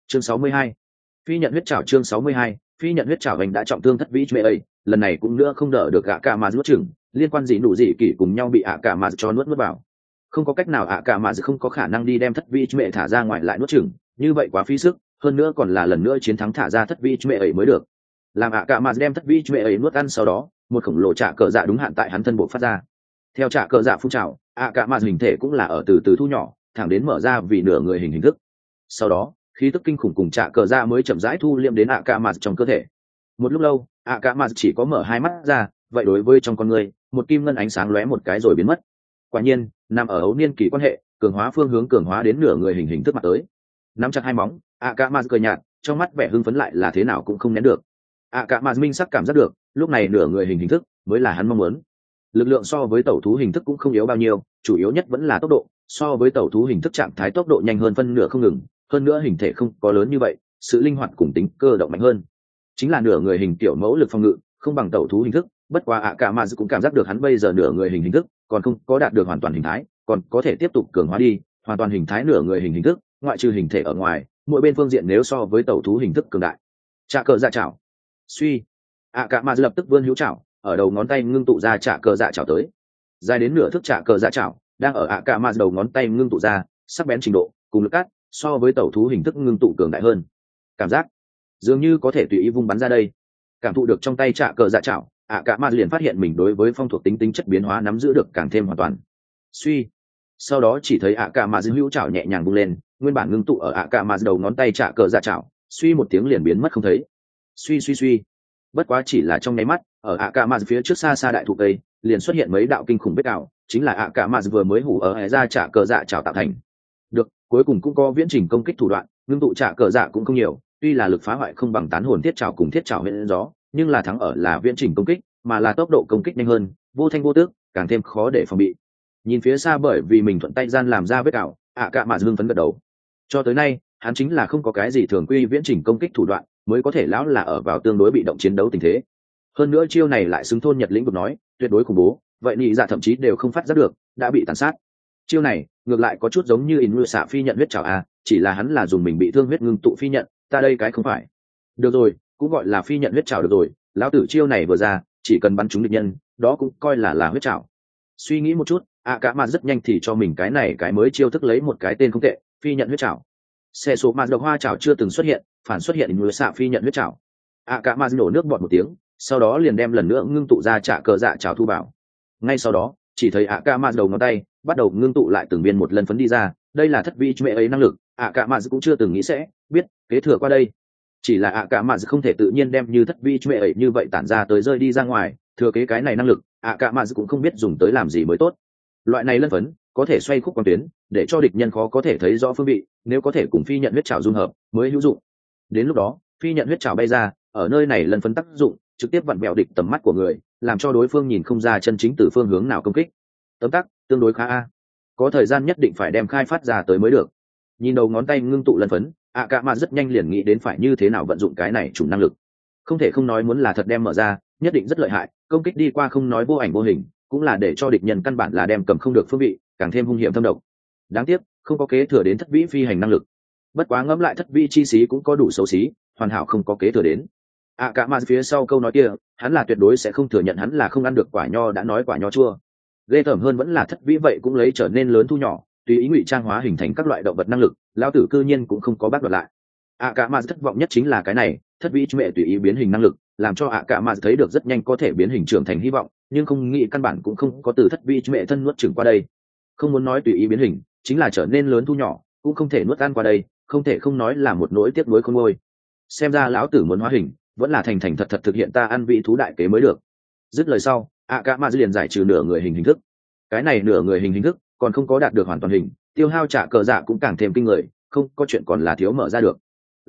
chương 62. Phi nhận huyết trảo chương 62. Phi nhận huyết trảo anh đã trọng thương thất vĩ mẹ ấy, lần này cũng nữa không đỡ được ạ cả mà nuốt chửng, liên quan gì nụ gì kỷ cùng nhau bị ạ cả mà cho nuốt vào. Không có cách nào ạ cả mà không có khả năng đi đem thất vĩ mẹ thả ra ngoài lại nuốt chửng, như vậy quá phí sức, hơn nữa còn là lần nữa chiến thắng thả ra thất vĩ mẹ ấy mới được. Làm ạ cả mà đem thất vĩ mẹ ấy nuốt ăn sau đó, một khổng lồ trả cờ dạ đúng hạn tại hắn thân bộ phát ra. Theo trả cờ dạ phun trào, ạ cả mà hình thể cũng là ở từ từ thu nhỏ, thẳng đến mở ra vì nửa người hình thức. Sau đó khí tức kinh khủng cùng trả cờ dạ mới chậm rãi thu liệm đến ạ cả mà trong cơ thể. Một lúc lâu ạ cả mà chỉ có mở hai mắt ra, vậy đối với trong con người một kim ngân ánh sáng lóe một cái rồi biến mất. Quả nhiên nằm ở ấu niên kỳ quan hệ cường hóa phương hướng cường hóa đến nửa người hình thức mặt tới. Nắm chặt hai móng ạ cả mà cười nhạt, trong mắt vẻ hưng phấn lại là thế nào cũng không nén được. ạ cả mà minh sắc cảm giác được lúc này nửa người hình thức mới là hắn mong muốn. Lực lượng so với tẩu thú hình thức cũng không yếu bao nhiêu, chủ yếu nhất vẫn là tốc độ, so với tẩu thú hình thức trạng thái tốc độ nhanh hơn phân nửa không ngừng, hơn nữa hình thể không có lớn như vậy, sự linh hoạt cùng tính cơ động mạnh hơn. Chính là nửa người hình tiểu mẫu lực phòng ngự không bằng tẩu thú hình thức, bất quá ạ cả mà cũng cảm giác được hắn bây giờ nửa người hình thức còn không có đạt được hoàn toàn hình thái, còn có thể tiếp tục cường hóa đi, hoàn toàn hình thái nửa người hình thức, ngoại trừ hình thể ở ngoài, mỗi bên phương diện nếu so với tẩu thú hình thức cường đại. Trả cờ dạ chảo. Suy. ạ cả mà lập tức vươn hữu chảo, ở đầu ngón tay ngưng tụ ra trả cờ dạ chảo tới. Dài đến nửa thước trả cờ dạ chảo, đang ở ạ cả mà đầu ngón tay ngưng tụ ra, sắc bén trình độ cùng lực cắt so với tẩu thú hình thức ngưng tụ cường đại hơn. Cảm giác dường như có thể tùy ý vung bắn ra đây. Cảm thụ được trong tay trả cờ dạ chảo, ạ cả mà liền phát hiện mình đối với phong thuộc tính chất biến hóa nắm giữ được càng thêm hoàn toàn. Suy. Sau đó chỉ thấy ạ cả mà hữu chảo nhẹ nhàng vung lên, nguyên bản ngưng tụ ở ạ cả mà đầu ngón tay trả cờ dạ chảo, suy một tiếng liền biến mất không thấy. Suy. Bất quá chỉ là trong nháy mắt, ở ạ cả mà phía trước xa xa đại thụ cây liền xuất hiện mấy đạo kinh khủng vết cào, chính là ạ cả mà vừa mới hủ ở hệ ra trả cờ dạ chảo tạo thành. Được, cuối cùng cũng có viễn trình công kích thủ đoạn, ngưng tụ trả cờ dạ cũng không nhiều, tuy là lực phá hoại không bằng tán hồn thiết trảo cùng thiết trảo huyễn gió, nhưng là thắng ở là viễn trình công kích, mà là tốc độ công kích nhanh hơn, vô thanh vô tước, càng thêm khó để phòng bị. Nhìn phía xa bởi vì mình thuận tay gian làm ra vết cào, ạ cả mà hưng phấn gật đầu. Cho tới nay, hắn chính là không có cái gì thường quy viễn trình công kích thủ đoạn, mới có thể lão là ở vào tương đối bị động chiến đấu tình thế. Hơn nữa chiêu này lại xứng thôn Nhật lĩnh vực nói, tuyệt đối khủng bố, vậy nhị dạ thậm chí đều không phát giác được, đã bị tàn sát. Chiêu này ngược lại có chút giống như in xạ phi nhận huyết trảo a, chỉ là hắn là dùng mình bị thương huyết ngưng tụ phi nhận, ta đây cái không phải. Được rồi, cũng gọi là phi nhận huyết trảo được rồi, lão tử chiêu này vừa ra, chỉ cần bắn trúng địch nhân, đó cũng coi là huyết trảo. Suy nghĩ một chút, ạ cả mà rất nhanh thì cho mình cái này cái mới chiêu thức lấy một cái tên không tệ, phi nhận huyết trảo. Xe số mà độc hoa trảo chưa từng xuất hiện, phản xuất hiện in xạ phi nhận huyết trảo. ạ cả mà nổ nước bọt một tiếng, sau đó liền đem lần nữa ngưng tụ ra trả cờ dạ trảo thu bảo. Ngay sau đó chỉ thấy ạ cả mà đầu ngón tay bắt đầu ngưng tụ lại từng viên một lần phấn đi ra, đây là thất vi mẹ ấy năng lực, ạ cả mà cũng chưa từng nghĩ sẽ biết kế thừa qua đây. Chỉ là ạ cả mà không thể tự nhiên đem như thất vi mẹ ấy như vậy tản ra tới rơi đi ra ngoài, thừa kế cái này năng lực ạ cả mà cũng không biết dùng tới làm gì mới tốt. Loại này lân phấn có thể xoay khúc quang tuyến để cho địch nhân khó có thể thấy rõ phương vị, nếu có thể cùng phi nhận huyết trảo dung hợp mới hữu dụng. Đến lúc đó phi nhận huyết trảo bay ra, ở nơi này lân phấn tác dụng trực tiếp vặn bẹo địch tầm mắt của người, làm cho đối phương nhìn không ra chân chính từ phương hướng nào công kích. Tấm tắc tương đối khá a, có thời gian nhất định phải đem khai phát ra tới mới được. Nhìn đầu ngón tay ngưng tụ lân phấn, ạ cả mà rất nhanh liền nghĩ đến phải như thế nào vận dụng cái này chủ năng lực. Không thể không nói muốn là thật đem mở ra, nhất định rất lợi hại, công kích đi qua không nói vô ảnh vô hình, cũng là để cho địch nhân căn bản là đem cầm không được phương vị, càng thêm hung hiểm thâm độc. Đáng tiếc không có kế thừa đến thất vĩ phi hành năng lực. Bất quá ngẫm lại thất vĩ chi xí cũng có đủ xấu xí, hoàn hảo không có kế thừa đến. ạ cả mà phía sau câu nói kia, hắn là tuyệt đối sẽ không thừa nhận hắn là không ăn được quả nho đã nói quả nho chua. Ghê tởm hơn vẫn là thất vĩ vậy cũng lấy trở nên lớn thu nhỏ, tùy ý ngụy trang hóa hình thành các loại động vật năng lực, lão tử cư nhiên cũng không có bắt đoạt lại. ạ cả mà thất vọng nhất chính là cái này, thất vĩ mẹ tùy ý biến hình năng lực, làm cho ạ cả mà thấy được rất nhanh có thể biến hình trưởng thành hy vọng, nhưng không nghĩ căn bản cũng không có từ thất vĩ mẹ thân nuốt chửng qua đây. Không muốn nói tùy ý biến hình, chính là trở nên lớn thu nhỏ, cũng không thể nuốt ăn qua đây, không thể không nói là một nỗi tiếc nuối không ngôi. Xem ra lão tử muốn hóa hình, vẫn là thành thật thực hiện ta ăn vị thú đại kế mới được. Dứt lời sau, ạ cả mà liền giải trừ nửa người hình thức. Cái này nửa người hình thức còn không có đạt được hoàn toàn hình, tiêu hao trả cờ dạ cũng càng thêm kinh người, không có chuyện còn là thiếu mở ra được.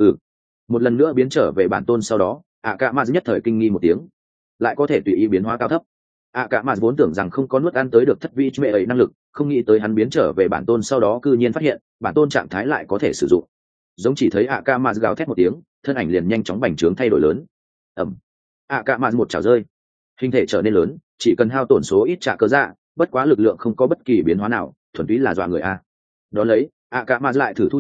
Một lần nữa biến trở về bản tôn sau đó, ạ cả mà nhất thời kinh nghi một tiếng, lại có thể tùy ý biến hóa cao thấp. ạ cả mà vốn tưởng rằng không có nuốt ăn tới được thất vi mẹ ấy năng lực, không nghĩ tới hắn biến trở về bản tôn sau đó cư nhiên phát hiện bản tôn trạng thái lại có thể sử dụng. Giống chỉ thấy ạ cả mà gào thét một tiếng, thân ảnh liền nhanh chóng bành trướng thay đổi lớn. ạ cả mà một chảo rơi, hình thể trở nên lớn, chỉ cần hao tổn số ít trả cờ dạ, bất quá lực lượng không có bất kỳ biến hóa nào, thuần túy là dọa người a. Đó lấy ạ cả mà lại thử thu nhỏ,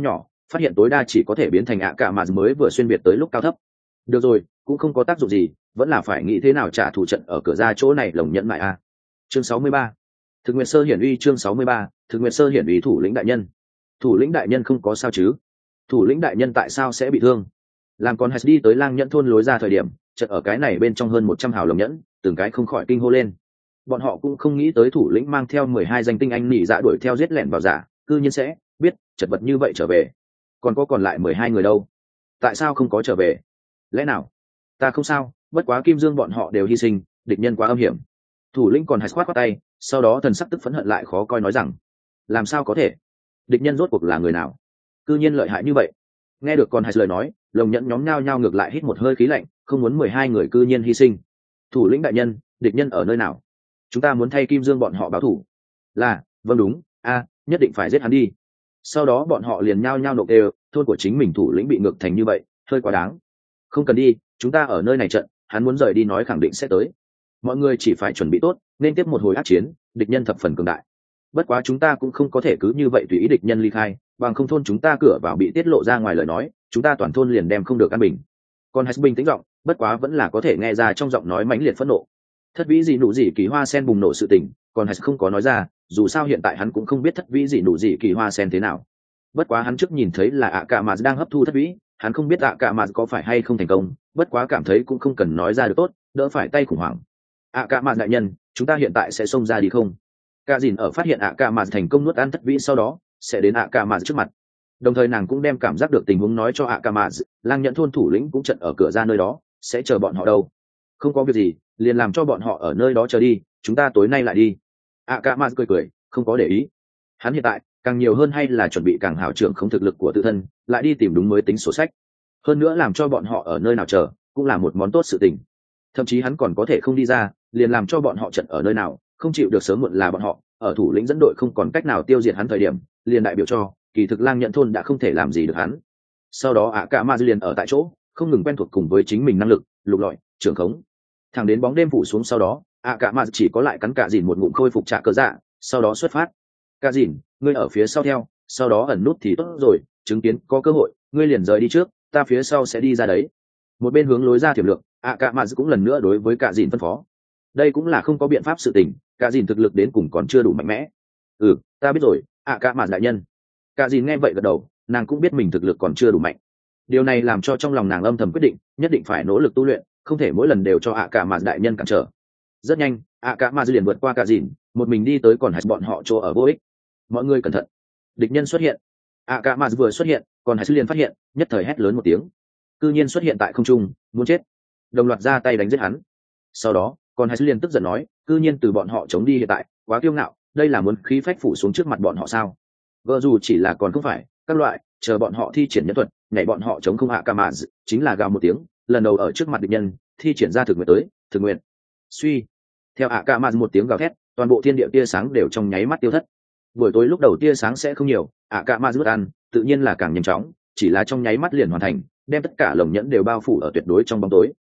phát hiện tối đa chỉ có thể biến thành ạ cả mà mới vừa xuyên việt tới lúc cao thấp. Được rồi, cũng không có tác dụng gì, vẫn là phải nghĩ thế nào trả thù trận ở cửa ra chỗ này lồng nhẫn lại a. Chương 63. Thực Nguyệt Sơ hiển uy. Chương 63. Thực Nguyệt Sơ hiển uy. Thủ lĩnh đại nhân. Thủ lĩnh đại nhân không có sao chứ? Thủ lĩnh đại nhân tại sao sẽ bị thương? Làm con Hess đi tới lang nhẫn thôn lối ra thời điểm, chợt ở cái này bên trong hơn 100 hào lồng nhẫn, từng cái không khỏi kinh hô lên. Bọn họ cũng không nghĩ tới thủ lĩnh mang theo 12 danh tinh anh nỉ dạ đuổi theo giết lẻn vào giả, cư nhiên sẽ biết chật vật như vậy trở về. Còn lại 12 người đâu? Tại sao không có trở về? Lẽ nào? Ta không sao, bất quá Kim Dương bọn họ đều hy sinh, địch nhân quá âm hiểm. Thủ lĩnh còn Hess khoát tay, sau đó thần sắc tức phẫn hận lại khó coi nói rằng, làm sao có thể? Địch nhân rốt cuộc là người nào? Cư nhiên lợi hại như vậy. Nghe được con Hess lời nói, lồng nhẫn nhóm nhao nhao ngược lại hít một hơi khí lạnh, không muốn 12 người cư nhiên hy sinh. Thủ lĩnh đại nhân, địch nhân ở nơi nào? Chúng ta muốn thay Kim Dương bọn họ báo thù. Là, vâng đúng, nhất định phải giết hắn đi. Sau đó bọn họ liền nhao nhao nộp đều, thôn của chính mình thủ lĩnh bị ngược thành như vậy, hơi quá đáng. Không cần đi, chúng ta ở nơi này trận, hắn muốn rời đi nói khẳng định sẽ tới. Mọi người chỉ phải chuẩn bị tốt, nên tiếp một hồi ác chiến, địch nhân thập phần cường đại. Bất quá chúng ta cũng không có thể cứ như vậy tùy ý địch nhân ly khai, bằng không thôn chúng ta cửa vào bị tiết lộ ra ngoài lời nói, chúng ta toàn thôn liền đem không được an bình. Còn Hess bình tĩnh giọng, bất quá vẫn là có thể nghe ra trong giọng nói mãnh liệt phẫn nộ. Thất vĩ gì nụ gì kỳ hoa sen bùng nổ sự tình, còn Hess không có nói ra, dù sao hiện tại hắn cũng không biết thất vĩ gì nụ gì kỳ hoa sen thế nào. Bất quá hắn trước nhìn thấy là ạ cả mà đang hấp thu thất vĩ, hắn không biết ạ cả mà có phải hay không thành công, bất quá cảm thấy cũng không cần nói ra được tốt, đỡ phải tay khủng hoảng. ạ cả mà đại nhân, chúng ta hiện tại sẽ xông ra đi không? Cả dìn ở phát hiện ạ cả mà thành công nuốt ăn thất vĩ sau đó, sẽ đến ạ cả mà trước mặt. Đồng thời nàng cũng đem cảm giác được tình huống nói cho ạ cả mà, lang nhận thôn thủ lĩnh cũng trận ở cửa ra nơi đó, sẽ chờ bọn họ đâu. Không có việc gì, liền làm cho bọn họ ở nơi đó chờ đi, chúng ta tối nay lại đi. ạ cả mà cười, không có để ý. Hắn hiện tại càng nhiều hơn hay là chuẩn bị càng hảo trưởng không thực lực của tự thân, lại đi tìm đúng mới tính sổ sách. Hơn nữa làm cho bọn họ ở nơi nào chờ, cũng là một món tốt sự tình. Thậm chí hắn còn có thể không đi ra, liền làm cho bọn họ trận ở nơi nào, không chịu được sớm muộn là bọn họ ở thủ lĩnh dẫn đội không còn cách nào tiêu diệt hắn thời điểm, liền đại biểu cho kỳ thực lang nhận thôn đã không thể làm gì được hắn. Sau đó ạ cả ma liền ở tại chỗ, không ngừng quen thuộc cùng với chính mình năng lực lục lọi trưởng khống, thẳng đến bóng đêm phủ xuống. Sau đó ạ cả ma chỉ có lại cắn cả dìn một ngụm khôi phục trả cơ dạ, sau đó xuất phát. Cả dìn, ngươi ở phía sau theo, sau đó ẩn nút thì tốt rồi, chứng kiến có cơ hội ngươi liền rời đi trước, ta phía sau sẽ đi ra đấy. Một bên hướng lối ra thiểm lượng, ạ cả ma cũng lần nữa đối với cả dìn phân phó. Đây cũng là không có biện pháp sự tình, cả dìn thực lực đến cùng còn chưa đủ mạnh mẽ. Ta biết rồi, ạ cả ma đại nhân. Cả dìn nghe vậy gật đầu, nàng cũng biết mình thực lực còn chưa đủ mạnh. Điều này làm cho trong lòng nàng âm thầm quyết định, nhất định phải nỗ lực tu luyện, không thể mỗi lần đều cho ạ cả ma đại nhân cản trở. Rất nhanh, ạ cả ma liền vượt qua cả dìn, một mình đi tới còn Hess bọn họ chỗ ở vô ích. Mọi người cẩn thận, địch nhân xuất hiện. ạ cả ma vừa xuất hiện, còn Hess liền phát hiện, nhất thời hét lớn một tiếng. Cư nhiên xuất hiện tại không trung, muốn chết. Đồng loạt ra tay đánh giết hắn. Sau đó còn Hess liền tức giận nói, cư nhiên từ bọn họ chống đi hiện tại, quá kiêu ngạo, đây là muốn khí phách phủ xuống trước mặt bọn họ sao? Vợ dù chỉ là còn không phải, các loại, chờ bọn họ thi triển nhân thuật, nhảy bọn họ chống không hạ ca mà chính là gào một tiếng, lần đầu ở trước mặt địch nhân, thi triển ra thực nguyện tới, thực nguyện. Suy, theo hạ ca mà một tiếng gào thét, toàn bộ thiên địa tia sáng đều trong nháy mắt tiêu thất. Buổi tối lúc đầu tia sáng sẽ không nhiều, hạ ca mà rút ăn, tự nhiên là càng nhanh chóng, chỉ là trong nháy mắt liền hoàn thành, đem tất cả lồng nhẫn đều bao phủ ở tuyệt đối trong bóng tối.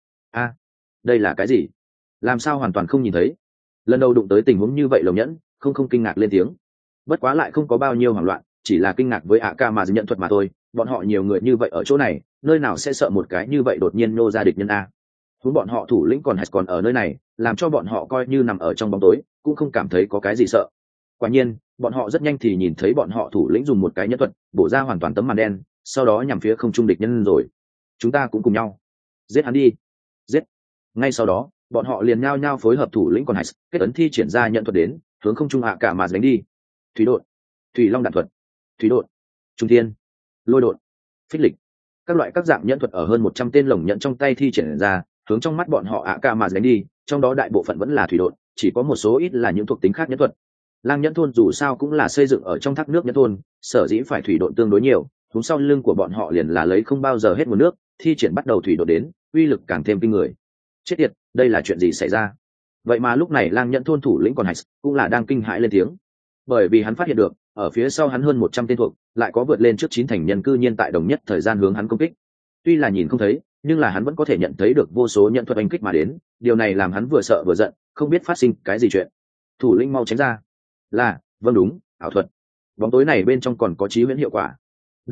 Đây là cái gì? Làm sao hoàn toàn không nhìn thấy? Lần đầu đụng tới tình huống như vậy lồng nhẫn, không kinh ngạc lên tiếng. Bất quá lại không có bao nhiêu hoảng loạn, chỉ là kinh ngạc với ạ ca mà nhận thuật mà thôi. Bọn họ nhiều người như vậy ở chỗ này, nơi nào sẽ sợ một cái như vậy đột nhiên nô ra địch nhân a? Huống bọn họ thủ lĩnh còn Hess còn ở nơi này, làm cho bọn họ coi như nằm ở trong bóng tối, cũng không cảm thấy có cái gì sợ. Quả nhiên, bọn họ rất nhanh thì nhìn thấy bọn họ thủ lĩnh dùng một cái nhẫn thuật, bổ ra hoàn toàn tấm màn đen, sau đó nhằm phía không trung địch nhân rồi. Chúng ta cũng cùng nhau giết hắn đi, giết. Ngay sau đó, bọn họ liền nhao nhao phối hợp thủ lĩnh còn Hess, kết ấn thi triển ra nhận thuật đến, hướng không trung hạ cả mà đánh đi. Thủy đột, thủy long đạn thuật, thủy đột, trung thiên, lôi đột, phích lịch, các loại các dạng nhẫn thuật ở hơn 100 tên lồng nhẫn trong tay thi triển ra, hướng trong mắt bọn họ hạ cả mà đánh đi. Trong đó đại bộ phận vẫn là thủy đột, chỉ có một số ít là những thuộc tính khác nhẫn thuật. Lang nhẫn thôn dù sao cũng là xây dựng ở trong thác nước nhẫn thôn, sở dĩ phải thủy đột tương đối nhiều. Hướng sau lưng của bọn họ liền là lấy không bao giờ hết nguồn nước, thi triển bắt đầu thủy đột đến, uy lực càng thêm kinh người. Chết tiệt, đây là chuyện gì xảy ra? Vậy mà lúc này lang nhẫn thôn thủ lĩnh còn Hess cũng là đang kinh hãi lên tiếng, bởi vì hắn phát hiện được ở phía sau hắn hơn 100 tên thuộc lại có vượt lên trước 9 thành nhân cư nhiên tại đồng nhất thời gian hướng hắn công kích. Tuy là nhìn không thấy, nhưng là hắn vẫn có thể nhận thấy được vô số nhận thuật oanh kích mà đến, điều này làm hắn vừa sợ vừa giận, không biết phát sinh cái gì chuyện. Thủ lĩnh mau tránh ra. Là, vâng đúng, ảo thuật. Bóng tối này bên trong còn có trí huyễn hiệu quả. Đồng thời,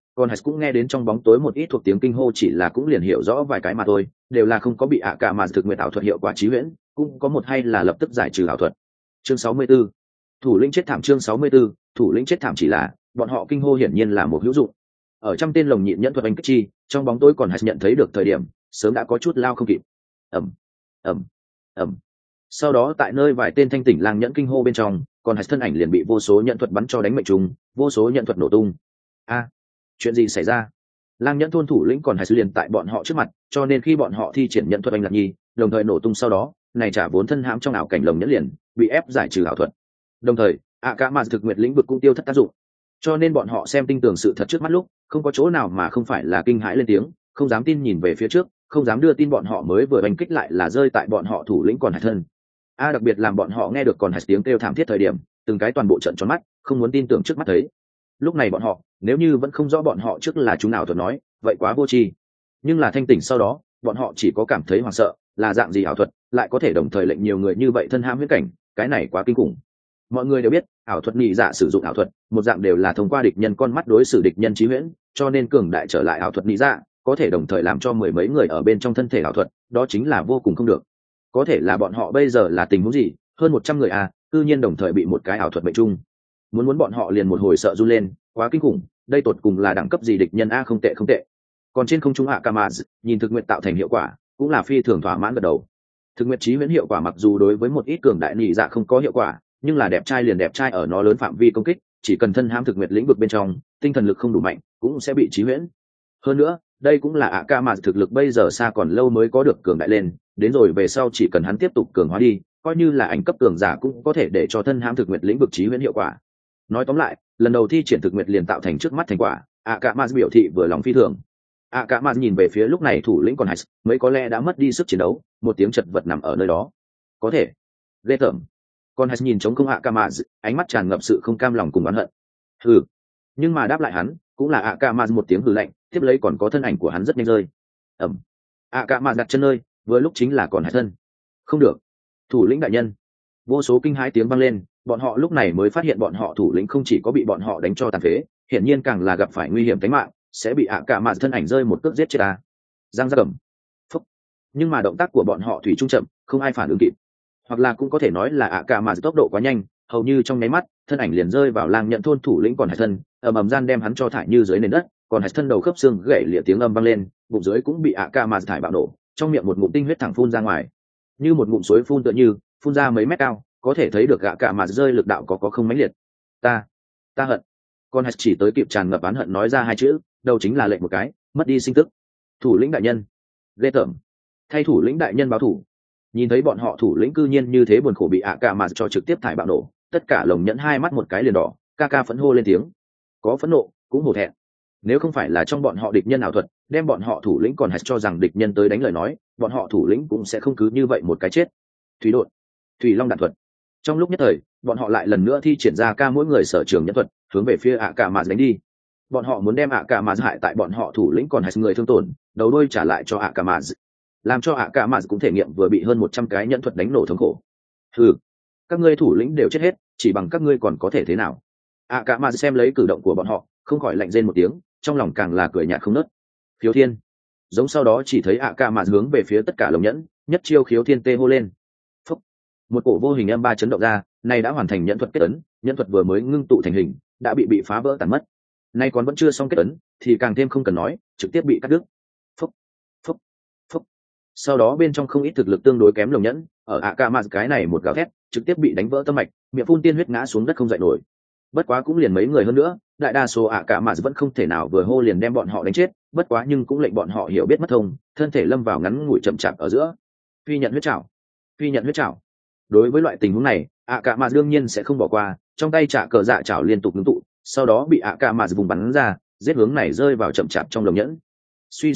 còn Hess cũng nghe đến trong bóng tối một ít thuộc tiếng kinh hô, chỉ là cũng liền hiểu rõ vài cái mà thôi, đều là không có bị ạ cả mà thực nguyện ảo thuật hiệu quả trí huyễn, cũng có một hay là lập tức giải trừ ảo thuật. Chương 64. Thủ lĩnh chết thảm. Chương 64. Thủ lĩnh chết thảm. Chỉ là bọn họ kinh hô hiển nhiên là một hữu dụng. Ở trăm tên lồng nhịn nhẫn thuật anh kích chi, trong bóng tối còn Hess nhận thấy được thời điểm, sớm đã có chút lao không kịp. Ầm, ầm, ầm. Sau đó tại nơi vài tên thanh tỉnh lang nhẫn kinh hô bên trong, còn Hess thân ảnh liền bị vô số nhận thuật bắn cho đánh mệnh trùng, vô số nhận thuật nổ tung. A, chuyện gì xảy ra? Lang nhẫn thôn thủ lĩnh còn Hess liền tại bọn họ trước mặt, cho nên khi bọn họ thi triển nhận thuật anh lạc nhi, đồng thời nổ tung sau đó, này trả vốn thân hãm trong ảo cảnh lồng nhẫn liền bị ép giải trừ ảo thuật. Đồng thời, cả mà thực nguyệt lĩnh vực cũng tiêu thất tác dụng. Cho nên bọn họ xem tinh tường sự thật trước mắt lúc, không có chỗ nào mà không phải là kinh hãi lên tiếng, không dám tin nhìn về phía trước, không dám đưa tin bọn họ mới vừa đánh kích lại là rơi tại bọn họ thủ lĩnh còn Hess thân. Đặc biệt làm bọn họ nghe được còn Hess tiếng kêu thảm thiết thời điểm, từng cái toàn bộ trận tròn mắt, không muốn tin tưởng trước mắt thấy. Lúc này bọn họ, nếu như vẫn không rõ bọn họ trước là chúng nào thuật nói, vậy quá vô tri. Nhưng là thanh tỉnh sau đó, bọn họ chỉ có cảm thấy hoảng sợ, là dạng gì ảo thuật, lại có thể đồng thời lệnh nhiều người như vậy thân hãm huyễn cảnh, cái này quá kinh khủng. Mọi người đều biết, ảo thuật nhị dạ sử dụng ảo thuật, một dạng đều là thông qua địch nhân con mắt đối xử địch nhân trí huyễn, cho nên cường đại trở lại ảo thuật nhị dạ, có thể đồng thời làm cho mười mấy người ở bên trong thân thể ảo thuật, đó chính là vô cùng không được. Có thể là bọn họ bây giờ là tình huống gì, hơn 100 người cư nhiên đồng thời bị một cái ảo thuật mệnh chung. Muốn bọn họ liền một hồi sợ run lên, quá kinh khủng, đây tột cùng là đẳng cấp gì địch nhân không tệ không tệ. Còn trên không trung Kamaz nhìn thực nguyện tạo thành hiệu quả, cũng là phi thường thỏa mãn gật đầu. Thực nguyện trí huyễn hiệu quả mặc dù đối với một ít cường đại nhị dạ không có hiệu quả, nhưng là đẹp trai liền đẹp trai ở nó lớn phạm vi công kích, chỉ cần thân hãm thực nguyện lĩnh vực bên trong, tinh thần lực không đủ mạnh, cũng sẽ bị trí huyễn. Hơn nữa, đây cũng là Kamaz thực lực bây giờ xa còn lâu mới có được cường đại lên, đến rồi về sau chỉ cần hắn tiếp tục cường hóa đi, coi như là ảnh cấp cường giả cũng có thể để cho thân hãm thực nguyện lĩnh vực trí huyễn hiệu quả. Nói tóm lại, lần đầu thi triển thực nguyện liền tạo thành trước mắt thành quả, Kamaz biểu thị vừa lòng phi thường. Kamaz nhìn về phía lúc này thủ lĩnh còn Hess, mấy có lẽ đã mất đi sức chiến đấu, một tiếng chật vật nằm ở nơi đó. Có thể, ghê tởm. Còn Hess nhìn trống không Kamaz, ánh mắt tràn ngập sự không cam lòng cùng oán hận. Hừ. Nhưng mà đáp lại hắn, cũng là Kamaz một tiếng hừ lạnh, tiếp lấy còn có thân ảnh của hắn rất nhanh rơi. Ầm. Kamaz đặt chân nơi, vừa lúc chính là còn Hess thân. Không được. Thủ lĩnh đại nhân. Vô số kinh hãi tiếng vang lên, bọn họ lúc này mới phát hiện bọn họ thủ lĩnh không chỉ có bị bọn họ đánh cho tàn phế, hiển nhiên càng là gặp phải nguy hiểm tính mạng, sẽ bị Kamaz thân ảnh rơi một cước giết chết Giang ra cầm. Phúc. Nhưng mà động tác của bọn họ thủy chung chậm, không ai phản ứng kịp. Hoặc là cũng có thể nói là Kamaz tốc độ quá nhanh, hầu như trong nháy mắt, thân ảnh liền rơi vào Lang nhận thôn thủ lĩnh còn Hess thân, ầm gian đem hắn cho thải như dưới nền đất, còn Hess thân đầu khớp xương gãy lìa tiếng âm vang lên, bụng dưới cũng bị Kamaz thải bạo nổ, trong miệng một ngụm tinh huyết thẳng phun ra ngoài, như một ngụm suối phun tựa như phun ra mấy mét cao, có thể thấy được Kamaz rơi lực đạo có không mãnh liệt. Ta hận. Con Hess chỉ tới kịp tràn ngập oán hận nói ra hai chữ, đâu chính là lệnh một cái, mất đi sinh tức. Thủ lĩnh đại nhân. Ghê tởm. Thay thủ lĩnh đại nhân báo thủ. Nhìn thấy bọn họ thủ lĩnh cư nhiên như thế buồn khổ bị Kamaz cho trực tiếp thải bạo nổ, tất cả lồng nhẫn hai mắt một cái liền đỏ, ca phẫn hô lên tiếng. Có phẫn nộ, cũng hổ thẹn. Nếu không phải là trong bọn họ địch nhân ảo thuật, đem bọn họ thủ lĩnh còn Hess cho rằng địch nhân tới đánh lời nói, bọn họ thủ lĩnh cũng sẽ không cứ như vậy một cái chết. Thủy đột, thủy long đạn thuật. Trong lúc nhất thời, bọn họ lại lần nữa thi triển ra mỗi người sở trường nhân thuật, hướng về phía Kamaz đánh đi. Bọn họ muốn đem Kamaz hại tại bọn họ thủ lĩnh còn Hess người thương tổn, đầu đuôi trả lại cho Kamaz, làm cho Kamaz cũng thể nghiệm vừa bị hơn 100 cái nhân thuật đánh nổ thống khổ. Hừ, các ngươi thủ lĩnh đều chết hết, chỉ bằng các ngươi còn có thể thế nào? Kamaz xem lấy cử động của bọn họ, không khỏi lạnh rên một tiếng, trong lòng càng là cười nhạt không nớt. Khiếu thiên. Giống sau đó chỉ thấy Kamaz hướng về phía tất cả lồng nhẫn, nhất chiêu khiếu thiên tê hô lên. Phúc. Một cổ vô hình âm ba chấn động ra, này đã hoàn thành nhẫn thuật kết ấn, nhẫn thuật vừa mới ngưng tụ thành hình, đã bị phá vỡ tàn mất. Nay còn vẫn chưa xong kết ấn, thì càng thêm không cần nói, trực tiếp bị cắt đứt. Phúc. Phúc. Phúc. Sau đó bên trong không ít thực lực tương đối kém lồng nhẫn, ở Kamaz cái này một gào thét, trực tiếp bị đánh vỡ tâm mạch, miệng phun tiên huyết ngã xuống đất không dậy nổi. Bất quá cũng liền mấy người hơn nữa, đại đa số Kamaz vẫn không thể nào vừa hô liền đem bọn họ đánh chết, bất quá nhưng cũng lệnh bọn họ hiểu biết mất thông, thân thể lâm vào ngắn ngủi chậm chạp ở giữa. Phi nhận huyết trảo. Phi nhận huyết trảo. Đối với loại tình huống này, Kamaz đương nhiên sẽ không bỏ qua, trong tay trả cờ dạ chảo liên tục ngưng tụ, sau đó bị Kamaz vùng bắn ra, giết hướng này rơi vào chậm chạp trong lồng nhẫn. Suy,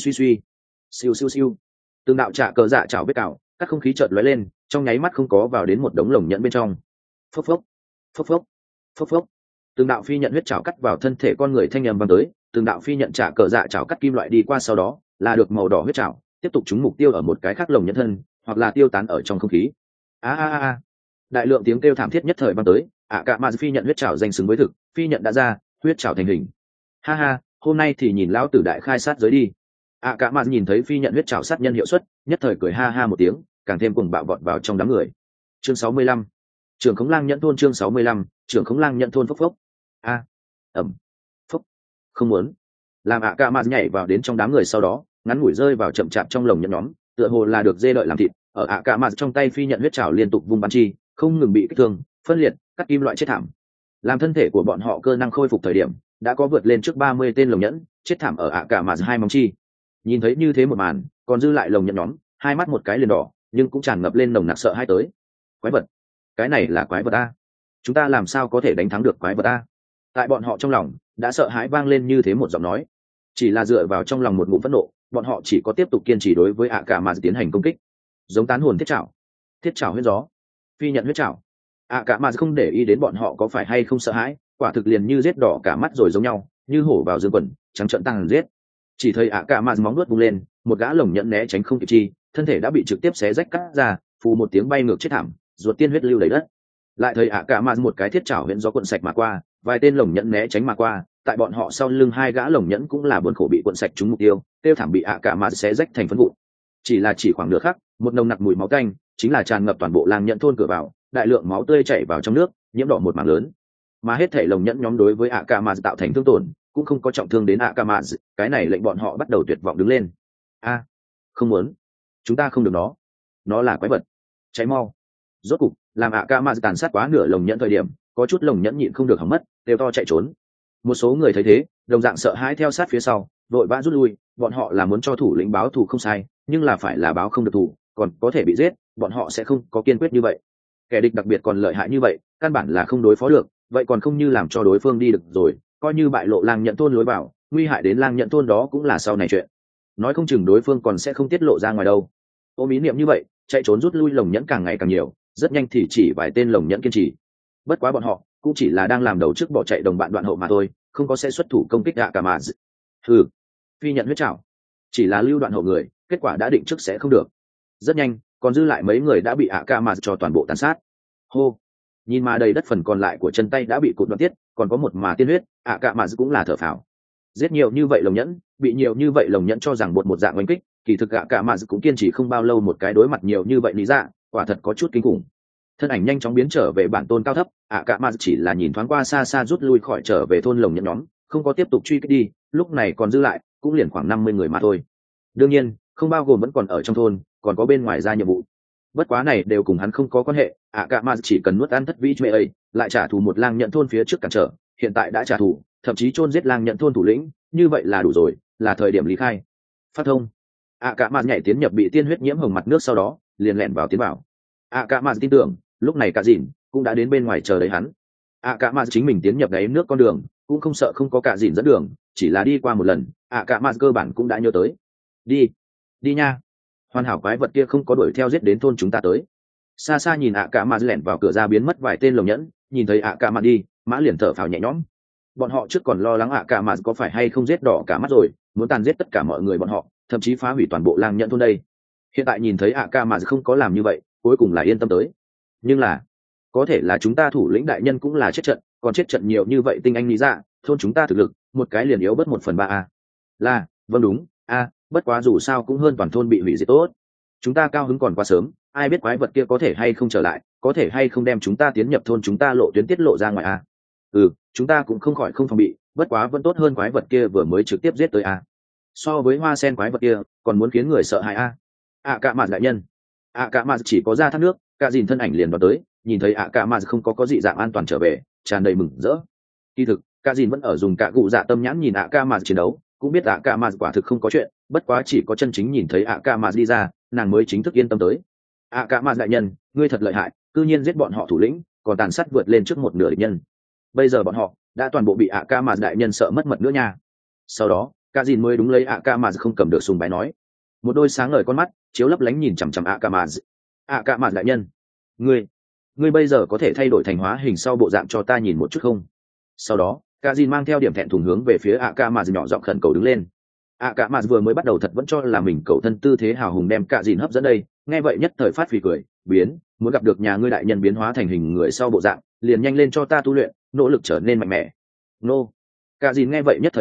siêu siêu siêu. Từng đạo trả cờ dạ chảo vết cào, các không khí chợt lóe lên, trong nháy mắt không có vào đến một đống lồng nhẫn bên trong. Phốc phốc, phốc phốc, phốc phốc. Từng đạo phi nhận huyết chảo cắt vào thân thể con người thanh âm vang tới, từng đạo phi nhận trả cờ dạ chảo cắt kim loại đi qua sau đó, là được màu đỏ huyết chảo, tiếp tục trúng mục tiêu ở một cái khác lồng nhẫn thân, hoặc là tiêu tán ở trong không khí. Đại lượng tiếng kêu thảm thiết nhất thời vang tới, Kamaz phi nhận huyết chảo danh xứng với thực, phi nhận đã ra, huyết chảo thành hình. hôm nay thì nhìn lão tử đại khai sát giới đi. Cả mà nhìn thấy phi nhận huyết trảo sát nhân hiệu suất, nhất thời cười ha ha một tiếng, càng thêm cuồng bạo vọt vào trong đám người. Chương 65. Trưởng Khống Lang nhận thôn. Chương 65. Trưởng Khống Lang nhận thôn. Phốc phốc. Ẩm. Phốc. Không muốn. Làm cả mà nhảy vào đến trong đám người sau đó, ngắn ngủi rơi vào chậm chạp trong lồng nhẫn nhóm, tựa hồ là được dê đợi làm thịt. Ở cả mà trong tay phi nhận huyết trảo liên tục vung bắn chi, không ngừng bị kích thương, phân liệt, cắt kim loại chết thảm. Làm thân thể của bọn họ cơ năng khôi phục thời điểm, đã có vượt lên trước 30 tên lồng nhẫn, chết thảm ở cả mà hai móng chi. Nhìn thấy như thế một màn, còn dư lại lồng nhẫn nhóm, hai mắt một cái liền đỏ, nhưng cũng tràn ngập lên nồng nặc sợ hãi tới. Quái vật, cái này là quái vật a, chúng ta làm sao có thể đánh thắng được quái vật a? Tại bọn họ trong lòng đã sợ hãi vang lên như thế một giọng nói. Chỉ là dựa vào trong lòng một ngụm phẫn nộ, bọn họ chỉ có tiếp tục kiên trì đối với cả mà tiến hành công kích. Giống tán hồn thiết trảo huyết gió, phi nhận huyết trảo. Cả mà không để ý đến bọn họ có phải hay không sợ hãi, quả thực liền như giết đỏ cả mắt rồi giống nhau, như hổ vào dương quần, trắng trợn tăng giết. Chỉ thấy cả mà móng nuốt vung lên, một gã lồng nhẫn né tránh không kịp chi, thân thể đã bị trực tiếp xé rách cắt ra, phù một tiếng bay ngược chết thảm, ruột tiên huyết lưu đầy đất. Lại thấy cả mà một cái thiết trảo huyễn gió cuộn sạch mà qua, vài tên lồng nhẫn né tránh mà qua, tại bọn họ sau lưng hai gã lồng nhẫn cũng là buồn khổ bị cuộn sạch trúng mục tiêu, tiêu thảm bị cả mà xé rách thành phấn vụn. Chỉ khoảng nửa khắc, một nồng nặc mùi máu tanh chính là tràn ngập toàn bộ làng nhẫn thôn cửa vào, đại lượng máu tươi chảy vào trong nước, nhiễm đỏ một mảng lớn. Mà hết thảy lồng nhẫn nhóm đối với cả mà tạo thành thương tổn, cũng không có trọng thương đến cả mà, cái này lệnh bọn họ bắt đầu tuyệt vọng đứng lên. Không muốn, chúng ta không được nó là quái vật, cháy mau. Rốt cục làm cả mà tàn sát quá nửa lồng nhẫn thời điểm, có chút lồng nhẫn nhịn không được hỏng mất, đều to chạy trốn. Một số người thấy thế, đồng dạng sợ hãi theo sát phía sau, đội vã rút lui. Bọn họ là muốn cho thủ lĩnh báo thù không sai, nhưng là phải là báo không được thù, còn có thể bị giết, bọn họ sẽ không có kiên quyết như vậy. Kẻ địch đặc biệt còn lợi hại như vậy, căn bản là không đối phó được, vậy còn không như làm cho đối phương đi được rồi, coi như bại lộ lang nhận thôn lối vào, nguy hại đến lang nhận thôn đó cũng là sau này chuyện. Nói không chừng đối phương còn sẽ không tiết lộ ra ngoài đâu. Ôm ý niệm như vậy, chạy trốn rút lui lồng nhẫn càng ngày càng nhiều, rất nhanh thì chỉ vài tên lồng nhẫn kiên trì. Bất quá bọn họ cũng chỉ là đang làm đầu trước bỏ chạy đồng bạn đoạn hậu mà thôi, không có sẽ xuất thủ công kích cả mà. Phi nhận huyết trảo, chỉ là lưu đoạn hậu người, kết quả đã định trước sẽ không được. Rất nhanh, còn dư lại mấy người đã bị cả mà cho toàn bộ tàn sát. Hô, nhìn mà đầy đất phần còn lại của chân tay đã bị cụt đoạn tiết, còn có một mà tiên huyết, cả mà cũng là thở phào. Giết nhiều như vậy lồng nhẫn, bị nhiều như vậy lồng nhẫn cho rằng một dạng oanh kích, kỳ thực cả mà cũng kiên trì không bao lâu một cái đối mặt nhiều như vậy lý dạ, quả thật có chút kinh khủng. Thân ảnh nhanh chóng biến trở về bản tôn cao thấp, cả mà chỉ là nhìn thoáng qua xa xa rút lui khỏi trở về thôn lồng nhẫn nhóm, không có tiếp tục truy kích đi, lúc này còn dư lại cũng liền khoảng 50 người mà thôi. Đương nhiên, không bao gồm vẫn còn ở trong thôn, còn có bên ngoài ra nhiệm vụ. Bất quá này đều cùng hắn không có quan hệ, cả mà chỉ cần nuốt ăn thất vĩ mẹ ấy, lại trả thù một lang nhận thôn phía trước cản trở, hiện tại đã trả thù, thậm chí chôn giết lang nhận thôn thủ lĩnh, như vậy là đủ rồi, là thời điểm lý khai. Phát thông. Cả mà nhảy tiến nhập bị tiên huyết nhiễm hồng mặt nước sau đó, liền lẹn vào tiến vào. Cả mà tin tưởng, lúc này cả dìn cũng đã đến bên ngoài chờ đợi hắn. Cả mà chính mình tiến nhập đáy nước con đường, cũng không sợ không có cả dìn dẫn đường, chỉ là đi qua một lần, cả mà cơ bản cũng đã nhớ tới. Đi nha. Hoàn hảo quái vật kia không có đuổi theo giết đến thôn chúng ta tới. Xa xa nhìn cả mà lẻn vào cửa ra biến mất vài tên lồng nhẫn, nhìn thấy cả mà đi, mã liền thở phào nhẹ nhõm. Bọn họ trước còn lo lắng cả mà có phải hay không giết đỏ cả mắt rồi, muốn tàn giết tất cả mọi người bọn họ, thậm chí phá hủy toàn bộ lang nhẫn thôn đây. Hiện tại nhìn thấy cả mà không có làm như vậy, cuối cùng là yên tâm tới. Nhưng là có thể là chúng ta thủ lĩnh đại nhân cũng là chết trận, còn chết trận nhiều như vậy tinh anh lý dạ, thôn chúng ta thực lực một cái liền yếu bớt 1/3 a. Là vâng đúng bất quá dù sao cũng hơn toàn thôn bị hủy diệt tốt. Chúng ta cao hứng còn quá sớm, ai biết quái vật kia có thể hay không trở lại, có thể hay không đem chúng ta tiến nhập thôn chúng ta lộ tuyến tiết lộ ra ngoài a. Chúng ta cũng không khỏi không phòng bị, bất quá vẫn tốt hơn quái vật kia vừa mới trực tiếp giết tới a. So với hoa sen quái vật kia còn muốn khiến người sợ hãi a. Cả mà đại nhân. Cả mà chỉ có ra thác nước, cả dìn thân ảnh liền vào tới, nhìn thấy cả mà không có dị dạng an toàn trở về, tràn đầy mừng rỡ. Kỳ thực cả dìn vẫn ở dùng cả cụ dạ tâm nhãn nhìn cả mà chiến đấu, cũng biết cả mà quả thực không có chuyện, bất quá chỉ có chân chính nhìn thấy cả mà đi ra, nàng mới chính thức yên tâm tới. Cả mà đại nhân, ngươi thật lợi hại, cư nhiên giết bọn họ thủ lĩnh, còn tàn sát vượt lên trước một nửa địch nhân. Bây giờ bọn họ đã toàn bộ bị cả mà đại nhân sợ mất mật nữa nha. Sau đó cả dìn mới đúng lấy cả mà không cầm được sùng bái nói, một đôi sáng ngời con mắt chiếu lấp lánh nhìn chằm chằm cả mà đại nhân, ngươi bây giờ có thể thay đổi thành hóa hình sau bộ dạng cho ta nhìn một chút không? Sau đó cả dìn mang theo điểm thẹn thùng hướng về phía cả mà nhỏ giọng khẩn cầu đứng lên. Cả mà vừa mới bắt đầu thật vẫn cho là mình cầu thân tư thế hào hùng đem cả dìn hấp dẫn đây, nghe vậy nhất thời phát phì cười, biến, muốn gặp được nhà ngươi đại nhân biến hóa thành hình người sau bộ dạng, liền nhanh lên cho ta tu luyện, nỗ lực trở nên mạnh mẽ. Nô. Cả dìn nghe vậy nhất thời yên,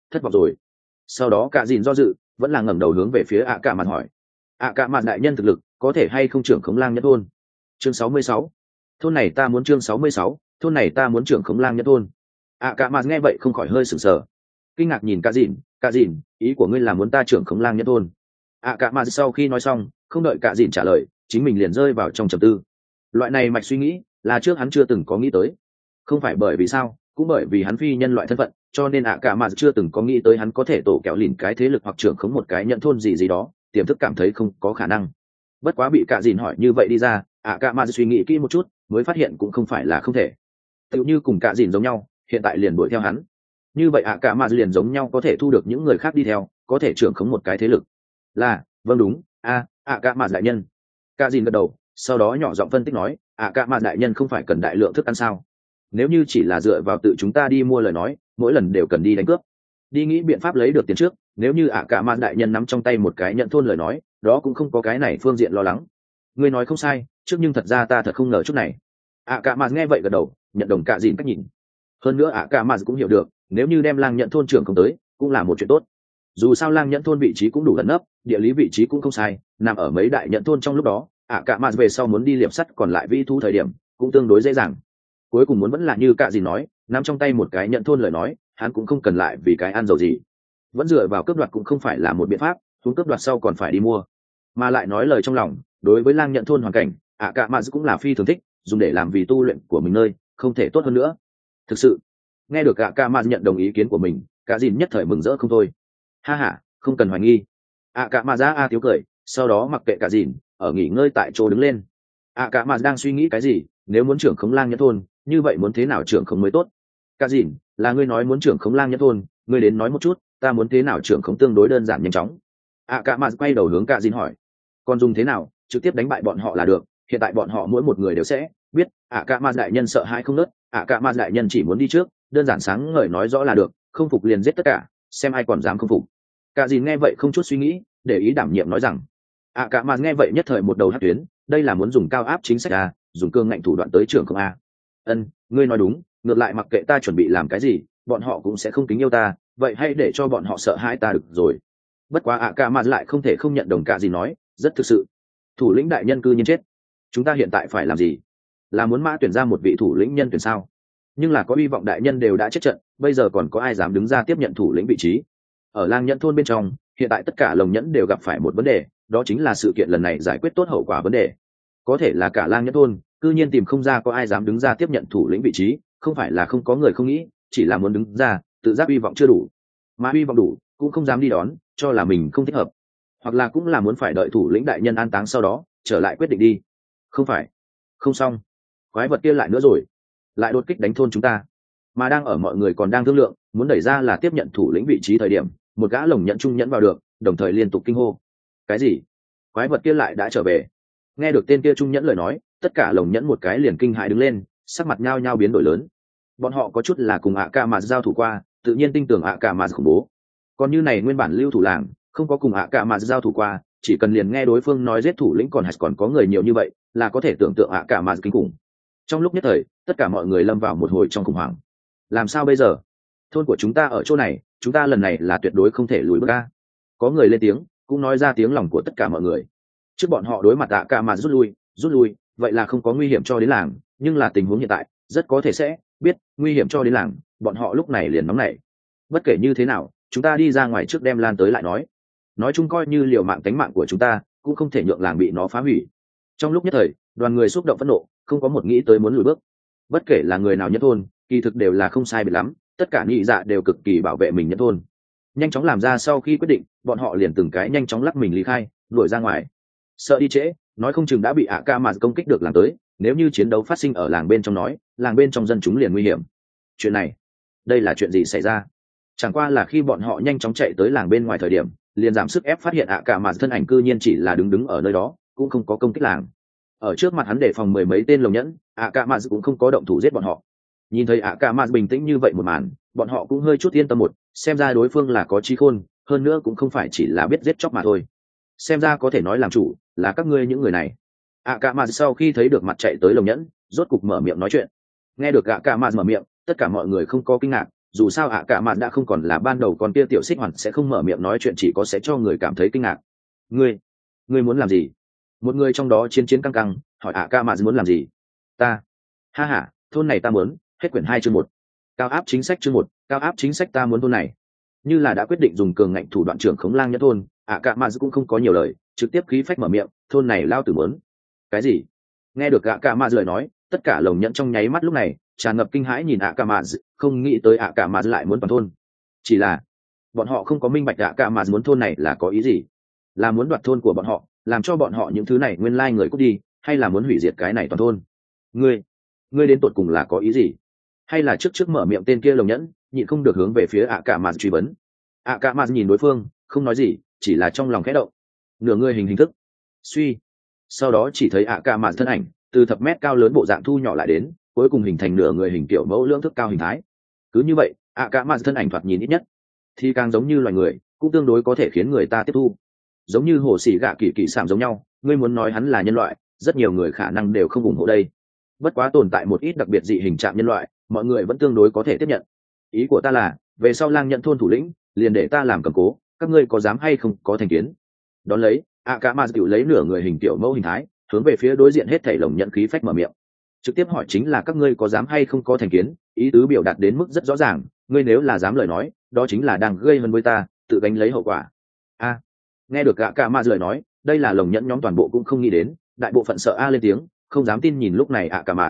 thất vọng rồi. Sau đó cả dìn do dự, vẫn là ngẩng đầu hướng về phía ạ cả mặt hỏi: ạ cả mặt đại nhân thực lực có thể hay không trưởng khống lang nhất thôn? Chương 66. Thôn này ta muốn. Chương 66. Thôn này ta muốn trưởng khống lang nhất thôn. ạ cả mặt nghe vậy không khỏi hơi sửng sờ, kinh ngạc nhìn cả dìn, ý của ngươi là muốn ta trưởng khống lang nhất thôn? ạ cả mặt sau khi nói xong, không đợi cả dìn trả lời, chính mình liền rơi vào trong trầm tư. Loại này mạch suy nghĩ là trước hắn chưa từng có nghĩ tới. Không phải bởi vì sao, cũng bởi vì hắn phi nhân loại thân phận, cho nên ạ cả mặt chưa từng có nghĩ tới hắn có thể tổ kẹo lìn cái thế lực hoặc trưởng khống một cái nhận thôn gì đó, tiềm thức cảm thấy không có khả năng. Bất quá bị cả dìn hỏi như vậy đi ra, ạ cả mặt suy nghĩ kỹ một chút, mới phát hiện cũng không phải là không thể. Tựu như cùng cả dìn giống nhau, hiện tại liền đuổi theo hắn. Như vậy ạ cả mặt liền giống nhau có thể thu được những người khác đi theo, có thể trưởng khống một cái thế lực. Là, vâng đúng, ạ cả mặt đại nhân. Cả dìn gật đầu, sau đó nhỏ giọng phân tích nói, ạ cả mặt đại nhân không phải cần đại lượng thức ăn sao? Nếu như chỉ là dựa vào tự chúng ta đi mua lời nói, mỗi lần đều cần đi đánh cướp, đi nghĩ biện pháp lấy được tiền trước. Nếu như ạ cả mặt đại nhân nắm trong tay một cái nhận thôn lời nói, đó cũng không có cái này phương diện lo lắng. Ngươi nói không sai, trước nhưng thật ra ta thật không ngờ chút này. ạ cả mặt nghe vậy gật đầu, nhận đồng cả dìn cách nhìn. Hơn nữa ạ cả mặt cũng hiểu được, nếu như đem lang nhận thôn trưởng không tới, cũng là một chuyện tốt. Dù sao lang nhận thôn vị trí cũng đủ ẩn nấp, địa lý vị trí cũng không sai, nằm ở mấy đại nhận thôn trong lúc đó, ạ cả mặt về sau muốn đi liệp sắt còn lại vi thú thời điểm cũng tương đối dễ dàng. Cuối cùng muốn vẫn là như cả gì nói, nắm trong tay một cái nhận thôn lời nói, hắn cũng không cần lại vì cái ăn dầu gì. Vẫn dựa vào cướp đoạt cũng không phải là một biện pháp, chúng cướp đoạt sau còn phải đi mua. Mà lại nói lời trong lòng, đối với lang nhận thôn hoàn cảnh, ạ cả mặt cũng là phi thường thích, dùng để làm vì tu luyện của mình nơi, không thể tốt hơn nữa. Thực sự, nghe được ạ cả mặt nhận đồng ý kiến của mình, cả dìn nhất thời mừng rỡ không thôi. Ha ha, không cần hoài nghi. ạ cả mặt ra tiếu cười, sau đó mặc kệ cả dìn, ở nghỉ ngơi tại chỗ đứng lên. ạ cả mặt đang suy nghĩ cái gì, nếu muốn trưởng khống lang nhận thôn, như vậy muốn thế nào trưởng khống mới tốt? Cả dìn, là ngươi nói muốn trưởng khống lang nhất thôn, ngươi đến nói một chút, ta muốn thế nào trưởng khống tương đối đơn giản nhanh chóng. Cả mặt quay đầu hướng cả dìn hỏi, còn dùng thế nào, trực tiếp đánh bại bọn họ là được, hiện tại bọn họ mỗi một người đều sẽ biết. Cả mặt đại nhân sợ hãi không nớt, cả mặt đại nhân chỉ muốn đi trước, đơn giản sáng ngời nói rõ là được, không phục liền giết tất cả, xem ai còn dám không phục. Cả dìn nghe vậy không chút suy nghĩ, để ý đảm nhiệm nói rằng. Cả mặt nghe vậy nhất thời một đầu hất tuyến, đây là muốn dùng cao áp chính sách à, dùng cương ngạnh thủ đoạn tới trưởng không a. Ngươi nói đúng, ngược lại mặc kệ ta chuẩn bị làm cái gì, bọn họ cũng sẽ không kính yêu ta, vậy hãy để cho bọn họ sợ hãi ta được rồi. Bất quá ạ cả mặt lại không thể không nhận đồng cả gì nói, rất thực sự. Thủ lĩnh đại nhân cư nhiên chết, chúng ta hiện tại phải làm gì? Là muốn mã tuyển ra một vị thủ lĩnh nhân tuyển sao? Nhưng là có hy vọng đại nhân đều đã chết trận, bây giờ còn có ai dám đứng ra tiếp nhận thủ lĩnh vị trí? Ở lang nhẫn thôn bên trong, hiện tại tất cả lồng nhẫn đều gặp phải một vấn đề, đó chính là sự kiện lần này giải quyết tốt hậu quả vấn đề. Có thể là cả lang nhẫn thôn cư nhiên tìm không ra có ai dám đứng ra tiếp nhận thủ lĩnh vị trí, không phải là không có người không nghĩ, chỉ là muốn đứng ra, tự giác hy vọng chưa đủ, mà hy vọng đủ cũng không dám đi đón, cho là mình không thích hợp, hoặc là cũng là muốn phải đợi thủ lĩnh đại nhân an táng sau đó trở lại quyết định đi. Không phải, không xong, quái vật kia lại nữa rồi, lại đột kích đánh thôn chúng ta. Mà đang ở mọi người còn đang thương lượng muốn đẩy ra là tiếp nhận thủ lĩnh vị trí thời điểm, một gã lồng nhẫn trung nhẫn vào được, đồng thời liên tục kinh hô, cái gì? Quái vật kia lại đã trở về? Nghe được tên kia trung nhẫn lời nói, tất cả lồng nhẫn một cái liền kinh hãi đứng lên, sắc mặt nhao nhao biến đổi lớn. Bọn họ có chút là cùng ạ cả mà giao thủ qua, tự nhiên tin tưởng ạ cả mà khủng bố. Còn như này nguyên bản lưu thủ làng, không có cùng ạ cả mà giao thủ qua, chỉ cần liền nghe đối phương nói giết thủ lĩnh còn có người nhiều như vậy, là có thể tưởng tượng ạ cả mà kinh khủng. Trong lúc nhất thời, tất cả mọi người lâm vào một hồi trong khủng hoảng. Làm sao bây giờ? Thôn của chúng ta ở chỗ này, chúng ta lần này là tuyệt đối không thể lùi bước ra. Có người lên tiếng, cũng nói ra tiếng lòng của tất cả mọi người. Trước bọn họ đối mặt ạ cả mà rút lui, vậy là không có nguy hiểm cho đến làng, nhưng là tình huống hiện tại rất có thể sẽ biết nguy hiểm cho đến làng, bọn họ lúc này liền nóng nảy. Bất kể như thế nào, chúng ta đi ra ngoài trước đem lan tới lại nói chung coi như liều mạng tánh mạng của chúng ta cũng không thể nhượng làng bị nó phá hủy. Trong lúc nhất thời, đoàn người xúc động phẫn nộ, không có một nghĩ tới muốn lùi bước. Bất kể là người nào nhất thôn, kỳ thực đều là không sai biệt lắm, tất cả nhị dạ đều cực kỳ bảo vệ mình nhất thôn. Nhanh chóng làm ra sau khi quyết định, bọn họ liền từng cái nhanh chóng lắc mình lý khai, đuổi ra ngoài. Sợ đi trễ, nói không chừng đã bị ạ ca mà công kích được làng tới, nếu như chiến đấu phát sinh ở làng bên trong nói, làng bên trong dân chúng liền nguy hiểm. Chuyện này, đây là chuyện gì xảy ra? Chẳng qua là khi bọn họ nhanh chóng chạy tới làng bên ngoài thời điểm, liền giảm sức ép phát hiện ạ ca mà thân ảnh cư nhiên chỉ là đứng ở nơi đó, cũng không có công kích làng. Ở trước mặt hắn để phòng mười mấy tên lồng nhẫn, ạ ca mà cũng không có động thủ giết bọn họ. Nhìn thấy ạ ca mà bình tĩnh như vậy một màn, bọn họ cũng hơi chút yên tâm một, xem ra đối phương là có trí khôn, hơn nữa cũng không phải chỉ là biết giết chóc mà thôi. Xem ra có thể nói làm chủ là các ngươi những người này. ạ cả mà sau khi thấy được mặt chạy tới lồng nhẫn, rốt cục mở miệng nói chuyện. Nghe được ạ cả mà mở miệng, tất cả mọi người không có kinh ngạc, dù sao ạ cả mặt đã không còn là ban đầu, con kia tiểu xích hoàn sẽ không mở miệng nói chuyện, chỉ có sẽ cho người cảm thấy kinh ngạc. Ngươi muốn làm gì? Một người trong đó chiến chiến căng căng hỏi ạ cả mặt muốn làm gì. Ta ha ha, thôn này ta muốn. Hết quyển 2 chương 1. Cao áp chính sách chương 1. Cao áp chính sách, ta muốn thôn này. Như là đã quyết định dùng cường ngạnh thủ đoạn trưởng khống lang nhất thôn, ạ cả mặt cũng không có nhiều lời, trực tiếp khí phách mở miệng, thôn này lao tử muốn. Cái gì? Nghe được ạ cả mặt lời nói, tất cả lồng nhẫn trong nháy mắt lúc này tràn ngập kinh hãi nhìn ạ cả mặt, không nghĩ tới ạ cả mặt lại muốn toàn thôn. Chỉ là bọn họ không có minh bạch ạ cả mặt muốn thôn này là có ý gì, là muốn đoạt thôn của bọn họ, làm cho bọn họ những thứ này nguyên lai người cút đi, hay là muốn hủy diệt cái này toàn thôn? Ngươi đến tột cùng là có ý gì? Hay là trước mở miệng tên kia lồng nhẫn nhịn không được hướng về phía ạ cả mặt truy vấn. ạ cả mặt nhìn đối phương không nói gì, chỉ là trong lòng khẽ động. Nửa người hình thức suy, sau đó chỉ thấy ạ cả mặt thân ảnh từ thập mét cao lớn bộ dạng thu nhỏ lại đến cuối cùng hình thành nửa người hình kiểu mẫu lưỡng thức cao hình thái. Cứ như vậy ạ cả mặt thân ảnh thoạt nhìn ít nhất thì càng giống như loài người, cũng tương đối có thể khiến người ta tiếp thu, giống như hồ xỉ gạ kỳ kỳ sảm giống nhau. Ngươi muốn nói hắn là nhân loại, rất nhiều người khả năng đều không ủng hộ đây, bất quá tồn tại một ít đặc biệt dị hình trạng nhân loại, mọi người vẫn tương đối có thể tiếp nhận. Ý của ta là về sau lang nhận thôn thủ lĩnh liền để ta làm cầm cố, các ngươi có dám hay không có thành kiến? Đón lấy ạ cả mặt tự lấy nửa người hình tiểu mẫu hình thái hướng về phía đối diện hết thảy lồng nhận khí phách mở miệng, trực tiếp hỏi chính là các ngươi có dám hay không có thành kiến. Ý tứ biểu đạt đến mức rất rõ ràng, ngươi nếu là dám lời nói, đó chính là đang gây hấn với ta, tự gánh lấy hậu quả. Nghe được ạ cả mặt lời nói, đây là lồng nhẫn nhóm toàn bộ cũng không nghĩ đến, đại bộ phận sợ lên tiếng, không dám tin nhìn lúc này ạ cả mặt.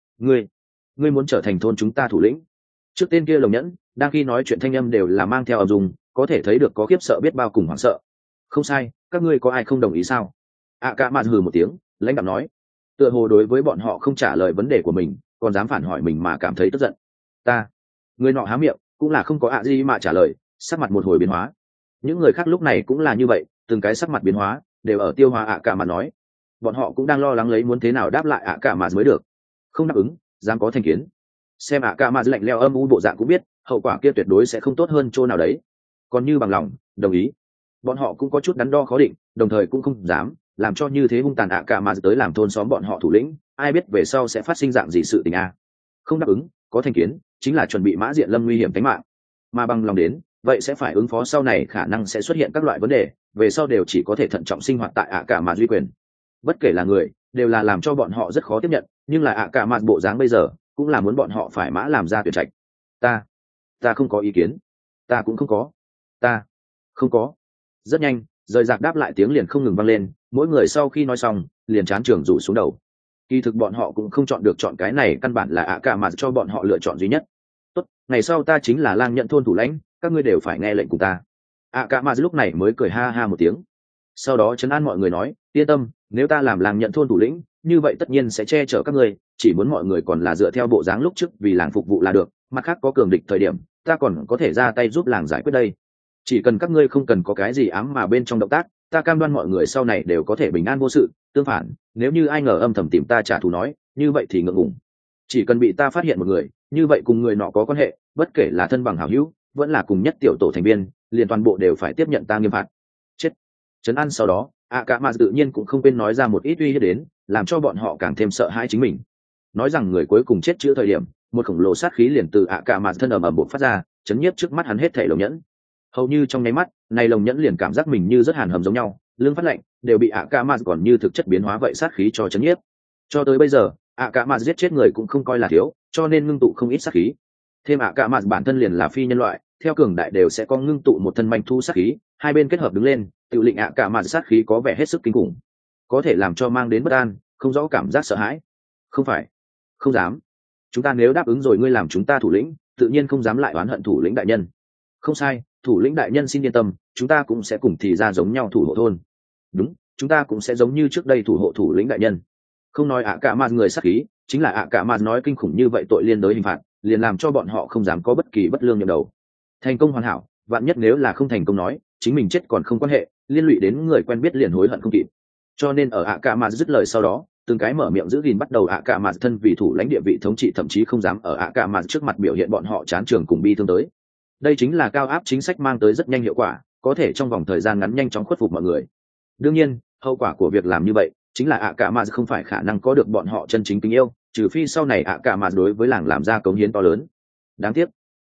Ngươi muốn trở thành thôn chúng ta thủ lĩnh? Trước tên kia lồng nhẫn đang khi nói chuyện thanh âm đều là mang theo âm dung, có thể thấy được có khiếp sợ biết bao cùng hoảng sợ. Không sai, các ngươi có ai không đồng ý sao? ạ cả mặt hừ một tiếng, lãnh đạm nói, tựa hồ đối với bọn họ không trả lời vấn đề của mình còn dám phản hỏi mình mà cảm thấy tức giận. Người nọ há miệng cũng là không có ạ gì mà trả lời, sắc mặt một hồi biến hóa. Những người khác lúc này cũng là như vậy, từng cái sắc mặt biến hóa đều ở tiêu hóa ạ cả mặt nói. Bọn họ cũng đang lo lắng lấy muốn thế nào đáp lại ạ cả mặt mới được. Không đáp ứng dám có thành kiến? Xem ạ cả mặt lạnh lẽo âm u bộ dạng cũng biết hậu quả kia tuyệt đối sẽ không tốt hơn chỗ nào đấy. Còn như bằng lòng đồng ý, bọn họ cũng có chút đắn đo khó định, đồng thời cũng không dám làm cho như thế hung tàn ạ cả mặt tới làm thôn xóm bọn họ thủ lĩnh, ai biết về sau sẽ phát sinh dạng gì sự tình a. Không đáp ứng có thành kiến chính là chuẩn bị mã diện lâm nguy hiểm tính mạng, mà bằng lòng đến vậy sẽ phải ứng phó sau này khả năng sẽ xuất hiện các loại vấn đề, về sau đều chỉ có thể thận trọng sinh hoạt tại ạ cả mặt duy quyền. Bất kể là người đều là làm cho bọn họ rất khó tiếp nhận, nhưng là ạ cả mặt bộ dáng bây giờ cũng là muốn bọn họ phải mã làm ra tuyển trạch. Ta không có ý kiến. Ta cũng không có. Ta không có. Rất nhanh rời rạc đáp lại tiếng liền không ngừng vang lên, mỗi người sau khi nói xong liền chán trường rủ xuống đầu. Kỳ thực bọn họ cũng không chọn được chọn cái này, căn bản là ạ cả mặt cho bọn họ lựa chọn duy nhất. Tốt, ngày sau ta chính là lang nhận thôn thủ lãnh, các ngươi đều phải nghe lệnh của ta. ạ cả mặt lúc này mới cười ha ha một tiếng, sau đó trấn an mọi người nói, yên tâm, nếu ta làm lang nhận thôn thủ lĩnh như vậy tất nhiên sẽ che chở các ngươi, chỉ muốn mọi người còn là dựa theo bộ dáng lúc trước vì làng phục vụ là được, mặt khác có cường địch thời điểm ta còn có thể ra tay giúp làng giải quyết đây. Chỉ cần các ngươi không cần có cái gì ám mà bên trong động tác, ta cam đoan mọi người sau này đều có thể bình an vô sự. Tương phản, nếu như ai ngờ âm thầm tìm ta trả thù nói, như vậy thì ngượng ngùng. Chỉ cần bị ta phát hiện một người, như vậy cùng người nọ có quan hệ, bất kể là thân bằng hảo hữu vẫn là cùng nhất tiểu tổ thành viên, liền toàn bộ đều phải tiếp nhận ta nghiêm phạt. Chết. Trấn an sau đó ạ cả mặt tự nhiên cũng không quên nói ra một ít uy hiếp đến, làm cho bọn họ càng thêm sợ hãi chính mình. Nói rằng người cuối cùng chết chữa thời điểm, một khổng lồ sát khí liền từ ạ cả mặt thân ầm bộc phát ra, chấn nhiếp trước mắt hắn hết thảy lồng nhẫn. Hầu như trong nháy mắt này lồng nhẫn liền cảm giác mình như rất hàn hầm giống nhau, lưng phát lạnh, đều bị ạ cả mặt còn như thực chất biến hóa vậy sát khí cho chấn nhiếp. Cho tới bây giờ ạ cả mặt giết chết người cũng không coi là thiếu, cho nên ngưng tụ không ít sát khí. Thêm ạ cả mặt bản thân liền là phi nhân loại, theo cường đại đều sẽ có ngưng tụ một thân manh thu sát khí, hai bên kết hợp đứng lên tự lệnh ạ cả mặt sát khí có vẻ hết sức kinh khủng, có thể làm cho mang đến bất an, không rõ cảm giác sợ hãi. Không phải, không dám. Chúng ta nếu đáp ứng rồi ngươi làm chúng ta thủ lĩnh, tự nhiên không dám lại oán hận thủ lĩnh đại nhân. Không sai, thủ lĩnh đại nhân xin yên tâm, chúng ta cũng sẽ cùng thì ra giống nhau thủ hộ thôn. Đúng, chúng ta cũng sẽ giống như trước đây thủ hộ thủ lĩnh đại nhân. Không nói ạ cả mặt người sát khí, chính là ạ cả mặt nói kinh khủng như vậy tội liên đới hình phạt, liền làm cho bọn họ không dám có bất kỳ bất lương nhậm đầu. Thành công hoàn hảo, vạn nhất nếu là không thành công nói, chính mình chết còn không quan hệ, liên lụy đến người quen biết liền hối hận không kịp. Cho nên ở ạ cả mặt dứt lời sau đó, từng cái mở miệng giữ gìn bắt đầu ạ cả mặt thân vì thủ lãnh địa vị thống trị, thậm chí không dám ở ạ cả mặt trước mặt biểu hiện bọn họ chán trường cùng bi thương tới. Đây chính là cao áp chính sách mang tới rất nhanh hiệu quả, có thể trong vòng thời gian ngắn nhanh chóng khuất phục mọi người. Đương nhiên hậu quả của việc làm như vậy chính là ạ cả mặt không phải khả năng có được bọn họ chân chính tình yêu, trừ phi sau này ạ cả mặt đối với làng làm ra cống hiến to lớn. Đáng tiếc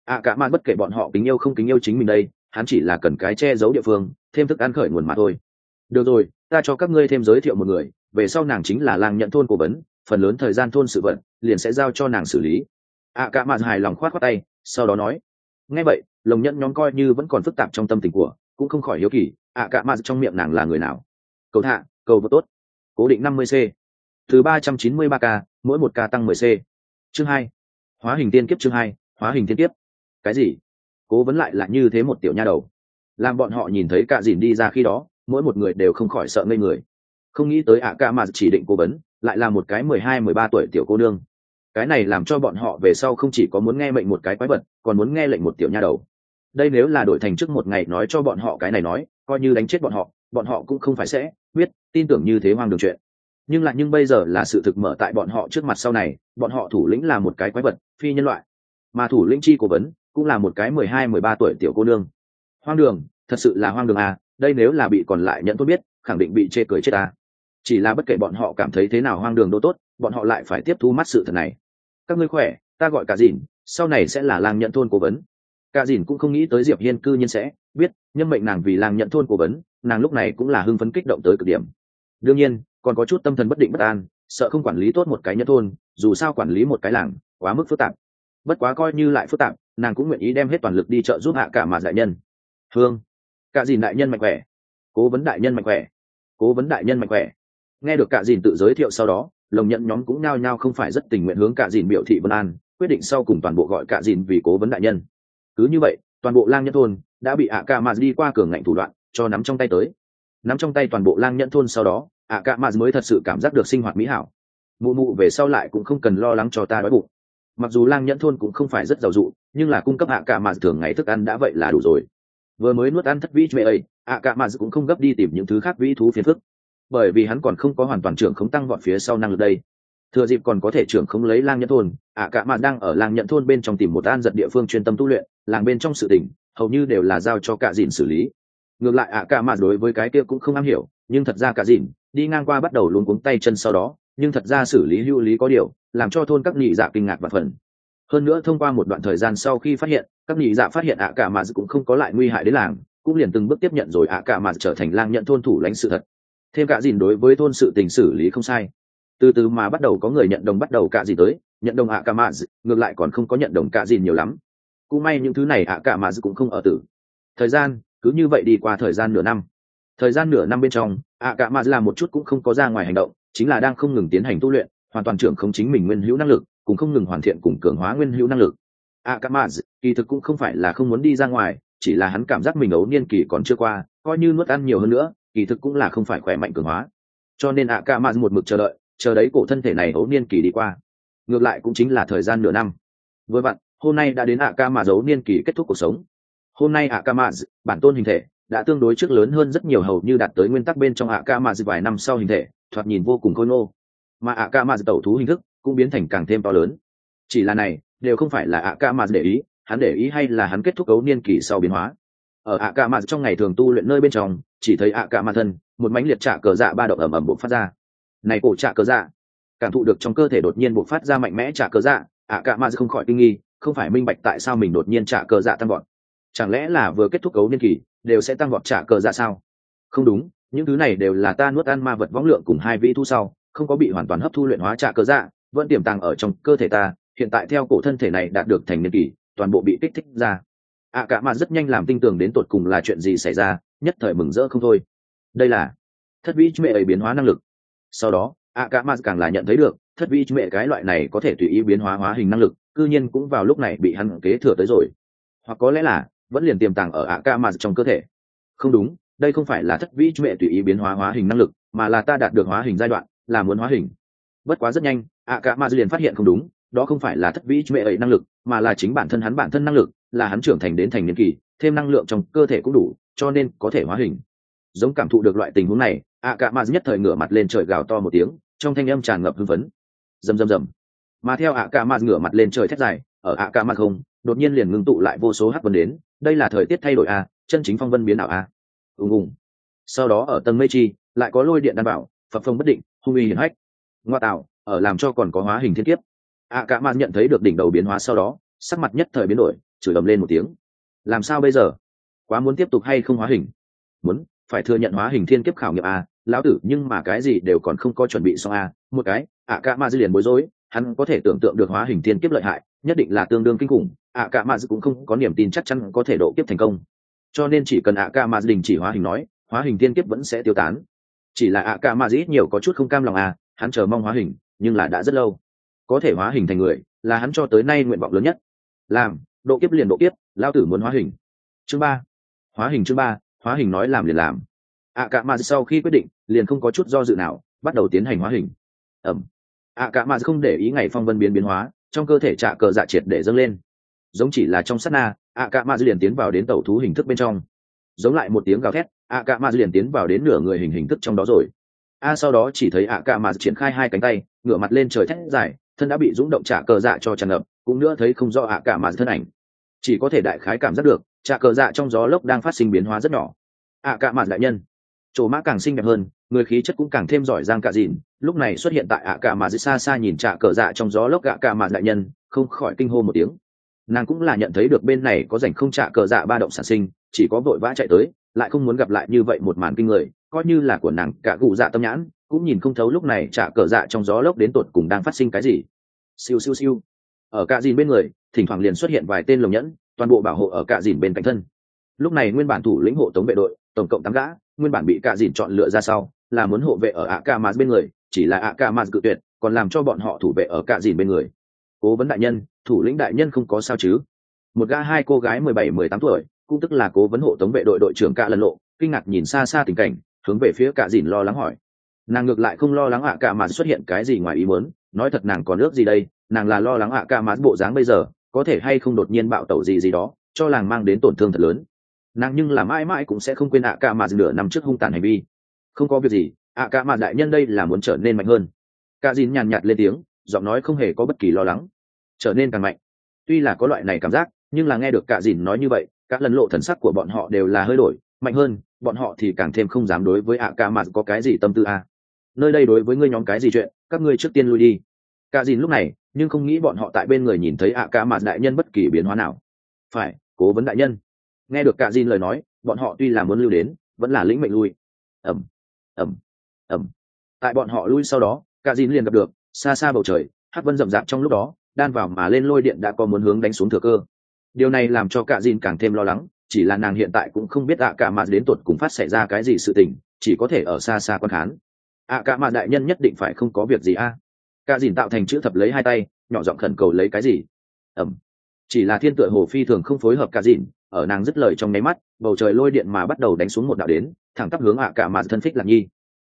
ạ cả mà bất kể bọn họ kính yêu không kính yêu chính mình đây, hắn chỉ là cần cái che giấu địa phương, thêm thức ăn khởi nguồn mà thôi. Được rồi, ta cho các ngươi thêm giới thiệu một người, về sau nàng chính là lang nhận thôn cố vấn, phần lớn thời gian thôn sự vận liền sẽ giao cho nàng xử lý. ạ cả mà hài lòng khoát khoát tay, sau đó nói. Nghe vậy, lồng nhẫn nhóm coi như vẫn còn phức tạp trong tâm tình của, cũng không khỏi hiếu kỳ, ạ cả mà trong miệng nàng là người nào. Cầu thả, cầu vô tốt, cố định 50 c, từ 393 k, mỗi một k tăng 10 c. Chương 2, hóa hình tiên kiếp. Chương 2, hóa hình tiên kiếp. Cái gì? Cố vấn lại là như thế một tiểu nha đầu. Làm bọn họ nhìn thấy Cạ Dìn đi ra khi đó, mỗi một người đều không khỏi sợ ngây người. Không nghĩ tới ạ cả mà chỉ định cố vấn lại là một cái 12-13 tuổi tiểu cô nương. Cái này làm cho bọn họ về sau không chỉ có muốn nghe mệnh một cái quái vật, còn muốn nghe lệnh một tiểu nha đầu. Đây nếu là đổi thành trước một ngày nói cho bọn họ cái này nói, coi như đánh chết bọn họ cũng không phải sẽ biết tin tưởng như thế hoang đường chuyện. Nhưng bây giờ là sự thực mở tại bọn họ trước mặt. Sau này bọn họ thủ lĩnh là một cái quái vật phi nhân loại, mà thủ lĩnh chi cố vấn cũng là một cái 12-13 tuổi tiểu cô nương. Hoang đường, thật sự là hoang đường à. Đây nếu là bị còn lại nhận tôi biết, khẳng định bị chê cười chết à. Chỉ là bất kể bọn họ cảm thấy thế nào hoang đường đô tốt, bọn họ lại phải tiếp thu mắt sự thật này. Các ngươi khỏe, ta gọi Cạ Dìn, sau này sẽ là lang nhận thôn cố vấn. Cạ Dìn cũng không nghĩ tới Diệp Hiên cư nhiên sẽ biết nhân mệnh nàng vì lang nhận thôn cố vấn, nàng lúc này cũng là hưng phấn kích động tới cực điểm. Đương nhiên còn có chút tâm thần bất định bất an, sợ không quản lý tốt một cái nhân thôn, dù sao quản lý một cái làng quá mức phức tạp. Bất quá coi như lại phức tạp, nàng cũng nguyện ý đem hết toàn lực đi trợ giúp hạ cả mà đại nhân. Hương, Cạ Dìn đại nhân mạnh khỏe, cố vấn đại nhân mạnh khỏe, cố vấn đại nhân mạnh khỏe. Nghe được Cạ Dìn tự giới thiệu sau đó, lồng nhận nhóm cũng nhao nhao không phải rất tình nguyện hướng Cạ Dìn biểu thị vân an, quyết định sau cùng toàn bộ gọi Cạ Dìn vì cố vấn đại nhân. Cứ như vậy, toàn bộ lang nhân thôn đã bị ạ cả mà đi qua cường ngạnh thủ đoạn cho nắm trong tay tới. Nắm trong tay toàn bộ lang nhân thôn sau đó, ạ cả mà mới thật sự cảm giác được sinh hoạt mỹ hảo. Mụ mụ về sau lại cũng không cần lo lắng cho ta đói bụng. Mặc dù lang nhẫn thôn cũng không phải rất giàu dụ, nhưng là cung cấp ạ cả mà thường ngày thức ăn đã vậy là đủ rồi. Vừa mới nuốt ăn thất vĩ mẹ ấy, ạ cả mà cũng không gấp đi tìm những thứ khác vĩ thú phiền phức, bởi vì hắn còn không có hoàn toàn trưởng khống tăng vọt phía sau năng lực đây. Thừa dịp còn có thể trưởng khống lấy lang nhẫn thôn, ạ cả mà đang ở lang nhẫn thôn bên trong tìm một an giật địa phương chuyên tâm tu luyện, làng bên trong sự tình hầu như đều là giao cho Cạ Dìn xử lý. Ngược lại ạ cả mà đối với cái kia cũng không am hiểu, nhưng thật ra Cạ Dìn đi ngang qua bắt đầu luống cuống tay chân sau đó, nhưng thật ra xử lý hữu lý có điều, làm cho thôn các nhị dạ kinh ngạc và phần. Hơn nữa thông qua một đoạn thời gian sau khi phát hiện, các nhị dạ phát hiện ạ cả mà cũng không có lại nguy hại đến làng, cũng liền từng bước tiếp nhận rồi ạ cả mà trở thành lang nhận thôn thủ lãnh sự thật. Thêm Cạ Dìn đối với thôn sự tình xử lý không sai, từ từ mà bắt đầu có người nhận đồng, bắt đầu Cạ Dìn tới nhận đồng ạ cả mà, ngược lại còn không có nhận đồng Cạ Dìn nhiều lắm. Cũng may những thứ này ạ cả mà cũng không ở tử. Thời gian cứ như vậy đi qua thời gian nửa năm. Thời gian nửa năm bên trong, ạ cả mà làm một chút cũng không có ra ngoài hành động, chính là đang không ngừng tiến hành tu luyện, hoàn toàn trưởng không chính mình nguyên hữu năng lực, cũng không ngừng hoàn thiện cùng cường hóa nguyên hữu năng lực. ạ cả mà kỳ thực cũng không phải là không muốn đi ra ngoài, chỉ là hắn cảm giác mình ấu niên kỳ còn chưa qua, coi như nuốt ăn nhiều hơn nữa, kỳ thực cũng là không phải khỏe mạnh cường hóa. Cho nên ạ cả mà một mực chờ đợi, chờ đấy cổ thân thể này ấu niên kỳ đi qua. Ngược lại cũng chính là thời gian nửa năm. Với bạn, hôm nay đã đến ạ cả mà ấu niên kỳ kết thúc cuộc sống. Hôm nay ạ cả mà bản tôn hình thể đã tương đối trước lớn hơn rất nhiều, hầu như đạt tới nguyên tắc bên trong ạ cả mà vài năm sau hình thể, thoạt nhìn vô cùng khôi ngô. Mà ạ cả mà tẩu thú hình thức cũng biến thành càng thêm to lớn. Chỉ là này đều không phải là ạ cả mà để ý, hắn để ý hay là hắn kết thúc ấu niên kỳ sau biến hóa. Ở ạ cả mà trong ngày thường tu luyện nơi bên trong, chỉ thấy ạ cả mà thân một mánh liệt trả cờ dạ ba động ầm ầm bộc phát ra. Này cổ trả cờ dạ, cảm thụ được trong cơ thể đột nhiên bộc phát ra mạnh mẽ trả cờ dạ, ạ cả mà không khỏi kinh nghi, không phải minh bạch tại sao mình đột nhiên trả cờ dạ tăng vọt. Chẳng lẽ là vừa kết thúc ấu niên kỳ đều sẽ tăng vọt trả cờ dạ sao? Không đúng, những thứ này đều là ta nuốt ăn ma vật võng lượng cùng hai vĩ thu sau không có bị hoàn toàn hấp thu luyện hóa trả cờ dạ, vẫn tiềm tàng ở trong cơ thể ta, hiện tại theo cổ thân thể này đạt được thành niên kỳ, toàn bộ bị kích thích ra. ạ cả mà rất nhanh làm tinh tường đến tột cùng là chuyện gì xảy ra, nhất thời mừng rỡ không thôi. Đây là thất vĩ mẹ ấy biến hóa năng lực. Sau đó ạ cả mà càng là nhận thấy được thất vĩ mẹ cái loại này có thể tùy ý biến hóa hóa hình năng lực, cư nhiên cũng vào lúc này bị hắn kế thừa tới rồi. Hoặc có lẽ là vẫn liền tiềm tàng ở ạ cả mà trong cơ thể. Không đúng, đây không phải là thất vĩ mẹ tùy ý biến hóa hóa hình năng lực, mà là ta đạt được hóa hình giai đoạn, là muốn hóa hình. Bất quá rất nhanh ạ cả mà liền phát hiện không đúng, đó không phải là thất vĩ mẹ ấy năng lực, mà là chính bản thân hắn năng lực, là hắn trưởng thành đến thành niên kỳ, thêm năng lượng trong cơ thể cũng đủ, cho nên có thể hóa hình. Giống cảm thụ được loại tình huống này, ạ cả mà nhất thời ngửa mặt lên trời gào to một tiếng, trong thanh âm tràn ngập hưng phấn. Rầm rầm rầm. Mà theo ạ cả mà ngửa mặt lên trời thét dài, ở ạ cả mà không đột nhiên liền ngưng tụ lại vô số hắc vân đến, đây là thời tiết thay đổi a, chân chính phong vân biến ảo a. Ùng. Sau đó ở tầng mây chi lại có lôi điện đan bảo, phập phồng bất định, hung uy hiển hách. Ngoa tạo, ở làm cho còn có hóa hình thiên kiếp. ạ cả mà nhận thấy được đỉnh đầu biến hóa sau đó, sắc mặt nhất thời biến đổi, chửi ầm lên một tiếng. Làm sao bây giờ? Quá muốn tiếp tục hay không hóa hình? Muốn, phải thừa nhận hóa hình thiên kiếp khảo nghiệm à, lão tử nhưng mà cái gì đều còn không có chuẩn bị xong à. Một cái cả ma liền bối rối, hắn có thể tưởng tượng được hóa hình thiên kiếp lợi hại, nhất định là tương đương kinh khủng. Cả ma cũng không có niềm tin chắc chắn có thể độ kiếp thành công, cho nên chỉ cần cả ma đình chỉ hóa hình nói, hóa hình thiên kiếp vẫn sẽ tiêu tán. Chỉ là cả ma ít nhiều có chút không cam lòng à, hắn chờ mong hóa hình nhưng là đã rất lâu, có thể hóa hình thành người là hắn cho tới nay nguyện vọng lớn nhất. Làm độ kiếp liền độ kiếp, lao tử muốn hóa hình. Chương 3. Hóa hình. Chương 3. Hóa hình nói làm liền làm. Cả ma sau khi quyết định liền không có chút do dự nào, bắt đầu tiến hành hóa hình. Cả ma không để ý ngày phong vân biến hóa, trong cơ thể trạ cờ dạ triệt để dâng lên, giống chỉ là trong sát na, cả ma liền tiến vào đến tẩu thú hình thức bên trong, giống lại một tiếng gào thét, cả ma liền tiến vào đến nửa người hình thức trong đó rồi. Sau đó chỉ thấy cả ma triển khai hai cánh tay, ngửa mặt lên trời thét dài, thân đã bị rung động trạ cờ dạ cho tràn ngập, cũng nữa thấy không rõ cả ma thân ảnh, chỉ có thể đại khái cảm giác được trạ cờ dạ trong gió lốc đang phát sinh biến hóa rất nhỏ. Cả ma đại nhân, chỗ mã càng xinh đẹp hơn, người khí chất cũng càng thêm giỏi giang cả dìn, lúc này xuất hiện tại cả ma xa xa nhìn trạ cờ dạ trong gió lốc, cả ma đại nhân không khỏi kinh hô một tiếng. Nàng cũng là nhận thấy được bên này có rảnh không trạ cờ dạ ba động sản sinh, chỉ có vội vã chạy tới, lại không muốn gặp lại như vậy một màn kinh người, coi như là của nàng cả gù dạ tâm nhãn cũng nhìn không thấu lúc này trạ cờ dạ trong gió lốc đến tột cùng đang phát sinh cái gì. Siêu siêu siêu, ở cả dìn bên người thỉnh thoảng liền xuất hiện vài tên lồng nhẫn, toàn bộ bảo hộ ở cả dìn bên cạnh thân. Lúc này nguyên bản thủ lĩnh hộ tống vệ đội tổng cộng 8 gã, nguyên bản bị cả dìn chọn lựa ra sau là muốn hộ vệ ở Akamas bên người, chỉ là Akamas cự tuyệt, còn làm cho bọn họ thủ vệ ở cả dìn bên người. Cố vấn đại nhân, thủ lĩnh đại nhân không có sao chứ? Một gã hai cô gái 17-18 tuổi, cũng tức là cố vấn hộ tống vệ đội đội trưởng Cả Lần Lộ, kinh ngạc nhìn xa xa tình cảnh, hướng về phía Cả dìn lo lắng hỏi. Nàng ngược lại không lo lắng Akamas xuất hiện cái gì ngoài ý muốn, nói thật nàng còn ước gì đây, nàng là lo lắng Akamas bộ dáng bây giờ có thể hay không đột nhiên bạo tẩu gì đó, cho làng mang đến tổn thương thật lớn. Nàng nhưng là mãi mãi cũng sẽ không quên Akamas nửa năm trước hung tàn hành vi. Không có việc gì, Akamas đại nhân đây là muốn trở nên mạnh hơn. Cả dìn nhàn nhạt lên tiếng, giọng nói không hề có bất kỳ lo lắng. Trở nên càng mạnh. Tuy là có loại này cảm giác, nhưng là nghe được cả dìn nói như vậy, các lần lộ thần sắc của bọn họ đều là hơi đổi, mạnh hơn, bọn họ thì càng thêm không dám đối với Akamas có cái gì tâm tư a. Nơi đây đối với ngươi nhóm cái gì chuyện, các ngươi trước tiên lui đi. Cả dìn lúc này, nhưng không nghĩ bọn họ tại bên người nhìn thấy Akamas đại nhân bất kỳ biến hóa nào. Phải, cố vấn đại nhân. Nghe được cả dìn lời nói, bọn họ tuy là muốn lưu đến, vẫn là lĩnh mệnh lui. ầm ầm ầm. Tại bọn họ lui sau đó, cả dìn liền gặp được xa xa bầu trời hắc vân rậm rạp, trong lúc đó đan vào mà lên lôi điện đã có muốn hướng đánh xuống thừa cơ. Điều này làm cho cả dìn càng thêm lo lắng, chỉ là nàng hiện tại cũng không biết cả mà đến tột cùng phát xảy ra cái gì sự tình, chỉ có thể ở xa xa quan khán. Cả mà đại nhân nhất định phải không có việc gì a. Cả dìn tạo thành chữ thập lấy hai tay, nhỏ giọng khẩn cầu lấy cái gì. Chỉ là thiên tựa hồ phi thường không phối hợp cả dìn, ở nàng dứt lời trong nháy mắt, bầu trời lôi điện mà bắt đầu đánh xuống một đạo đến, thẳng tắp hướng cả mà thân phích lạc nhi.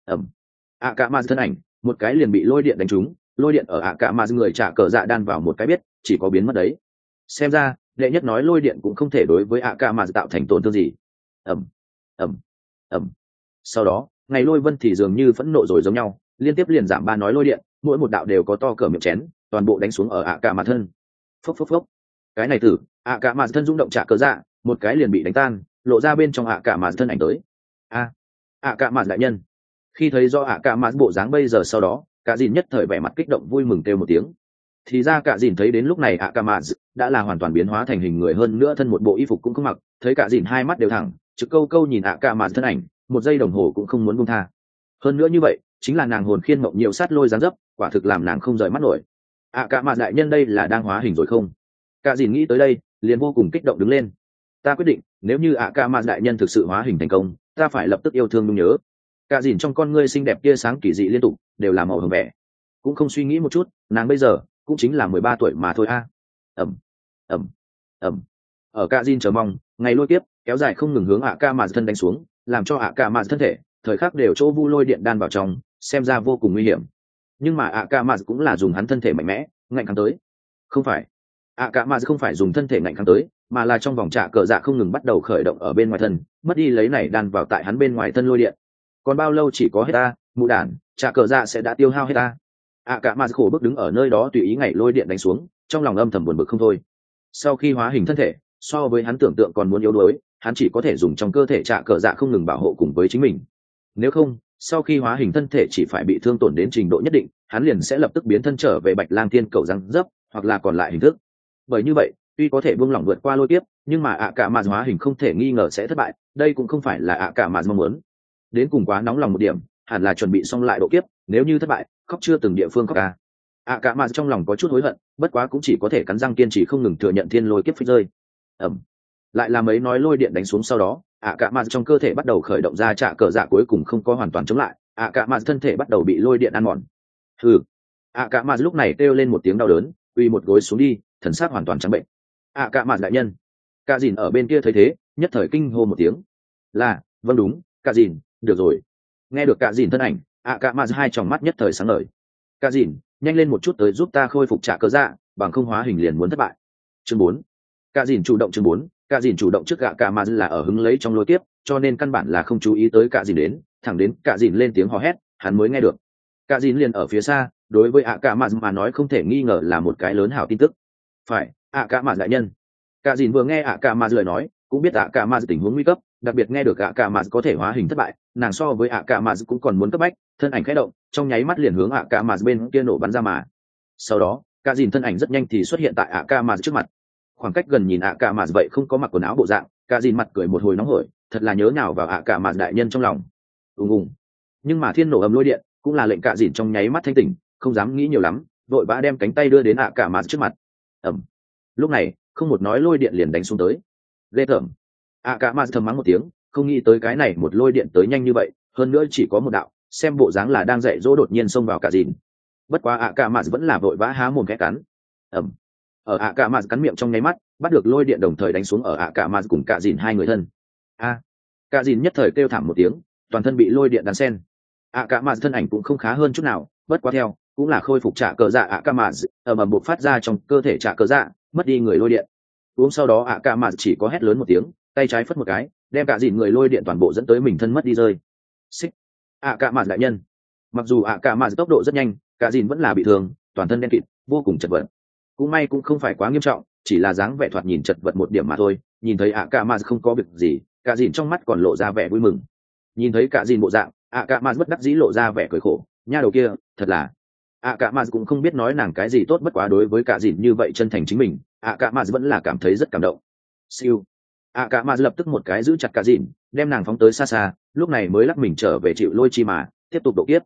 Cả mà thân ảnh một cái liền bị lôi điện đánh trúng, lôi điện ở cả mà người trả cờ dạ đan vào một cái biết chỉ có biến mất đấy. Xem ra đệ nhất nói lôi điện cũng không thể đối với cả mà tạo thành tổn thương gì. Sau đó ngày lôi vân thì dường như phẫn nộ rồi giống nhau, liên tiếp liền giảm 3 nói lôi điện, mỗi một đạo đều có to cỡ miệng chén, toàn bộ đánh xuống ở cả mà thân. Phốc phốc phốc. Cái này tử cả mà thân rung động trả cờ dạ, một cái liền bị đánh tan, lộ ra bên trong cả mà thân ảnh tới. Cả mà đại nhân. Khi thấy do cả mà bộ dáng bây giờ sau đó, cả dìn nhất thời vẻ mặt kích động vui mừng kêu một tiếng. Thì ra cả dìn thấy đến lúc này cả mà đã là hoàn toàn biến hóa thành hình người, hơn nữa thân một bộ y phục cũng không mặc, thấy cả dìn hai mắt đều thẳng, trực câu câu nhìn cả mà thân ảnh, một giây đồng hồ cũng không muốn buông tha. Hơn nữa như vậy chính là nàng hồn khiên mộng nhiều sát lôi dáng dấp, quả thực làm nàng không rời mắt nổi. Cả mà đại nhân đây là đang hóa hình rồi không? Cả dìn nghĩ tới đây liền vô cùng kích động đứng lên. Ta quyết định, nếu như cả mà đại nhân thực sự hóa hình thành công, ta phải lập tức yêu thương nhung nhớ. Cả dìn trong con ngươi xinh đẹp tia sáng kỳ dị liên tục, đều là màu hồng vẻ. Cũng không suy nghĩ một chút, nàng bây giờ cũng chính là 13 tuổi mà thôi a. Ở cả dìn chờ mong, ngày lôi tiếp kéo dài không ngừng hướng cả mà thân đánh xuống, làm cho cả mà thân thể thời khắc đều chỗ vu lôi điện đan vào trong, xem ra vô cùng nguy hiểm. Nhưng mà cả mà cũng là dùng hắn thân thể mạnh mẽ ngạnh kháng tới. Không phải, cả mà không phải dùng thân thể ngạnh kháng tới, mà là trong vòng trả cờ dạ không ngừng bắt đầu khởi động ở bên ngoài thân, mất đi lấy này đan vào tại hắn bên ngoài thân lôi điện. Còn bao lâu chỉ có hết ta, mụ đản, trả cờ dạ sẽ đã tiêu hao hết ta. Cả mà khổ bức đứng ở nơi đó tùy ý ngày lôi điện đánh xuống, trong lòng âm thầm buồn bực không thôi. Sau khi hóa hình thân thể, so với hắn tưởng tượng còn muốn yếu đuối, hắn chỉ có thể dùng trong cơ thể trả cờ dạ không ngừng bảo hộ cùng với chính mình. Nếu không, sau khi hóa hình thân thể chỉ phải bị thương tổn đến trình độ nhất định, hắn liền sẽ lập tức biến thân trở về Bạch Lang Thiên Cầu răng dấp, hoặc là còn lại hình thức. Bởi như vậy, tuy có thể buông lỏng vượt qua lôi kiếp nhưng mà ạ cả mà hóa hình không thể nghi ngờ sẽ thất bại, đây cũng không phải là ạ cả mà mong muốn. Đến cùng quá nóng lòng một điểm, hẳn là chuẩn bị xong lại độ kiếp, nếu như thất bại khóc chưa từng địa phương khóc ca. ạ cả mà trong lòng có chút hối hận, bất quá cũng chỉ có thể cắn răng kiên trì không ngừng thừa nhận thiên lôi kiếp phích rơi. Lại là mấy nói lôi điện đánh xuống sau đó, ạ cả mà trong cơ thể bắt đầu khởi động ra trả cờ dạ, cuối cùng không có hoàn toàn chống lại, ạ cả mà thân thể bắt đầu bị lôi điện ăn mòn. Ạ cả mà lúc này kêu lên một tiếng đau đớn, uy một gối xuống đi, thần sắc hoàn toàn trắng bệnh. ạ cả mà đại nhân. Cả dìn ở bên kia thấy thế nhất thời kinh hô một tiếng. Vâng đúng, cả dìn, được rồi. Nghe được cả dìn thân ảnh, ạ cả mà hai tròng mắt nhất thời sáng ngời. Cả dìn, nhanh lên một chút tới giúp ta khôi phục trả cờ dạ, bằng không hóa hình liền muốn thất bại. Chương 4. Cả dìn chủ động. Chương 4. Cả dìn chủ động trước ạ cả mà là ở hứng lấy trong lôi kiếp, cho nên căn bản là không chú ý tới cả dìn đến, thẳng đến cả dìn lên tiếng hò hét hắn mới nghe được. Cả dìn liền ở phía xa, đối với ạ cả mà nói không thể nghi ngờ là một cái lớn hảo tin tức. Phải, ạ cả mà đại nhân. Cả dìn vừa nghe ạ cả mà lời nói cũng biết ạ cả mà tình huống nguy cấp, đặc biệt nghe được ạ cả mà có thể hóa hình thất bại, nàng so với ạ cả mà cũng còn muốn cấp bách, thân ảnh khẽ động trong nháy mắt liền hướng ạ cả mà bên kia nổ bắn ra mà. Sau đó cả dìn thân ảnh rất nhanh thì xuất hiện tại ạ cả mà trước mặt, khoảng cách gần nhìn ạ cả mà vậy không có mặc quần áo bộ dạng, cả dìn mặt cười một hồi nóng hổi, thật là nhớ nhào vào ạ cả mà đại nhân trong lòng. Ùng. Nhưng mà thiên nổ ầm lôi điện cũng là lệnh cả dìn trong nháy mắt thanh tỉnh, không dám nghĩ nhiều lắm, vội vã đem cánh tay đưa đến ạ cả mà trước mặt. Lúc này không một nói lôi điện liền đánh xuống tới. Ghê tởm. ạ cả mà thầm mắng một tiếng, không nghĩ tới cái này một lôi điện tới nhanh như vậy, hơn nữa chỉ có một đạo, xem bộ dáng là đang dạy dỗ đột nhiên xông vào cả dìn. Bất quá ạ cả mà vẫn là vội vã há mồm khẽ cắn. Ở ạ cả mà cắn miệng trong nháy mắt, bắt được lôi điện đồng thời đánh xuống ở ạ cả mà cùng cả dìn hai người thân. Cả dìn nhất thời kêu thảm một tiếng, toàn thân bị lôi điện đan sen. ạ cả mà thân ảnh cũng không khá hơn chút nào, bất quá theo cũng là khôi phục trả cờ dạ, ạ cả mà ầm buộc phát ra trong cơ thể trả cờ dạ, mất đi người lôi điện. Uống sau đó ạ cả mà chỉ có hét lớn một tiếng, tay trái phất một cái, đem cả dìn người lôi điện toàn bộ dẫn tới mình thân mất đi rơi. Xích. ạ cả mà đại nhân. Mặc dù ạ cả mà tốc độ rất nhanh, cả dìn vẫn là bị thương, toàn thân đen kịt, vô cùng chật vật. Cũng may cũng không phải quá nghiêm trọng, chỉ là dáng vẻ thoạt nhìn chật vật một điểm mà thôi. Nhìn thấy ạ cả mà không có việc gì, cả dìn trong mắt còn lộ ra vẻ vui mừng. Nhìn thấy cả dìn bộ dạng, ạ cả mà bất đắc dĩ lộ ra vẻ cười khổ, nha đầu kia thật là. ạ cả mà cũng không biết nói nàng cái gì tốt, bất quá đối với cả dìn như vậy chân thành chính mình, ạ cả mà vẫn là cảm thấy rất cảm động. Siêu. ạ cả mà lập tức một cái giữ chặt cả dìn, đem nàng phóng tới xa xa, lúc này mới lắc mình trở về chịu lôi chi mà tiếp tục độ kiếp.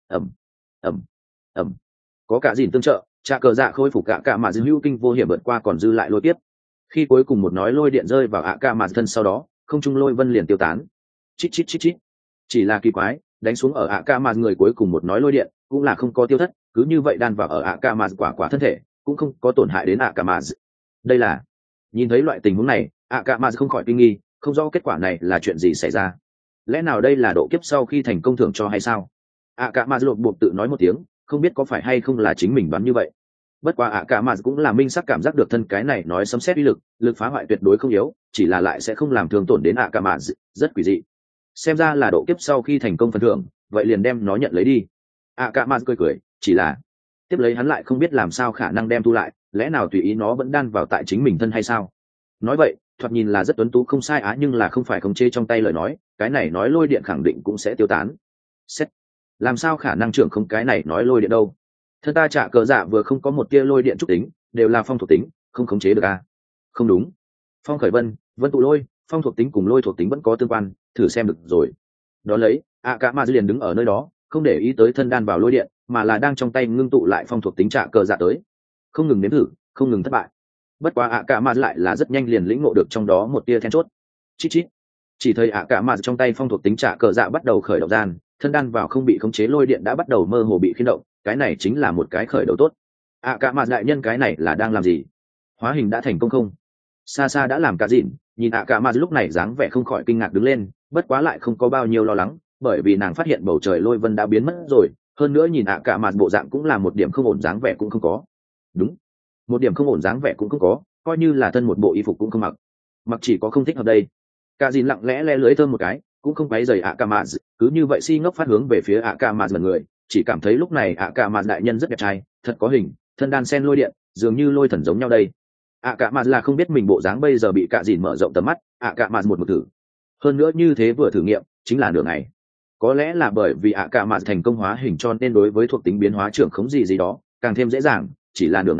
Có cả dìn tương trợ, trả cờ dạ khôi phục cả mà hữu kinh vô hiểm vượt qua còn dư lại lôi kiếp. Khi cuối cùng một nói lôi điện rơi vào ạ cả mà thân sau đó, không trung lôi vân liền tiêu tán. Chít. Chỉ là kỳ quái, đánh xuống ở ạ cả mà người cuối cùng một nói lôi điện cũng là không có tiêu thất, cứ như vậy đan vào ở ạ cả mà quả thân thể, cũng không có tổn hại đến ạ cả mà. Đây là, nhìn thấy loại tình huống này, ạ cả mà không khỏi kinh nghi, không rõ kết quả này là chuyện gì xảy ra. Lẽ nào đây là độ kiếp sau khi thành công thưởng cho hay sao? ạ cả mà lột bột tự nói một tiếng, không biết có phải hay không là chính mình đoán như vậy. Bất quá ạ cả mà cũng là minh sắc cảm giác được thân cái này nói sấm sét uy lực phá hoại tuyệt đối không yếu, chỉ là lại sẽ không làm thương tổn đến ạ cả mà, rất quỷ dị. Xem ra là độ kiếp sau khi thành công phần thưởng, vậy liền đem nó nhận lấy đi. ạ cả mà cười, chỉ là tiếp lấy hắn lại không biết làm sao khả năng đem thu lại, lẽ nào tùy ý nó vẫn đan vào tại chính mình thân hay sao? Nói vậy thoạt nhìn là rất tuấn tú không sai á, nhưng là không phải khống chế trong tay lời nói, cái này nói lôi điện khẳng định cũng sẽ tiêu tán. Xét, làm sao khả năng trưởng không cái này nói lôi điện đâu? Thân ta trả cờ dạ vừa không có một tia lôi điện trúc tính, đều là phong thuộc tính, không khống chế được à? Không đúng, phong khởi vân, vân tụ lôi, phong thuộc tính cùng lôi thuộc tính vẫn có tương quan, thử xem được rồi. Đó lấy ạ cả mà liền đứng ở nơi đó, không để ý tới thân đan vào lôi điện, mà là đang trong tay ngưng tụ lại phong thuộc tính trả cờ dạ tới, không ngừng nếm thử, không ngừng thất bại. Bất quá ạ cả mà lại là rất nhanh liền lĩnh ngộ được trong đó một tia then chốt. Chít. Chỉ thấy ạ cả mà trong tay phong thuộc tính trả cờ dạ bắt đầu khởi động gian, thân đan vào không bị khống chế lôi điện đã bắt đầu mơ hồ bị khiên động, cái này chính là một cái khởi đầu tốt. ạ cả mà đại nhân cái này là đang làm gì? Hóa hình đã thành công không? Xa xa đã làm cả dịn, nhìn ạ cả mà lúc này dáng vẻ không khỏi kinh ngạc đứng lên, bất quá lại không có bao nhiêu lo lắng, bởi vì nàng phát hiện bầu trời lôi vân đã biến mất rồi, hơn nữa nhìn ạ cả mà bộ dạng cũng là một điểm không ổn dáng vẻ cũng không có. Đúng, một điểm không ổn dáng vẻ cũng không có, coi như là thân một bộ y phục cũng không mặc chỉ có không thích hợp đây. Cả dìn lặng lẽ le lưới thơm một cái, cũng không quấy rầy ạ cả mà, cứ như vậy si ngốc phát hướng về phía ạ cả mà lần người, chỉ cảm thấy lúc này ạ cả mà đại nhân rất đẹp trai, thật có hình, thân đan sen lôi điện, dường như lôi thần giống nhau đây. ạ cả mà là không biết mình bộ dáng bây giờ bị cả dìn mở rộng tầm mắt, ạ cả mà một thử, hơn nữa như thế vừa thử nghiệm chính là nửa ngày. Có lẽ là bởi vì ạ cả mà thành công hóa hình cho nên đối với thuộc tính biến hóa trưởng khống gì đó càng thêm dễ dàng, chỉ là nửa ngày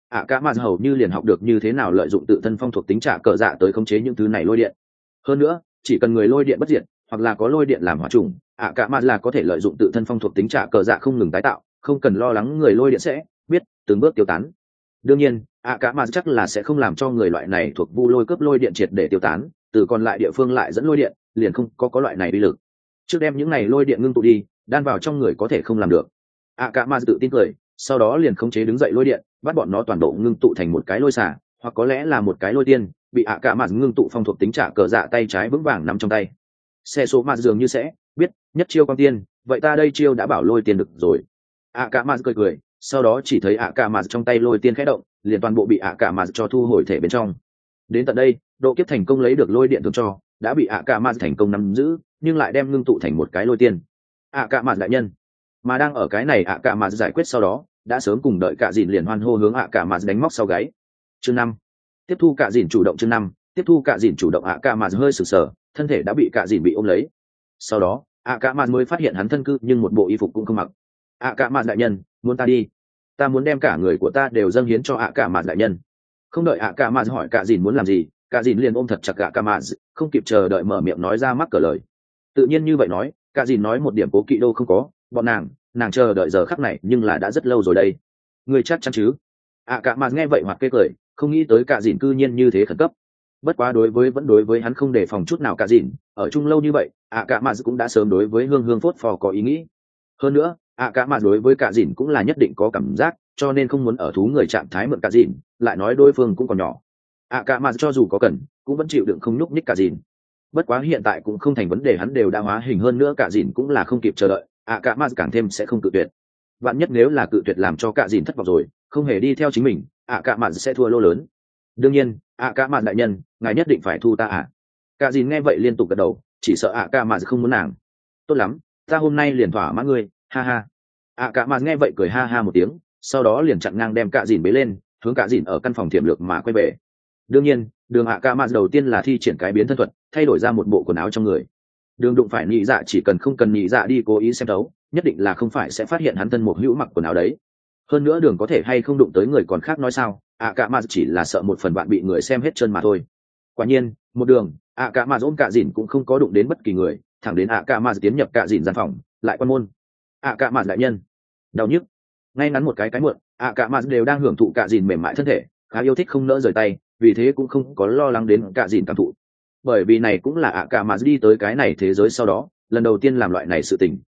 ạ cả mà hầu như liền học được như thế nào lợi dụng tự thân phong thuộc tính trả cờ dạ tới khống chế những thứ này lôi điện. Hơn nữa chỉ cần người lôi điện bất diệt hoặc là có lôi điện làm hỏa trùng, ạ cả mà là có thể lợi dụng tự thân phong thuộc tính trả cờ dạ không ngừng tái tạo, không cần lo lắng người lôi điện sẽ biết từng bước tiêu tán. Đương nhiên ạ cả mà chắc là sẽ không làm cho người loại này thuộc vu lôi cướp lôi điện triệt để tiêu tán, từ còn lại địa phương lại dẫn lôi điện liền không có loại này uy lực. Trước đem những này lôi điện ngưng tụ đi, đan vào trong người có thể không làm được. ạ cả mà tự tin cười, sau đó liền khống chế đứng dậy lôi điện, bắt bọn nó toàn bộ ngưng tụ thành một cái lôi xả, hoặc có lẽ là một cái lôi tiên, bị ạ cả mà ngưng tụ phong thuộc tính trả cờ dạ tay trái vững vàng nắm trong tay. Xe số mà dường như sẽ biết nhất chiêu quang tiên, vậy ta đây chiêu đã bảo lôi tiên được rồi. ạ cả mà cười cười, sau đó chỉ thấy ạ cả mà trong tay lôi tiên khẽ động, liền toàn bộ bị ạ cả mà cho thu hồi thể bên trong. Đến tận đây độ kiếp thành công lấy được lôi điện thường cho đã bị ạ cả mà thành công nắm giữ, nhưng lại đem ngưng tụ thành một cái lôi tiên. ạ cả mà đại nhân mà đang ở cái này ạ cả mà giải quyết sau đó đã sớm cùng đợi cả dìn liền hoan hô hướng ạ cả mà đánh móc sau gáy. Chương 5. Tiếp thu cả dìn chủ động. Chương 5. Tiếp thu cả dìn chủ động. ạ cả mà hơi sửng sờ, thân thể đã bị cả dìn bị ôm lấy. Sau đó ạ cả mà mới phát hiện hắn thân cư nhưng một bộ y phục cũng không mặc. ạ cả mà đại nhân, muốn ta đi? Ta muốn đem cả người của ta đều dâng hiến cho ạ cả mà đại nhân. Không đợi ạ cả mà hỏi cả dìn muốn làm gì, cả dìn liền ôm thật chặt ạ cả mà, không kịp chờ đợi mở miệng nói ra mắc cỡ lời. Tự nhiên như vậy nói, cả dìn nói một điểm cố kỵ đâu không có, bọn nàng chờ đợi giờ khắc này nhưng là đã rất lâu rồi đây. Ngươi chắc chắn chứ? ạ cả mà nghe vậy hoặc kê cười, không nghĩ tới cả dìn cư nhiên như thế khẩn cấp. Bất quá vẫn đối với hắn không đề phòng chút nào cả dìn, ở chung lâu như vậy ạ cả mà cũng đã sớm đối với hương hương phốt phò có ý nghĩ. Hơn nữa ạ cả mà đối với cả dìn cũng là nhất định có cảm giác, cho nên không muốn ở thú người trạng thái mượn cả dìn, lại nói đối phương cũng còn nhỏ. ạ cả mà cho dù có cần cũng vẫn chịu đựng không nhúc nhích cả dìn. Bất quá hiện tại cũng không thành vấn đề, hắn đều đã hóa hình, hơn nữa cả dìn cũng là không kịp chờ đợi, ạ cả mà càng thêm sẽ không cự tuyệt. Vạn nhất nếu là cự tuyệt làm cho cả dìn thất vọng rồi, không hề đi theo chính mình, ạ cả mà sẽ thua lô lớn. Đương nhiên ạ cả mà đại nhân, ngài nhất định phải thu ta ạ. Cả dìn nghe vậy liên tục gật đầu, chỉ sợ ạ cả mà không muốn nàng. Tốt lắm, ta hôm nay liền thỏa mãn ngươi, ha ha. ạ cả mà nghe vậy cười ha ha một tiếng, sau đó liền chặn ngang đem cả dìn bế lên, hướng cả dìn ở căn phòng tiềm lược mà quay về. Đương nhiên đường ạ cả mà đầu tiên là thi triển cái biến thân thuật, thay đổi ra một bộ quần áo trong người. Đường đụng phải nhị dạ chỉ cần không cần nhị dạ đi cố ý xem đấu, nhất định là không phải sẽ phát hiện hắn thân một hữu mặc quần áo đấy. Hơn nữa đường có thể hay không đụng tới người còn khác nói sao, ạ cả mà chỉ là sợ một phần bạn bị người xem hết chân mà thôi. Quả nhiên một đường ạ cả mà ôm cả dìn cũng không có đụng đến bất kỳ người, thẳng đến ạ cả mà tiến nhập cả dìn gian phòng lại quan môn. ạ cả mà đại nhân, đau nhức. Ngay ngắn một cái muộn, ạ cả mà đều đang hưởng thụ cả dìn mềm mại thân thể, khá yêu thích không nỡ rời tay, vì thế cũng không có lo lắng đến cả dìn cảm thụ. Bởi vì này cũng là ạ cả mà đi tới cái này thế giới sau đó lần đầu tiên làm loại này sự tình,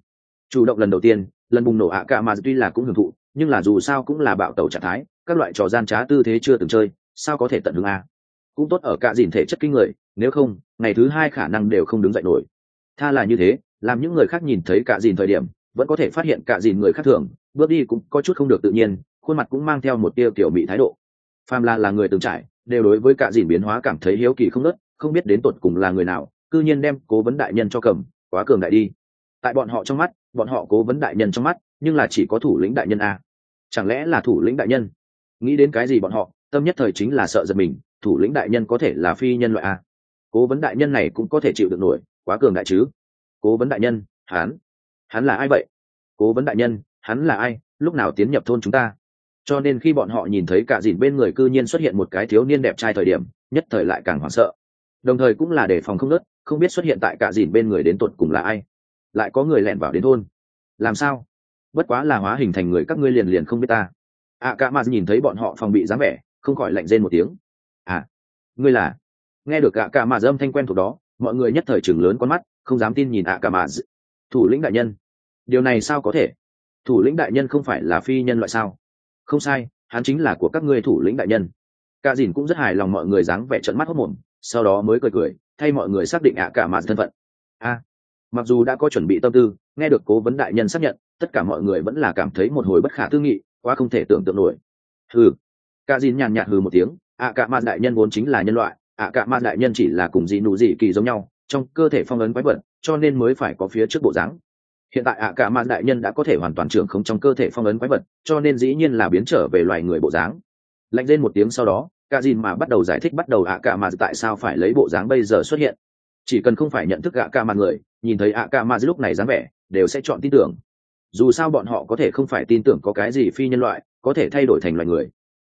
chủ động lần đầu tiên. Lần bùng nổ ạ cả mà tuy là cũng hưởng thụ, nhưng là dù sao cũng là bạo tẩu trạng thái, các loại trò gian trá tư thế chưa từng chơi, sao có thể tận hưởng a. Cũng tốt ở cả dìn thể chất kinh người, nếu không ngày thứ hai khả năng đều không đứng dậy nổi. Tha là như thế, làm những người khác nhìn thấy cả dìn thời điểm vẫn có thể phát hiện cả dìn người khác thường, bước đi cũng có chút không được tự nhiên, khuôn mặt cũng mang theo một tia kiểu mị thái độ. Phàm là người từng trải đều đối với cả dìn biến hóa cảm thấy hiếu kỳ không nớt, không biết đến tột cùng là người nào cư nhiên đem cố vấn đại nhân cho cầm, quá cường đại đi. Tại bọn họ trong mắt, bọn họ cố vấn đại nhân trong mắt nhưng là chỉ có thủ lĩnh đại nhân a. Chẳng lẽ là thủ lĩnh đại nhân? Nghĩ đến cái gì bọn họ tâm nhất thời chính là sợ giật mình, thủ lĩnh đại nhân có thể là phi nhân loại a? Cố vấn đại nhân này cũng có thể chịu được nổi, quá cường đại chứ. Cố vấn đại nhân, hắn là ai vậy? Cố vấn đại nhân, hắn là ai, lúc nào tiến nhập thôn chúng ta? Cho nên khi bọn họ nhìn thấy cả dìn bên người cư nhiên xuất hiện một cái thiếu niên đẹp trai thời điểm nhất thời lại càng hoảng sợ, đồng thời cũng là đề phòng không nớt, không biết xuất hiện tại cả dìn bên người đến tột cùng là ai. Lại có người lẻn vào đến thôn, làm sao? Bất quá là hóa hình thành người, các ngươi liền không biết ta? Cả mà nhìn thấy bọn họ phòng bị dáng vẻ không khỏi lạnh rên một tiếng. Ngươi là? Nghe được cả mà âm thanh quen thuộc đó, mọi người nhất thời chừng lớn con mắt, không dám tin nhìn cả mà. Thủ lĩnh đại nhân? Điều này sao có thể? Thủ lĩnh đại nhân không phải là phi nhân loại sao? Không sai, hắn chính là của các ngươi thủ lĩnh đại nhân. Cả dìn cũng rất hài lòng mọi người dáng vẻ trợn mắt hốt mồm, sau đó mới cười thay mọi người xác định cả mà thân phận. Mặc dù đã có chuẩn bị tâm tư, nghe được cố vấn đại nhân xác nhận, tất cả mọi người vẫn là cảm thấy một hồi bất khả tư nghị, quá không thể tưởng tượng nổi. Cả dìn nhàn nhạt hừ một tiếng, cả mà đại nhân vốn chính là nhân loại, cả mà đại nhân chỉ là cùng gì nụ gì kỳ giống nhau, trong cơ thể phong ấn quái vật, cho nên mới phải có phía trước bộ dáng. Hiện tại cả mà đại nhân đã có thể hoàn toàn trưởng không trong cơ thể phong ấn quái vật, cho nên dĩ nhiên là biến trở về loài người bộ dáng. Lạnh lên một tiếng sau đó, cả dìn mà bắt đầu giải thích cả mà tại sao phải lấy bộ dáng bây giờ xuất hiện. Chỉ cần không phải nhận thức cả mà người, nhìn thấy cả mà lúc này dáng vẻ đều sẽ chọn tin tưởng. Dù sao bọn họ có thể không phải tin tưởng có cái gì phi nhân loại có thể thay đổi thành loài người.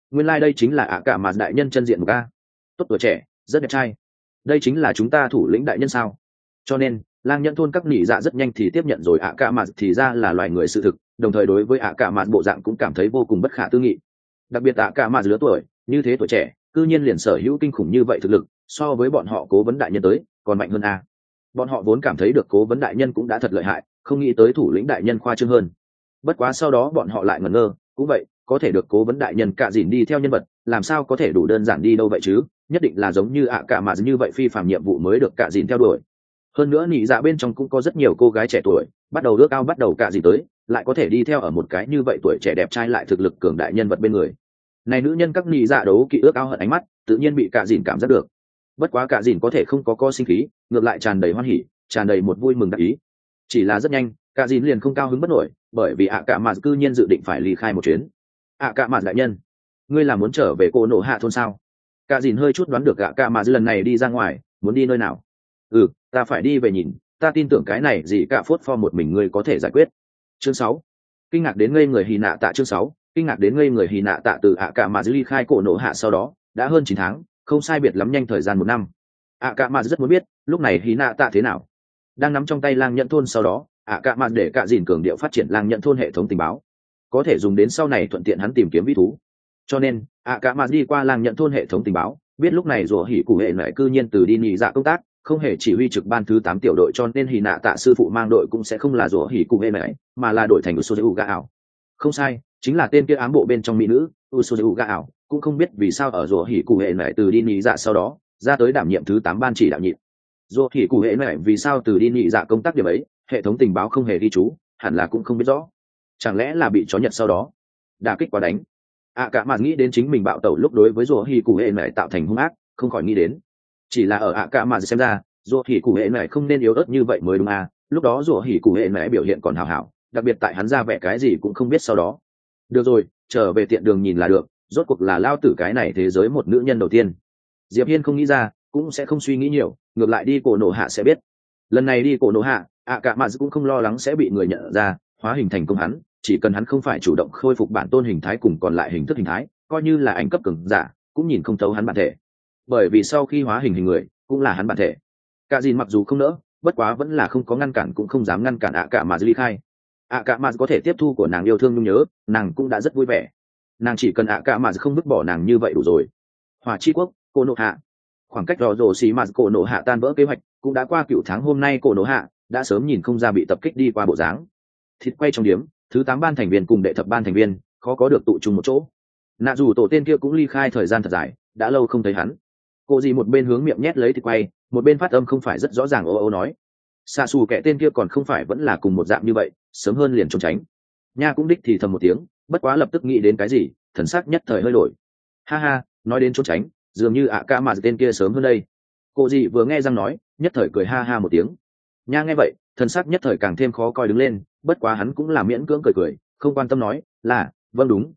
nguyên lai đây chính là ạ cả mà đại nhân chân diện một ca. Tốt tuổi trẻ, rất đẹp trai. Đây chính là chúng ta thủ lĩnh đại nhân sao? Cho nên lang nhẫn thôn các nỉ dạ rất nhanh thì tiếp nhận rồi ạ cả mà thì ra là loài người sự thực, đồng thời đối với ạ cả mà bộ dạng cũng cảm thấy vô cùng bất khả tư nghị. Đặc biệt ạ cả mà lứa tuổi như thế, tuổi trẻ cư nhiên liền sở hữu kinh khủng như vậy thực lực, so với bọn họ cố vấn đại nhân tới còn mạnh hơn a. Bọn họ vốn cảm thấy được cố vấn đại nhân cũng đã thật lợi hại, không nghĩ tới thủ lĩnh đại nhân khoa trương hơn. Bất quá sau đó bọn họ lại ngẩn ngơ, cũng vậy, có thể được cố vấn đại nhân cạ dìn đi theo nhân vật, làm sao có thể đủ đơn giản đi đâu vậy chứ, nhất định là giống như ạ cả mà như vậy phi phàm nhiệm vụ mới được cạ dìn theo đuổi. Hơn nữa nị dạ bên trong cũng có rất nhiều cô gái trẻ tuổi bắt đầu ước ao bắt đầu cạ dìn tới, lại có thể đi theo ở một cái như vậy tuổi trẻ đẹp trai lại thực lực cường đại nhân vật bên người. Này nữ nhân các nị dạ đấu kỵ ước ao hận ánh mắt tự nhiên bị cạ dìn cảm giác được. Bất quá cạ dìn có thể không có sinh khí, ngược lại tràn đầy hoan hỉ, tràn đầy một vui mừng đắc ý. Chỉ là rất nhanh cạ dìn liền không cao hứng bất nổi, bởi vì ạ cả mà cư nhiên dự định phải ly khai một chuyến. ạ cả mà đại nhân, ngươi là muốn trở về cô nổ hạ thôn sao? Cạ dìn hơi chút đoán được ạ cả mà lần này đi ra ngoài muốn đi nơi nào. Ta phải đi về nhìn, ta tin tưởng cái này gì cả phốt pho một mình ngươi có thể giải quyết. Chương 6. Kinh ngạc đến ngây người Hỉ Nạ Tạ. Chương 6. Kinh ngạc đến ngây người Hỉ Nạ Tạ. Từ ạ cả mà ly khai cổ nổ hạ sau đó đã hơn 9 tháng, không sai biệt lắm nhanh thời gian 1 năm. ạ cả mà rất muốn biết lúc này Hỉ Nạ Tạ thế nào. Đang nắm trong tay lang nhận thôn, sau đó ạ cả mà để cạ dìn cường điệu phát triển lang nhận thôn hệ thống tình báo, có thể dùng đến sau này thuận tiện hắn tìm kiếm vĩ thú. Cho nên ạ cả mà đi qua lang nhận thôn hệ thống tình báo, biết lúc này rủa hỉ cụ hệ lại cư nhiên từ đi nhị dạ công tác, không hề chỉ huy trực ban thứ 8 tiểu đội, cho nên Hỉ Nạ Tạ sư phụ mang đội cũng sẽ không là rủa hỉ cụ hệ lại, mà là đổi thành Usoju Ga ảo. Không sai, chính là tên kia ám bộ bên trong mỹ nữ Usoju Ga ảo, cũng không biết vì sao ở rủa hỉ cụ hệ lại từ đi nhị dạ sau đó ra tới đảm nhiệm thứ 8 ban chỉ đạo nhị. Rủa hỉ cụ hệ lại vì sao từ đi nhị dạ công tác điểm ấy, hệ thống tình báo không hề ghi chú, hẳn là cũng không biết rõ. Chẳng lẽ là bị chó Nhật sau đó đả kích quá đánh. Cả mà nghĩ đến chính mình bạo tẩu lúc đối với rủa hỉ cụ hệ lại tạo thành hung ác, không khỏi nghĩ đến. Chỉ là ở cả mà xem ra rủa hỉ cụ hệ này không nên yếu ớt như vậy mới đúng à, lúc đó rủa hỉ cụ hệ này biểu hiện còn hào hảo, đặc biệt tại hắn ra vẻ cái gì cũng không biết sau đó. Được rồi, trở về tiện đường nhìn là được, rốt cuộc là lao tử cái này thế giới một nữ nhân đầu tiên. Diệp Hiên không nghĩ ra, cũng sẽ không suy nghĩ nhiều, ngược lại đi cổ nổ hạ sẽ biết. Lần này đi cổ nổ hạ, cả mà cũng không lo lắng sẽ bị người nhận ra, hóa hình thành công hắn, chỉ cần hắn không phải chủ động khôi phục bản tôn hình thái cùng còn lại hình thức hình thái, coi như là ảnh cấp cường giả cũng nhìn không thấu hắn bản thể, bởi vì sau khi hóa hình người cũng là hắn bản thể. Cả dìn mặc dù không nỡ, bất quá vẫn là không có ngăn cản, cũng không dám ngăn cản cả mà ly khai. Cả mà có thể tiếp thu của nàng yêu thương nhung nhớ, nàng cũng đã rất vui vẻ. Nàng chỉ cần cả mà không vứt bỏ nàng như vậy đủ rồi. Hỏa chi quốc, cô nộ hạ. Khoảng cách rồ xì mà cổ nộ hạ tan vỡ kế hoạch cũng đã qua cựu tháng, hôm nay cổ nộ hạ đã sớm nhìn không ra bị tập kích đi qua bộ dáng. Thịt quay trong điếm, thứ 8 ban thành viên cùng đệ thập ban thành viên khó có được tụ chung một chỗ. Nạ dù tổ tên kia cũng ly khai thời gian thật dài, đã lâu không thấy hắn. Cô gì một bên hướng miệng nhét lấy thịt quay, một bên phát âm không phải rất rõ ràng ô ô nói. Xạ xù kẻ tên kia còn không phải vẫn là cùng một dạng như vậy, sớm hơn liền trốn tránh. Nha cũng đích thì thầm một tiếng, bất quá lập tức nghĩ đến cái gì, thần sắc nhất thời hơi đổi. Ha ha, nói đến trốn tránh, dường như cả mà tên kia sớm hơn đây. Cô gì vừa nghe răng nói, nhất thời cười ha ha một tiếng. Nha nghe vậy, thần sắc nhất thời càng thêm khó coi đứng lên, bất quá hắn cũng là miễn cưỡng cười cười, không quan tâm nói là vâng đúng,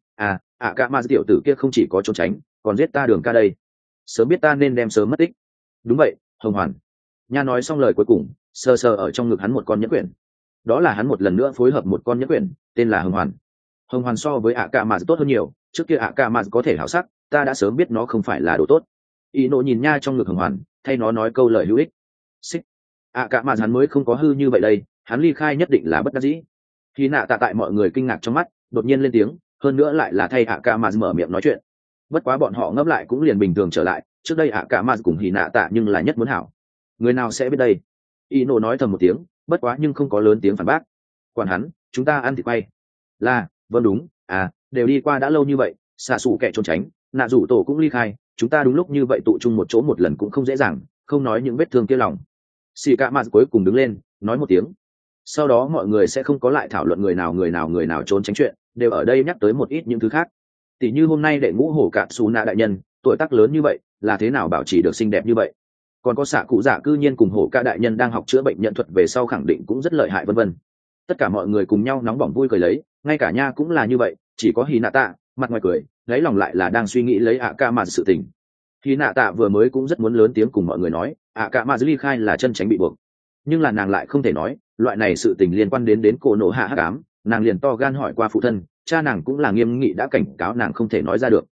cả mà tiểu tử kia không chỉ có trốn tránh, còn giết ta Đường ca đây. Sớm biết ta nên đem sớm mất tích. Đúng vậy, Hồng Hoàn. Nha nói xong lời cuối cùng, sờ sờ ở trong ngực hắn một con nhẫn quyển. Đó là hắn một lần nữa phối hợp một con nhẫn quyển, tên là Hồng Hoàn. Hồng Hoàn so với cả mà tốt hơn nhiều, trước kia cả mà có thể hảo sắc, ta đã sớm biết nó không phải là đồ tốt. Ý nộ nhìn Nha trong ngực Hồng Hoàn, thay nó nói câu lời hữu ích. Xích. Cả mà hắn mới không có hư như vậy đây, hắn ly khai nhất định là bất đắc dĩ. Khi Nạ Tạ tại mọi người kinh ngạc trong mắt, đột nhiên lên tiếng, hơn nữa lại là thay cả mà mở miệng nói chuyện. Bất quá bọn họ ngấp lại cũng liền bình thường trở lại, trước đây cả mà cùng Hỉ Nạ Tạ nhưng là nhất muốn hảo. Người nào sẽ biết đây? Ino nói thầm một tiếng, bất quá nhưng không có lớn tiếng phản bác. Quản hắn, chúng ta ăn thịt quay. Là, vâng đúng, đều đi qua đã lâu như vậy, xạ xù kẻ trốn tránh, nạ rủ tổ cũng ly khai, chúng ta đúng lúc như vậy tụ chung một chỗ một lần cũng không dễ dàng, không nói những vết thương kia lòng. Xì cả mà cuối cùng đứng lên, nói một tiếng. Sau đó mọi người sẽ không có lại thảo luận người nào trốn tránh chuyện, đều ở đây nhắc tới một ít những thứ khác. Tỷ như hôm nay đệ ngũ hổ cạn xù nạ đại nhân, tuổi tác lớn như vậy, là thế nào bảo trì được xinh đẹp như vậy? Còn có xạ cụ dạ cư nhiên cùng hổ ca đại nhân đang học chữa bệnh nhận thuật về sau khẳng định cũng rất lợi hại, vân vân. Tất cả mọi người cùng nhau nóng bỏng vui cười lấy, ngay cả Nha cũng là như vậy, chỉ có Hỉ Nạ Tạ mặt ngoài cười, lấy lòng lại là đang suy nghĩ lấy cả mà sự tình. Hỉ Nạ Tạ vừa mới cũng rất muốn lớn tiếng cùng mọi người nói cả mà ly khai là chân tránh bị buộc, nhưng là nàng lại không thể nói, loại này sự tình liên quan đến cổ nổ hạ hắc ám, nàng liền to gan hỏi qua phụ thân, cha nàng cũng là nghiêm nghị đã cảnh cáo nàng không thể nói ra được.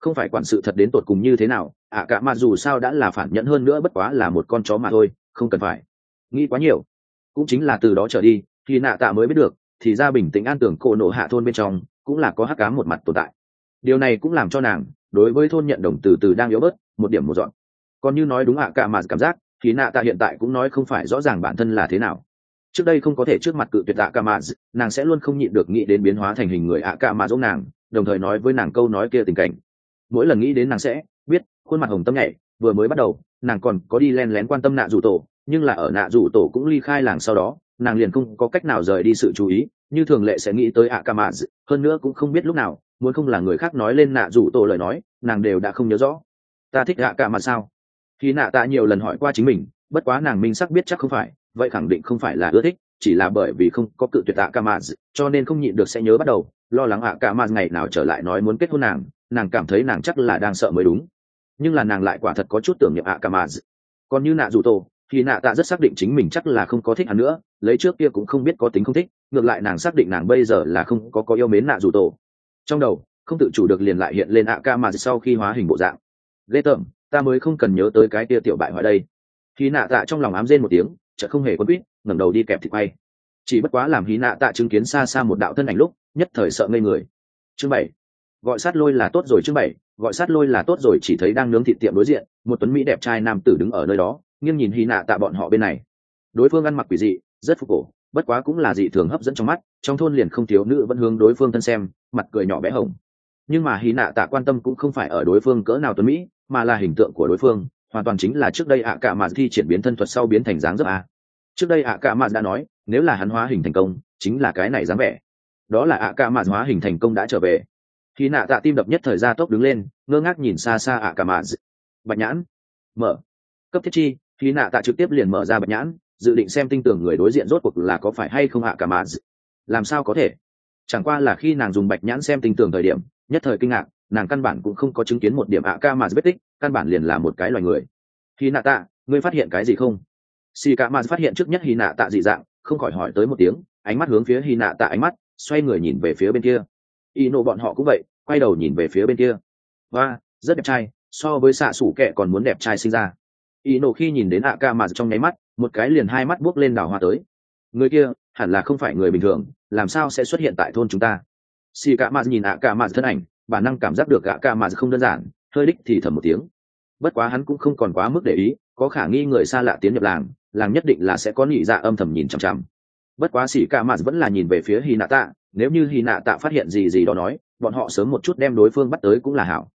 không phải quản sự thật đến tột cùng như thế nào, ạ cả mà dù sao đã là phản nhẫn hơn nữa bất quá là một con chó mà thôi, không cần phải nghĩ quá nhiều. Cũng chính là từ đó trở đi thì nạ tạ mới biết được thì ra bình tĩnh an tưởng cổ nộ hạ thôn bên trong cũng là có hắc ám một mặt tồn tại. Điều này cũng làm cho nàng đối với thôn nhận đồng từ từ đang yếu bớt một điểm một dọn. Còn như nói đúng ạ cả mà cảm giác thì nạ tạ hiện tại cũng nói không phải rõ ràng bản thân là thế nào. Trước đây không có thể trước mặt cự tuyệt ạ cả mà nàng sẽ luôn không nhịn được nghĩ đến biến hóa thành hình người ạ cả mà giống nàng, đồng thời nói với nàng câu nói kia tình cảnh. Mỗi lần nghĩ đến nàng sẽ biết khuôn mặt hồng tâm nhảy. Vừa mới bắt đầu nàng còn có đi len lén quan tâm nạ rủ tổ, nhưng là ở nạ rủ tổ cũng ly khai làng sau đó nàng liền không có cách nào rời đi sự chú ý, như thường lệ sẽ nghĩ tới ạ cả mà hơn nữa cũng không biết lúc nào muốn không là người khác nói lên nạ rủ tổ lời nói nàng đều đã không nhớ rõ. Ta thích ạ cả mà sao? Khi nạ tạ nhiều lần hỏi qua chính mình, bất quá nàng minh xác biết chắc không phải, vậy khẳng định không phải là ưa thích, chỉ là bởi vì không có cự tuyệt ạ cả mà cho nên không nhịn được sẽ nhớ bắt đầu lo lắng ạ cả mà ngày nào trở lại nói muốn kết hôn nàng cảm thấy nàng chắc là đang sợ mới đúng, nhưng là nàng lại quả thật có chút tưởng niệm ạ cả mà. Còn như nạ rủ tổ thì nạ tạ rất xác định chính mình chắc là không có thích hắn nữa, lấy trước kia cũng không biết có tính không thích, ngược lại nàng xác định nàng bây giờ là không có yêu mến nạ rủ tổ. Trong đầu không tự chủ được liền lại hiện lên ạ ca mà sau khi hóa hình bộ dạng. Ghê tởm, ta mới không cần nhớ tới cái kia tiểu bại hoại đây. Khi nạ tạ trong lòng ám rên một tiếng, chợt không hề quấn quýt ngẩng đầu đi kẹp thịt quay. Chỉ bất quá làm hí nạ tạ chứng kiến xa xa một đạo thân ảnh lúc nhất thời sợ ngây người. Chương 7. Gọi sát lôi là tốt rồi. Chương 7. Gọi sát lôi là tốt rồi. Chỉ thấy đang nướng thịt tiệm đối diện một tuấn mỹ đẹp trai nam tử đứng ở nơi đó nghiêng nhìn hí nạ tạ bọn họ bên này. Đối phương ăn mặc quỷ dị rất phục cổ, bất quá cũng là dị thường hấp dẫn trong mắt, trong thôn liền không thiếu nữ vẫn hướng đối phương thân xem, mặt cười nhỏ bé hồng. Nhưng mà hí nạ tạ quan tâm cũng không phải ở đối phương cỡ nào tuấn mỹ, mà là hình tượng của đối phương hoàn toàn chính là trước đây ạ cả mà thi triển biến thân thuật sau biến thành dáng dấp a. Trước đây ạ cả mà đã nói nếu là hắn hóa hình thành công chính là cái này dáng vẻ, đó là ạ cả mà hóa hình thành công đã trở về. Hí nạ tạ tim đập nhất thời gia tốc đứng lên, ngơ ngác nhìn xa xa ạ cả mà. Bạch nhãn mở cấp thiết chi, hí nạ tạ trực tiếp liền mở ra bạch nhãn, dự định xem tinh tưởng người đối diện rốt cuộc là có phải hay không ạ cả mà. Làm sao có thể? Chẳng qua là khi nàng dùng bạch nhãn xem tinh tưởng thời điểm nhất thời kinh ngạc, nàng căn bản cũng không có chứng kiến một điểm ạ ca mà vết tích, căn bản liền là một cái loài người. Hí nạ tạ, ngươi phát hiện cái gì không? Xì cả mà phát hiện trước nhất hí nạ tạ dị dạng, không khỏi hỏi tới một tiếng, ánh mắt hướng phía hí nạ tạ ánh mắt xoay người nhìn về phía bên kia. Y nộ bọn họ cũng vậy, quay đầu nhìn về phía bên kia. Và rất đẹp trai, so với xạ sủ kẹ còn muốn đẹp trai sinh ra. Y nộ khi nhìn đến ạ ca mà trong nháy mắt một cái liền hai mắt buốc lên đào hoa tới. Người kia hẳn là không phải người bình thường, làm sao sẽ xuất hiện tại thôn chúng ta? Xì cả mà nhìn ạ ca mà thân ảnh, bản năng cảm giác được ạ ca mà không đơn giản, hơi đích thì thầm một tiếng. Bất quá hắn cũng không còn quá mức để ý, có khả nghi người xa lạ tiến nhập làng nhất định là sẽ có nhị dạ âm thầm nhìn chằm chằm. Bất quá xì cả mà vẫn là nhìn về phía hy nạ tạ, nếu như hy nạ tạ phát hiện gì đó nói bọn họ sớm một chút đem đối phương bắt tới cũng là hảo.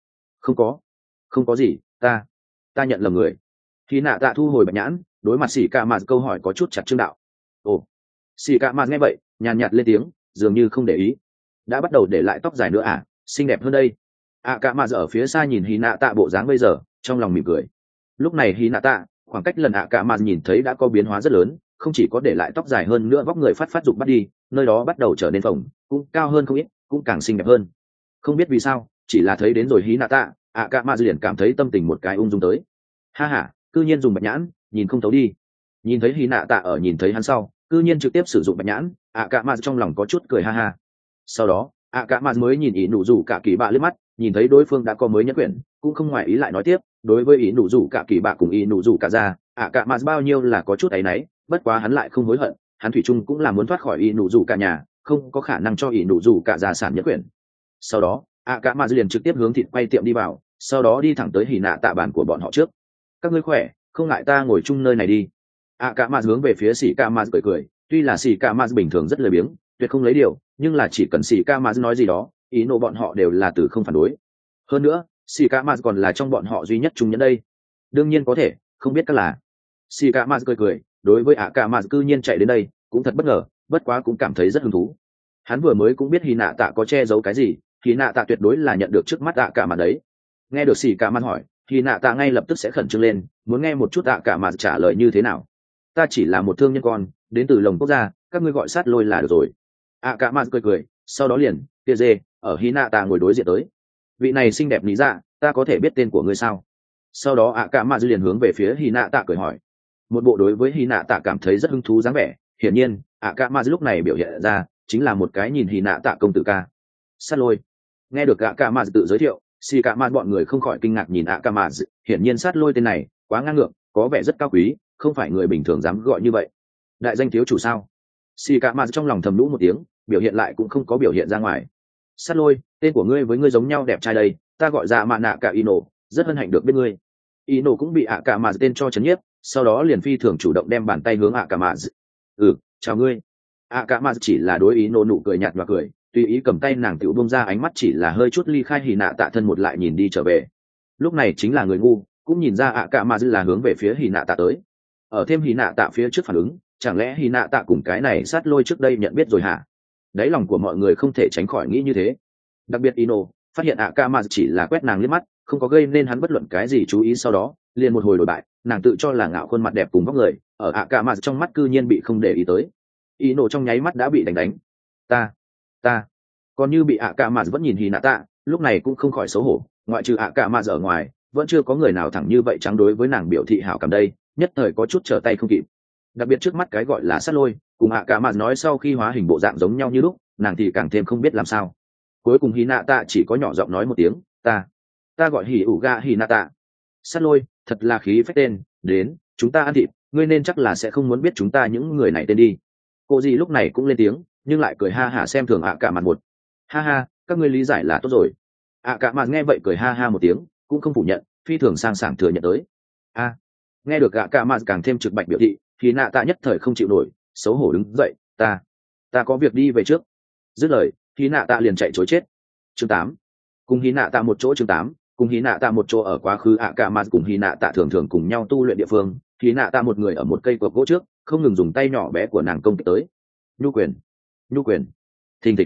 Không có gì, ta nhận lầm người. Hy nạ tạ thu hồi bạch nhãn, đối mặt xì cả mà câu hỏi có chút chặt chương đạo. Ồ. Xì cả mà nghe vậy nhàn nhạt lên tiếng, dường như không để ý. Đã bắt đầu để lại tóc dài nữa à, xinh đẹp hơn đây. ạ cả mà ở phía xa nhìn hy nạ tạ bộ dáng bây giờ trong lòng mỉm cười. Lúc này hy nạ tạ khoảng cách lần ạ cả mà nhìn thấy đã có biến hóa rất lớn, không chỉ có để lại tóc dài hơn nữa vóc người phát dục bắt đi, nơi đó bắt đầu trở nên phồng cũng cao hơn không ít, cũng càng xinh đẹp hơn. Không biết vì sao chỉ là thấy đến rồi hy nạ tạ ạ cả mà liền cảm thấy tâm tình một cái ung dung tới. Ha ha, cư nhiên dùng bạch nhãn nhìn không thấu đi. Nhìn thấy hy nạ tạ ở nhìn thấy hắn sau cư nhiên trực tiếp sử dụng bạch nhãn, ạ cả mà trong lòng có chút cười ha ha. Sau đó ạ cả mà mới nhìn ý nụ rủ cả kỳ bạ liếc mắt, nhìn thấy đối phương đã có mới nhẫn quyển cũng không ngoài ý lại nói tiếp. Đối với ý nụ rủ cả kỳ bạ cùng ý nụ rủ cả ra ạ cả mà bao nhiêu là có chút áy náy, bất quá hắn lại không hối hận, hắn thủy chung cũng là muốn thoát khỏi ý nụ rủ cả nhà, không có khả năng cho ý nụ rủ cả gia sản nhẫn quyển. Sau đó ạ cả mà liền trực tiếp hướng thịt quay tiệm đi vào, sau đó đi thẳng tới hỉ nạ tạ bàn của bọn họ trước. Các ngươi khỏe, không ngại ta ngồi chung nơi này đi. ạ cả mà hướng về phía xỉ ca mà cười, tuy là xỉ ca mà bình thường rất lười biếng, tuyệt không lấy điều, nhưng là chỉ cần xỉ ca mà nói gì đó ý nộ bọn họ đều là từ không phản đối. Hơn nữa xỉ ca mà còn là trong bọn họ duy nhất trung nhẫn đây. Đương nhiên có thể, không biết các là. xỉ ca mà cười, đối với ạ cả mà cư nhiên chạy đến đây cũng thật bất ngờ, bất quá cũng cảm thấy rất hứng thú. Hắn vừa mới cũng biết hy nạ tạ có che giấu cái gì, hy nạ tạ tuyệt đối là nhận được trước mắt ạ cả mà đấy. Nghe được xỉ ca mà hỏi hy nạ tạ ngay lập tức sẽ khẩn trương lên, muốn nghe một chút ạ cả mà trả lời như thế nào. Ta chỉ là một thương nhân con, đến từ lồng quốc gia, các ngươi gọi sát lôi là được rồi. ạ cả mà cười, sau đó liền kia dê ở hy nạ tạ ngồi đối diện tới. Vị này xinh đẹp lý dạ, ta có thể biết tên của ngươi sao? Sau đó ạ cả mà liền hướng về phía hy nạ tạ cười hỏi, một bộ đối với hy nạ tạ cảm thấy rất hứng thú dáng vẻ. Hiển nhiên ạ cả mà lúc này biểu hiện ra chính là một cái nhìn hy nạ tạ công tử ca. Sát lôi. Nghe được ạ cả mà tự giới thiệu, xì cả mạt bọn người không khỏi kinh ngạc nhìn ạ cả mạt, hiển nhiên sát lôi tên này quá ngang ngược, có vẻ rất cao quý, không phải người bình thường dám gọi như vậy. Đại danh thiếu chủ sao? Xì cả mạt trong lòng thầm lũ một tiếng, biểu hiện lại cũng không có biểu hiện ra ngoài. Sát lôi, tên của ngươi với ngươi giống nhau đẹp trai đây, ta gọi ra mạ nạ cả Ino, rất hân hạnh được biết ngươi. Ino cũng bị ạ cả mạt tên cho chấn nhiếp, sau đó liền phi thường chủ động đem bàn tay hướng ạ cả mạt. Chào ngươi. ạ cả mạt chỉ là đối Ino nụ cười nhạt và cười, tùy ý cầm tay nàng tiểu bông ra, ánh mắt chỉ là hơi chút ly khai hỉ nạ tạ thân một lại nhìn đi trở về. Lúc này chính là người ngu cũng nhìn ra ạ cả mạt là hướng về phía hỉ nạ tạ tới. Ở thêm hỉ nạ tạ phía trước phản ứng, chẳng lẽ hỉ nạ tạ cùng cái này sát lôi trước đây nhận biết rồi hả? Đáy lòng của mọi người không thể tránh khỏi nghĩ như thế. Đặc biệt Ino phát hiện ạ cả mạt chỉ là quét nàng liếc mắt, không có gây nên hắn bất luận cái gì chú ý, sau đó liền một hồi đổi bại, nàng tự cho là ngạo khuôn mặt đẹp cùng vóc người, ở ạ cả mạt trong mắt cư nhiên bị không để ý tới. Ino trong nháy mắt đã bị đánh. Ta còn như bị ạ cả mạt vẫn nhìn hì nạ tạ, lúc này cũng không khỏi xấu hổ, ngoại trừ ạ cả mạt ở ngoài vẫn chưa có người nào thẳng như vậy trắng đối với nàng biểu thị hảo cảm đây, nhất thời có chút trở tay không kịp. Đặc biệt trước mắt cái gọi là sát lôi cùng ạ cả mạt nói sau khi hóa hình bộ dạng giống nhau như lúc, nàng thì càng thêm không biết làm sao. Cuối cùng hì nạ tạ chỉ có nhỏ giọng nói một tiếng, ta gọi hì ủ ga hì nạ tạ. Sát lôi, thật là khí phách tên, đến chúng ta ăn thịt, ngươi nên chắc là sẽ không muốn biết chúng ta những người này tên đi. Cô gì lúc này cũng lên tiếng, nhưng lại cười ha hả xem thường ạ cả mạt một. Ha ha, các ngươi lý giải là tốt rồi. ạ cả mạt nghe vậy cười ha ha một tiếng, cũng không phủ nhận, phi thường sang sảng thừa nhận tới. Nghe được ạ cả mạt càng thêm trực bạch biểu thị, thì nạ tạ nhất thời không chịu nổi, xấu hổ đứng dậy, ta có việc đi về trước. Dứt lời thì nạ tạ liền chạy chối chết. Chương 8. Cùng hí nạ tạ một chỗ. Chương 8. Cùng hí nạ tạ một chỗ. Ở quá khứ ạ cả mạt cùng hí nạ tạ thường thường cùng nhau tu luyện địa phương, hí nạ tạ một người ở một cây cột gỗ trước, không ngừng dùng tay nhỏ bé của nàng công kích tới. Nhu quyền, thình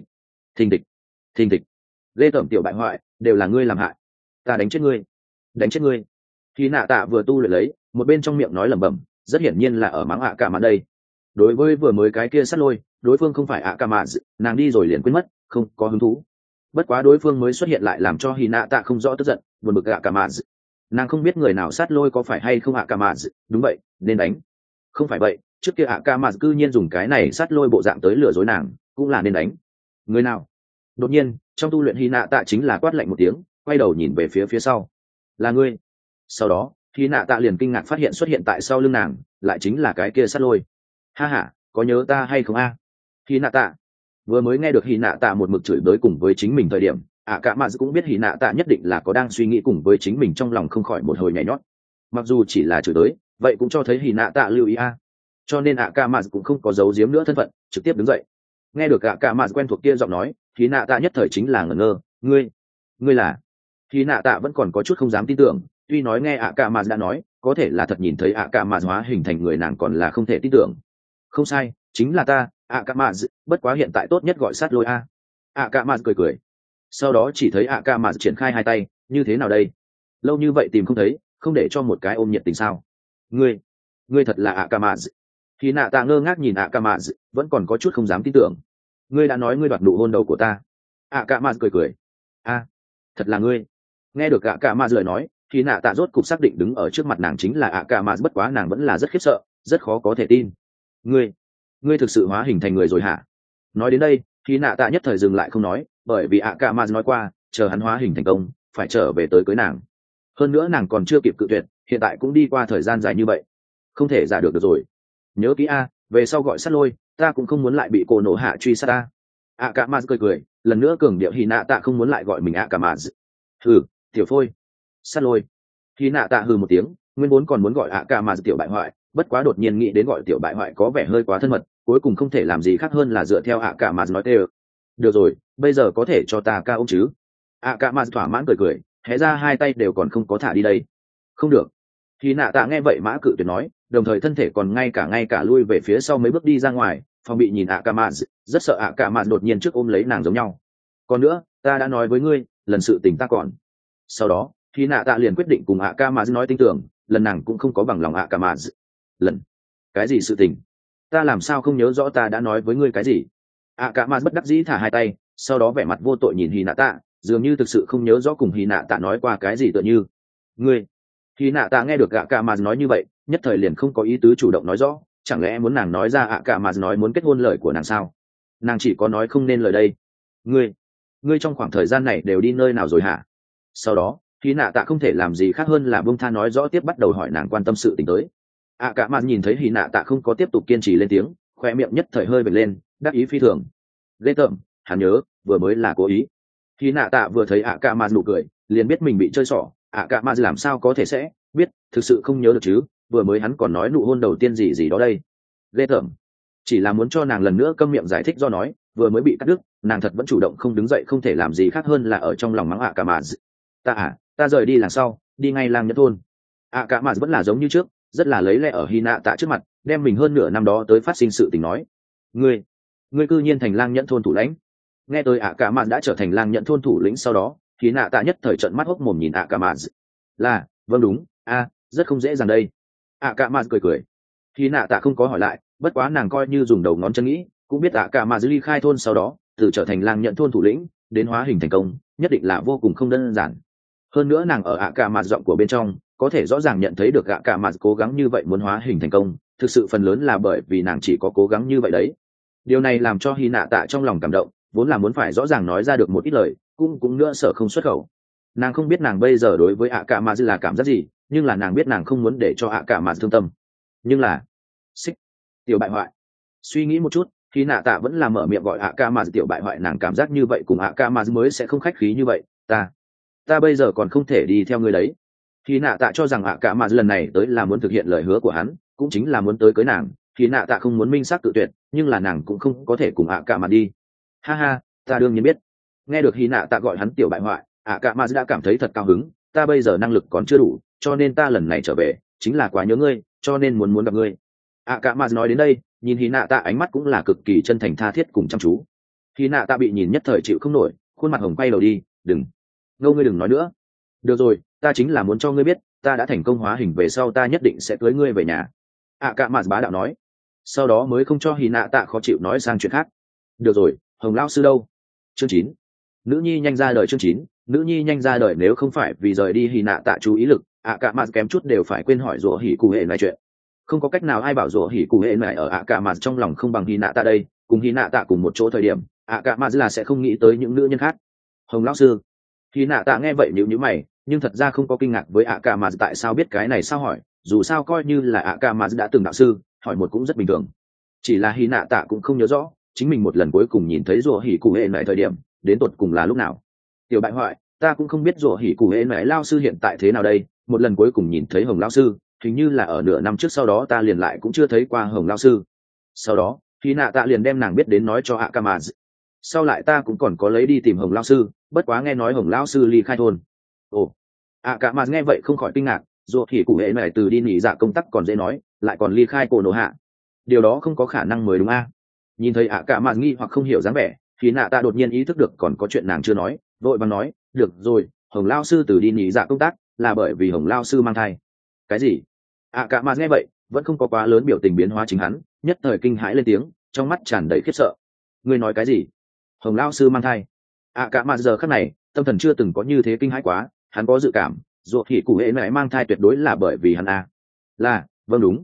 thịch, lê tởm tiểu bại hoại, đều là ngươi làm hại, ta đánh chết ngươi. Hí nạ tạ vừa tu luyện lấy, một bên trong miệng nói lẩm bẩm, rất hiển nhiên là ở mắng ạ cả mạt đây. Đối với vừa mới cái kia sát lôi, đối phương không phải ạ cả mạt, nàng đi rồi liền quên mất, không có hứng thú. Bất quá đối phương mới xuất hiện lại làm cho hì nạ tạ không rõ tức giận, buồn bực ạ cả mạt. Nàng không biết người nào sát lôi có phải hay không ạ cả mạt, đúng vậy, nên đánh. Không phải vậy, trước kia ạ cả mạt cư nhiên dùng cái này sát lôi bộ dạng tới lừa dối nàng, cũng là nên đánh. Người nào? Đột nhiên trong tu luyện hì nạ tạ chính là quát lạnh một tiếng, quay đầu nhìn về phía sau. Là ngươi. Sau đó hì nạ tạ liền kinh ngạc phát hiện xuất hiện tại sau lưng nàng lại chính là cái kia sát lôi. Ha ha, có nhớ ta hay không a? Hì nạ tạ vừa mới nghe được hì nạ tạ một mực chửi bới cùng với chính mình thời điểm, ạ cả mạt cũng biết hì nạ tạ nhất định là có đang suy nghĩ cùng với chính mình, trong lòng không khỏi một hồi nhảy nhót. Mặc dù chỉ là chửi bới, vậy cũng cho thấy hì nạ tạ lưu ý a. Cho nên ạ cả mạt cũng không có giấu giếm nữa thân phận, trực tiếp đứng dậy. Nghe được ạ cả mạt quen thuộc kia giọng nói, hì nạ tạ nhất thời chính là ngẩn ngơ. Ngươi là? Hì nạ tạ vẫn còn có chút không dám tin tưởng, tuy nói nghe ạ cả mạt đã nói có thể là thật nhìn thấy ạ cả mạt hóa hình thành người, nàng còn là không thể tin tưởng. Không sai, chính là ta, ạ cả mạt, bất quá hiện tại tốt nhất gọi sát lôi a. ạ cả mạt cười. Sau đó chỉ thấy ạ cả mạt triển khai hai tay, như thế nào đây? Lâu như vậy tìm không thấy, không để cho một cái ôm nhiệt tình sao? Ngươi thật là ạ cả mạt. Thì nạ tạ ngơ ngác nhìn ạ cả mạt, vẫn còn có chút không dám tin tưởng. Ngươi đã nói ngươi đoạt nụ hôn đầu của ta. ạ cả mạt cười. Thật là ngươi. Nghe được ạ cả mạt lời nói, thì nạ tạ rốt cục xác định đứng ở trước mặt nàng chính là ạ cả mạt, bất quá nàng vẫn là rất khiếp sợ, rất khó có thể tin. Ngươi thực sự hóa hình thành người rồi hả? Nói đến đây thì nạ tạ nhất thời dừng lại không nói, bởi vì ạ cả mạt nói qua chờ hắn hóa hình thành công phải trở về tới cưới nàng. Hơn nữa nàng còn chưa kịp cự tuyệt, hiện tại cũng đi qua thời gian dài như vậy, không thể giả được rồi. Nhớ kỹ a, về sau gọi sát lôi, ta cũng không muốn lại bị cô nổ hạ truy sát ta. ạ cả mạt cười, lần nữa cường điệu hì nạ tạ không muốn lại gọi mình ạ cả mạt. Hừ, tiểu phôi. Sát lôi. Hì nạ tạ hừ một tiếng, nguyên vốn còn muốn gọi ạ cả mạt tiểu bại hoại, bất quá đột nhiên nghĩ đến gọi tiểu bại hoại có vẻ hơi quá thân mật, cuối cùng không thể làm gì khác hơn là dựa theo ạ cả mạt nói tê. Được rồi, bây giờ có thể cho ta ca ôm chứ? ạ cả mạt thỏa mãn cười, hé ra hai tay đều còn không có thả đi đây. Không được. Thì nạ tạ nghe vậy mã cự tuyệt nói, đồng thời thân thể còn ngay cả lui về phía sau mấy bước đi ra ngoài, phòng bị nhìn ạ cả mạt, rất sợ ạ cả mạt đột nhiên trước ôm lấy nàng giống nhau. Còn nữa, ta đã nói với ngươi, lần sự tình ta còn. Sau đó thì nạ tạ liền quyết định cùng ạ cả mạt nói tin tưởng, lần nàng cũng không có bằng lòng ạ cả mạt. Lần? Cái gì sự tình? Ta làm sao không nhớ rõ ta đã nói với ngươi cái gì? ạ cả mạt bất đắc dĩ thả hai tay, sau đó vẻ mặt vô tội nhìn hì nạ tạ, dường như thực sự không nhớ rõ cùng hì nạ tạ nói qua cái gì tựa như. Ngươi? Hì nạ tạ nghe được ạ cả mạt nói như vậy, nhất thời liền không có ý tứ chủ động nói rõ, chẳng lẽ muốn nàng nói ra ạ cả mạt nói muốn kết hôn lời của nàng sao? Nàng chỉ có nói không nên lời đây. Ngươi trong khoảng thời gian này đều đi nơi nào rồi hả? Sau đó khi nạ tạ không thể làm gì khác hơn là buông tha nói rõ tiếp, bắt đầu hỏi nàng quan tâm sự tình tới. Cả mà nhìn thấy hy nạ tạ không có tiếp tục kiên trì lên tiếng, khoe miệng nhất thời hơi bật lên, đắc ý phi thường. Ghê tởm, hắn nhớ vừa mới là cố ý. Hy nạ tạ vừa thấy cả mà nụ cười liền biết mình bị chơi xỏ. Cả mà làm sao có thể sẽ biết, thực sự không nhớ được chứ, vừa mới hắn còn nói nụ hôn đầu tiên gì gì đó đây. Ghê tởm. Chỉ là muốn cho nàng lần nữa câm miệng giải thích, do nói vừa mới bị cắt đứt, nàng thật vẫn chủ động không đứng dậy, không thể làm gì khác hơn là ở trong lòng mắng cả mà. Ta rời đi là sau đi ngay lang nhẫn thôn. Cả mà vẫn là giống như trước, rất là lấy lẽ ở hy nạ tạ trước mặt đem mình hơn nửa năm đó tới phát sinh sự tình nói. Ngươi cư nhiên thành lang nhẫn thôn thủ lãnh. Nghe tới cả mà đã trở thành lang nhẫn thôn thủ lĩnh sau đó, hy nạ tạ nhất thời trận mắt hốc mồm nhìn cả mà. Là vâng đúng, rất không dễ dàng đây. Cả mà cười. Hy nạ tạ không có hỏi lại, bất quá nàng coi như dùng đầu ngón chân nghĩ cũng biết cả mà ly khai thôn sau đó từ trở thành lang nhẫn thôn thủ lĩnh đến hóa hình thành công nhất định là vô cùng không đơn giản. Hơn nữa nàng ở cả mà giọng của bên trong có thể rõ ràng nhận thấy được cả mà cố gắng như vậy muốn hóa hình thành công, thực sự phần lớn là bởi vì nàng chỉ có cố gắng như vậy đấy. Điều này làm cho hy nạ tạ trong lòng cảm động, vốn là muốn phải rõ ràng nói ra được một ít lời, cũng nữa sợ không xuất khẩu. Nàng không biết nàng bây giờ đối với cả mà là cảm giác gì, nhưng là nàng biết nàng không muốn để cho cả mà thương tâm. Nhưng là xích tiểu bại hoại. Suy nghĩ một chút, hy nạ tạ vẫn là mở miệng gọi cả mà tiểu bại hoại, nàng cảm giác như vậy cùng cả mà mới sẽ không khách khí như vậy. Ta bây giờ còn không thể đi theo ngươi đấy. Hy nạ tạ cho rằng cả mà lần này tới là muốn thực hiện lời hứa của hắn, cũng chính là muốn tới cưới nàng. Hy nạ tạ không muốn minh xác tự tuyệt, nhưng là nàng cũng không có thể cùng cả mà đi. Ha, ta đương nhiên biết. Nghe được hy nạ tạ gọi hắn tiểu bại hoại, cả mà đã cảm thấy thật cao hứng. Ta bây giờ năng lực còn chưa đủ, cho nên ta lần này trở về chính là quá nhớ ngươi, cho nên muốn gặp ngươi. Cả mà nói đến đây, nhìn hy nạ tạ ánh mắt cũng là cực kỳ chân thành tha thiết cùng chăm chú. Hy nạ tạ bị nhìn nhất thời chịu không nổi, khuôn mặt hồng quay đầu đi. Ngươi đừng nói nữa. Được rồi, ta chính là muốn cho ngươi biết, ta đã thành công hóa hình về sau ta nhất định sẽ cưới ngươi về nhà. Cả mà bá đạo nói. Sau đó mới không cho hy nạ tạ khó chịu nói sang chuyện khác. Được rồi, Hồng lão sư đâu? Chương 9. Nữ nhi nhanh ra đời. Chương 9. Nữ nhi nhanh ra đời. Nếu không phải vì rời đi hy nạ tạ chú ý lực, cả mà kém chút đều phải quên hỏi rủa hỉ cụ hệ này chuyện. Không có cách nào ai bảo rủa hỉ cụ hệ này ở cả mà trong lòng không bằng hy nạ tạ đây, cùng hy nạ tạ cùng một chỗ thời điểm, cả mà là sẽ không nghĩ tới những nữ nhân khác. Hồng lão sư. Hy nạ tạ nghe vậy nhíu mày, nhưng thật ra không có kinh ngạc với cả mà tại sao biết cái này sao hỏi, dù sao coi như là cả mà đã từng đạo sư, hỏi một cũng rất bình thường. Chỉ là hy nạ tạ cũng không nhớ rõ chính mình một lần cuối cùng nhìn thấy rùa hỉ cụ hệ này thời điểm đến tột cùng là lúc nào. Tiểu bại hoại, ta cũng không biết rùa hỉ cụ hệ này lao sư hiện tại thế nào đây, một lần cuối cùng nhìn thấy Hồng lao sư hình như là ở nửa năm trước, sau đó ta liền lại cũng chưa thấy qua Hồng lao sư. Sau đó hy nạ tạ liền đem nàng biết đến nói cho Akama. Sau lại ta cũng còn có lấy đi tìm Hồng lao sư, bất quá nghe nói Hồng lao sư ly khai thôn. Ồ. Akama nghe vậy không khỏi kinh ngạc, dù thì cụ hệ này từ đi nghỉ dạ công tác còn dễ nói, lại còn ly khai cổ nổ hạ, điều đó không có khả năng mới đúng Nhìn thấy Akama nghi hoặc không hiểu dáng vẻ, thì nạ ta đột nhiên ý thức được còn có chuyện nàng chưa nói, vội vàng nói, được rồi, Hồng lao sư từ đi nghỉ dạ công tác là bởi vì Hồng lao sư mang thai. Cái gì? Akama nghe vậy vẫn không có quá lớn biểu tình biến hóa, chính hắn nhất thời kinh hãi lên tiếng, trong mắt tràn đầy khiếp sợ. Ngươi nói cái gì? Hồng lao sư mang thai? Akama giờ khắc này tâm thần chưa từng có như thế kinh hãi quá, hắn có dự cảm dù thì cụ hệ này mang thai tuyệt đối là bởi vì hắn là vâng đúng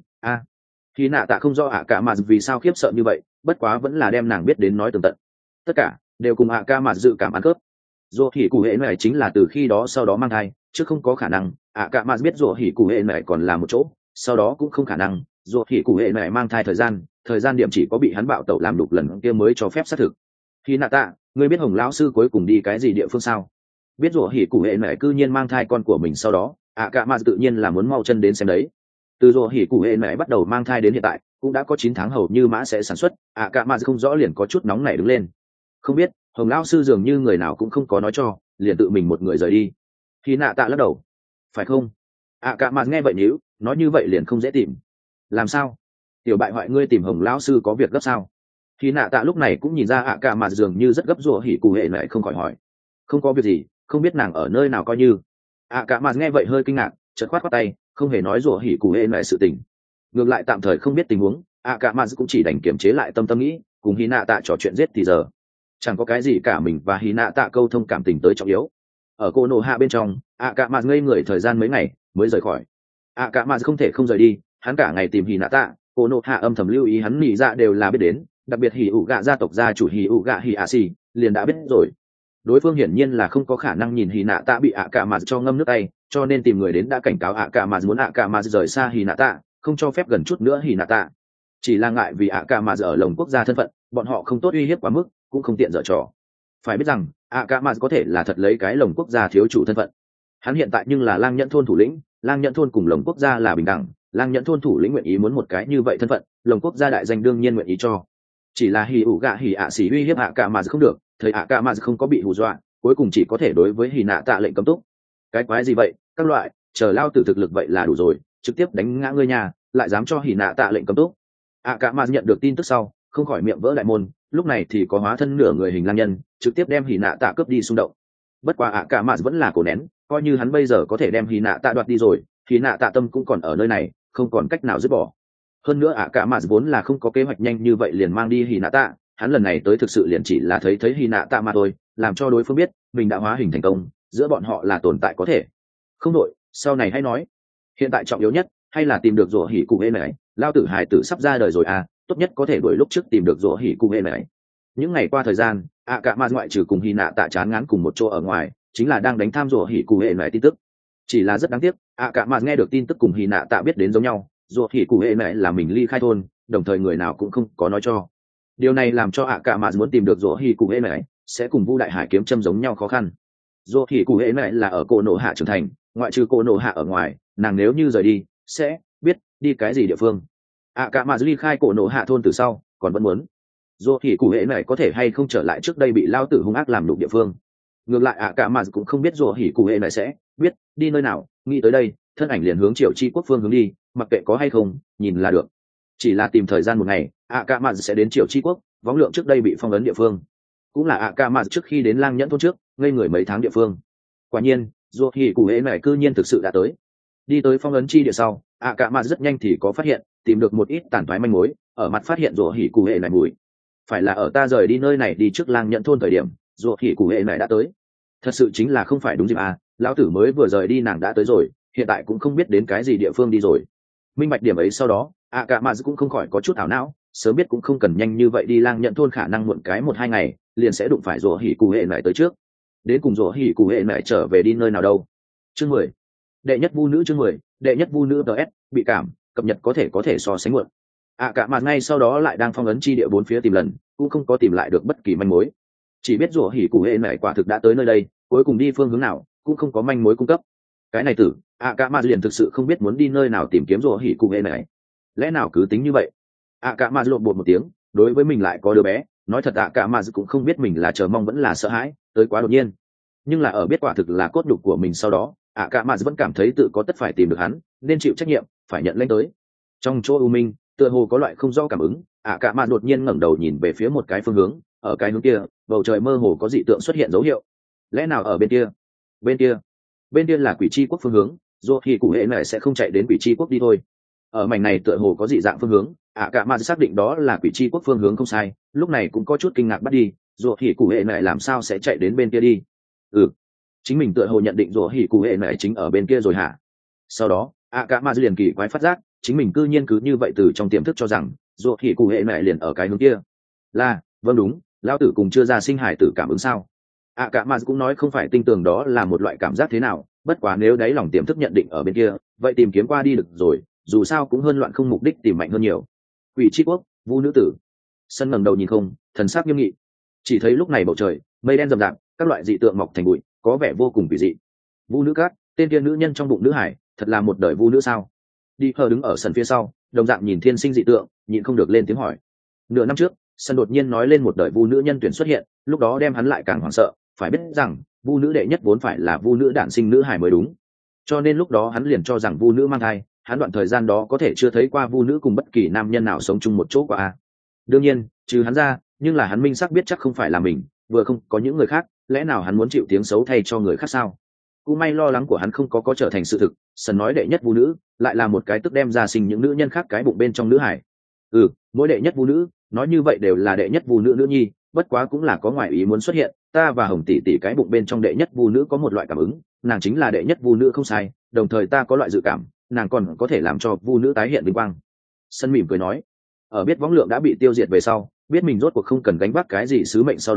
khi nạ tạ không rõ Akama vì sao khiếp sợ như vậy, bất quá vẫn là đem nàng biết đến nói tường tận, tất cả đều cùng Akama dự cảm ăn cướp. Dù thì cụ hệ này chính là từ khi đó sau đó mang thai, chứ không có khả năng Akama biết dù thì cụ hệ này còn là một chỗ, sau đó cũng không khả năng dù thì cụ hệ này mang thai thời gian điểm chỉ có bị hắn bạo tẩu làm đục lần kia mới cho phép xác thực. Khi nạ tạ, ngươi biết Hồng lão sư cuối cùng đi cái gì địa phương sao? Biết rủa hỉ cụ hệ mẹ cư nhiên mang thai con của mình sau đó, Akama tự nhiên là muốn mau chân đến xem đấy. Từ rủa hỉ cụ hệ mẹ bắt đầu mang thai đến hiện tại cũng đã có 9 tháng hầu như mã sẽ sản xuất, Akama không rõ liền có chút nóng nảy đứng lên. Không biết, Hồng lão sư dường như người nào cũng không có nói cho, liền tự mình một người rời đi. Khi nạ tạ lắc đầu. Phải không? Akama nghe vậy nhíu, nói như vậy liền không dễ tìm. Làm sao? Tiểu bại hoại, ngươi tìm Hồng lão sư có việc gấp sao? Khi nạ tạ lúc này cũng nhìn ra Akama dường như rất gấp, rủa hỉ cụ hệ mẹ không khỏi hỏi. Không có việc gì, không biết nàng ở nơi nào coi như. Akama nghe vậy hơi kinh ngạc, chợt khoát tay, không hề nói rủa hỉ cụ hệ mẹ sự tình. Ngược lại tạm thời không biết tình huống, Akama cũng chỉ đành kiềm chế lại tâm nghĩ, cùng Hinata trò chuyện giết thì giờ chẳng có cái gì cả, mình và Hinata câu thông cảm tình tới trọng yếu. Ở Konoha bên trong, Akama ngây người thời gian mấy ngày mới rời khỏi. Akama không thể không rời đi, hắn cả ngày tìm Hinata, Konoha âm thầm lưu ý hắn nghĩ ra đều là biết đến, đặc biệt Hỉ ủ gạ gia tộc gia chủ Hỉ ủ gạ Hiashi liền đã biết rồi. đối phương hiển nhiên là không có khả năng nhìn hy nạ tạ bị ạ cả mà cho ngâm nước tay, cho nên tìm người đến đã cảnh cáo ạ cả mà muốn ạ cả mà rời xa hy nạ tạ, không cho phép gần chút nữa hy nạ tạ. Chỉ là ngại vì ạ cả mà ở lồng quốc gia thân phận, bọn họ không tốt uy hiếp quá mức, cũng không tiện dở trò. Phải biết rằng ạ cả mà có thể là thật lấy cái lồng quốc gia thiếu chủ thân phận. Hắn hiện tại nhưng là lang nhẫn thôn thủ lĩnh, lang nhẫn thôn cùng lồng quốc gia là bình đẳng, lang nhẫn thôn thủ lĩnh nguyện ý muốn một cái như vậy thân phận, lồng quốc gia đại danh đương nhiên nguyện ý cho. Chỉ là hì ủ gạ hì ạ xỉ uy hiếp ạ cả mà không được, thấy ạ cả mà không có bị hù dọa, cuối cùng chỉ có thể đối với hì nạ tạ lệnh cấm túc. Cái quái gì vậy, các loại, chờ lao tử thực lực vậy là đủ rồi, trực tiếp đánh ngã ngươi nhà, lại dám cho hì nạ tạ lệnh cấm túc. ạ cả mà nhận được tin tức sau, không khỏi miệng vỡ đại môn, lúc này thì có hóa thân nửa người hình lang nhân, trực tiếp đem hì nạ tạ cướp đi xung động. Bất quá ạ cả mà vẫn là cổ nén, coi như hắn bây giờ có thể đem hì nạ tạ đoạt đi rồi, hì nạ tạ tâm cũng còn ở nơi này, không còn cách nào dứt bỏ. Hơn nữa ạ cả mà vốn là không có kế hoạch nhanh như vậy liền mang đi hì nạ tạ, hắn lần này tới thực sự liền chỉ là thấy hì nạ tạ mà thôi, làm cho đối phương biết mình đã hóa hình thành công, giữa bọn họ là tồn tại có thể. Không đội, sau này hãy nói. Hiện tại trọng yếu nhất hay là tìm được rủa hỉ cụ hê này, lao tử hài tử sắp ra đời rồi à, tốt nhất có thể đuổi lúc trước tìm được rủa hỉ cụ hê này. Những ngày qua thời gian, ạ cả mà ngoại trừ cùng hì nạ tạ chán ngán cùng một chỗ ở ngoài, chính là đang đánh tham rủa hỉ cụ hê này tin tức. Chỉ là rất đáng tiếc, ạ cả mà nghe được tin tức cùng hì nạ tạ biết đến giống nhau, rủa hỉ cụ hê này là mình ly khai thôn, đồng thời người nào cũng không có nói cho. Điều này làm cho ạ cả mà muốn tìm được rủa hỉ cụ hê này sẽ cùng Vu Đại Hải kiếm châm giống nhau khó khăn. Rủa hỉ cụ hê này là ở Cổ Nổ Hạ trưởng thành, ngoại trừ Cổ Nổ Hạ ở ngoài, nàng nếu như rời đi sẽ biết đi cái gì địa phương. ạ cả mà ly khai Cổ Nổ Hạ thôn từ sau, còn vẫn muốn rủa hỉ cụ hê này có thể hay không trở lại trước đây bị lao tử hung ác làm đục địa phương. Ngược lại ạ cả mà cũng không biết rủa hỉ cụ hê này sẽ biết đi nơi nào, nghĩ tới đây thân ảnh liền hướng Triều Chi quốc phương hướng đi, mặc kệ có hay không nhìn là được. Chỉ là tìm thời gian một ngày, ạ cả mà sẽ đến Triều Chi quốc, võng lượng trước đây bị phong ấn địa phương, cũng là ạ cả mà trước khi đến lang nhẫn thôn trước ngây người mấy tháng địa phương. Quả nhiên rủa hỉ cụ hê này cư nhiên thực sự đã tới. Đi tới phong ấn chi địa sau, ạ cả mà rất nhanh thì có phát hiện, tìm được một ít tàn thoái manh mối, ở mặt phát hiện rủa hỉ cụ hê này mùi. Phải là ở ta rời đi nơi này đi trước lang nhẫn thôn thời điểm, rủa hỉ cụ hê này đã tới. Thật sự chính là không phải đúng dịp à, lão tử mới vừa rời đi nàng đã tới rồi, hiện tại cũng không biết đến cái gì địa phương đi rồi. Minh bạch điểm ấy sau đó, ạ cả mà cũng không khỏi có chút ảo não, sớm biết cũng không cần nhanh như vậy đi lang nhận thôn, khả năng muộn cái 1-2 ngày liền sẽ đụng phải rủa hỉ cụ hệ lại tới trước. Đến cùng rủa hỉ cụ hệ lại trở về đi nơi nào đâu. Chương 10. Đệ nhất vu nữ. Chương 10. Đệ nhất vu nữ DS, bị cảm cập nhật có thể so sánh muộn. ạ cả mà ngay sau đó lại đang phong ấn chi địa bốn phía tìm lần, cũng không có tìm lại được bất kỳ manh mối. Chỉ biết rủa hỉ cụ hệ lại quả thực đã tới nơi đây, cuối cùng đi phương hướng nào cũng không có manh mối cung cấp. Cái này tử ạ cả mà liền thực sự không biết muốn đi nơi nào tìm kiếm rủa hỉ cụ hệ này. Lẽ nào cứ tính như vậy? ạ cả mà lộn bột một tiếng, đối với mình lại có đứa bé, nói thật ạ cả mà cũng không biết mình là chờ mong vẫn là sợ hãi, tới quá đột nhiên. Nhưng là ở biết quả thực là cốt đục của mình sau đó, ạ cả mà vẫn cảm thấy tự có tất phải tìm được hắn, nên chịu trách nhiệm, phải nhận lên tới. Trong chỗ u minh, tựa hồ có loại không rõ cảm ứng, ạ cả mà đột nhiên ngẩng đầu nhìn về phía một cái phương hướng, ở cái hướng kia, bầu trời mơ hồ có dị tượng xuất hiện dấu hiệu. Lẽ nào ở bên kia? Bên kia là Quỷ Chi quốc phương hướng, dù thì cụ hệ này sẽ không chạy đến Quỷ Chi quốc đi thôi. Ở mảnh này tựa hồ có dị dạng phương hướng, ạ cả mà xác định đó là Quỷ Chi quốc phương hướng không sai, lúc này cũng có chút kinh ngạc bắt đi, dù thì cụ hệ này làm sao sẽ chạy đến bên kia đi. Chính mình tựa hồ nhận định rủa hỉ cụ hệ này chính ở bên kia rồi hả? Sau đó ạ cả mà liền kỳ quái phát giác chính mình cư nhiên cứ như vậy từ trong tiềm thức cho rằng rủa hỉ cụ hệ này liền ở cái hướng kia. Là vâng đúng, lão tử cùng chưa ra sinh hải tử cảm ứng sao? ạ cả mà cũng nói không phải tin tưởng đó là một loại cảm giác thế nào, bất quá nếu đáy lòng tiềm thức nhận định ở bên kia, vậy tìm kiếm qua đi được rồi, dù sao cũng hơn loạn không mục đích tìm mạnh hơn nhiều. Quỷ Chi quốc, vu nữ tử. Sân ngẩng đầu nhìn không, thần sắc nghiêm nghị. Chỉ thấy lúc này bầu trời mây đen rậm rạp, các loại dị tượng mọc thành bụi, có vẻ vô cùng kỳ dị. Vu nữ cát, tên kia nữ nhân trong bụng nữ hải, thật là một đời vu nữ sao? Đi hờ đứng ở sân phía sau, đồng dạng nhìn thiên sinh dị tượng, nhịn không được lên tiếng hỏi. Nửa năm trước, sân đột nhiên nói lên một đời vu nữ nhân tuyển xuất hiện, lúc đó đem hắn lại càng hoảng sợ, phải biết rằng vu nữ đệ nhất vốn phải là vu nữ đản sinh nữ hải mới đúng, cho nên lúc đó hắn liền cho rằng vu nữ mang thai. Hắn đoạn thời gian đó có thể chưa thấy qua vu nữ cùng bất kỳ nam nhân nào sống chung một chỗ qua a. Đương nhiên trừ hắn ra, nhưng là hắn minh xác biết chắc không phải là mình, vừa không có những người khác, lẽ nào hắn muốn chịu tiếng xấu thay cho người khác sao? Cũng may lo lắng của hắn không có trở thành sự thực, sân nói đệ nhất vu nữ lại là một cái tức đem ra sinh những nữ nhân khác cái bụng bên trong nữ hải. Mỗi đệ nhất vu nữ nói như vậy đều là đệ nhất vu nữ nữ nhi, bất quá cũng là có ngoại ý muốn xuất hiện, ta và Hồng tỷ tỷ cái bụng bên trong đệ nhất vu nữ có một loại cảm ứng, nàng chính là đệ nhất vu nữ không sai, đồng thời ta có loại dự cảm nàng còn có thể làm cho vu nữ tái hiện vinh quang. Sân mỉm cười nói. Ở biết võng lượng đã bị tiêu diệt về sau, biết mình rốt cuộc không cần gánh vác cái gì sứ mệnh sau đó,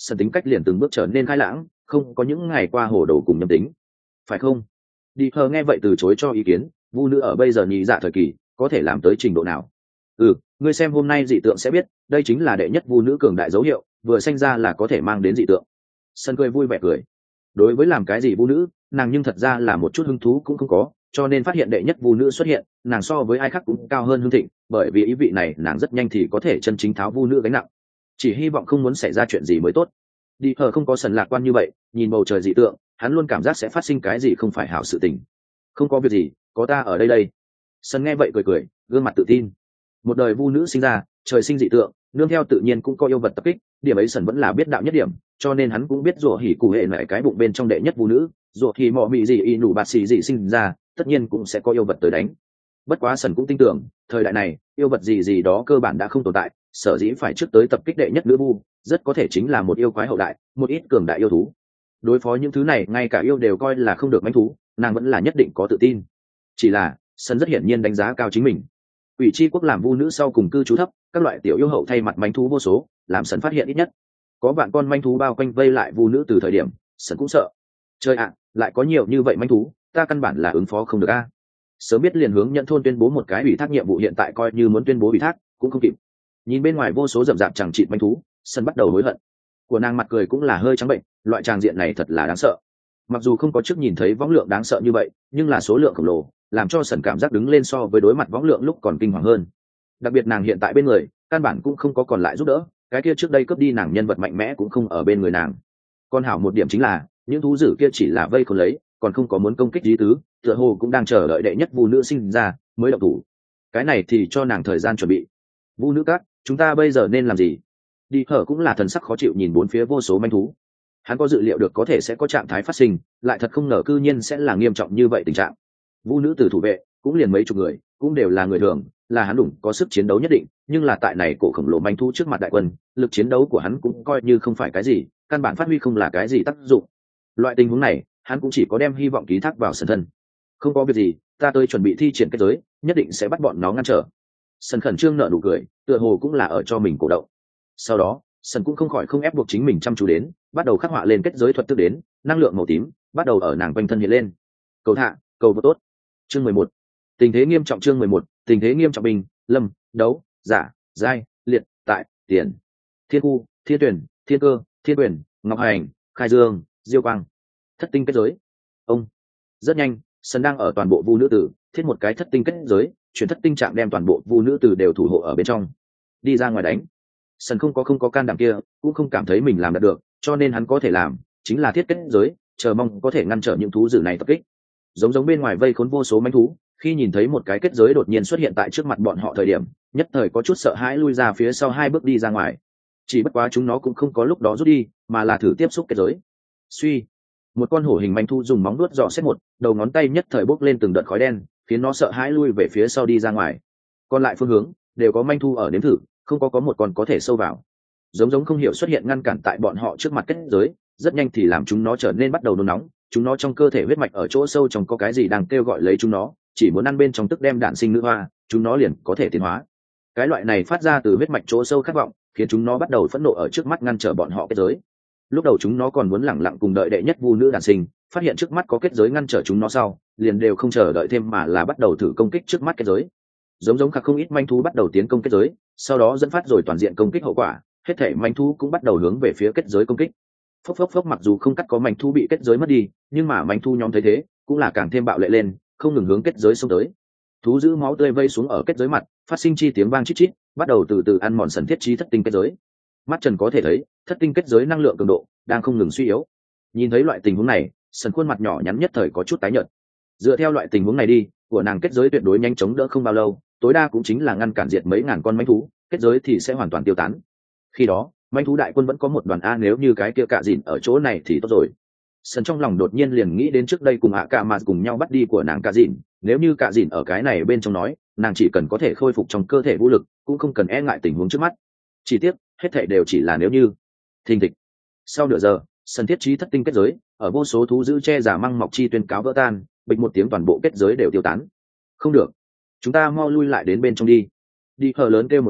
sân tính cách liền từng bước trở nên khai lãng, không có những ngày qua hồ đồ cùng nhầm tính, phải không? Đi hờ nghe vậy từ chối cho ý kiến. Vu nữ ở bây giờ nhị dạ thời kỳ có thể làm tới trình độ nào? Ngươi xem hôm nay dị tượng sẽ biết, đây chính là đệ nhất vu nữ cường đại dấu hiệu, vừa sinh ra là có thể mang đến dị tượng. Sân cười vui vẻ cười. Đối với làm cái gì vu nữ, nàng nhưng thật ra là một chút hứng thú cũng không có, cho nên phát hiện đệ nhất vu nữ xuất hiện, nàng so với ai khác cũng cao hơn hương thịnh, bởi vì ý vị này nàng rất nhanh thì có thể chân chính tháo vu nữ gánh nặng. Chỉ hy vọng không muốn xảy ra chuyện gì mới tốt. Đi hờ không có sần lạc quan như vậy, nhìn bầu trời dị tượng, hắn luôn cảm giác sẽ phát sinh cái gì không phải hảo sự tình. Không có việc gì, có ta ở đây. Sân nghe vậy cười cười, gương mặt tự tin. Một đời vu nữ sinh ra, trời sinh dị tượng, nương theo tự nhiên cũng có yêu vật tập kích, điểm ấy sần vẫn là biết đạo nhất điểm, cho nên hắn cũng biết rủa hỉ cụ hệ lại cái bụng bên trong đệ nhất vu nữ, rủa hỉ mọ mị gì y nụ bạt xì gì sinh ra, tất nhiên cũng sẽ có yêu vật tới đánh. Bất quá sần cũng tin tưởng, thời đại này yêu vật gì đó cơ bản đã không tồn tại, sở dĩ phải trước tới tập kích đệ nhất nữ vu, rất có thể chính là một yêu quái hậu đại, một ít cường đại yêu thú. Đối phó những thứ này ngay cả yêu đều coi là không được manh thú, nàng vẫn là nhất định có tự tin. Chỉ là sân rất hiển nhiên đánh giá cao chính mình. Quỷ chi quốc làm vu nữ sau cùng cư trú thấp, các loại tiểu yêu hậu thay mặt manh thú vô số, làm sân phát hiện ít nhất có vạn con manh thú bao quanh vây lại vu nữ từ thời điểm sân cũng sợ. Trời ạ, lại có nhiều như vậy manh thú, ta căn bản là ứng phó không được a. Sớm biết liền hướng nhận thôn tuyên bố một cái ủy thác nhiệm vụ, hiện tại coi như muốn tuyên bố ủy thác cũng không kịp. Nhìn bên ngoài vô số rậm rạp chẳng chịt manh thú, sân bắt đầu hối hận. Của nàng mặt cười cũng là hơi trắng bệnh, loại tràng diện này thật là đáng sợ. Mặc dù không có trước nhìn thấy võng lượng đáng sợ như vậy, nhưng là số lượng khổng lồ làm cho sần cảm giác đứng lên so với đối mặt võng lượng lúc còn kinh hoàng hơn. Đặc biệt nàng hiện tại bên người căn bản cũng không có còn lại giúp đỡ, cái kia trước đây cướp đi nàng nhân vật mạnh mẽ cũng không ở bên người nàng. Còn hảo một điểm chính là những thú dữ kia chỉ là vây khốn lấy, còn không có muốn công kích lý tứ, tựa hồ cũng đang chờ đợi đệ nhất vu nữ sinh ra mới động thủ. Cái này thì cho nàng thời gian chuẩn bị. Vu nữ các, chúng ta bây giờ nên làm gì? Đi hở cũng là thần sắc khó chịu nhìn bốn phía vô số manh thú. Hắn có dự liệu được có thể sẽ có trạng thái phát sinh, lại thật không ngờ cư nhiên sẽ là nghiêm trọng như vậy tình trạng. Vu nữ từ thủ vệ cũng liền mấy chục người, cũng đều là người thường, là hắn đủ có sức chiến đấu nhất định, nhưng là tại này cổ khổng lồ manh thú trước mặt đại quân, lực chiến đấu của hắn cũng coi như không phải cái gì, căn bản phát huy không là cái gì tác dụng. Loại tình huống này, hắn cũng chỉ có đem hy vọng ký thác vào sân thân. Không có việc gì, ta tới chuẩn bị thi triển kết giới, nhất định sẽ bắt bọn nó ngăn trở. Sân khẩn trương nở nụ cười, tựa hồ cũng là ở cho mình cổ động. Sau đó sân cũng không khỏi không ép buộc chính mình chăm chú đến, bắt đầu khắc họa lên kết giới thuật tức đến, năng lượng màu tím bắt đầu ở nàng quanh thân hiện lên. Cầu thả, cầu vô tốt. Chương 11. Tình thế nghiêm trọng. Chương 11. Tình thế nghiêm trọng. Bình, lâm, đấu, giả, giai, liệt, tại, tiền, thiên khu, thiên tuyển, thiên cơ, thiên quyền, ngọc hành, khai dương, diêu quang. Thất tinh kết giới. Ông. Rất nhanh, sân đang ở toàn bộ vu nữ tử thiết một cái thất tinh kết giới, chuyển thất tinh trạng đem toàn bộ vu nữ tử đều thủ hộ ở bên trong. Đi ra ngoài đánh. Sân không có can đảm kia, cũng không cảm thấy mình làm được, cho nên hắn có thể làm chính là thiết kết giới, chờ mong có thể ngăn trở những thú dữ này tập kích. Giống bên ngoài vây khốn vô số manh thú, khi nhìn thấy một cái kết giới đột nhiên xuất hiện tại trước mặt bọn họ thời điểm, nhất thời có chút sợ hãi lui ra phía sau 2 bước đi ra ngoài. Chỉ bất quá chúng nó cũng không có lúc đó rút đi, mà là thử tiếp xúc kết giới. Suy, một con hổ hình manh thú dùng móng vuốt dò xét một, đầu ngón tay nhất thời bốc lên từng đợt khói đen, khiến nó sợ hãi lui về phía sau đi ra ngoài. Còn lại phương hướng đều có manh thú ở nếm thử, không có một con có thể sâu vào. Giống không hiểu xuất hiện ngăn cản tại bọn họ trước mặt kết giới, rất nhanh thì làm chúng nó trở nên bắt đầu nôn nóng, chúng nó trong cơ thể huyết mạch ở chỗ sâu trong có cái gì đang kêu gọi lấy chúng nó, chỉ muốn ăn bên trong tức đem đạn sinh nữ hoa, chúng nó liền có thể tiến hóa. Cái loại này phát ra từ huyết mạch chỗ sâu khát vọng, khiến chúng nó bắt đầu phẫn nộ ở trước mắt ngăn trở bọn họ kết giới. Lúc đầu chúng nó còn muốn lẳng lặng cùng đợi đệ nhất vu nữ đản sinh, phát hiện trước mắt có kết giới ngăn trở chúng nó sau, liền đều không chờ đợi thêm mà là bắt đầu thử công kích trước mắt kết giới. Giống khắc không ít manh thú bắt đầu tiến công kết giới, sau đó dẫn phát rồi toàn diện công kích hậu quả, hết thảy manh thú cũng bắt đầu hướng về phía kết giới công kích. Phốc mặc dù không cắt có manh thú bị kết giới mất đi, nhưng mà manh thú nhóm thấy thế cũng là càng thêm bạo lệ lên, không ngừng hướng kết giới xông tới. Thú giữ máu tươi vây xuống ở kết giới mặt, phát sinh chi tiếng vang chít chít, bắt đầu từ từ ăn mòn sần thiết trí thất tinh kết giới. Mắt trần có thể thấy, thất tinh kết giới năng lượng cường độ đang không ngừng suy yếu. Nhìn thấy loại tình huống này, sần khuôn mặt nhỏ nhắn nhất thời có chút tái nhợt. Dựa theo loại tình huống này đi, của nàng kết giới tuyệt đối nhanh chóng đỡ không bao lâu, tối đa cũng chính là ngăn cản diệt mấy ngàn con manh thú, kết giới thì sẽ hoàn toàn tiêu tán. Khi đó manh thú đại quân vẫn có một đoàn a, nếu như cái kia cạ dìn ở chỗ này thì tốt rồi. Sân trong lòng đột nhiên liền nghĩ đến trước đây cùng ạ cạ mà cùng nhau bắt đi của nàng cạ dìn, nếu như cạ dìn ở cái này bên trong nói, nàng chỉ cần có thể khôi phục trong cơ thể vũ lực, cũng không cần e ngại tình huống trước mắt. Chỉ tiếc hết thảy đều chỉ là nếu như. Thình thịch. Sau nửa giờ, sân thiết trí thất tinh kết giới ở vô số thú giữ che giả măng mọc chi tuyên cáo vỡ tan, bịch một tiếng toàn bộ kết giới đều tiêu tán. Không được, chúng ta mau lui lại đến bên trong đi. Đi hờ lớn kêu một tiếng,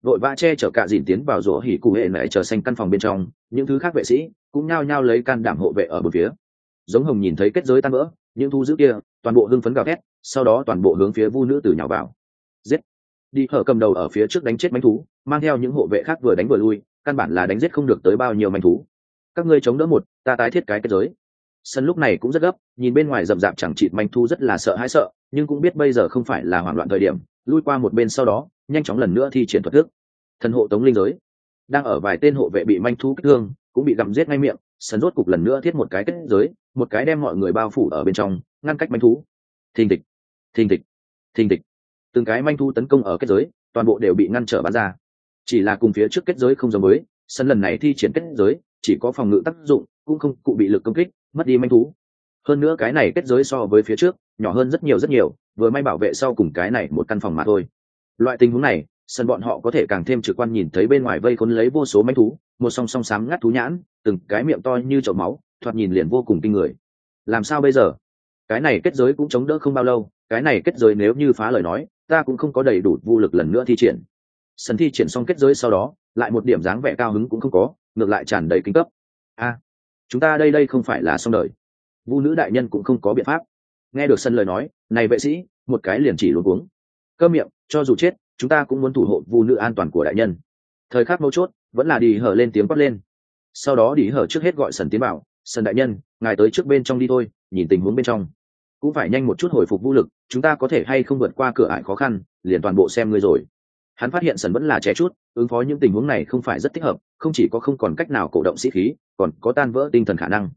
vội vã che chở cả dìn tiến vào rổ hỉ cụ hệ mẹ chờ xanh căn phòng bên trong. Những thứ khác vệ sĩ cũng nhao nhao lấy can đảm hộ vệ ở một phía. Giống hồng nhìn thấy kết giới tan vỡ, những thu giữ kia toàn bộ hưng phấn gào thét, sau đó toàn bộ hướng phía vu nữ tử nhào vào. Giết! Đi hở cầm đầu ở phía trước đánh chết manh thú, mang theo những hộ vệ khác vừa đánh vừa lui, căn bản là đánh giết không được tới bao nhiêu manh thú. Các ngươi chống đỡ một, ta tái thiết cái kết giới. Sân lúc này cũng rất gấp, nhìn bên ngoài rậm rạp chẳng chịt manh thú rất là sợ hãi sợ, nhưng cũng biết bây giờ không phải là hoảng loạn thời điểm, lui qua một bên sau đó, nhanh chóng lần nữa thi triển thuật thức. Thần hộ tống linh giới. Đang ở vài tên hộ vệ bị manh thú kích thương, cũng bị gặm giết ngay miệng, sân rốt cục lần nữa thiết một cái kết giới, một cái đem mọi người bao phủ ở bên trong, ngăn cách manh thú. Thình thịch, thình thịch, thình thịch. Từng cái manh thú tấn công ở kết giới, toàn bộ đều bị ngăn trở bắn ra. Chỉ là cùng phía trước kết giới không giống với, sân lần này thi triển kết giới, chỉ có phòng ngự tác dụng, cũng không cụ bị lực công kích, mất đi manh thú. Hơn nữa cái này kết giới so với phía trước nhỏ hơn rất nhiều, vừa may bảo vệ sau cùng cái này một căn phòng mà thôi. Loại tình huống này, sân bọn họ có thể càng thêm trực quan nhìn thấy bên ngoài vây khốn lấy vô số manh thú, một song song sám ngắt thú nhãn, từng cái miệng to như chậu máu, thoạt nhìn liền vô cùng kinh người. Làm sao bây giờ? Cái này kết giới cũng chống đỡ không bao lâu, cái này kết giới nếu như phá lời nói, ta cũng không có đầy đủ vô lực lần nữa thi triển. Sân thi triển xong kết giới sau đó, lại một điểm dáng vẻ cao hứng cũng không có, ngược lại tràn đầy kinh cấp. Chúng ta đây không phải là xong đời. Vu nữ đại nhân cũng không có biện pháp. Nghe được sân lời nói, này vệ sĩ một cái liền chỉ luống cuống. Câm miệng, cho dù chết chúng ta cũng muốn thủ hộ vu nữ an toàn của đại nhân. Thời khắc mấu chốt vẫn là đi hở lên tiếng quát lên. Sau đó đi hở trước hết gọi sân tiến bảo, sân đại nhân ngài tới trước bên trong đi thôi, nhìn tình huống bên trong cũng phải nhanh một chút hồi phục vũ lực, chúng ta có thể hay không vượt qua cửa ải khó khăn liền toàn bộ xem ngươi rồi. Hắn phát hiện sân vẫn là trẻ chút, ứng phó những tình huống này không phải rất thích hợp, không chỉ có không còn cách nào cổ động sĩ khí, còn có tan vỡ tinh thần khả năng.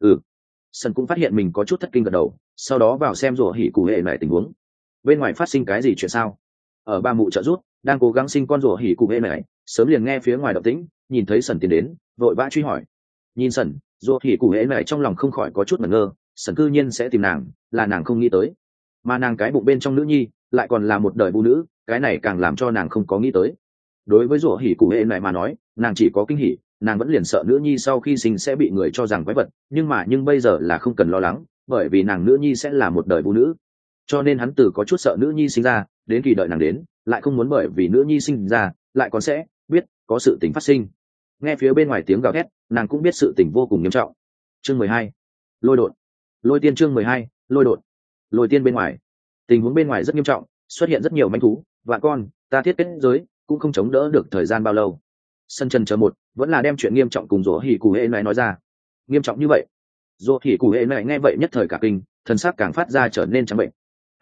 Sân cũng phát hiện mình có chút thất kinh gật đầu, sau đó vào xem rủa hỉ cụ hệ lại tình huống. Bên ngoài phát sinh cái gì chuyện sao? Ở ba mụ trợ rút đang cố gắng sinh con rủa hỉ cụ hệ này, sớm liền nghe phía ngoài động tĩnh, nhìn thấy sân tiến đến, vội vã truy hỏi. Nhìn sân, rủa hỉ cụ hệ này trong lòng không khỏi có chút ngẩn ngơ, sân cư nhiên sẽ tìm nàng, là nàng không nghĩ tới, mà nàng cái bụng bên trong nữ nhi lại còn là một đời phụ nữ, cái này càng làm cho nàng không có nghĩ tới. Đối với rủa hỉ cụ hệ này mà nói, nàng chỉ có kinh hỉ, nàng vẫn liền sợ nữ nhi sau khi sinh sẽ bị người cho rằng quái vật, nhưng bây giờ là không cần lo lắng, bởi vì nàng nữ nhi sẽ là một đời phụ nữ, cho nên hắn từ có chút sợ nữ nhi sinh ra đến kỳ đợi nàng đến, lại không muốn bởi vì nữ nhi sinh ra lại còn sẽ biết có sự tình phát sinh. Nghe phía bên ngoài tiếng gào thét, nàng cũng biết sự tình vô cùng nghiêm trọng. Chương 12, lôi đột, lôi tiên. Chương 12, lôi đột, lôi tiên. Bên ngoài tình huống bên ngoài rất nghiêm trọng, xuất hiện rất nhiều manh thú, vạn con, ta thiết kết giới cũng không chống đỡ được thời gian bao lâu. Sân chân chờ một vẫn là đem chuyện nghiêm trọng cùng rỗ hỉ cụ hệ này nói ra. Nghiêm trọng như vậy? Rỗ hỉ cụ hệ này nghe vậy nhất thời cả kinh, thân xác càng phát ra trở nên trắng bệnh.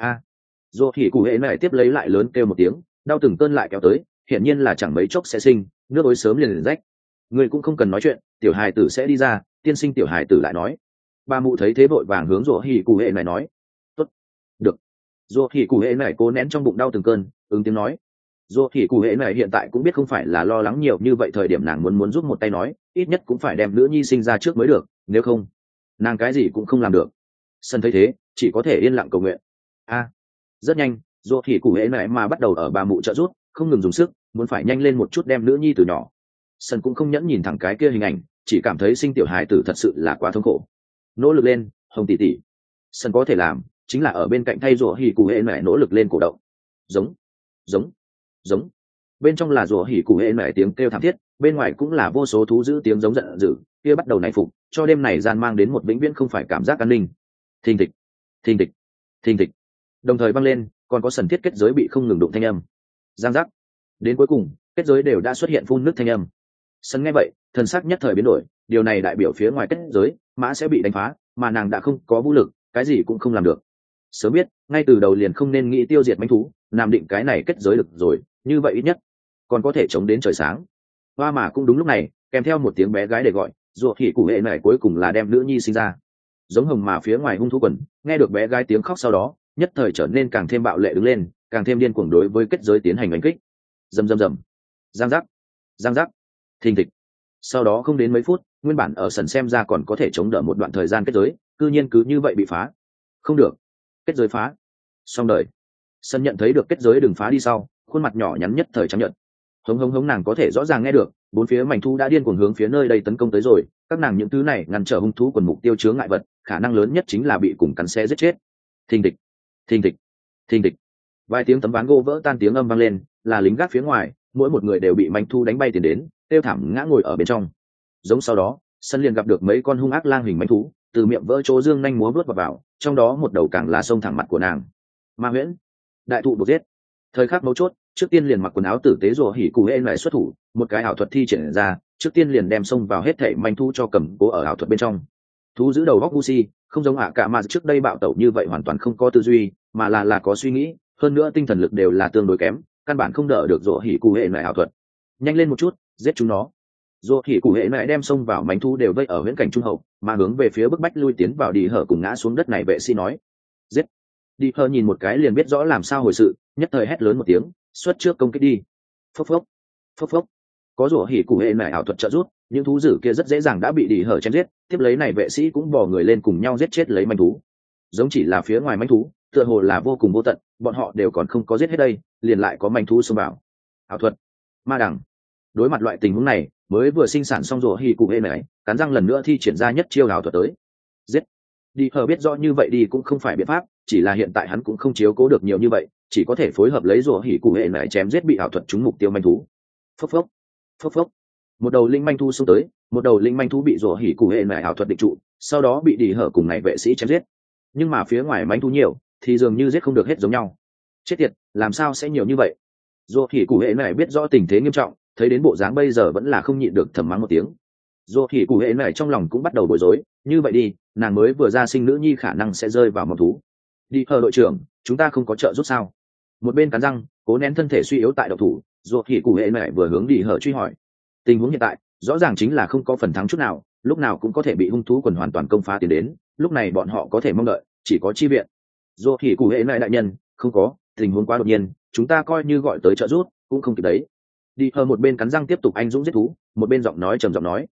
Rỗ hỉ cụ hệ này tiếp lấy lại lớn kêu một tiếng, đau từng cơn lại kéo tới, hiển nhiên là chẳng mấy chốc sẽ sinh, nước ối sớm liền rách. Người cũng không cần nói chuyện, tiểu hài tử sẽ đi ra. Tiên sinh tiểu hài tử lại nói. Ba mụ thấy thế vội vàng hướng rỗ hỉ cụ hệ này nói. Tốt, được. Rỗ hỉ cụ hệ này cố nén trong bụng đau từng cơn, ứng tiếng nói. Dù thì cụ hệ này hiện tại cũng biết không phải là lo lắng nhiều như vậy, thời điểm nàng muốn giúp một tay nói, ít nhất cũng phải đem nữ nhi sinh ra trước mới được, nếu không nàng cái gì cũng không làm được. Sân thấy thế chỉ có thể yên lặng cầu nguyện. Rất nhanh, dù thì cụ hệ này mà bắt đầu ở bà mụ trợ giúp, không ngừng dùng sức, muốn phải nhanh lên một chút đem nữ nhi từ nhỏ. Sân cũng không nhẫn nhìn thẳng cái kia hình ảnh, chỉ cảm thấy sinh tiểu hài tử thật sự là quá thống khổ. Nỗ lực lên, Hồng tỷ tỷ. Sân có thể làm chính là ở bên cạnh thay dù thì cụ hệ này nỗ lực lên cổ động. Giống. Bên trong là rủa hỉ cụ hệ mẹ tiếng kêu thảm thiết, bên ngoài cũng là vô số thú dữ tiếng giống giận dữ, kia bắt đầu nảy phục, cho đêm này gian mang đến một vĩnh viễn không phải cảm giác an ninh. Thình thịch, đồng thời vang lên, còn có sần thiết kết giới bị không ngừng đụng thanh âm. Giang giác. Đến cuối cùng, kết giới đều đã xuất hiện phun nước thanh âm. Sân nghe vậy, thần sắc nhất thời biến đổi, điều này đại biểu phía ngoài kết giới mã sẽ bị đánh phá, mà nàng đã không có vũ lực, cái gì cũng không làm được. Sớm biết ngay từ đầu liền không nên nghĩ tiêu diệt manh thú, nam định cái này kết giới được rồi, như vậy ít nhất còn có thể chống đến trời sáng. Hoa mà cũng đúng lúc này, kèm theo một tiếng bé gái để gọi, ruột thì cụ hệ này cuối cùng là đem nữ nhi sinh ra. Giống hồng mà phía ngoài hung thú quần nghe được bé gái tiếng khóc sau đó, nhất thời trở nên càng thêm bạo lệ đứng lên, càng thêm điên cuồng đối với kết giới tiến hành đánh kích. Rầm. Giang giác, thình thịch. Sau đó không đến mấy phút, nguyên bản ở sân xem ra còn có thể chống đỡ một đoạn thời gian kết giới, cư nhiên cứ như vậy bị phá. Không được, kết giới phá, xong đời. Sân nhận thấy được kết giới đừng phá đi sau, khuôn mặt nhỏ nhắn nhất thời trắng nhợt. Hống nàng có thể rõ ràng nghe được, bốn phía mảnh thú đã điên cuồng hướng phía nơi đây tấn công tới rồi, các nàng những thứ này ngăn trở hung thú quần mục tiêu chướng ngại vật, khả năng lớn nhất chính là bị cùng cắn xé giết chết. Thình thịch. Vài tiếng tấm ván gỗ vỡ tan tiếng âm vang lên, là lính gác phía ngoài, mỗi một người đều bị manh thu đánh bay tiền đến tiêu thảm ngã ngồi ở bên trong. Giống sau đó sân liền gặp được mấy con hung ác lang hình manh thú từ miệng vỡ chỗ dương nhanh múa vớt vào, trong đó một đầu càng là xông thẳng mặt của nàng. Ma huyễn đại thụ buộc giết. Thời khắc mấu chốt, trước tiên liền mặc quần áo tử tế rùa hỉ cụ hễ lại xuất thủ, một cái ảo thuật thi triển ra, trước tiên liền đem xông vào hết thảy manh thú cho cầm cố ở ảo thuật bên trong. Thú giữ đầu góc Gucci, không giống cả mà trước đây bạo tẩu như vậy hoàn toàn không có tư duy, mà là có suy nghĩ, hơn nữa tinh thần lực đều là tương đối kém, căn bản không đỡ được rùa hỉ cụ hễ lại ảo thuật. Nhanh lên một chút, giết chúng nó. Rùa hỉ cụ hễ lại đem xông vào manh thú đều vây ở huyễn cảnh trung hậu, mà hướng về phía bức bách lui tiến vào đi hở cùng ngã xuống đất này vệ sĩ nói. Giết. Đi hở nhìn một cái liền biết rõ làm sao hồi sự, nhất thời hét lớn một tiếng, xuất trước công kích đi. Phốc phốc phốc phốc. Có rủa hỉ cụ hệ này ảo thuật trợ rút, những thú dữ kia rất dễ dàng đã bị đi hở chém giết, tiếp lấy này vệ sĩ cũng bò người lên cùng nhau giết chết lấy manh thú. Giống chỉ là phía ngoài manh thú tựa hồ là vô cùng vô tận, bọn họ đều còn không có giết hết đây liền lại có manh thú xông vào. Ảo thuật ma đằng. Đối mặt loại tình huống này, mới vừa sinh sản xong rủa hỉ cụ hệ này cắn răng lần nữa thi triển ra nhất chiêu ảo thuật tới giết. Đi hở biết rõ như vậy đi cũng không phải biện pháp, chỉ là hiện tại hắn cũng không chiếu cố được nhiều như vậy, chỉ có thể phối hợp lấy rùa hỉ cụ hệ này chém giết bị ảo thuật trúng mục tiêu manh thú. Phốc phốc phốc phốc. Một đầu linh manh thú xông tới, một đầu linh manh thú bị rùa hỉ cụ hệ này ảo thuật định trụ, sau đó bị đi hở cùng này vệ sĩ chém giết. Nhưng mà phía ngoài manh thú nhiều thì dường như giết không được hết giống nhau. Chết tiệt, làm sao sẽ nhiều như vậy? Rùa hỉ cụ hệ này biết rõ tình thế nghiêm trọng, thấy đến bộ dáng bây giờ vẫn là không nhịn được thầm mắng một tiếng. Rùa hỉ cụ hệ này trong lòng cũng bắt đầu bối rối, như vậy đi, nàng mới vừa ra sinh nữ nhi khả năng sẽ rơi vào mầm thú. Đi hở đội trưởng, chúng ta không có trợ giúp sao? Một bên cắn răng cố nén thân thể suy yếu tại độc thủ, ruột hỉ cụ hệ mẹ vừa hướng đi hở truy hỏi. Tình huống hiện tại rõ ràng chính là không có phần thắng chút nào, lúc nào cũng có thể bị hung thú quần hoàn toàn công phá tiến đến, lúc này bọn họ có thể mong đợi chỉ có chi viện. Ruột hỉ cụ hệ mẹ đại nhân, không có, tình huống quá đột nhiên, chúng ta coi như gọi tới trợ giúp cũng không kịp đấy. Đi hở một bên cắn răng tiếp tục anh dũng giết thú, một bên giọng nói trầm giọng nói,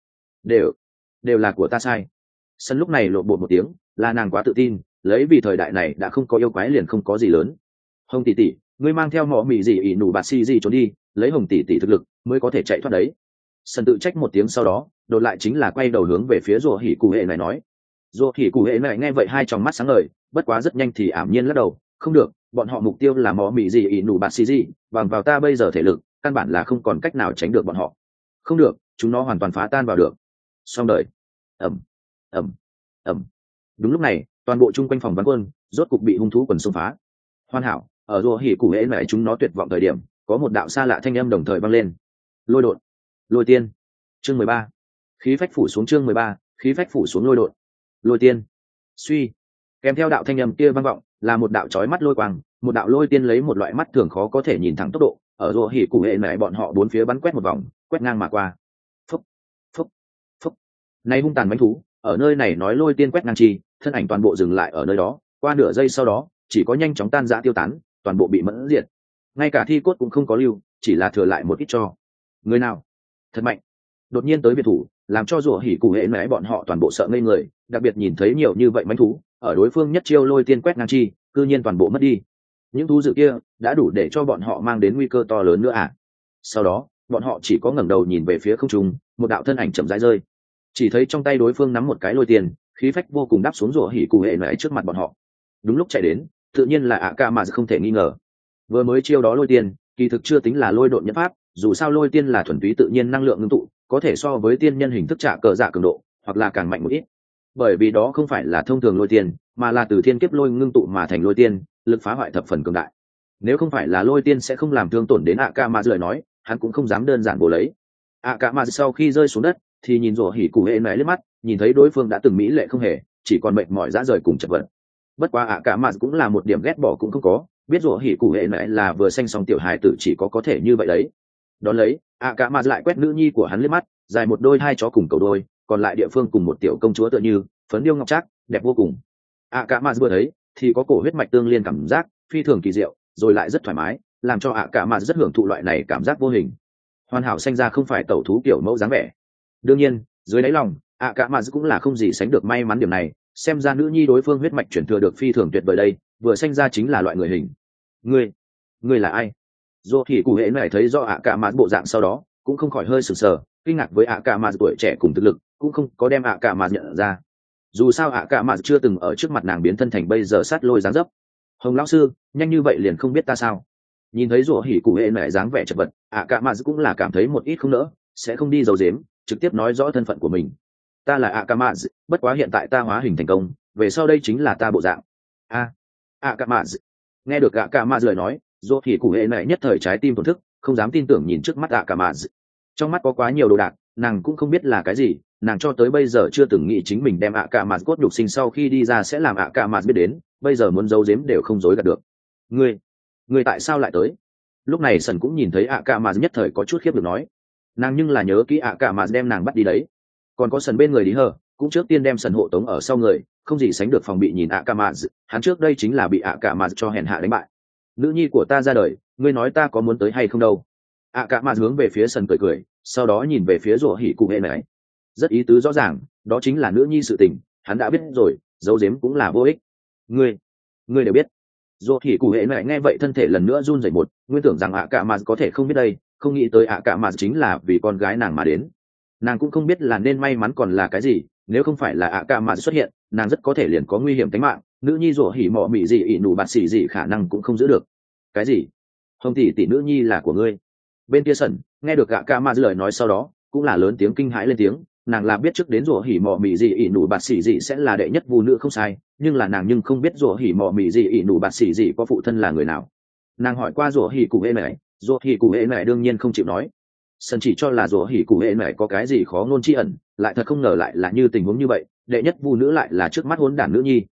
đều là của ta sai. Sân lúc này lộ bột một tiếng, là nàng quá tự tin, lấy vì thời đại này đã không có yêu quái liền không có gì lớn. Hồng tỷ tỷ, ngươi mang theo mỏ mì gì ỉ nủ bạt xì gì trốn đi, lấy Hồng tỷ tỷ thực lực mới có thể chạy thoát đấy. Sân tự trách một tiếng sau đó, đột lại chính là quay đầu hướng về phía rùa hỉ cụ hệ này nói. Rùa hỉ cụ hệ này nghe vậy hai tròng mắt sáng ngời, bất quá rất nhanh thì ảm nhiên lắc đầu, không được, bọn họ mục tiêu là mỏ mì gì ỉ nủ bạt xì gì, bằng vào ta bây giờ thể lực, căn bản là không còn cách nào tránh được bọn họ. Không được, chúng nó hoàn toàn phá tan vào được. Xong đời. ầm ầm ầm. Đúng lúc này, toàn bộ chung quanh phòng ván quân rốt cục bị hung thú quần xông phá. Hoàn hảo, ở rùa hỉ cụ hễ mẹ chúng nó tuyệt vọng thời điểm, có một đạo xa lạ thanh âm đồng thời vang lên. Lôi đột, lôi tiên. Chương 13. Khí phách phủ xuống. Chương 13. Khí phách phủ xuống. Lôi đột, lôi tiên. Suy. Kèm theo đạo thanh âm kia vang vọng, là một đạo chói mắt lôi quang, một đạo lôi tiên lấy một loại mắt thường khó có thể nhìn thẳng tốc độ, ở rùa hỉ cụ hễ mẹ bọn họ bốn phía bắn quét một vòng, quét ngang mà qua. Phúc, phúc, phúc. Này hung tàn mãnh thú, ở nơi này nói lôi tiên quét ngang chi, thân ảnh toàn bộ dừng lại ở nơi đó, qua nửa giây sau đó chỉ có nhanh chóng tan rã tiêu tán, toàn bộ bị mẫn diệt, ngay cả thi cốt cũng không có lưu, chỉ là thừa lại một ít cho. Người nào thật mạnh, đột nhiên tới biệt thủ, làm cho rùa hỉ cụ hệ mẹ bọn họ toàn bộ sợ ngây người, đặc biệt nhìn thấy nhiều như vậy mãnh thú ở đối phương nhất chiêu lôi tiên quét ngang chi, cư nhiên toàn bộ mất đi. Những thú dữ kia đã đủ để cho bọn họ mang đến nguy cơ to lớn nữa à? Sau đó bọn họ chỉ có ngẩng đầu nhìn về phía không trung, một đạo thân ảnh chậm rãi rơi, chỉ thấy trong tay đối phương nắm một cái lôi tiền, khí phách vô cùng đáp xuống rùa hỉ cụ hệ mẹ trước mặt bọn họ. Đúng lúc chạy đến, tự nhiên là cả mà không thể nghi ngờ. Vừa mới chiêu đó lôi tiên kỳ thực chưa tính là lôi độn nhất pháp, dù sao lôi tiên là thuần túy tự nhiên năng lượng ngưng tụ, có thể so với tiên nhân hình thức trả cờ dạ cường độ, hoặc là càng mạnh một ít. Bởi vì đó không phải là thông thường lôi tiên, mà là từ thiên kiếp lôi ngưng tụ mà thành lôi tiên, lực phá hoại thập phần cường đại. Nếu không phải là lôi tiên sẽ không làm thương tổn đến cả mà lời nói, hắn cũng không dám đơn giản bổ lấy. Cả mà sau khi rơi xuống đất thì nhìn rùa hỉ cụ hệ mẹ liếc mắt, nhìn thấy đối phương đã từng mỹ lệ không hề, chỉ còn mệt mỏi rã rời cùng chật vật. Bất quá cả mà cũng là một điểm ghét bỏ cũng không có, biết rùa hỉ cụ hệ mẹ là vừa sanh xong tiểu hài tử chỉ có thể như vậy đấy. Đón lấy cả mà lại quét nữ nhi của hắn liếc mắt, dài một đôi hai chó cùng cầu đôi, còn lại địa phương cùng một tiểu công chúa tựa như phấn điêu ngọc trác, đẹp vô cùng. Cả mà vừa thấy thì có cổ huyết mạch tương liên cảm giác phi thường kỳ diệu, rồi lại rất thoải mái, làm cho cả mà rất hưởng thụ loại này cảm giác vô hình. Hoàn hảo sinh ra không phải tẩu thú kiểu mẫu dáng vẻ. Đương nhiên dưới đáy lòng cả mà cũng là không gì sánh được may mắn điểm này, xem ra nữ nhi đối phương huyết mạch chuyển thừa được phi thường tuyệt vời đây, vừa sinh ra chính là loại người hình. Ngươi là ai? Dô thì cụ hệ này thấy do cả mà bộ dạng sau đó cũng không khỏi hơi sừng sờ, kinh ngạc với cả mà tuổi trẻ cùng thực lực, cũng không có đem cả mà nhận ra. Dù sao cả mà chưa từng ở trước mặt nàng biến thân thành bây giờ sát lôi dáng dấp. Hồng lão sư, nhanh như vậy liền không biết ta sao? Nhìn thấy rủa hỉ cụ hệ mẹ dáng vẻ chật vật, ạ cả mà cũng là cảm thấy một ít không nỡ, sẽ không đi giấu giếm, trực tiếp nói rõ thân phận của mình. Ta là ạ cả mà, bất quá hiện tại ta hóa hình thành công, về sau đây chính là ta bộ dạng. ạ cả mà nghe được ạ cả mà lời nói, rủa hỉ cụ hệ mẹ nhất thời trái tim tổn thức, không dám tin tưởng nhìn trước mắt ạ cả mà. Trong mắt có quá nhiều đồ đạc, nàng cũng không biết là cái gì, nàng cho tới bây giờ chưa từng nghĩ chính mình đem ạ cả mà cốt nhục sinh sau khi đi ra sẽ làm ạ cả mà biết đến, bây giờ muốn giấu giếm đều không dối gạt được. Ngươi tại sao lại tới? Lúc này sần cũng nhìn thấy ạ cả mà nhất thời có chút khiếp được nói, nàng nhưng là nhớ kỹ ạ cả mà đem nàng bắt đi đấy. Còn có sần bên người đi hờ, cũng trước tiên đem sần hộ tống ở sau người, không gì sánh được phòng bị nhìn ạ cả mà, hắn trước đây chính là bị ạ cả mà cho hèn hạ đánh bại. Nữ nhi của ta ra đời, ngươi nói ta có muốn tới hay không đâu? ạ cả mà hướng về phía sần cười cười, sau đó nhìn về phía rủa hỉ cụ hệ này, rất ý tứ rõ ràng, đó chính là nữ nhi sự tình, hắn đã biết rồi, giấu giếm cũng là vô ích. Ngươi đều biết. Dù thì cụ hệ mẹ nghe vậy thân thể lần nữa run rẩy một, nguyên tưởng rằng ạ cả mà có thể không biết đây, không nghĩ tới ạ cả mà chính là vì con gái nàng mà đến. Nàng cũng không biết là nên may mắn còn là cái gì, nếu không phải là ạ cả mà xuất hiện, nàng rất có thể liền có nguy hiểm tính mạng, nữ nhi rủa hỉ mọ mị gì ỉ nụ bạt xỉ gì khả năng cũng không giữ được. Cái gì? Hồng tỷ nữ nhi là của ngươi? Bên kia sân, nghe được ạ cả mà lời nói sau đó, cũng là lớn tiếng kinh hãi lên tiếng, nàng là biết trước đến rủa hỉ mọ mị gì ỉ nụ bạt xỉ gì sẽ là đệ nhất vu nữ không sai, nhưng là nàng không biết rủa hỉ mọ mị gì ỉ nụ bạt xỉ gì có phụ thân là người nào. Nàng hỏi qua rủa hỉ cụ hệ mẹ, rủa hỉ cụ hệ mẹ đương nhiên không chịu nói. Sân chỉ cho là rủa hỉ cụ hệ mẹ có cái gì khó ngôn chi ẩn, lại thật không ngờ lại là như tình huống như vậy, đệ nhất vu nữ lại là trước mắt hỗn đản nữ nhi.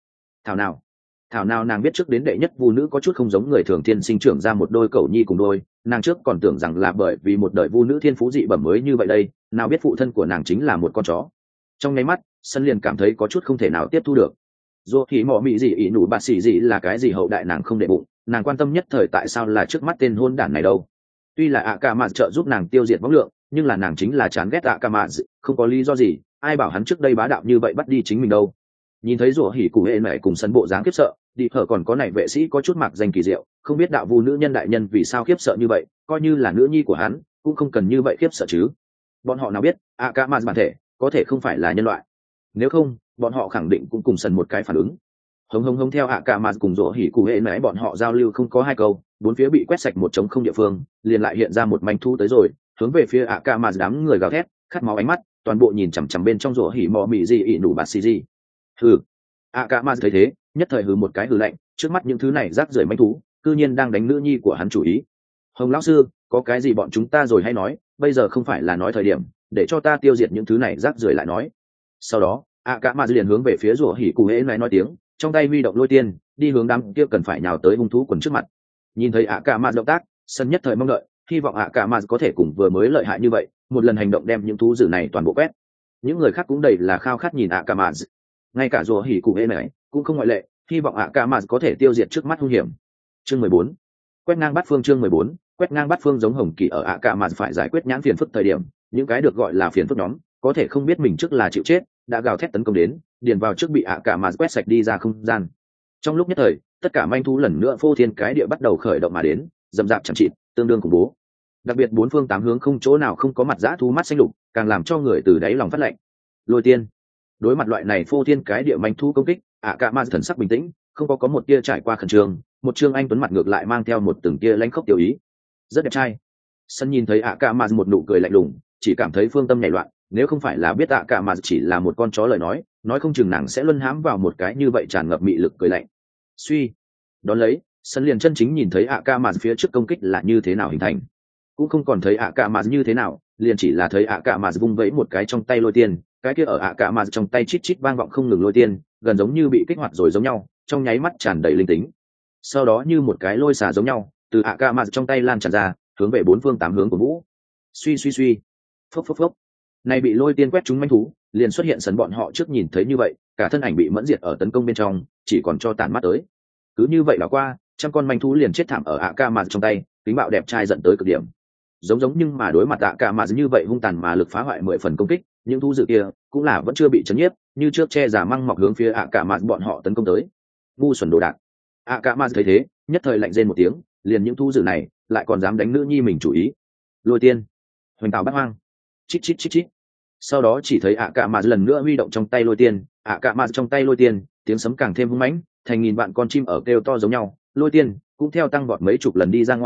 Thảo nào nàng biết trước đến đệ nhất vu nữ có chút không giống người thường thiên sinh trưởng ra một đôi cẩu nhi cùng đôi, nàng trước còn tưởng rằng là bởi vì một đời vu nữ thiên phú dị bẩm mới như vậy đây, nào biết phụ thân của nàng chính là một con chó. Trong nháy mắt, sân liền cảm thấy có chút không thể nào tiếp thu được. Dù thì mọ mị gì ỉ nụ bạt xỉ gì là cái gì hậu đại nàng không để bụng, nàng quan tâm nhất thời tại sao là trước mắt tên hôn đản này đâu. Tuy là ạ cả mạt trợ giúp nàng tiêu diệt võng lượng, nhưng là nàng chính là chán ghét ạ cả mạt, không có lý do gì, ai bảo hắn trước đây bá đạo như vậy bắt đi chính mình đâu. Nhìn thấy rủa hỉ cụ hệ mẹ cùng sân bộ dáng khiếp sợ, đi hở còn có này vệ sĩ có chút mặc danh kỳ diệu, không biết đạo vu nữ nhân đại nhân vì sao khiếp sợ như vậy, coi như là nữ nhi của hắn cũng không cần như vậy khiếp sợ chứ. Bọn họ nào biết ạ cả mạt bản thể có thể không phải là nhân loại, nếu không bọn họ khẳng định cũng cùng sân một cái phản ứng. Hống theo ạ cả mạt cùng rủa hỉ cụ hệ mẹ bọn họ giao lưu không có hai câu, bốn phía bị quét sạch một trống không địa phương, liền lại hiện ra một manh thu tới rồi, hướng về phía ạ cả mạt đám người gào thét, khát máu ánh mắt toàn bộ nhìn chằm chằm bên trong rủa hỉ mò mị gì ỉ nụ bạt xì gì. Hừ. ạ cả mạt thấy thế nhất thời hừ một cái hừ lạnh, trước mắt những thứ này rác rưởi manh thú cư nhiên đang đánh nữ nhi của hắn chủ ý. Hồng lão sư, có cái gì bọn chúng ta rồi hay nói, bây giờ không phải là nói thời điểm, để cho ta tiêu diệt những thứ này rác rưởi lại nói. Sau đó ạ cả mạt liền hướng về phía rủa hỉ cụ hệ này nói tiếng, trong tay huy động lôi tiên đi hướng đám kia cần phải nhào tới hung thú quần trước mặt. Nhìn thấy ạ cả mạt động tác, sân nhất thời mong đợi, hy vọng ạ cả mạt có thể cùng vừa mới lợi hại như vậy, một lần hành động đem những thú dữ này toàn bộ quét. Những người khác cũng đầy là khao khát nhìn ạ cả mạt, ngay cả rùa hỉ cụ hệ này cũng không ngoại lệ, hy vọng ạ cả mạt có thể tiêu diệt trước mắt hung hiểm. Chương 14. Quét ngang bát phương. Chương 14. Quét ngang bát phương. Giống hồng kỳ ở ạ cả mạt phải giải quyết nhãn phiền phức thời điểm, những cái được gọi là phiền phức nhóm có thể không biết mình trước là chịu chết, đã gào thét tấn công đến, điền vào trước bị ạ cả mạt quét sạch đi ra không gian. Trong lúc nhất thời, tất cả manh thú lần nữa phô thiên cái địa bắt đầu khởi động mà đến, dầm dạp chẳng chịt, tương đương khủng bố. Đặc biệt bốn phương tám hướng không chỗ nào không có mặt dã thú mắt xanh lục, càng làm cho người từ đáy lòng phát lạnh. Lôi tiên. Đối mặt loại này phô thiên cái địa manh thú công kích, ạ cả mạt thần sắc bình tĩnh, không có một tia trải qua khẩn trương, một trương anh tuấn mặt ngược lại mang theo một từng tia lãnh khốc tiểu ý, rất đẹp trai. Sân nhìn thấy ạ cả mạt một nụ cười lạnh lùng, chỉ cảm thấy phương tâm nhảy loạn, nếu không phải là biết ạ cả mạt chỉ là một con chó lời nói không chừng nàng sẽ luân hãm vào một cái như vậy tràn ngập mị lực cười lạnh. Suy. Đón lấy, sân liền chân chính nhìn thấy ạ cả mạt phía trước công kích là như thế nào hình thành, cũng không còn thấy ạ cả mạt như thế nào, liền chỉ là thấy ạ cả mạt vung vẫy một cái trong tay lôi tiên, cái kia ở ạ cả mạt trong tay chít chít vang vọng không ngừng lôi tiên, gần giống như bị kích hoạt rồi giống nhau, trong nháy mắt tràn đầy linh tính. Sau đó như một cái lôi xả giống nhau, từ ạ cả mạt trong tay lan tràn ra, hướng về bốn phương tám hướng của vũ. Suy. Phốc. Này bị lôi tiên quét trúng manh thú, liền xuất hiện sân bọn họ trước nhìn thấy như vậy, cả thân ảnh bị mẫn diệt ở tấn công bên trong, chỉ còn cho tàn mắt tới. Cứ như vậy là qua, trăm con manh thú liền chết thảm ở ạ cả mạt trong tay, tính bạo đẹp trai dẫn tới cực điểm. Giống nhưng mà đối mặt ạ cả mạt như vậy hung tàn mà lực phá hoại 10 phần công kích, những thú dữ kia cũng là vẫn chưa bị chấn nhiếp, như trước che giả măng mọc hướng phía ạ cả mạt bọn họ tấn công tới. Ngu xuẩn đồ đạc. ạ cả mạt thấy thế nhất thời lạnh rên một tiếng, liền những thú dữ này lại còn dám đánh nữ nhi mình chủ ý. Lôi tiên, hoành tạo bát hoang. Chít. Sau đó chỉ thấy ạ cả mạt lần nữa huy động trong tay lôi tiên, ạ cả mạt trong tay lôi tiên, tiếng sấm càng thêm hung mãnh, thành nghìn vạn con chim ở kêu to giống nhau, lôi tiên cũng theo tăng vọt mấy chục lần đi ra ngoài,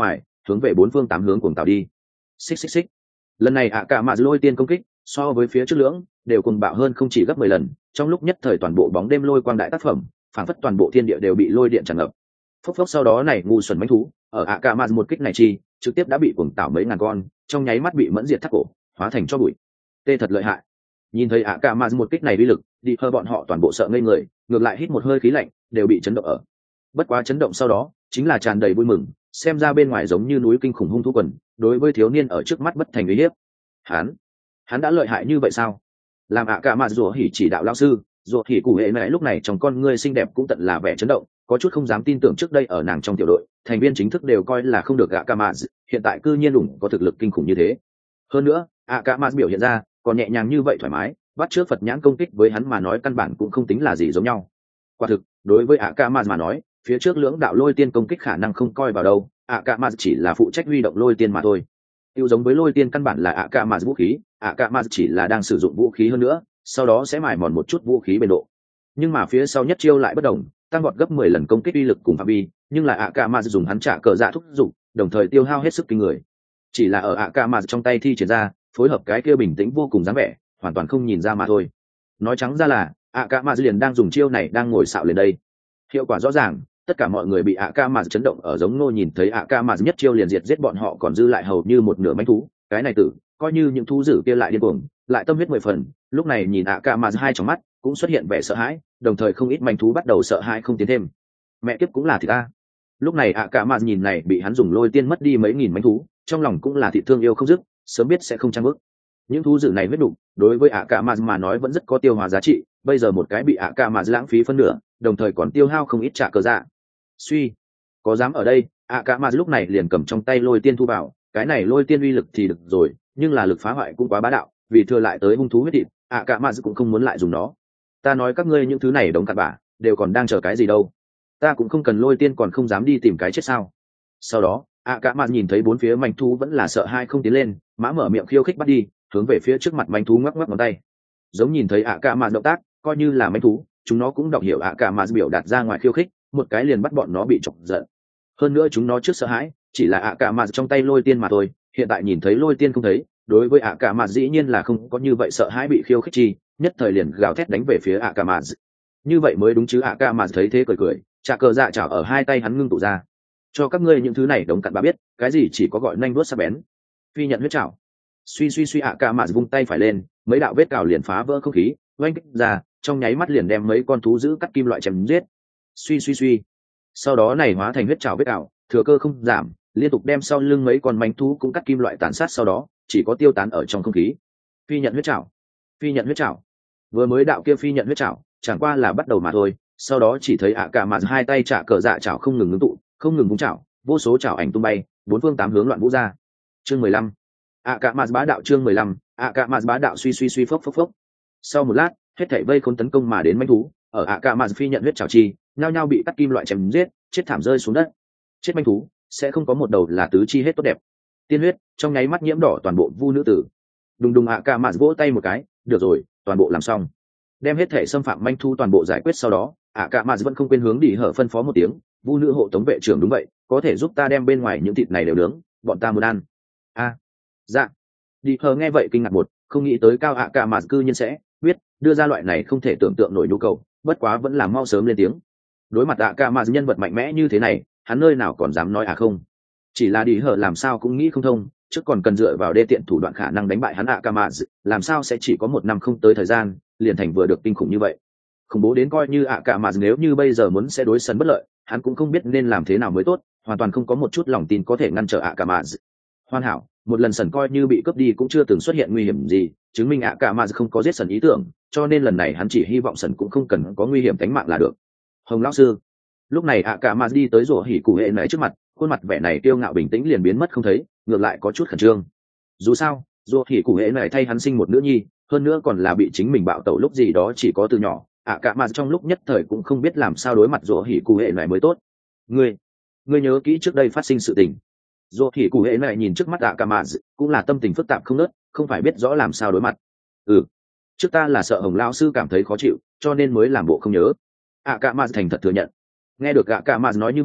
hướng về bốn phương tám hướng cuồng tạo đi. Xích xích xích. Lần này ạ cả mà lôi tiên công kích so với phía trước lưỡng đều cuồng bạo hơn không chỉ gấp 10 lần, trong lúc nhất thời toàn bộ bóng đêm lôi quang đại tác phẩm phản phất toàn bộ thiên địa đều bị lôi điện tràn ngập. Phốc phốc, sau đó này ngu xuẩn mãnh thú ở ạ cả mà một kích này chi trực tiếp đã bị cuồng tạo mấy ngàn con, trong nháy mắt bị mẫn diệt thắt cổ, hóa thành cho bụi. Tê thật lợi hại. Nhìn thấy ạ cả mà một kích này uy lực, đi hơi bọn họ toàn bộ sợ ngây người, ngược lại hít một hơi khí lạnh, đều bị chấn động ở. Bất quá chấn động sau đó chính là tràn đầy vui mừng, xem ra bên ngoài giống như núi kinh khủng hung thú quần, đối với thiếu niên ở trước mắt bất thành uy hiếp. Hắn đã lợi hại như vậy sao? Làm ạ cả mà rủa hỉ chỉ đạo lão sư, rủa hỉ cụ hệ mẹ lúc này trong con ngươi xinh đẹp cũng tận là vẻ chấn động, có chút không dám tin tưởng trước đây ở nàng trong tiểu đội, thành viên chính thức đều coi là không được ạ cả mà, hiện tại cư nhiên đủng có thực lực kinh khủng như thế. Hơn nữa, ạ cả mà biểu hiện ra còn nhẹ nhàng như vậy thoải mái, bắt trước Phật nhãn công kích với hắn mà nói căn bản cũng không tính là gì giống nhau. Quả thực, đối với ạ cả mà nói, phía trước lưỡng đạo lôi tiên công kích khả năng không coi vào đâu, ạ cả mà chỉ là phụ trách huy động lôi tiên mà thôi. Tiêu giống với lôi tiên căn bản là ạ cả mà vũ khí, ạ cả mà chỉ là đang sử dụng vũ khí hơn nữa, sau đó sẽ mài mòn một chút vũ khí bền độ. Nhưng mà phía sau nhất chiêu lại bất đồng, tăng vọt gấp 10 lần công kích uy lực cùng phạm vi, nhưng là ạ cả mà dùng hắn trả cờ dạ thúc dục, đồng thời tiêu hao hết sức kinh người. Chỉ là ở ạ cả mà trong tay thi triển ra, phối hợp cái kia bình tĩnh vô cùng dáng vẻ, hoàn toàn không nhìn ra mà thôi. Nói trắng ra là ạ cả mà liền đang dùng chiêu này đang ngồi xạo lên đây. Hiệu quả rõ ràng, tất cả mọi người bị ạ ca mà chấn động ở, giống nô nhìn thấy ạ ca mà nhất chiêu liền diệt giết bọn họ còn dư lại hầu như một nửa manh thú, cái này tử coi như những thú dữ kia lại điên cuồng lại tâm huyết 10 phần, lúc này nhìn ạ ca mà hai trong mắt cũng xuất hiện vẻ sợ hãi, đồng thời không ít manh thú bắt đầu sợ hãi không tiến thêm. Mẹ kiếp cũng là thịt ta. Lúc này ạ ca mà nhìn này bị hắn dùng lôi tiên mất đi mấy nghìn manh thú, trong lòng cũng là thịt thương yêu không dứt, sớm biết sẽ không trang bước. Những thú dữ này huyết đục đối với ạ ca mà nói vẫn rất có tiêu hóa giá trị, bây giờ một cái bị ạ ca mà lãng phí phân nửa, đồng thời còn tiêu hao không ít trả cờ dạ. Suy, có dám ở đây, ạ cả mà lúc này liền cầm trong tay lôi tiên thu vào, cái này lôi tiên uy lực thì được rồi, nhưng là lực phá hoại cũng quá bá đạo, vì thừa lại tới hung thú huyết thịt, ạ cả mà cũng không muốn lại dùng nó. Ta nói các ngươi những thứ này đống cặn bã, đều còn đang chờ cái gì đâu? Ta cũng không cần lôi tiên còn không dám đi tìm cái chết sao? Sau đó, ạ cả mà nhìn thấy bốn phía manh thú vẫn là sợ hai không tiến lên, mã mở miệng khiêu khích bắt đi, hướng về phía trước mặt manh thú ngoắc ngoắc ngón tay. Giống nhìn thấy ạ cả mà động tác, coi như là manh thú, chúng nó cũng đọc hiểu ạ cả mà biểu đạt ra ngoài khiêu khích, một cái liền bắt bọn nó bị chọc giận. Hơn nữa chúng nó trước sợ hãi chỉ là ạ cả mà trong tay lôi tiên mà thôi, hiện tại nhìn thấy lôi tiên không thấy, đối với ạ cả mà dĩ nhiên là không có như vậy sợ hãi bị khiêu khích chi, nhất thời liền gào thét đánh về phía ạ cả mà. Như vậy mới đúng chứ. ạ cả mà thấy thế cười cười, trả cờ dạ chảo ở hai tay hắn ngưng tụ ra, cho các ngươi những thứ này đống cặn bã biết cái gì chỉ có gọi nhanh đuốt sắc bén. Phi nhận huyết chảo. Suy suy suy, ạ cả mà vung tay phải lên, mấy đạo vết cào liền phá vỡ không khí oanh kích ra, trong nháy mắt liền đem mấy con thú dữ cắt kim loại chém giết. Suy suy suy, sau đó này hóa thành huyết trảo vết ảo, thừa cơ không giảm, liên tục đem sau lưng mấy con manh thú cũng cắt kim loại tàn sát, sau đó chỉ có tiêu tán ở trong không khí. Phi nhận huyết trảo, phi nhận huyết trảo. Vừa mới đạo kia phi nhận huyết trảo chẳng qua là bắt đầu mà thôi, sau đó chỉ thấy ạ cả mà hai tay trả cờ dạ chảo không ngừng ngưng tụ, không ngừng vung chảo, vô số chảo ảnh tung bay, bốn phương tám hướng loạn vũ ra. Chương 15. ạ cả mà bá đạo. Chương 15. ạ cả mà bá đạo. Suy suy suy, phốc phốc phốc. Sau một lát, hết thảy vây khốn tấn công mà đến manh thú ở ạ cả mà phi nhận huyết trảo chi nhao nhao bị cắt kim loại chém giết, chết thảm rơi xuống đất. Chết manh thú sẽ không có một đầu là tứ chi hết tốt đẹp. Tiên huyết trong nháy mắt nhiễm đỏ toàn bộ vu nữ tử. Đùng đùng, ạ cả mà vỗ tay một cái, được rồi, toàn bộ làm xong. Đem hết thể xâm phạm manh thú toàn bộ giải quyết sau đó, ạ cả mà vẫn không quên hướng đi hở phân phó một tiếng, vu nữ hộ tống vệ trưởng đúng vậy, có thể giúp ta đem bên ngoài những thịt này đều nướng, bọn ta muốn ăn. Dạ. Đi hở nghe vậy kinh ngạc một, không nghĩ tới cao ạ cả mà cư nhiên sẽ biết đưa ra loại này không thể tưởng tượng nổi nhu cầu, bất quá vẫn là mau sớm lên tiếng. Đối mặt ạ cả mà nhân vật mạnh mẽ như thế này, hắn nơi nào còn dám nói không. Chỉ là đi hở làm sao cũng nghĩ không thông, trước còn cần dựa vào đê tiện thủ đoạn khả năng đánh bại hắn ạ cả mà, làm sao sẽ chỉ có 1 năm không tới thời gian liền thành vừa được kinh khủng như vậy. Khủng bố đến coi như ạ cả mà nếu như bây giờ muốn sẽ đối sân bất lợi, hắn cũng không biết nên làm thế nào mới tốt, hoàn toàn không có một chút lòng tin có thể ngăn trở ạ cả mà. Hoàn hảo, một lần sần coi như bị cướp đi cũng chưa từng xuất hiện nguy hiểm gì, chứng minh ạ cả mà không có giết sần ý tưởng, cho nên lần này hắn chỉ hy vọng sần cũng không cần có nguy hiểm tính mạng là được. Hồng lão sư. Lúc này ạ cả mà đi tới rủa hỉ cụ hệ nãy trước mặt, khuôn mặt vẻ này kiêu ngạo bình tĩnh liền biến mất không thấy, ngược lại có chút khẩn trương. Dù sao rủa hỉ cụ hệ nãy thay hắn sinh một nữ nhi, hơn nữa còn là bị chính mình bạo tẩu lúc gì đó chỉ có từ nhỏ, ạ cả mà trong lúc nhất thời cũng không biết làm sao đối mặt rủa hỉ cụ hệ nãy mới tốt. Ngươi nhớ kỹ trước đây phát sinh sự tình. Rủa hỉ cụ hệ nãy nhìn trước mắt ạ cả mà cũng là tâm tình phức tạp không nớt, không phải biết rõ làm sao đối mặt. Trước ta là sợ Hồng lão sư cảm thấy khó chịu, cho nên mới làm bộ không nhớ. ạ cả mà thành thật thừa nhận. Nghe được ạ cả mà nói như vậy,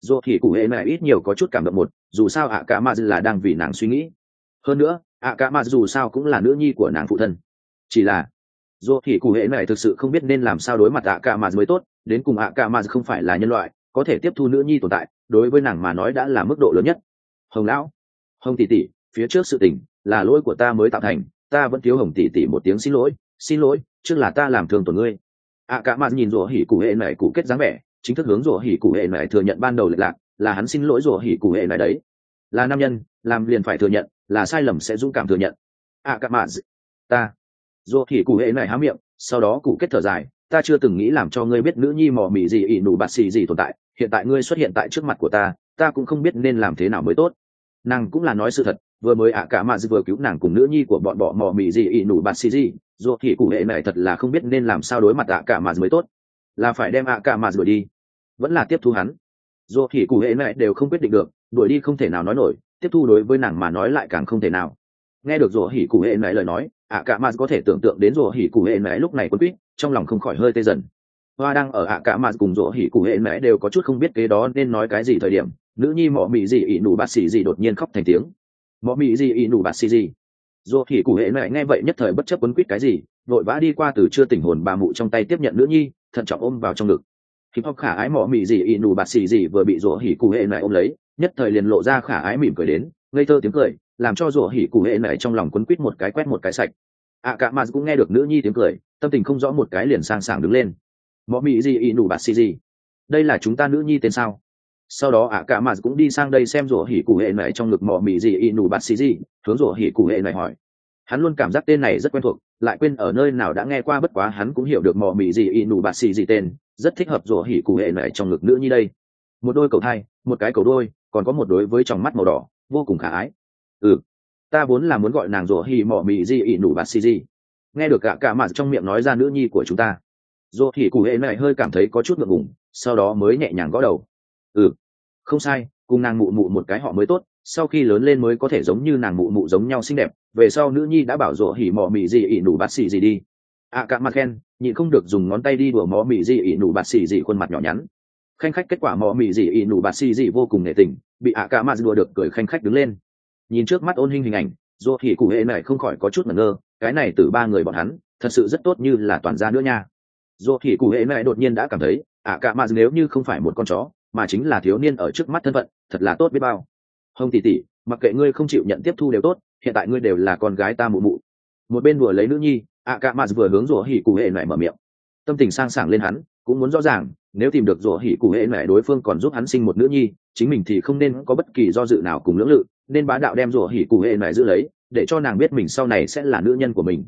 dù thì cụ hệ này ít nhiều có chút cảm động một, dù sao ạ cả mà là đang vì nàng suy nghĩ. Hơn nữa ạ cả mà dù sao cũng là nữ nhi của nàng phụ thân. Chỉ là dù thì cụ hệ này thực sự không biết nên làm sao đối mặt ạ cả mà mới tốt, đến cùng ạ cả mà không phải là nhân loại có thể tiếp thu nữ nhi tồn tại, đối với nàng mà nói đã là mức độ lớn nhất. Hồng lão, Hồng tỷ tỷ, phía trước sự tình là lỗi của ta mới tạo thành, ta vẫn thiếu Hồng tỷ tỷ một tiếng xin lỗi, trước là ta làm thương tổn ngươi. ạ cả mà nhìn rủa hỉ cụ hệ này cụ kết dáng vẻ, chính thức hướng rủa hỉ cụ hệ này thừa nhận ban đầu lệch lạc, là hắn xin lỗi rủa hỉ cụ hệ này đấy. Là nam nhân làm liền phải thừa nhận, là sai lầm sẽ dũng cảm thừa nhận. ạ cả mà ta rủa hỉ cụ hệ này há miệng, sau đó cụ kết thở dài, ta chưa từng nghĩ làm cho ngươi biết nữ nhi mò mì gì ỉ nụ bạt xì gì tồn tại, hiện tại ngươi xuất hiện tại trước mặt của ta cũng không biết nên làm thế nào mới tốt. Nàng cũng là nói sự thật, vừa mới ạ cả mà vừa cứu nàng cùng nữ nhi của bọn bọ mò mì gì ỉ nụ bạt xì gì, dù thì cụ hệ này thật là không biết nên làm sao đối mặt ạ cả mà mới tốt, là phải đem ạ cả mà đuổi đi vẫn là tiếp thu hắn. Dù thì cụ hệ này đều không quyết định được, đuổi đi không thể nào nói nổi, tiếp thu đối với nàng mà nói lại càng không thể nào. Nghe được rủa hỉ cụ hệ này lời nói, ạ cả mà có thể tưởng tượng đến rủa hỉ cụ hệ này lúc này quân quýt, trong lòng không khỏi hơi tê dần. Hoa đang ở ạ cả mà cùng rủa hỉ cụ hệ này đều có chút không biết kế đó nên nói cái gì thời điểm, nữ nhi mọ mị gì ỉ nụ bạt xì gì đột nhiên khóc thành tiếng. Mọ mị gì ỉ nụ bạt xì gì. Rủa hỉ cụ hệ này nghe vậy nhất thời bất chấp quấn quýt cái gì, vội vã đi qua từ chưa tỉnh hồn bà mụ trong tay tiếp nhận nữ nhi, thận trọng ôm vào trong ngực. Hip hop khả ái mọ mị gì ỉ nụ bạt xì gì vừa bị rủa hỉ cụ hệ này ôm lấy, nhất thời liền lộ ra khả ái mỉm cười đến, ngây thơ tiếng cười làm cho rủa hỉ cụ hệ này trong lòng quấn quýt một cái quét một cái sạch. ạ cả mà cũng nghe được nữ nhi tiếng cười, tâm tình không rõ một cái liền sang sảng đứng lên. Mọ mị gì ỉ nụ bạt xì gì, đây là chúng ta nữ nhi tên sao? Sau đó ạ cả mà cũng đi sang đây xem rủa hỉ cụ hệ này trong ngực mọ mị gì ỉ nụ bạt xì gì, hướng rủa hỉ cụ hệ này hỏi. Hắn luôn cảm giác tên này rất quen thuộc, lại quên ở nơi nào đã nghe qua, bất quá hắn cũng hiểu được mọ mị gì ỉ nụ bạt xì gì tên rất thích hợp rủa hỉ cụ hệ này trong ngực nữ nhi đây. Một đôi cầu thai, một cái cầu đôi, còn có một đối với tròng mắt màu đỏ, vô cùng khả ái. Ta vốn là muốn gọi nàng rủa hỉ mọ mị gì ỉ nụ bạt xì gì. Nghe được ạ cả mà trong miệng nói ra nữ nhi của chúng ta, rủa hỉ cụ hệ này hơi cảm thấy có chút ngượng ngùng, sau đó mới nhẹ nhàng gõ đầu. Không sai, cùng nàng mụ mụ một cái họ mới tốt, sau khi lớn lên mới có thể giống như nàng mụ mụ giống nhau xinh đẹp. Về sau nữ nhi đã bảo rủa hỉ mọ mị gì ỉ nụ bạt xì gì đi. Cả mặt khen, nhịn không được dùng ngón tay đi đùa mọ mị gì ỉ nụ bạt xì gì khuôn mặt nhỏ nhắn. Khanh khách kết quả mọ mị gì ỉ nụ bạt xì gì vô cùng nể tình, bị cả mặt đùa được cười khanh khách đứng lên. Nhìn trước mắt ôn hình ảnh, rủa hỉ cụ hệ này không khỏi có chút ngẩn ngơ, cái này từ ba người bọn hắn thật sự rất tốt như là toàn gia nữa nha. Rủa hỉ cụ hệ này đột nhiên đã cảm thấy cả mặt nếu như không phải một con chó mà chính là thiếu niên ở trước mắt thân phận, thật là tốt biết bao. Hồng tỷ tỷ, mặc kệ ngươi không chịu nhận tiếp thu đều tốt, hiện tại ngươi đều là con gái ta mụ mụ. Một bên đùa lấy nữ nhi, cả mặt vừa hướng rủa hỉ cụ hệ này mở miệng. Tâm tình sang sảng lên, hắn cũng muốn rõ ràng, nếu tìm được rủa hỉ cụ hệ này đối phương còn giúp hắn sinh một nữ nhi, chính mình thì không nên có bất kỳ do dự nào cùng lưỡng lự, nên bá đạo đem rủa hỉ cụ hệ này giữ lấy, để cho nàng biết mình sau này sẽ là nữ nhân của mình.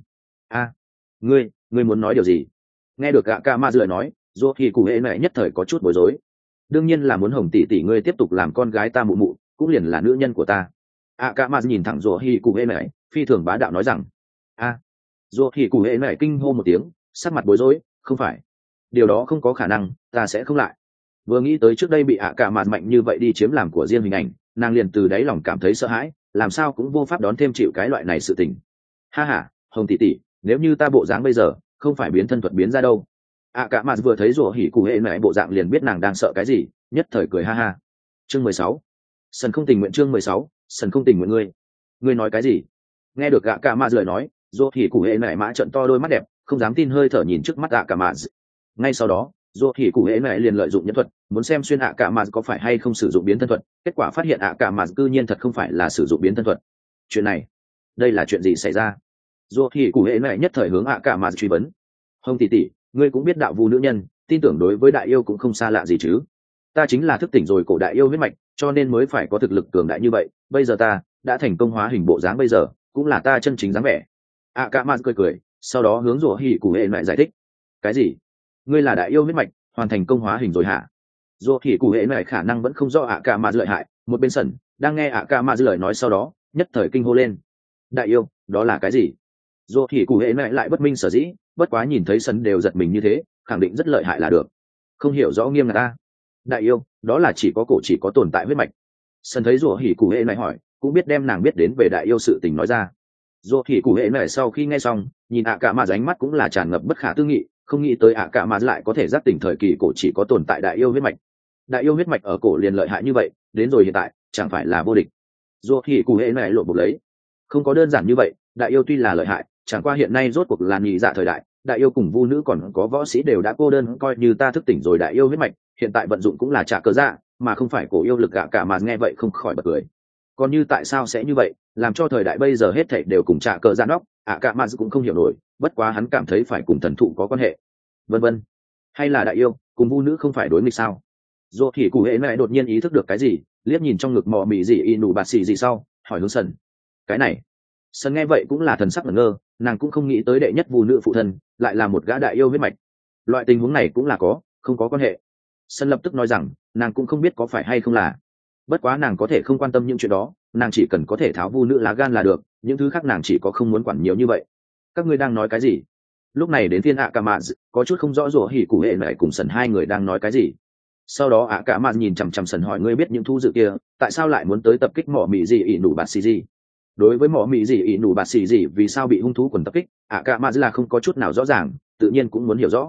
Ngươi muốn nói điều gì? Nghe được cả mặt lời nói, rủa hỉ cụ hệ này nhất thời có chút bối rối. Đương nhiên là muốn Hồng tỷ tỷ ngươi tiếp tục làm con gái ta mụ mụ, cũng liền là nữ nhân của ta. Cả mặt nhìn thẳng rủa hỉ cụ hệ này, phi thường bá đạo nói rằng. Rủa hỉ cụ hệ này kinh hô một tiếng, sắc mặt bối rối, không phải, điều đó không có khả năng, ta sẽ không lại. Vừa nghĩ tới trước đây bị cả mặt mạnh như vậy đi chiếm làm của riêng hình ảnh, nàng liền từ đáy lòng cảm thấy sợ hãi, làm sao cũng vô pháp đón thêm chịu cái loại này sự tình. Ha ha, Hồng tỷ tỷ, nếu như ta bộ dáng bây giờ không phải biến thân thuật biến ra đâu. Cả mặt vừa thấy rủa hỉ cụ hệ này bộ dạng liền biết nàng đang sợ cái gì, nhất thời cười ha ha. Chương 16. Sần không tình nguyện. Chương 16. Sần không tình nguyện. Ngươi nói cái gì? Nghe được cả mặt lời nói, rủa hỉ cụ hệ này mã trợn to đôi mắt đẹp, không dám tin hơi thở nhìn trước mắt cả mặt. Ngay sau đó, rủa hỉ cụ hệ này liền lợi dụng nhân thuật, muốn xem xuyên cả mặt có phải hay không sử dụng biến thân thuật, kết quả phát hiện cả mặt cư nhiên thật không phải là sử dụng biến thân thuật. Chuyện này, đây là chuyện gì xảy ra? Rủa hỉ cụ hệ này nhất thời hướng cả mặt truy vấn. Hồng tỷ tỷ, ngươi cũng biết đạo vu nữ nhân, tin tưởng đối với đại yêu cũng không xa lạ gì chứ? Ta chính là thức tỉnh rồi cổ đại yêu huyết mạch, cho nên mới phải có thực lực cường đại như vậy. Bây giờ ta đã thành công hóa hình bộ dáng bây giờ, cũng là ta chân chính dáng vẻ. Cả mặt cười, sau đó hướng rủa hỉ cụ hệ lại giải thích. Cái gì? Ngươi là đại yêu huyết mạch, hoàn thành công hóa hình rồi hả? Rủa hỉ cụ hệ này khả năng vẫn không rõ cả mặt lợi hại, một bên sẩn đang nghe cả mặt lời nói sau đó, nhất thời kinh hô lên. Đại yêu, đó là cái gì? Rủa hỉ cụ hệ này lại bất minh sở dĩ, bất quá nhìn thấy sân đều giật mình như thế, khẳng định rất lợi hại là được. Không hiểu rõ nghiêm ngặt ta. Đại yêu, đó là chỉ có cổ chỉ có tồn tại huyết mạch. Sân thấy rủa hỉ cụ hệ này hỏi, cũng biết đem nàng biết đến về đại yêu sự tình nói ra. Rủa hỉ cụ hệ này sau khi nghe xong, nhìn cả mặt ánh mắt cũng là tràn ngập bất khả tư nghị, không nghĩ tới cả mặt lại có thể giác tỉnh thời kỳ cổ chỉ có tồn tại đại yêu huyết mạch. đại yêu huyết mạch ở cổ liền lợi hại như vậy, đến rồi hiện tại chẳng phải là vô địch. Dù thì cụ hệ này lộ bục lấy, không có đơn giản như vậy. Đại yêu tuy là lợi hại, chẳng qua hiện nay rốt cuộc là nhị dạ thời đại, đại yêu cùng vu nữ còn có võ sĩ đều đã cô đơn, coi như ta thức tỉnh rồi đại yêu huyết mạch, hiện tại vận dụng cũng là trả cớ dạ, mà không phải cổ yêu lực gạ cả. Mà nghe vậy không khỏi bật cười. Còn như tại sao sẽ như vậy, làm cho thời đại bây giờ hết thảy đều cùng trả cớ dạ nóc, cả mà cũng không hiểu nổi, bất quá hắn cảm thấy phải cùng thần thụ có quan hệ. Vân vân. Hay là đại yêu cùng vu nữ không phải đối nghịch sao? Dù thì cụ hệ này đột nhiên ý thức được cái gì, liếc nhìn trong ngực mò mị gì y nụ bạt xì gì sau, hỏi hướng sần. Cái này, sần nghe vậy cũng là thần sắc ngẩn ngơ, nàng cũng không nghĩ tới đệ nhất vu nữ phụ thân lại là một gã đại yêu huyết mạch. Loại tình huống này cũng là có, không có quan hệ. Sần lập tức nói rằng, nàng cũng không biết có phải hay không là. Bất quá nàng có thể không quan tâm những chuyện đó, nàng chỉ cần có thể tháo vu nữ lá gan là được, những thứ khác nàng chỉ có không muốn quản nhiều như vậy. Các ngươi đang nói cái gì? Lúc này đến phiên cả mà có chút không rõ rủa hỉ cụ hệ lại cùng sần hai người đang nói cái gì. Sau đó cả mà nhìn chằm chằm sần hỏi, ngươi biết những thu dự kia tại sao lại muốn tới tập kích mỏ mị gì ỉ nụ bạt xì gì? Đối với mỏ mị gì ỉ nụ bạt xì gì vì sao bị hung thú quần tập kích, cả mà là không có chút nào rõ ràng, tự nhiên cũng muốn hiểu rõ.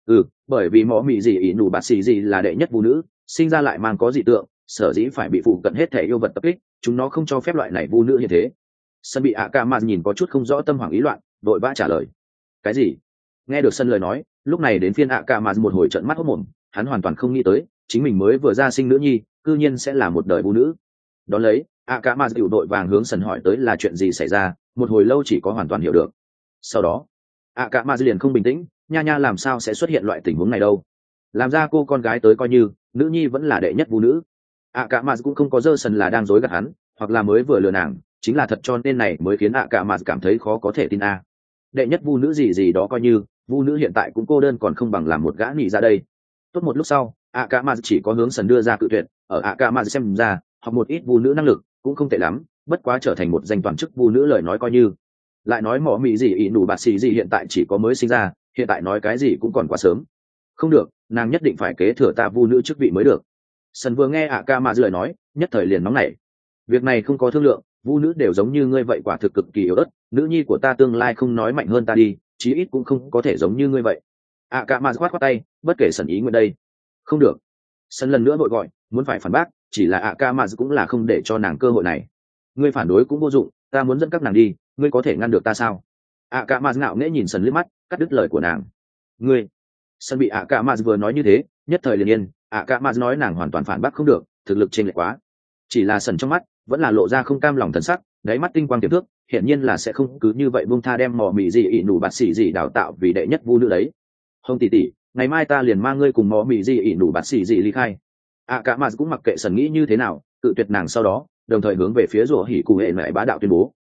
Bởi vì mỏ mị gì ỉ nụ bạt xì gì là đệ nhất vũ nữ, sinh ra lại mang có dị tượng, sở dĩ phải bị phụ cận hết thể yêu vật tập kích, chúng nó không cho phép loại này vũ nữ như thế. Sân bị cả mà nhìn có chút không rõ tâm hoảng ý loạn, vội vã trả lời. Cái gì? Nghe được sân lời nói, lúc này đến phiên cả mà một hồi trợn mắt hốt mồm, hắn hoàn toàn không nghĩ tới chính mình mới vừa ra sinh nữ nhi cư nhiên sẽ là một đời vũ nữ. Đón lấy cả mà tiểu đội vàng hướng sân hỏi tới là chuyện gì xảy ra, một hồi lâu chỉ có hoàn toàn hiểu được. Sau đó cả mà liền không bình tĩnh, nha làm sao sẽ xuất hiện loại tình huống này đâu, làm ra cô con gái tới coi như nữ nhi vẫn là đệ nhất vũ nữ. Cả mà cũng không có dơ sân là đang dối gạt hắn, hoặc là mới vừa lừa nàng, chính là thật, cho nên này mới khiến cả mà cảm thấy khó có thể tin. Đệ nhất vũ nữ gì đó coi như, vũ nữ hiện tại cũng cô đơn còn không bằng làm một gã nhị ra đây. Tốt một lúc sau cả mà chỉ có hướng sần đưa ra cự tuyệt. Ở cả mà xem ra học một ít vũ nữ năng lực cũng không tệ lắm, bất quá trở thành một danh toàn chức vũ nữ lời nói coi như. Lại nói mỏ mị gì ỉ nụ bạt xì gì hiện tại chỉ có mới sinh ra, hiện tại nói cái gì cũng còn quá sớm. Không được, nàng nhất định phải kế thừa ta vũ nữ chức vị mới được. Sần vừa nghe cả mà lời nói, nhất thời liền nóng nảy. Việc này không có thương lượng, vũ nữ đều giống như ngươi vậy quả thực cực kỳ yếu ớt, nữ nhi của ta tương lai không nói mạnh hơn ta đi, chí ít cũng không có thể giống như ngươi vậy. Cả mà khoát tay, bất kể sần ý nguyện đây. Không được. Sần lần nữa vội gọi, muốn phải phản bác, chỉ là cả mà cũng là không để cho nàng cơ hội này. Ngươi phản đối cũng vô dụng, ta muốn dẫn các nàng đi, ngươi có thể ngăn được ta sao? Cả mà ngạo nghễ nhìn sần liếc mắt, cắt đứt lời của nàng. Ngươi. Sần bị cả mà vừa nói như thế, nhất thời liền yên. Cả mà nói nàng hoàn toàn phản bác không được, thực lực chênh lệch quá. Chỉ là sần trong mắt vẫn là lộ ra không cam lòng thần sắc, đáy mắt tinh quang tiềm thước, hiển nhiên là sẽ không cứ như vậy buông tha đem mỏ mị gì ỉ nụ bạt xì gì đào tạo vì đệ nhất vũ nữ đấy. Hông tỷ, ngày mai ta liền mang ngươi cùng mỏ mị gì ỉ nụ bạt xì gì ly khai. Cả mà cũng mặc kệ sần nghĩ như thế nào, cự tuyệt nàng sau đó, đồng thời hướng về phía rủa hỉ cụ hệ mẹ bá đạo tuyên bố.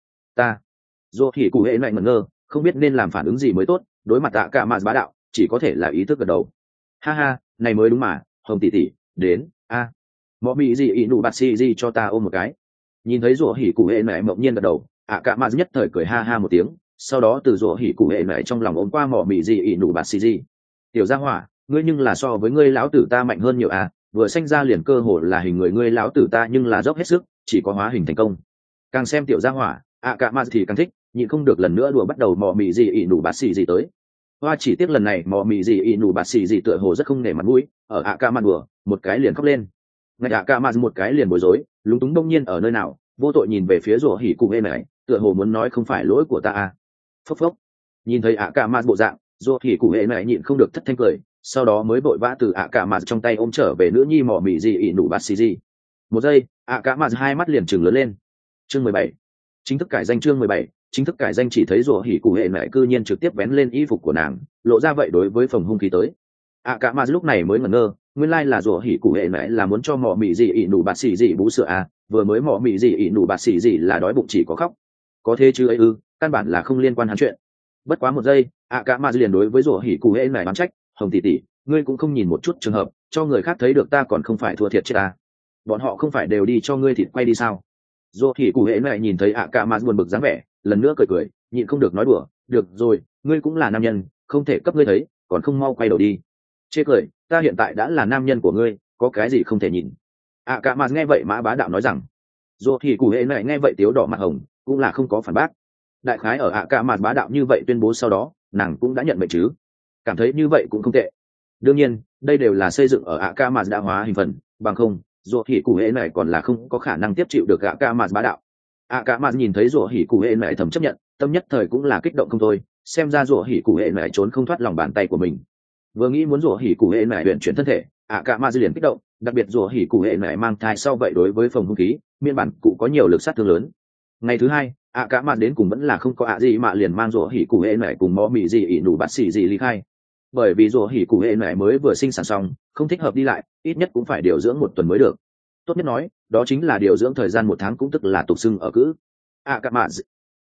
Rủa hỉ cụ hệ mẹ ngẩn ngơ, không biết nên làm phản ứng gì mới tốt, đối mặt cả mà bá đạo, chỉ có thể là ý thức gật đầu. Ha, này mới đúng mà, Hồng tỷ, đến, mỏ mị gì ỉ nụ bạt xì gì cho ta ôm một cái. Nhìn thấy rủa hỉ cụ hệ mẹ mộng nhiên gật đầu, cả mà nhất thời cười ha một tiếng, sau đó từ rủa hỉ cụ hệ mẹ trong lòng ôm qua mỏ mị gì ỉ nụ bạt xì gì. Tiểu gia hỏa, ngươi nhưng là so với ngươi lão tử ta mạnh hơn nhiều vừa sinh ra liền cơ hồ là hình người ngươi lão tử ta, nhưng là dốc hết sức chỉ có hóa hình thành công. Càng xem tiểu gia hỏa cả mà thì càng thích, nhịn không được lần nữa đùa bắt đầu mỏ mị gì ỉ nụ bạt xì gì tới. Hoa chỉ tiếc lần này mỏ mị gì ỉ nụ bạt xì gì tựa hồ rất không nể mặt mũi, ở cả mà đùa một cái liền khóc lên. Ngay cả mà một cái liền bối rối, lúng túng đông nhiên ở nơi nào, vô tội nhìn về phía rủa hỉ cụ hệ mẹ, tựa hồ muốn nói không phải lỗi của ta. Phốc nhìn thấy cả mà bộ dạng, rủa hỉ cụ hệ mẹ nhịn không được thất thanh cười, sau đó mới vội vã từ cả mà trong tay ôm trở về nữ nhi mỏ mị gì ỉ nụ bạt xì gì. Một giây cả mà hai mắt liền trừng lớn lên. Chương 17 chính thức cải danh. Chương 17 chính thức cải danh. Chỉ thấy rủa hỉ cụ hệ mẹ cư nhiên trực tiếp vén lên y phục của nàng, lộ ra vậy đối với phòng hung khí tới. Cả mà lúc này mới ngẩn ngơ, nguyên lai là rủa hỉ cụ hệ mẹ là muốn cho mỏ mị gì ỉ nụ bạt xì gì bú sữa vừa mới mỏ mị gì ỉ nụ bạt xì gì là đói bụng chỉ có khóc, có thế chứ ấy căn bản là không liên quan hắn chuyện. Bất quá một giây cả mà liền đối với rủa hỉ cụ hệ mẹ bán trách, Hồng tỷ, ngươi cũng không nhìn một chút trường hợp, cho người khác thấy được ta còn không phải thua thiệt chết ta, bọn họ không phải đều đi cho ngươi thịt quay đi sao? Rủa hỉ cụ hệ mẹ nhìn thấy cả mà buồn bực dáng vẻ, lần nữa cười nhịn không được nói đùa, được rồi, ngươi cũng là nam nhân, không thể cấp ngươi thấy, còn không mau quay đầu đi. Chê cười, ta hiện tại đã là nam nhân của ngươi, có cái gì không thể nhìn. Cả mà nghe vậy mã bá đạo nói rằng. Dù thì cụ hệ này nghe vậy tiếu đỏ mặt hồng, cũng là không có phản bác. Đại khái ở cả mà bá đạo như vậy tuyên bố sau đó, nàng cũng đã nhận mệnh chứ, cảm thấy như vậy cũng không tệ. Đương nhiên đây đều là xây dựng ở ạ ca mà đã hóa hình phần, bằng không rủa hỉ cụ hệ này còn là không có khả năng tiếp chịu được ạ ca mà bá đạo. ạ ca mà nhìn thấy rủa hỉ cụ hệ này thầm chấp nhận, tâm nhất thời cũng là kích động không thôi, xem ra rủa hỉ cụ hệ này trốn không thoát lòng bàn tay của mình. Vừa nghĩ muốn rủa hỉ cụ hệ này luyện chuyển thân thể, ạ ca mà liền kích động, đặc biệt rủa hỉ cụ hệ này mang thai sau vậy đối với phòng hung khí miên bản cụ có nhiều lực sát thương lớn. Ngày thứ hai ạ cả mặt đến cùng vẫn là không có ạ gì mà liền mang rủa hỉ cụ hệ này cùng mò mì gì ỉ nủ bát xì gì ly khai, bởi vì rủa hỉ cụ hệ này mới vừa sinh sản xong, không thích hợp đi lại, ít nhất cũng phải điều dưỡng 1 tuần mới được. Tốt nhất nói đó chính là điều dưỡng thời gian 1 tháng, cũng tức là tục xưng ở cữ. ạ cả mặt,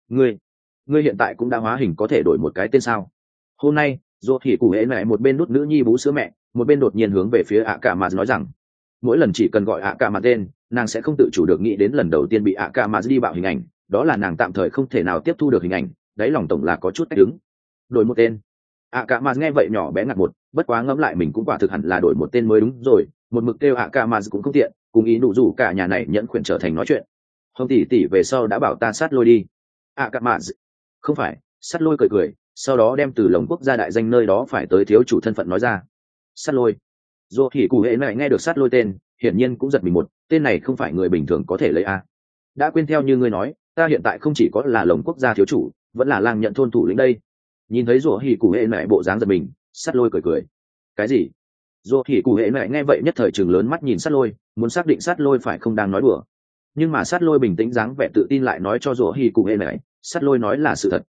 ngươi hiện tại cũng đã hóa hình, có thể đổi một cái tên sao? Hôm nay rủa hỉ cụ hệ này một bên đút nữ nhi bú sữa mẹ, một bên đột nhiên hướng về phía ạ cả mặt nói rằng mỗi lần chỉ cần gọi ạ cả mặt tên, nàng sẽ không tự chủ được nghĩ đến lần đầu tiên bị ạ cả mặt đi bạo hình ảnh, đó là nàng tạm thời không thể nào tiếp thu được hình ảnh, đáy lòng tổng là có chút cách đứng. Đổi một tên. ạ cả mặt nghe vậy nhỏ bé ngặt một, bất quá ngẫm lại mình cũng quả thực hẳn là đổi một tên mới đúng rồi, một mực kêu ạ cả mặt cũng không tiện, cùng ý đủ rủ cả nhà này nhẫn khuyển trở thành nói chuyện. Hồng tỷ tỷ về sau đã bảo ta sát lôi đi. ạ cả mặt. Không phải, sát lôi cười cười, sau đó đem từ lồng quốc gia đại danh nơi đó phải tới thiếu chủ thân phận nói ra. Sát lôi. Dù thì cụ hệ này nghe được sát lôi tên, hiển nhiên cũng giật mình một, tên này không phải người bình thường có thể lấy a. Đã quên theo như ngươi nói, ta hiện tại không chỉ có là lồng quốc gia thiếu chủ, vẫn là lang nhận thôn thủ lĩnh đây. Nhìn thấy rủa hỉ cụ hệ này bộ dáng giật mình, sát lôi cười cười. Cái gì? Rủa hỉ cụ hệ này nghe vậy nhất thời trừng lớn mắt nhìn sát lôi, muốn xác định sát lôi phải không đang nói đùa. Nhưng mà sát lôi bình tĩnh dáng vẻ tự tin lại nói cho rủa hỉ cụ hệ này, sát lôi nói là sự thật.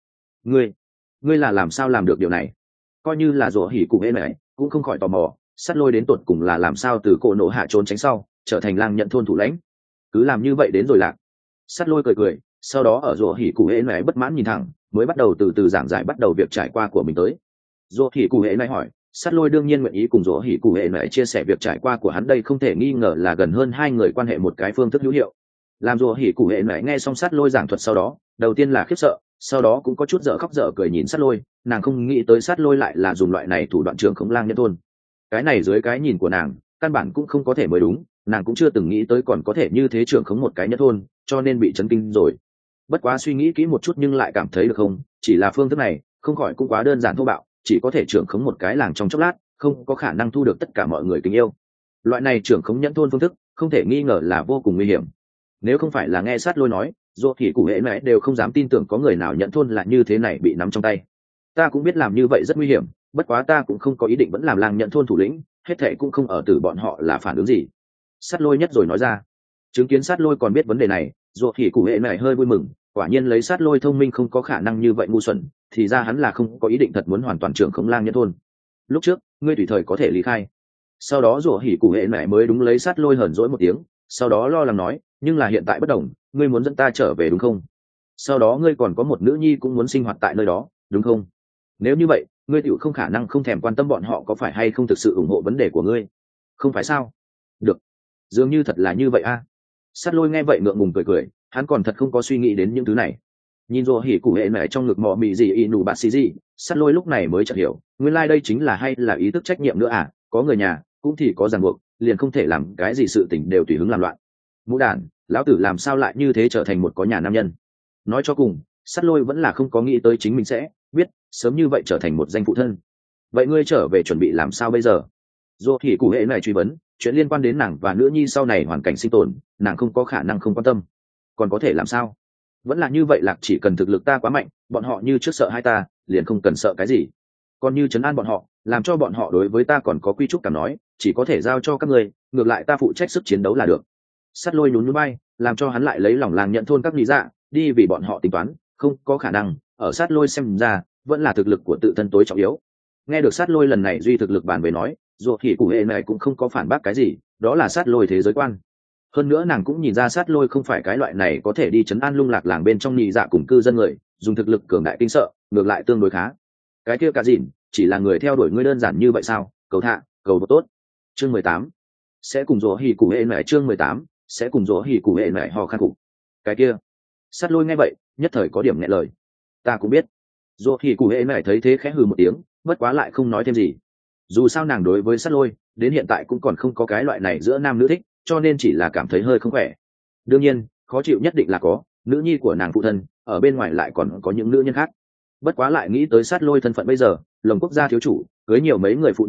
Ngươi là làm sao làm được điều này? Coi như là rủa hỉ cụ hệ này cũng không khỏi tò mò, sát lôi đến tột cùng là làm sao từ cổ nổ hạ trốn tránh sau trở thành lang nhận thôn thủ lãnh, cứ làm như vậy đến rồi lạc. Sát lôi cười cười, sau đó ở rủa hỉ cụ hệ này bất mãn nhìn thẳng, mới bắt đầu từ từ giảng giải bắt đầu việc trải qua của mình tới. Rủa hỉ cụ hệ này hỏi, sát lôi đương nhiên nguyện ý cùng rủa hỉ cụ hệ này chia sẻ việc trải qua của hắn, đây không thể nghi ngờ là gần hơn 2 người quan hệ một cái phương thức hữu hiệu. Làm rủa hỉ cụ hệ này nghe xong sát lôi giảng thuật sau đó, đầu tiên là khiếp sợ, sau đó cũng có chút dở khóc dở cười nhìn sát lôi, nàng không nghĩ tới sát lôi lại là dùng loại này thủ đoạn trường khống lang nhân thôn. Cái này dưới cái nhìn của nàng căn bản cũng không có thể mới đúng, nàng cũng chưa từng nghĩ tới còn có thể như thế trưởng khống một cái nhất thôn, cho nên bị chấn kinh rồi. Bất quá suy nghĩ kỹ một chút nhưng lại cảm thấy được không, chỉ là phương thức này không khỏi cũng quá đơn giản thô bạo, chỉ có thể trưởng khống một cái làng trong chốc lát, không có khả năng thu được tất cả mọi người kính yêu. Loại này trưởng khống nhẫn thôn phương thức không thể nghi ngờ là vô cùng nguy hiểm. Nếu không phải là nghe sát lôi nói, dù thì cụ hệ mẹ đều không dám tin tưởng có người nào nhẫn thôn là như thế này bị nắm trong tay. Ta cũng biết làm như vậy rất nguy hiểm, bất quá ta cũng không có ý định vẫn làm lang nhận thôn thủ lĩnh, hết thệ cũng không ở từ bọn họ là phản ứng gì. Sát lôi nhất rồi nói ra. Chứng kiến sát lôi còn biết vấn đề này, dù thì cụ hệ này hơi vui mừng, quả nhiên lấy sát lôi thông minh không có khả năng như vậy ngu xuẩn, thì ra hắn là không có ý định thật muốn hoàn toàn trưởng khống lang nhận thôn. Lúc trước ngươi tùy thời có thể lý khai. Sau đó dù hỉ cụ hệ này mới đúng lấy sát lôi hờn dỗi một tiếng, sau đó lo lắng nói, nhưng là hiện tại bất đồng, ngươi muốn dẫn ta trở về đúng không? Sau đó ngươi còn có một nữ nhi cũng muốn sinh hoạt tại nơi đó đúng không? Nếu như vậy ngươi tựu không khả năng không thèm quan tâm bọn họ có phải hay không thực sự ủng hộ vấn đề của ngươi, không phải sao? Được, dường như thật là như vậy a. Sát lôi nghe vậy ngượng ngùng cười cười, hắn còn thật không có suy nghĩ đến những thứ này. Nhìn rồ hỉ cụ hệ mẹ trong ngực mò mì gì y nụ bạt xì gì, sát lôi lúc này mới chợt hiểu, nguyên lai đây chính là hay là ý thức trách nhiệm nữa à, có người nhà cũng thì có ràng buộc, liền không thể làm cái gì sự tình đều tùy hứng làm loạn. Mũ đản, lão tử làm sao lại như thế trở thành một có nhà nam nhân? Nói cho cùng sát lôi vẫn là không có nghĩ tới chính mình sẽ biết sớm như vậy trở thành một danh phụ thân. Vậy ngươi trở về chuẩn bị làm sao bây giờ? Dù thì cụ hệ này truy vấn chuyện liên quan đến nàng và nữ nhi sau này hoàn cảnh sinh tồn, nàng không có khả năng không quan tâm. Còn có thể làm sao? Vẫn là như vậy lạc, chỉ cần thực lực ta quá mạnh, bọn họ như trước sợ hai ta, liền không cần sợ cái gì. Còn như trấn an bọn họ, làm cho bọn họ đối với ta còn có quy trúc cảm nói, chỉ có thể giao cho các ngươi, ngược lại ta phụ trách sức chiến đấu là được. Sắt lôi nhún nhún bay, làm cho hắn lại lấy lòng làng nhận thôn các lý dạ đi vì bọn họ tính toán, không có khả năng. Ở sát lôi xem ra vẫn là thực lực của tự thân tối trọng yếu. Nghe được sát lôi lần này duy thực lực bàn về nói, dù thì cụ hệ này cũng không có phản bác cái gì, đó là sát lôi thế giới quan. Hơn nữa nàng cũng nhìn ra sát lôi không phải cái loại này có thể đi chấn an lung lạc làng bên trong nhị dạ cùng cư dân người, dùng thực lực cường đại kinh sợ, ngược lại tương đối khá. Cái kia cả dìn chỉ là người theo đuổi ngươi đơn giản như vậy sao? Cầu thả cầu vô tốt. Chương 18 sẽ cùng rỗ hỉ cụ hệ này, chương 18 sẽ cùng rỗ hỉ cụ hệ này ho khan cục. Cái kia sát lôi nghe vậy nhất thời có điểm nhẹ lời. Ta cũng biết. Rỗ hỉ cụ hệ này thấy thế khẽ hừ một tiếng, bất quá lại không nói thêm gì. Dù sao nàng đối với sát lôi đến hiện tại cũng còn không có cái loại này giữa nam nữ thích, cho nên chỉ là cảm thấy hơi không khỏe. Đương nhiên khó chịu nhất định là có, nữ nhi của nàng phụ thân ở bên ngoài lại còn có những nữ nhân khác. Bất quá lại nghĩ tới sát lôi thân phận bây giờ lồng quốc gia thiếu chủ cưới nhiều mấy người phụ nhân,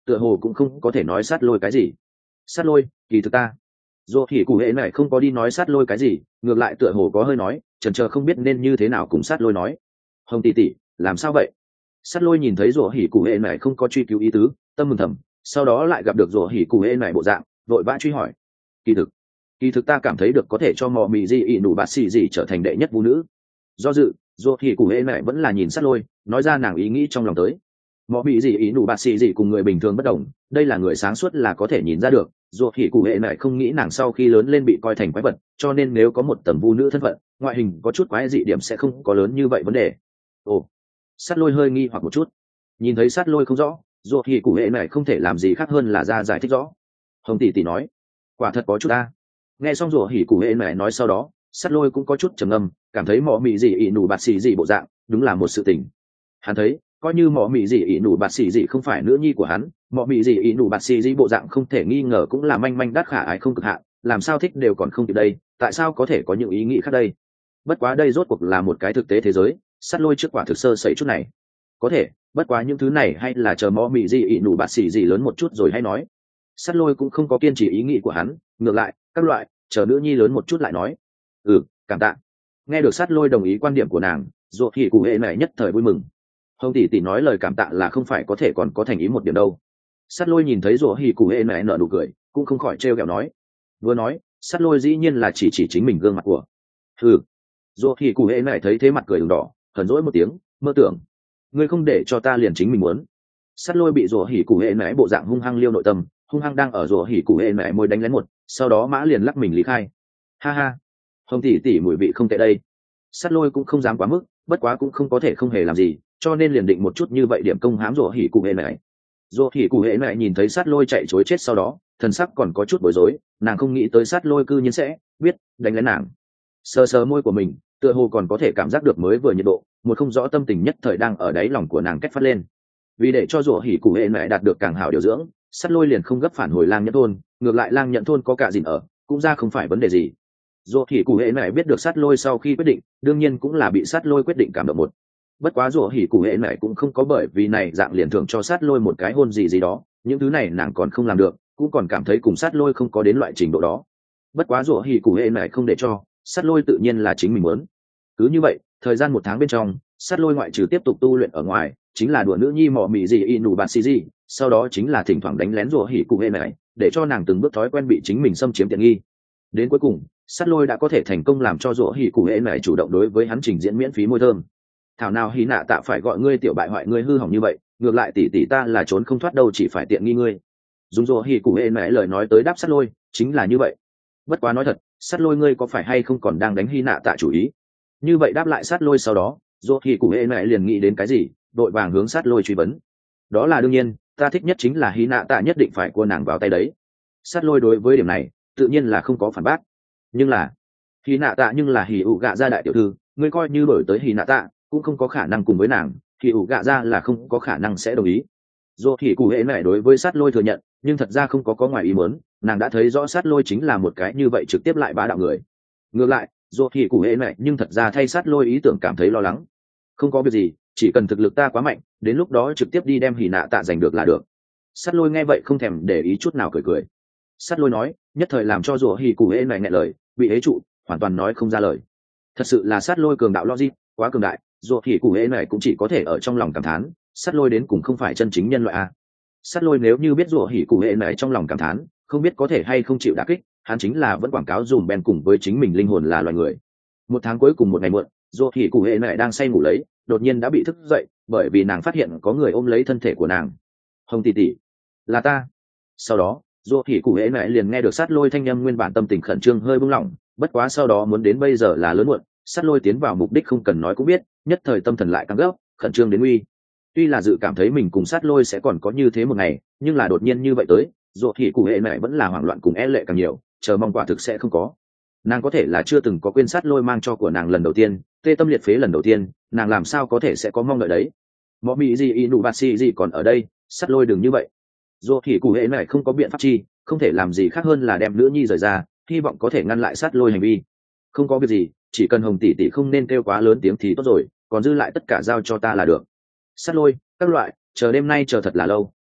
tựa hồ cũng không có thể nói sát lôi cái gì. Sát lôi, kỳ thực ta dù thì cụ hệ này không có đi nói sát lôi cái gì, ngược lại tựa hồ có hơi nói chần chờ không biết nên như thế nào cùng sát lôi nói. Hồng tỷ tỷ, làm sao vậy? Sát lôi nhìn thấy rủa hỉ cụ hệ này không có truy cứu ý tứ, tâm mừng thầm, sau đó lại gặp được rủa hỉ cụ hệ này bộ dạng, vội vã truy hỏi. Kỳ thực ta cảm thấy được có thể cho mọ mì di ị nụ bạt xì gì trở thành đệ nhất vũ nữ. Do dự, rủa hỉ cụ hệ này vẫn là nhìn sát lôi, nói ra nàng ý nghĩ trong lòng tới. Mọ mì di ị nụ bạt xì gì cùng người bình thường bất đồng, đây là người sáng suốt là có thể nhìn ra được. Rủa hỉ cụ hệ này không nghĩ nàng sau khi lớn lên bị coi thành quái vật, cho nên nếu có một tầm vũ nữ thân phận, ngoại hình có chút quái dị điểm sẽ không có lớn như vậy vấn đề. Ồ, sát lôi hơi nghi hoặc một chút, nhìn thấy sát lôi không rõ, dù thì cụ hệ này không thể làm gì khác hơn là ra giải thích rõ. Hồng tỷ tỷ nói, quả thật có chút ta. Nghe xong rủa hỉ cụ hệ này nói sau đó, sát lôi cũng có chút trầm ngâm, cảm thấy mọ mị gì ị nụ bạt xì gì bộ dạng đúng là một sự tình. Hắn thấy coi như mọ mị gì ị nụ bạt xì gì không phải nữ nhi của hắn, mọ mị gì ị nụ bạt xì gì bộ dạng không thể nghi ngờ cũng là manh manh đắt khả ái không cực hạn, làm sao thích đều còn không kịp đây, tại sao có thể có những ý nghĩ khác đây? Bất quá đây rốt cuộc là một cái thực tế thế giới, sát lôi trước quả thực sơ sẩy chút này có thể, bất quá những thứ này hay là chờ mọ mị gì ị nụ bạt xì gì lớn một chút rồi hay nói. Sát lôi cũng không có kiên trì ý nghĩ của hắn, ngược lại các loại chờ nữ nhi lớn một chút lại nói. Cảm tạ. Nghe được sát lôi đồng ý quan điểm của nàng, dù thì cụ hệ này nhất thời vui mừng. Hồng tỷ tỷ nói lời cảm tạ là không phải có thể còn có thành ý một điểm đâu. Sát lôi nhìn thấy dù thì cụ hệ này nở nụ cười, cũng không khỏi trêu ghẹo nói. Vừa nói, sát lôi dĩ nhiên là chỉ chính mình gương mặt của. Dù thì cụ hệ này thấy thế mặt cười đường đỏ, hờn dỗi một tiếng, mơ tưởng ngươi không để cho ta liền chính mình muốn. Sát lôi bị rủa hỉ cụ hệ mẹ bộ dạng hung hăng liêu nội tâm, hung hăng đang ở rủa hỉ cụ hệ mẹ môi đánh lén một, sau đó mã liền lắc mình lý khai. Ha ha, Hồng tỷ tỷ mùi vị không tệ đây. Sát lôi cũng không dám quá mức, bất quá cũng không có thể không hề làm gì, cho nên liền định một chút như vậy điểm công hám rủa hỉ cụ hệ mẹ. Rủa hỉ cụ hệ mẹ nhìn thấy sát lôi chạy chối chết sau đó, thần sắc còn có chút bối rối, nàng không nghĩ tới sát lôi cư nhiên sẽ biết đánh lén nàng. Sờ sờ môi của mình, tựa hồ còn có thể cảm giác được mới vừa nhiệt độ, một không rõ tâm tình nhất thời đang ở đáy lòng của nàng cách phát lên. Vì để cho rủa hỉ cụ hệ mẹ đạt được càng hảo điều dưỡng, sát lôi liền không gấp phản hồi lang nhận thôn, ngược lại lang nhận thôn có cả dìn ở, cũng ra không phải vấn đề gì. Rủa hỉ cụ hệ mẹ biết được sát lôi sau khi quyết định, đương nhiên cũng là bị sát lôi quyết định cảm động một. Bất quá rủa hỉ cụ hệ mẹ cũng không có bởi vì này dạng liền thưởng cho sát lôi một cái hôn gì đó, những thứ này nàng còn không làm được, cũng còn cảm thấy cùng sát lôi không có đến loại trình độ đó. Bất quá rủa hỉ cụ hệ mẹ không để cho, sát lôi tự nhiên là chính mình muốn. Cứ như vậy, thời gian 1 tháng bên trong, sát lôi ngoại trừ tiếp tục tu luyện ở ngoài, chính là đùa nữ nhi mọ mị gì y nụ bạt xì gì, sau đó chính là thỉnh thoảng đánh lén rủa hỉ cụ hệ này, để cho nàng từng bước thói quen bị chính mình xâm chiếm tiện nghi. Đến cuối cùng, sát lôi đã có thể thành công làm cho rủa hỉ cụ hệ này chủ động đối với hắn trình diễn miễn phí môi thơm. Thảo nào hỉ nạ tạ phải gọi ngươi tiểu bại hoại ngươi hư hỏng như vậy, ngược lại tỷ tỷ ta là trốn không thoát đâu, chỉ phải tiện nghi ngươi. Dùng rủa hỉ cụ hệ này lời nói tới đáp sát lôi, chính là như vậy. Bất quá nói thật, sát lôi ngươi có phải hay không còn đang đánh hỉ nạ tạ chủ ý? Như vậy đáp lại sát lôi sau đó, dù thì cụ hệ mẹ liền nghĩ đến cái gì, đội vàng hướng sát lôi truy vấn. Đó là đương nhiên, ta thích nhất chính là hy nạ tạ nhất định phải cua nàng vào tay đấy. Sát lôi đối với điểm này tự nhiên là không có phản bác. Nhưng là hy nạ tạ nhưng là hì ụ gạ gia đại tiểu thư, ngươi coi như đổi tới hy nạ tạ cũng không có khả năng cùng với nàng, hì ụ gạ gia là không có khả năng sẽ đồng ý. Dù thì cụ hệ mẹ đối với sát lôi thừa nhận, nhưng thật ra không có ngoài ý muốn, nàng đã thấy rõ sát lôi chính là một cái như vậy trực tiếp lại bá đạo người. Ngược lại dù thì cụ hệ mẹ nhưng thật ra thay sát lôi ý tưởng cảm thấy lo lắng. Không có việc gì, chỉ cần thực lực ta quá mạnh, đến lúc đó trực tiếp đi đem hỉ nạ tạ giành được là được. Sát lôi nghe vậy không thèm để ý chút nào, cười cười. Sát lôi nói, nhất thời làm cho rủa hỉ cụ hệ mẹ nghẹn lời, bị hế trụ, hoàn toàn nói không ra lời. Thật sự là sát lôi cường đạo logic quá cường đại, rủa hỉ cụ hệ mẹ cũng chỉ có thể ở trong lòng cảm thán, sát lôi đến cùng không phải chân chính nhân loại a. Sát lôi nếu như biết rủa hỉ cụ hệ mẹ trong lòng cảm thán, không biết có thể hay không chịu đả kích, hắn chính là vẫn quảng cáo dùm Ben cùng với chính mình linh hồn là loài người. 1 tháng cuối cùng một ngày muộn, dù thì cụ hệ mẹ đang say ngủ lấy, đột nhiên đã bị thức dậy, bởi vì nàng phát hiện có người ôm lấy thân thể của nàng. Hồng tỷ tỷ, là ta. Sau đó dù thì cụ hệ mẹ liền nghe được sát lôi thanh âm, nguyên bản tâm tình khẩn trương hơi buông lỏng, bất quá sau đó muốn đến bây giờ là lớn muộn, sát lôi tiến vào mục đích không cần nói cũng biết, nhất thời tâm thần lại căng gấp, khẩn trương đến uy. Tuy là dự cảm thấy mình cùng sát lôi sẽ còn có như thế một ngày, nhưng là đột nhiên như vậy tới, dù thì cụ hệ mẹ vẫn là hoảng loạn cùng e lệ càng nhiều, chờ mong quả thực sẽ không có. Nàng có thể là chưa từng có quên sát lôi mang cho của nàng lần đầu tiên, tê tâm liệt phế lần đầu tiên, nàng làm sao có thể sẽ có mong đợi đấy. Mọ mị gì inu basi gì còn ở đây, sát lôi đừng như vậy. Dù thì cụ hệ này không có biện pháp chi, không thể làm gì khác hơn là đem nữ nhi rời ra, hy vọng có thể ngăn lại sát lôi hành vi. Không có việc gì, chỉ cần Hồng tỷ tỷ không nên kêu quá lớn tiếng thì tốt rồi, còn dư lại tất cả giao cho ta là được. Sát lôi, các loại, chờ đêm nay chờ thật là lâu,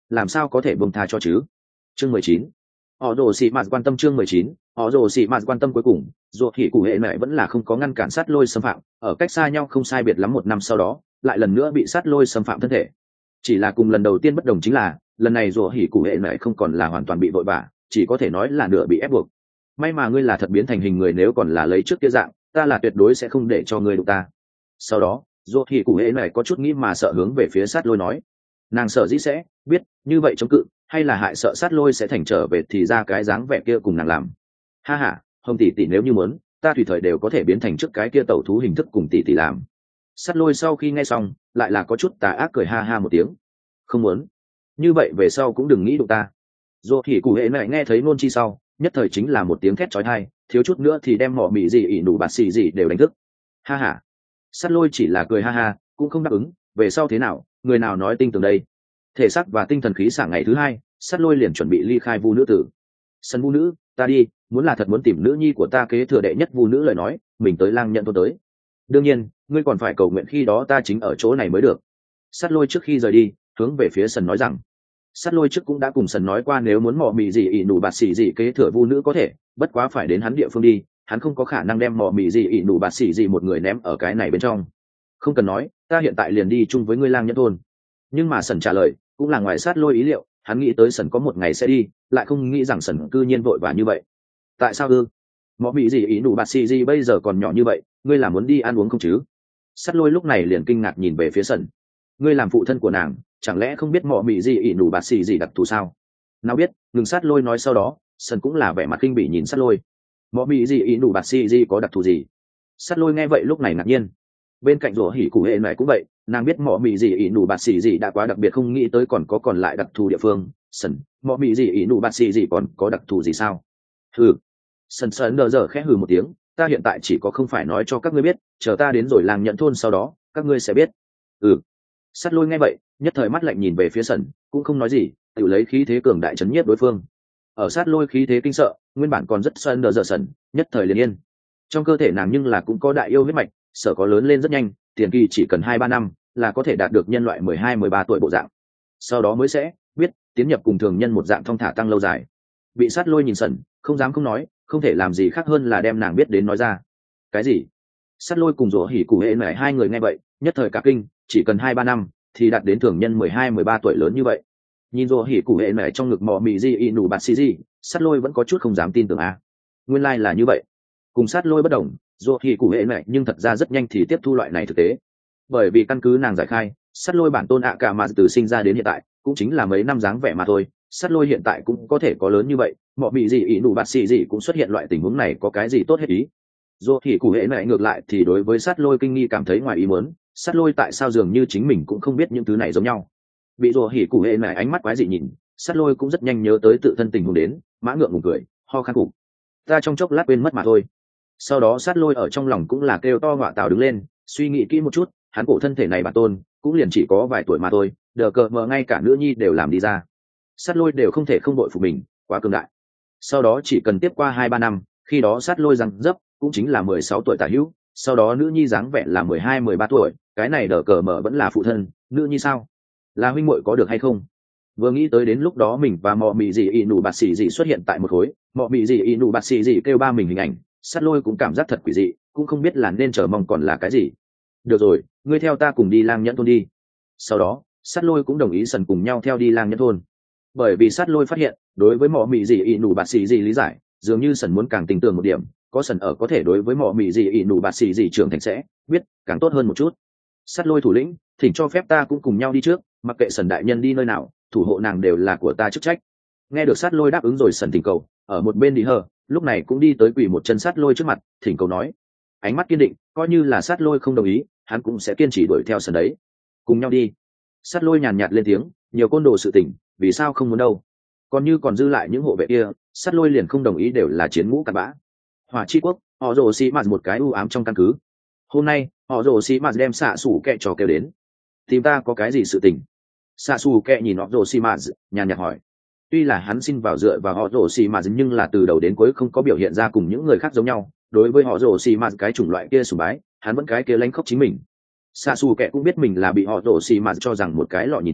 làm sao có thể buông tha cho chứ. Chương 19. Họ rồ xì mạt quan tâm. Chương 19. Họ rồ xì mạt quan tâm. Cuối cùng ruột hỉ cụ hệ mẹ vẫn là không có ngăn cản sát lôi xâm phạm, ở cách xa nhau không sai biệt lắm một năm sau đó lại lần nữa bị sát lôi xâm phạm thân thể. Chỉ là cùng lần đầu tiên bất đồng chính là lần này ruột hỉ cụ hệ mẹ không còn là hoàn toàn bị vội vã, chỉ có thể nói là nửa bị ép buộc. May mà ngươi là thật biến thành hình người, nếu còn là lấy trước kia dạng ta là tuyệt đối sẽ không để cho ngươi đụng ta. Sau đó ruột hỉ cụ hệ mẹ có chút nghĩ mà sợ hướng về phía sát lôi nói, nàng sợ dĩ sẽ biết như vậy chống cự hay là hại sợ sát lôi sẽ thành trở về thì ra cái dáng vẻ kia cùng nàng làm. Ha ha, Hồng tỷ tỷ nếu như muốn ta tùy thời đều có thể biến thành trước cái kia tẩu thú hình thức cùng tỷ tỷ làm. Sát lôi sau khi nghe xong lại là có chút tà ác cười ha ha một tiếng. Không muốn, như vậy về sau cũng đừng nghĩ đụng ta. Dù thì cụ hệ mẹ nghe thấy nôn chi sau nhất thời chính là một tiếng thét chói tai, thiếu chút nữa thì đem mỏ mị gì ỉ nụ bạt xì gì đều đánh thức. Ha ha. Sát lôi chỉ là cười ha ha cũng không đáp ứng. Về sau thế nào, người nào nói tinh tường đây. Thể xác và tinh thần khí sảng ngày thứ hai, sát lôi liền chuẩn bị ly khai vu nữ tử. Sân vu nữ, ta đi, muốn là thật muốn tìm nữ nhi của ta kế thừa đệ nhất vu nữ lời nói mình tới lang nhận tôi tới. Đương nhiên ngươi còn phải cầu nguyện khi đó ta chính ở chỗ này mới được. Sát lôi trước khi rời đi hướng về phía sân nói rằng, sát lôi trước cũng đã cùng sân nói qua nếu muốn mò mị gì ỉ nụ bạt xỉ gì kế thừa vu nữ có thể, bất quá phải đến hắn địa phương đi, hắn không có khả năng đem mò mị gì ỉ nụ bạt xỉ gì một người ném ở cái này bên trong. Không cần nói, ta hiện tại liền đi chung với ngươi lang nhẫn thôn. Nhưng mà sần trả lời cũng là ngoài sát lôi ý liệu, hắn nghĩ tới sần có một ngày sẽ đi, lại không nghĩ rằng sần cư nhiên vội vã như vậy. Tại sao ư? Mọ bị gì ý nụ bạt xì gì bây giờ còn nhỏ như vậy, ngươi là muốn đi ăn uống không chứ? Sát lôi lúc này liền kinh ngạc nhìn về phía sần. Ngươi làm phụ thân của nàng, chẳng lẽ không biết mọ bị gì ý nụ bạt xì gì đặc thù sao? Nào biết, ngừng sát lôi nói sau đó, sần cũng là vẻ mặt kinh bỉ nhìn sát lôi. Mọ bị gì ý nụ bạt xì gì có đặc thù gì? Sát lôi nghe vậy lúc này ngạc nhiên. Bên cạnh rủa hỉ cụ hệ này cũng vậy, nàng biết mọ mị gì ỉ nụ bạt xì gì đã quá đặc biệt, không nghĩ tới còn lại đặc thù địa phương. Sần, mọ mị gì ỉ nụ bạt xì gì còn có đặc thù gì sao? Hừ. Sần sần đờ dở khẽ hừ một tiếng, ta hiện tại chỉ có không phải nói cho các ngươi biết, chờ ta đến rồi làng nhận thôn sau đó các ngươi sẽ biết. Ừ. Sát lôi nghe vậy nhất thời mắt lạnh nhìn về phía sần, cũng không nói gì, tự lấy khí thế cường đại chấn nhiếp đối phương. Ở sát lôi khí thế kinh sợ, nguyên bản còn rất sần đờ dở sần nhất thời liền yên. Trong cơ thể nàng nhưng là cũng có đại yêu huyết mạch, sở có lớn lên rất nhanh, tiền kỳ chỉ cần 2-3 năm là có thể đạt được nhân loại 12-13 tuổi bộ dạng, sau đó mới sẽ biết tiến nhập cùng thường nhân một dạng thong thả tăng lâu dài. Bị sát lôi nhìn sần, không dám không nói, không thể làm gì khác hơn là đem nàng biết đến nói ra. Cái gì? Sát lôi cùng rủa hỉ cụ hệ này hai người nghe vậy nhất thời cả kinh, chỉ cần 2-3 năm thì đạt đến thường nhân 12-13 tuổi lớn như vậy. Nhìn rủa hỉ cụ hệ này trong ngực mọ mị di ị nụ bạt xì gì, sát lôi vẫn có chút không dám tin tưởng a. Nguyên lai là như vậy. Cùng sát lôi bất đồng, dù thì cụ hệ này nhưng thật ra rất nhanh thì tiếp thu loại này thực tế, bởi vì căn cứ nàng giải khai, sát lôi bản tôn ạ cả mà từ sinh ra đến hiện tại cũng chính là mấy năm dáng vẻ mà thôi. Sát lôi hiện tại cũng có thể có lớn như vậy, mọ bị gì ý nụ bạt xì gì cũng xuất hiện loại tình huống này, có cái gì tốt hết ý. Dù thì cụ hệ này ngược lại thì đối với sát lôi kinh nghi cảm thấy ngoài ý muốn, sát lôi tại sao dường như chính mình cũng không biết những thứ này giống nhau. Bị dù hỉ cụ hệ này ánh mắt quái dị nhìn, sát lôi cũng rất nhanh nhớ tới tự thân tình huống đến, mã ngượng ngùng cười, ho khan cục, ta trong chốc lát quên mất mà thôi. Sau đó sát lôi ở trong lòng cũng là kêu to ngọa tào đứng lên, suy nghĩ kỹ một chút, hắn cổ thân thể này bản tôn cũng liền chỉ có vài tuổi mà thôi, đờ cờ mờ ngay cả nữ nhi đều làm đi ra. Sát lôi đều không thể không đội phục mình, quá cường đại. Sau đó chỉ cần tiếp qua 2-3 năm, khi đó sát lôi răng dấp cũng chính là 16 tuổi tả hữu, sau đó nữ nhi dáng vẻ là 12-13 tuổi, cái này đờ cờ mờ vẫn là phụ thân, nữ nhi sao là huynh muội có được hay không? Vừa nghĩ tới đến lúc đó mình và mọ mị gì ị nụ bạt xì gì xuất hiện tại một khối, mọ mị gì ị nụ bạt xì gì kêu ba mình hình ảnh, sát lôi cũng cảm giác thật quỷ dị, cũng không biết là nên chờ mong còn là cái gì. Được rồi, ngươi theo ta cùng đi lang nhẫn thôn đi. Sau đó sát lôi cũng đồng ý sần cùng nhau theo đi lang nhẫn thôn, bởi vì sát lôi phát hiện đối với mọ mị gì ị nụ bạt xì gì lý giải dường như sần muốn càng tin tưởng một điểm, có sần ở có thể đối với mọ mị gì ị nụ bạt xì gì trưởng thành sẽ biết càng tốt hơn một chút. Sát lôi thủ lĩnh, thỉnh cho phép ta cũng cùng nhau đi trước, mặc kệ sần đại nhân đi nơi nào, thủ hộ nàng đều là của ta chức trách. Nghe được sát lôi đáp ứng rồi, sần thỉnh cầu ở một bên đi hờ lúc này cũng đi tới quỳ một chân sát lôi trước mặt, thỉnh cầu nói, ánh mắt kiên định, coi như là sát lôi không đồng ý hắn cũng sẽ kiên trì đuổi theo sần đấy. Cùng nhau đi. Sát lôi nhàn nhạt lên tiếng, nhiều côn đồ sự tình vì sao không muốn đâu. Còn như còn dư lại những hộ vệ kia, sát lôi liền không đồng ý, đều là chiến ngũ cặn bã. Hỏa chi quốc, họ rồ xì mạt một cái u ám trong căn cứ. Hôm nay họ rồ xì mạt đem xạ xủ kẹ trò kêu đến, tìm ta có cái gì sự tình? Xạ xù kẹ nhìn họ rồ xì mạt nhàn nhạt hỏi. Tuy là hắn xin vào dựa vào họ rồ xì mạt nhưng là từ đầu đến cuối không có biểu hiện ra cùng những người khác giống nhau, đối với họ rồ xì mạt cái chủng loại kia sùng bái, hắn vẫn cái kia lánh khóc chính mình. Xạ xù kẹ cũng biết mình là bị họ rồ xì mạt cho rằng một cái lọ nhìn chúng,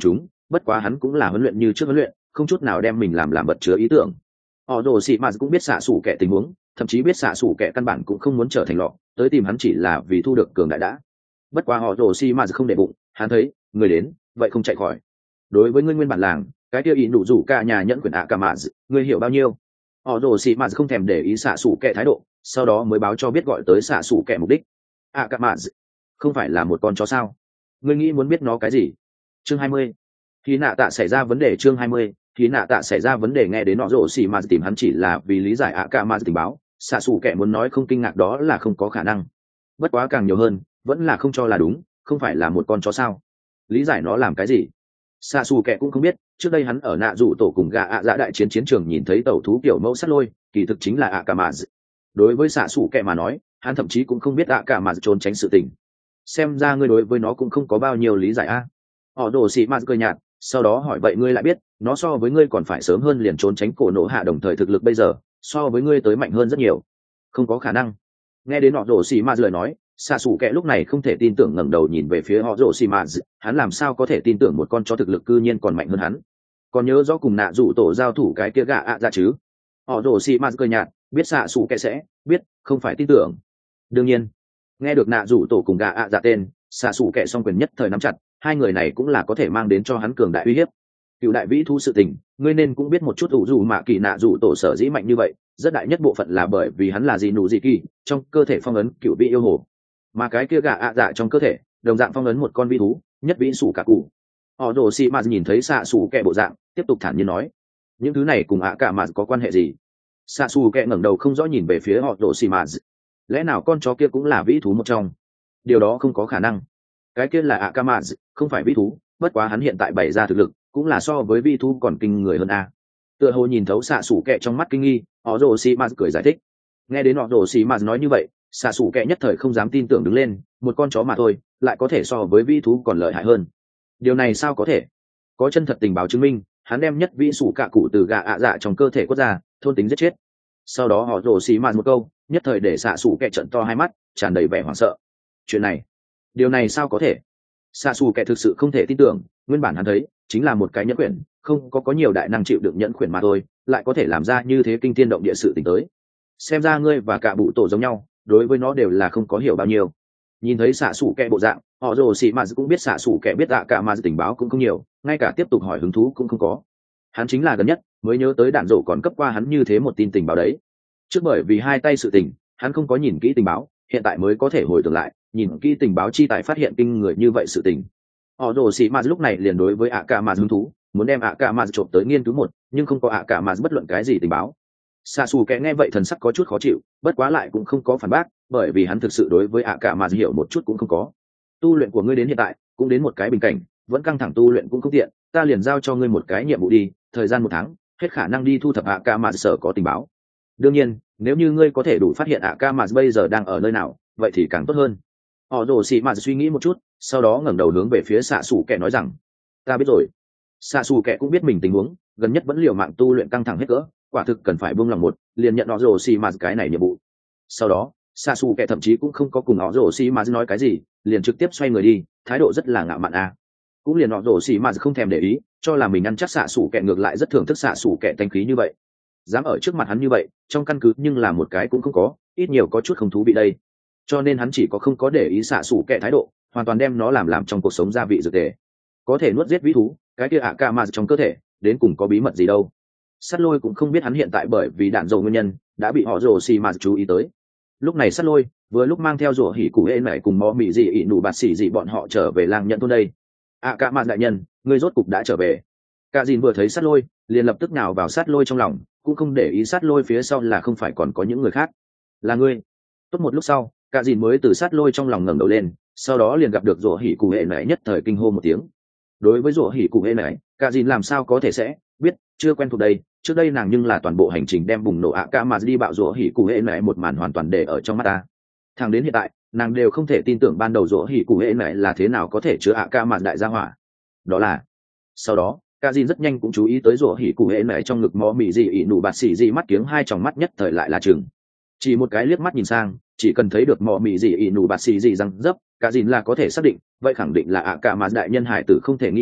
bất quá hắn cũng là huấn luyện như trước huấn luyện, không chút nào đem mình làm vật chứa ý tưởng. Họ Rồ Sĩ Mạt cũng biết xạ xủ kẻ tình huống, thậm chí biết xạ xủ kẻ căn bản cũng không muốn trở thành lọ, tới tìm hắn chỉ là vì thu được cường đại đã. Bất quá họ Rồ Sĩ Mạt không để bụng, hắn thấy người đến, vậy không chạy khỏi. Đối với ngươi nguyên bản làng, cái kia ý đủ rủ cả nhà nhẫn quyền ạ cả mạt, ngươi hiểu bao nhiêu? Họ Rồ Sĩ Mạt không thèm để ý xạ xủ kẻ thái độ, sau đó mới báo cho biết gọi tới xạ xủ kẻ mục đích. ạ cả mạt không phải là một con chó sao? Ngươi nghĩ muốn biết nó cái gì? Chương 20. Khi nạ tạ xảy ra vấn đề. Chương 20. Khi nạ tạ xảy ra vấn đề. Nghe đến nọ rổ xì mà tìm hắn chỉ là vì lý giải ạ cả mà tình báo, xạ xù kẻ muốn nói không kinh ngạc đó là không có khả năng. Bất quá càng nhiều hơn vẫn là không cho là đúng, không phải là một con chó sao? Lý giải nó làm cái gì? Xạ xù kẻ cũng không biết, trước đây hắn ở nạ rủ tổ cùng gà ạ dạ đại chiến chiến trường nhìn thấy tẩu thú kiểu mẫu sắt lôi, kỳ thực chính là ạ cả mà. Đối với xạ xù kẻ mà nói, hắn thậm chí cũng không biết ạ cả mà trốn tránh sự tình. Xem ra ngươi đối với nó cũng không có bao nhiêu lý giải a. Họ đổ xì mà cười nhạt, sau đó hỏi vậy ngươi lại biết nó so với ngươi còn phải sớm hơn liền trốn tránh cổ nổ hạ, đồng thời thực lực bây giờ so với ngươi tới mạnh hơn rất nhiều. Không có khả năng. Nghe đến họ đổ xì mà lời nói, xạ xù kẻ lúc này không thể tin tưởng ngẩng đầu nhìn về phía họ đổ xì mà, hắn làm sao có thể tin tưởng một con chó thực lực cư nhiên còn mạnh hơn hắn. Còn nhớ rõ cùng nạ rủ tổ giao thủ cái kia gạ ạ ra chứ? Họ đổ xì mà cười nhạt, biết xạ xù kẻ sẽ biết, không phải tin tưởng. Đương nhiên. Nghe được nạ rủ tổ cùng gạ ạ dạ tên, xạ xù kẻ song quyền nhất thời nắm chặt, hai người này cũng là có thể mang đến cho hắn cường đại uy hiếp. Cựu đại vĩ thú sự tình, ngươi nên cũng biết một chút. ủ dù mà kỳ nạ rủ tổ sở dĩ mạnh như vậy, rất đại nhất bộ phận là bởi vì hắn là gì nụ gì kỳ trong cơ thể phong ấn cựu vị yêu hồ, mà cái kia gạ ạ dạ trong cơ thể đồng dạng phong ấn một con vĩ thú nhất vĩ sủ cả cụ. Họ đồ xì mà nhìn thấy xạ xù kẻ bộ dạng, tiếp tục thản nhiên nói, những thứ này cùng ạ cả mà có quan hệ gì? Xạ xù kẻ ngẩng đầu không rõ nhìn về phía họ đồ xì mà, lẽ nào con chó kia cũng là vĩ thú một trong? Điều đó không có khả năng. Cái kia là Akamaz, không phải vĩ thú, bất quá hắn hiện tại bày ra thực lực cũng là so với vĩ thú còn kinh người hơn a. Tựa hồ nhìn thấu xạ xủ kẹ trong mắt kinh nghi, Orochimaru cười giải thích. Nghe đến Orochimaru nói như vậy, xạ xủ kẹ nhất thời không dám tin tưởng đứng lên, một con chó mà thôi lại có thể so với vĩ thú còn lợi hại hơn. Điều này sao có thể? Có chân thật tình báo chứng minh, hắn đem nhất vĩ sủ cạ cụ từ gà ạ dạ trong cơ thể quất ra, thôn tính giết chết. Sau đó Orochimaru một câu, nhất thời để xạ xủ kẹ trợn to hai mắt, tràn đầy vẻ hoảng sợ. Chuyện này, điều này sao có thể? Xạ xù kẻ thực sự không thể tin tưởng, nguyên bản hắn thấy chính là một cái nhẫn quyển, không có nhiều đại năng chịu đựng nhẫn quyển mà thôi, lại có thể làm ra như thế kinh thiên động địa sự tình tới. Xem ra ngươi và cả bụ tổ giống nhau, đối với nó đều là không có hiểu bao nhiêu. Nhìn thấy xạ xù kẻ bộ dạng, họ rồ xì mà cũng biết xạ xù kẻ biết ạ cả mà tình báo cũng không nhiều, ngay cả tiếp tục hỏi hứng thú cũng không có. Hắn chính là gần nhất mới nhớ tới đạn rổ còn cấp qua hắn như thế một tin tình báo đấy. Trước bởi vì hai tay sự tình, hắn không có nhìn kỹ tình báo, hiện tại mới có thể hồi tưởng lại, nhìn kỹ tình báo chi tài phát hiện kinh người như vậy sự tình. Họ đồ xì mà lúc này liền đối với ạ cả mà hứng thú, muốn đem ạ cả mà trộm tới nghiên cứu một, nhưng không có ạ cả mà bất luận cái gì tình báo. Xạ xù kẻ nghe vậy thần sắc có chút khó chịu, bất quá lại cũng không có phản bác, bởi vì hắn thực sự đối với ạ cả mà hiểu một chút cũng không có. Tu luyện của ngươi đến hiện tại cũng đến một cái bình cảnh, vẫn căng thẳng tu luyện cũng không tiện, ta liền giao cho ngươi một cái nhiệm vụ đi, thời gian 1 tháng, hết khả năng đi thu thập ạ cả mà sở có tình báo. Đương nhiên, nếu như ngươi có thể đủ phát hiện ạ cả mà bây giờ đang ở nơi nào, vậy thì càng tốt hơn. Họ đồ xì mà suy nghĩ một chút, sau đó ngẩng đầu hướng về phía xạ xù kẻ nói rằng, ta biết rồi. Xạ xù kẻ cũng biết mình tình huống, gần nhất vẫn liều mạng tu luyện căng thẳng hết cỡ, quả thực cần phải buông lòng một, liền nhận họ đồ xì mà cái này nhiệm vụ. Sau đó xạ xù kẻ thậm chí cũng không có cùng họ đồ xì mà nói cái gì, liền trực tiếp xoay người đi, thái độ rất là ngạo mạn a. Cũng liền họ đồ xì mà không thèm để ý, cho là mình ăn chắc xạ xù kẻ, ngược lại rất thưởng thức xạ xù kẻ thanh khí như vậy. Dám ở trước mặt hắn như vậy, trong căn cứ nhưng là một cái cũng không có, ít nhiều có chút không thú vị đây. Cho nên hắn chỉ có không có để ý xạ xủ kẻ thái độ, hoàn toàn đem nó làm trong cuộc sống gia vị dược tề. Có thể nuốt giết vĩ thú, cái kia ạ cả mà trong cơ thể đến cùng có bí mật gì đâu. Sắt lôi cũng không biết hắn hiện tại bởi vì đạn dầu nguyên nhân đã bị họ rồ xì mà chú ý tới. Lúc này sắt lôi vừa lúc mang theo rổ hỉ cụ hễ mẹ cùng mò mị dị ị nụ bạt xỉ dị bọn họ trở về làng nhận thôn đây. ạ cả mà đại nhân, ngươi rốt cục đã trở về. Cả dìn vừa thấy sắt lôi liền lập tức nào vào sát lôi trong lòng, cũng không để ý sát lôi phía sau là không phải còn có những người khác. Là ngươi. Tốt một lúc sau, cả dìn mới từ sát lôi trong lòng ngẩng đầu lên, sau đó liền gặp được rổ hỉ cụ hệ nảy, nhất thời kinh hô một tiếng. Đối với rổ hỉ cụ hệ nảy, cả dìn làm sao có thể sẽ biết, chưa quen thuộc đây, trước đây nàng nhưng là toàn bộ hành trình đem bùng nổ ạ cả mà đi bạo rổ hỉ cụ hệ nảy một màn hoàn toàn để ở trong mắt ta. Thẳng đến hiện tại nàng đều không thể tin tưởng ban đầu rổ hỉ cụ hệ nảy là thế nào có thể chứa ạ cả mà đại gia hỏa. Đó là sau đó cả dìn rất nhanh cũng chú ý tới rổ hỉ cụ hệ nảy trong ngực mò mị dị ị nụ bạt xỉ dị mắt kiếng hai tròng mắt nhất thời lại là chừng. Chỉ một cái liếc mắt nhìn sang, chỉ cần thấy được mò mị dị ị nụ bạt xì dị răng dấp, cả dìn là có thể xác định, vậy khẳng định là ạ cả mà đại nhân hải tử không thể nghi ngờ,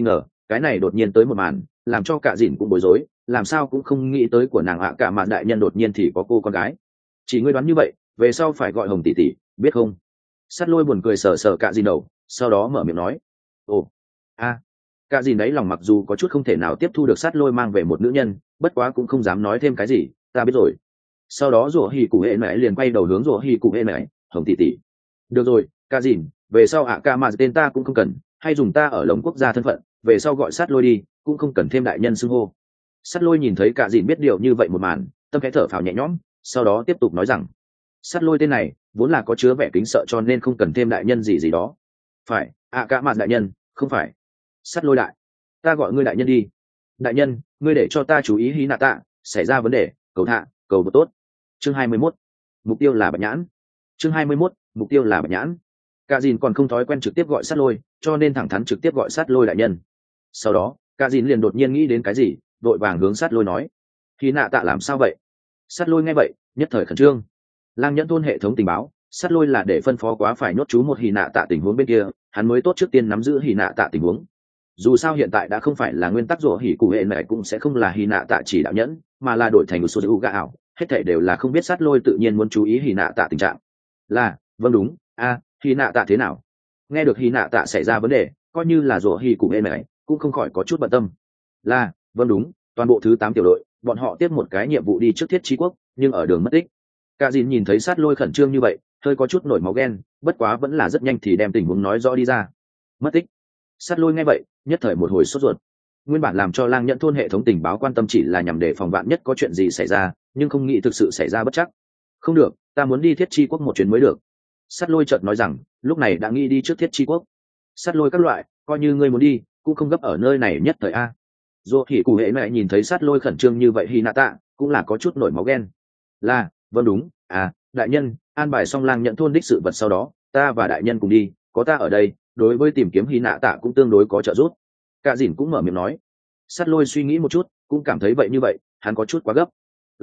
cái này đột nhiên tới một màn làm cho cả dìn cũng bối rối, làm sao cũng không nghĩ tới của nàng ạ cả mà đại nhân đột nhiên thì có cô con gái. Chỉ ngươi đoán như vậy, về sau phải gọi Hồng tỷ tỷ, biết không? Sát Lôi buồn cười sờ sờ cả dìn đầu, sau đó mở miệng nói, ồ, a. Cả dìn đấy lòng mặc dù có chút không thể nào tiếp thu được Sát Lôi mang về một nữ nhân, bất quá cũng không dám nói thêm cái gì, ta biết rồi. Sau đó rủa hì cụ hệ mẹ liền quay đầu hướng rủa hì cụ hệ mẹ, Hồng tỷ tỷ. Được rồi, cả dìn, về sau ạ ca mà tên ta cũng không cần, hay dùng ta ở lồng quốc gia thân phận, về sau gọi Sát Lôi đi, cũng không cần thêm đại nhân xưng hô. Sát Lôi nhìn thấy cả dìn biết điều như vậy một màn, tâm khẽ thở phào nhẹ nhõm, sau đó tiếp tục nói rằng, Sát Lôi tên này vốn là có chứa vẻ kính sợ cho nên không cần thêm đại nhân gì gì đó. Phải, ạ cả mà đại nhân, không phải. Sát Lôi đại, ta gọi ngươi đại nhân đi. Đại nhân, ngươi để cho ta chú ý Hy Nạ Tạ, xảy ra vấn đề, cầu thả, cầu vô tốt. Chương 21. Mục tiêu là Bạch Nhãn. Chương 21. Mục tiêu là Bạch Nhãn. Cả dìn còn không thói quen trực tiếp gọi Sát Lôi, cho nên thẳng thắn trực tiếp gọi Sát Lôi đại nhân. Sau đó, cả dìn liền đột nhiên nghĩ đến cái gì, đội vàng hướng Sát Lôi nói, Hy Nạ Tạ làm sao vậy? Sát Lôi nghe vậy, nhất thời khẩn trương. Lang Nhẫn thôn hệ thống tình báo, Sát Lôi là để phân phó quá phải nhốt chú một Hy Nạ Tạ tình huống bên kia, hắn mới tốt trước tiên nắm giữ Hy Nạ Tạ tình huống. Dù sao hiện tại đã không phải là nguyên tắc rủa hỉ cụ hệ này cũng sẽ không là Hy Nạ Tạ chỉ đạo nhẫn, mà là đổi thành một số gã ảo, hết thảy đều là không biết Sát Lôi tự nhiên muốn chú ý Hy Nạ Tạ tình trạng. Là, vâng đúng, Hy Nạ Tạ thế nào? Nghe được Hy Nạ Tạ xảy ra vấn đề, coi như là rủa hỉ cụ hệ này cũng không khỏi có chút bận tâm. Là, vâng đúng, toàn bộ thứ 8 tiểu đội, bọn họ tiếp một cái nhiệm vụ đi trước Thiết Chí Quốc, nhưng ở đường mất tích. Cả dìn nhìn thấy Sát Lôi khẩn trương như vậy, hơi có chút nổi máu ghen, bất quá vẫn là rất nhanh thì đem tình huống nói rõ đi ra. Mất tích. Sát Lôi nghe vậy, nhất thời một hồi sốt ruột. Nguyên bản làm cho Lang Nhẫn thôn hệ thống tình báo quan tâm chỉ là nhằm để phòng vạn nhất có chuyện gì xảy ra, nhưng không nghĩ thực sự xảy ra bất chắc. Không được, ta muốn đi Thiết Chi Quốc một chuyến mới được. Sát Lôi chợt nói rằng, lúc này đã nghĩ đi trước Thiết Chi Quốc. Sát Lôi các loại, coi như ngươi muốn đi, cũng không gấp ở nơi này nhất thời a. Dù thì cụ hệ mẹ nhìn thấy Sát Lôi khẩn trương như vậy Hy Nạ Tạ, cũng là có chút nổi máu ghen. Là, vâng đúng, đại nhân, an bài xong Lang Nhẫn thôn đích sự vật sau đó, ta và đại nhân cùng đi, có ta ở đây, đối với tìm kiếm Hy Nạ Tạ cũng tương đối có trợ giúp. Cả dìn cũng mở miệng nói. Sát Lôi suy nghĩ một chút, cũng cảm thấy vậy như vậy, hắn có chút quá gấp.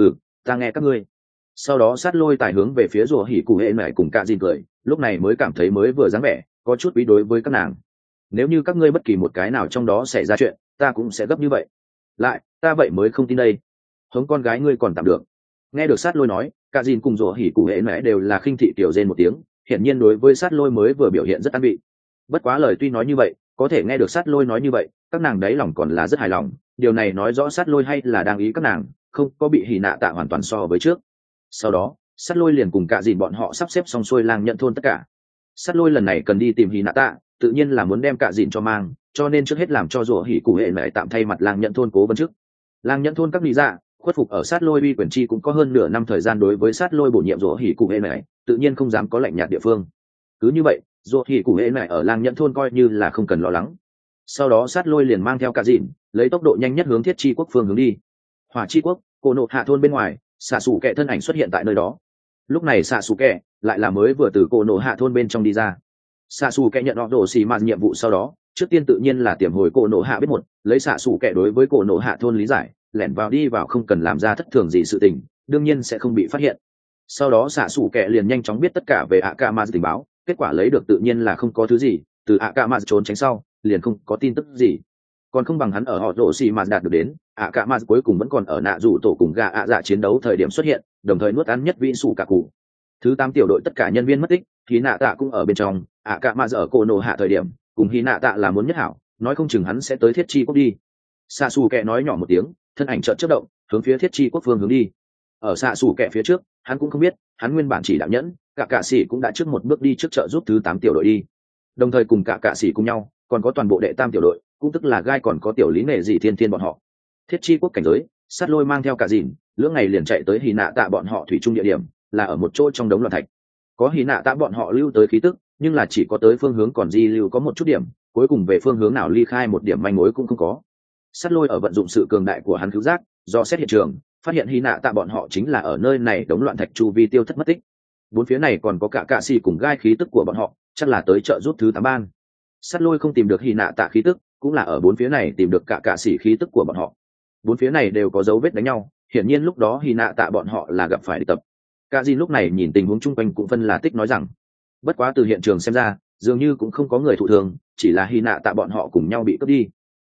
Ta nghe các ngươi. Sau đó Sát Lôi tải hướng về phía rùa hỉ cụ hệ mẹ cùng cả dìn cười, lúc này mới cảm thấy mới vừa dáng vẻ, có chút quý đối với các nàng. Nếu như các ngươi bất kỳ một cái nào trong đó xảy ra chuyện, ta cũng sẽ gấp như vậy. Lại, ta vậy mới không tin đây. Hống con gái ngươi còn tạm được. Nghe được Sát Lôi nói, cả dìn cùng rùa hỉ cụ hệ mẹ đều là khinh thị tiểu rên một tiếng, hiển nhiên đối với Sát Lôi mới vừa biểu hiện rất an vị. Bất quá lời tuy nói như vậy, có thể nghe được Sát Lôi nói như vậy, các nàng đấy lòng còn là rất hài lòng, điều này nói rõ Sát Lôi hay là đang ý các nàng, không có bị Hy Nạ Tạ hoàn toàn so với trước. Sau đó, Sát Lôi liền cùng cả dìn bọn họ sắp xếp xong xuôi Lang Nhẫn thôn tất cả. Sát Lôi lần này cần đi tìm Hy Nạ Tạ, tự nhiên là muốn đem cả dìn cho mang, cho nên trước hết làm cho rủa hỉ cụ hệ mẹ tạm thay mặt Lang Nhẫn thôn cố vấn chức. Lang Nhẫn thôn các lý dạ khuất phục ở Sát Lôi uy quyền chi cũng có hơn nửa năm thời gian, đối với Sát Lôi bổ nhiệm rủa hỉ cụ hệ mẹ, tự nhiên không dám có lạnh nhạt địa phương. Cứ như vậy, rủa hỉ cụ hệ mẹ ở Lang Nhẫn thôn coi như là không cần lo lắng. Sau đó Sát Lôi liền mang theo cả dìn, lấy tốc độ nhanh nhất hướng Thiết Chi Quốc phương hướng đi. Hỏa Chi Quốc, Cổ Nộ Hạ thôn bên ngoài, xạ xù kẹ thân ảnh xuất hiện tại nơi đó. Lúc này xạ xù kẹ lại là mới vừa từ Cổ Nộ Hạ thôn bên trong đi ra. Xạ xù kẹ nhận họ đổ xì mạt nhiệm vụ sau đó, trước tiên tự nhiên là tiềm hồi Cổ Nộ Hạ biết một, lấy xạ xù kẹ đối với Cổ Nộ Hạ thôn lý giải, lẻn vào đi vào không cần làm ra thất thường gì sự tình, đương nhiên sẽ không bị phát hiện. Sau đó xạ xù kẹ liền nhanh chóng biết tất cả về Akama tình báo, kết quả lấy được tự nhiên là không có thứ gì, từ Akama trốn tránh sau, liền không có tin tức gì. Còn không bằng hắn ở họ rổ xì mà đạt được đến, Akama cuối cùng vẫn còn ở nạ rủ tổ cùng gà ạ dạ chiến đấu thời điểm xuất hiện, đồng thời nuốt ăn nhất vị sủ cả cụ. Thứ 8 tiểu đội tất cả nhân viên mất tích, Hy Nạ Tạ cũng ở bên trong, Akama ở Cổ Nộ Hạ thời điểm, cùng Hy Nạ Tạ là muốn nhất hảo, nói không chừng hắn sẽ tới Thiết Chi Quốc đi. Xạ xù kẹ nói nhỏ một tiếng, thân ảnh chợt chớp động, hướng phía Thiết Chi Quốc phương hướng đi. Ở xạ xù kẹ phía trước, hắn cũng không biết, hắn nguyên bản chỉ đạo nhẫn, cả sĩ cũng đã trước một bước đi trước trợ giúp thứ 8 tiểu đội đi. Đồng thời cùng cả sĩ cùng nhau, còn có toàn bộ đệ tam tiểu đội, cũng tức là gai còn có tiểu lý nệ gì thiên thiên bọn họ. Thiết Chi Quốc cảnh giới, Sát Lôi mang theo cả dìn, lưỡng ngày liền chạy tới Hy Nạ Tạ bọn họ thủy chung địa điểm, là ở một chỗ trong đống loạn thạch. Có Hy Nạ Tạ bọn họ lưu tới khí tức, nhưng là chỉ có tới phương hướng còn di lưu có một chút điểm, cuối cùng về phương hướng nào ly khai một điểm manh mối cũng không có. Sát Lôi ở vận dụng sự cường đại của hắn cứu giác, do xét hiện trường, phát hiện Hy Nạ Tạ bọn họ chính là ở nơi này đống loạn thạch chu vi tiêu thất mất tích. Bốn phía này còn có cả sĩ cùng gai khí tức của bọn họ, chắc là tới trợ giúp thứ 8 ban. Sát Lôi không tìm được Hy Nạ Tạ khí tức, cũng là ở bốn phía này tìm được cả sĩ khí tức của bọn họ. Bốn phía này đều có dấu vết đánh nhau, hiển nhiên lúc đó Hy Nạ Tạ bọn họ là gặp phải địch tập. Cả Jin lúc này nhìn tình huống chung quanh cũng phân là tích nói rằng, bất quá từ hiện trường xem ra, dường như cũng không có người thụ thương, chỉ là Hy Nạ Tạ bọn họ cùng nhau bị cướp đi.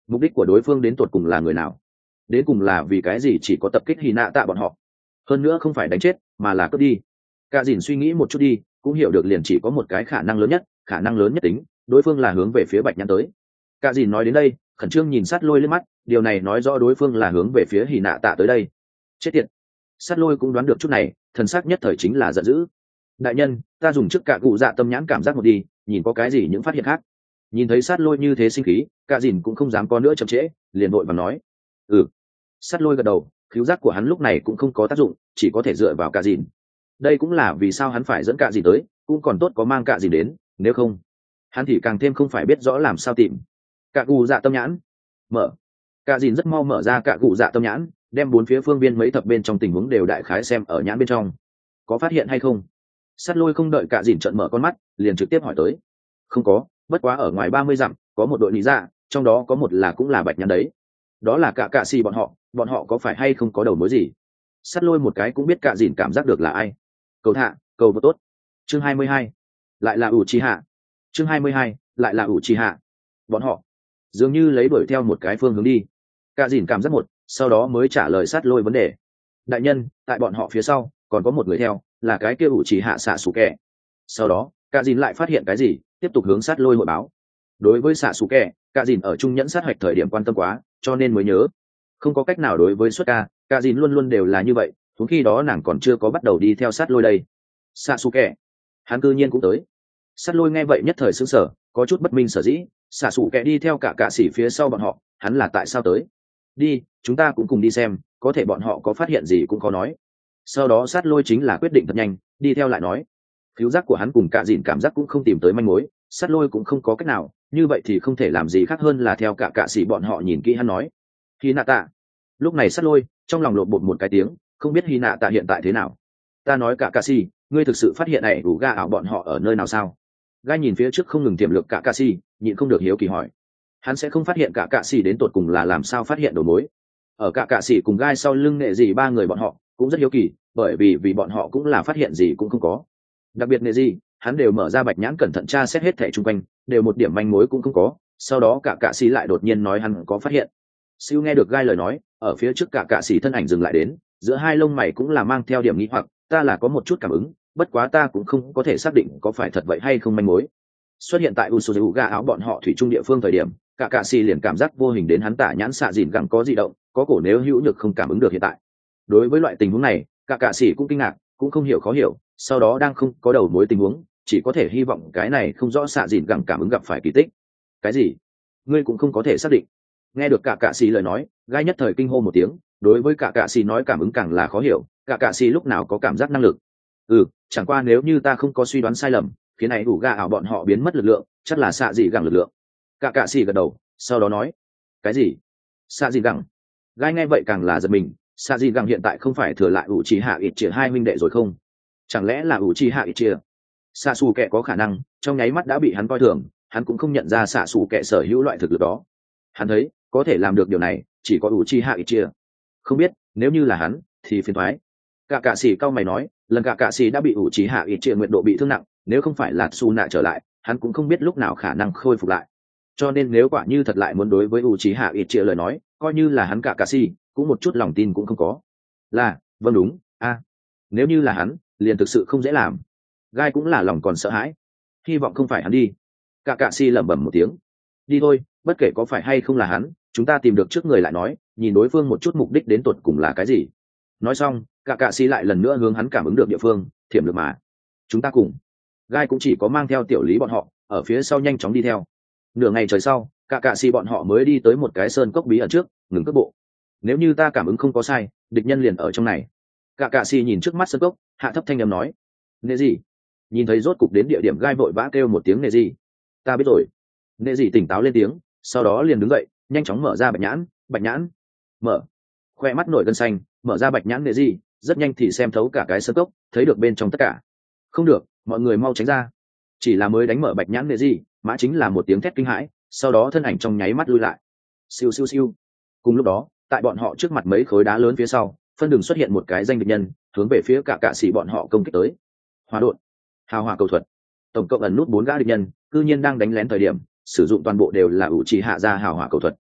mục đích của đối phương đến tột cùng là người nào, đến cùng là vì cái gì chỉ có tập kích hy nạ tạ bọn họ, hơn nữa không phải đánh chết mà là cướp đi. Cả dìn suy nghĩ một chút đi, cũng hiểu được liền chỉ có một cái khả năng lớn nhất, khả năng lớn nhất tính đối phương là hướng về phía bạch nhãn tới. Cả dìn nói đến đây khẩn trương nhìn sát lôi lên mắt, điều này nói rõ đối phương là hướng về phía hy nạ tạ tới đây. Chết tiệt, sát lôi cũng đoán được chút này, thần sắc nhất thời chính là giận dữ. Đại nhân, ta dùng trước cả cụ dạ tâm nhãn cảm giác một đi, nhìn có cái gì những phát hiện khác. Nhìn thấy sát lôi như thế sinh khí, cả dìn cũng không dám có nữa chậm trễ, liền vội và nói sát lôi gật đầu, khiếu giác của hắn lúc này cũng không có tác dụng, chỉ có thể dựa vào cả dìn. Đây cũng là vì sao hắn phải dẫn cả dìn tới, cũng còn tốt có mang cả dìn đến, nếu không hắn thì càng thêm không phải biết rõ làm sao tìm. Cả cụ dạ tâm nhãn mở. Cả dìn rất mau mở ra cả cụ dạ tâm nhãn, đem bốn phía phương viên mấy thập bên trong tình huống đều đại khái xem ở nhãn bên trong. Có phát hiện hay không? Sát lôi không đợi cả dìn trợn mở con mắt, liền trực tiếp hỏi tới. Không có, bất quá ở ngoài 30 dặm có một đội lý dạ, trong đó có một là cũng là bạch nhãn đấy. Đó là cả cạ xì bọn họ có phải hay không có đầu mối gì? Sát lôi một cái cũng biết cả dìn cảm giác được là ai. Cầu thạ, cầu vô tốt. Chương 22. Lại là Uchiha. Chương 22. Lại là Uchiha. Bọn họ dường như lấy đuổi theo một cái phương hướng đi. Cả dìn cảm giác một, sau đó mới trả lời sát lôi vấn đề. Đại nhân, tại bọn họ phía sau còn có một người theo, là cái kia Uchiha xạ sủ kẹ. Sau đó cả dìn lại phát hiện cái gì, tiếp tục hướng sát lôi hội báo. Đối với xạ sủ kẹ, cả dìn ở trung nhẫn sát hoạch thời điểm quan tâm quá, cho nên mới nhớ. Không có cách nào, đối với xuất ca, cả dìn luôn luôn đều là như vậy, thúng khi đó nàng còn chưa có bắt đầu đi theo sát lôi đây. Sasuke, hắn cư nhiên cũng tới. Sát lôi nghe vậy nhất thời sững sờ, có chút bất minh sở dĩ. Sasuke đi theo cả sĩ phía sau bọn họ, hắn là tại sao tới? Đi, chúng ta cũng cùng đi xem, có thể bọn họ có phát hiện gì cũng khó nói. Sau đó sát lôi chính là quyết định thật nhanh, đi theo lại nói. Khiếu giác của hắn cùng cả dìn cảm giác cũng không tìm tới manh mối, sát lôi cũng không có cách nào, như vậy thì không thể làm gì khác hơn là theo cả sĩ bọn họ nhìn kỹ hắn nói. Hinata. Lúc này sát lôi trong lòng lộn bột một cái tiếng, không biết Hinata hiện tại thế nào. Ta nói cả sĩ, ngươi thực sự phát hiện này đủ ga ảo bọn họ ở nơi nào sao? Gai nhìn phía trước không ngừng tiềm lực cả sĩ, nhịn không được hiếu kỳ hỏi. Hắn sẽ không phát hiện cả sĩ đến tột cùng là làm sao phát hiện đầu mối. Ở cả sĩ cùng Gai sau lưng nệ gì ba người bọn họ cũng rất hiếu kỳ, bởi vì bọn họ cũng là phát hiện gì cũng không có. Đặc biệt nệ gì, hắn đều mở ra bạch nhãn cẩn thận tra xét hết thảy chung quanh, đều một điểm manh mối cũng không có. Sau đó cả sĩ lại đột nhiên nói hắn có phát hiện. Siêu nghe được Gai lời nói, ở phía trước cả sĩ thân ảnh dừng lại đến, giữa hai lông mày cũng là mang theo điểm nghi hoặc, ta là có một chút cảm ứng, bất quá ta cũng không có thể xác định có phải thật vậy hay không manh mối. Xuất hiện tại Usuzu ga áo bọn họ thủy trung địa phương thời điểm, cả sĩ liền cảm giác vô hình đến hắn tả nhãn xạ dìn gẳng có dị động, có cổ nếu hữu nhược không cảm ứng được hiện tại. Đối với loại tình huống này, cả sĩ cũng kinh ngạc, cũng không hiểu khó hiểu, sau đó đang không có đầu mối tình huống, chỉ có thể hy vọng cái này không rõ xạ dìn gẳng cảm ứng gặp phải kỳ tích. Cái gì? Ngươi cũng không có thể xác định? Nghe được cả sĩ lời nói, Gai nhất thời kinh hô một tiếng, đối với cả sĩ nói cảm ứng càng là khó hiểu, cả sĩ lúc nào có cảm giác năng lực. Chẳng qua nếu như ta không có suy đoán sai lầm, phía này đủ ga ảo bọn họ biến mất lực lượng, chắc là xạ dị gẳng lực lượng. Cả sĩ gật đầu, sau đó nói. Cái gì? Xạ dị gẳng? Gai nghe vậy càng là giật mình, xạ dị gẳng hiện tại không phải thừa lại ủ trì hạ ít chia hai huynh đệ rồi không? Chẳng lẽ là ủ trì hạ ít chia? Xạ xù kệ có khả năng trong nháy mắt đã bị hắn coi thường, hắn cũng không nhận ra xạ xù kệ sở hữu loại thực lực đó. Hắn thấy có thể làm được điều này chỉ có ủ trì hạ ít chia. Không biết nếu như là hắn thì phiền toái. Cả sĩ cao mày nói, lần cả sĩ đã bị ủ trì hạ ít chia nguyện độ bị thương nặng, nếu không phải là su nạ trở lại, hắn cũng không biết lúc nào khả năng khôi phục lại. Cho nên nếu quả như thật lại muốn đối với ủ trì hạ ít chia lời nói, coi như là hắn cả sĩ cũng một chút lòng tin cũng không có. Vâng đúng, nếu như là hắn liền thực sự không dễ làm. Gai cũng là lòng còn sợ hãi, hy vọng không phải hắn đi. Cả sĩ lẩm bẩm một tiếng. Đi thôi, bất kể có phải hay không là hắn, chúng ta tìm được trước người lại nói, nhìn đối phương một chút mục đích đến tột cùng là cái gì. Nói xong cả sĩ lại lần nữa hướng hắn cảm ứng được địa phương, thiểm lực mà. Chúng ta cùng. Gai cũng chỉ có mang theo tiểu lý bọn họ ở phía sau nhanh chóng đi theo. Nửa ngày trời sau, cả sĩ bọn họ mới đi tới một cái sơn cốc bí ẩn trước, ngừng cước bộ. Nếu như ta cảm ứng không có sai, địch nhân liền ở trong này. Cả sĩ nhìn trước mắt sơn cốc, hạ thấp thanh âm nói. Nệ gì? Nhìn thấy rốt cục đến địa điểm, Gai vội vã kêu một tiếng nệ gì. Ta biết rồi. Nệ gì tỉnh táo lên tiếng, sau đó liền đứng dậy, nhanh chóng mở ra bạch nhãn. Mở. Khoe mắt nổi gân xanh, mở ra bạch nhãn nệ gì, rất nhanh thì xem thấu cả cái sơn cốc, thấy được bên trong tất cả. Không được, mọi người mau tránh ra. Chỉ là mới đánh mở bạch nhãn nệ gì, mã chính là một tiếng thét kinh hãi, sau đó thân ảnh trong nháy mắt lui lại. Siêu siêu siêu. Cùng lúc đó, tại bọn họ trước mặt mấy khối đá lớn phía sau, phân đường xuất hiện một cái danh địch nhân, hướng về phía cả sĩ bọn họ công kích tới. Hỏa độn, hào hỏa cầu thuật, tổng cộng ẩn nút 4 gã địch nhân, cư nhiên đang đánh lén thời điểm, sử dụng toàn bộ đều là ủ trì hạ ra hào hỏa cầu thuật.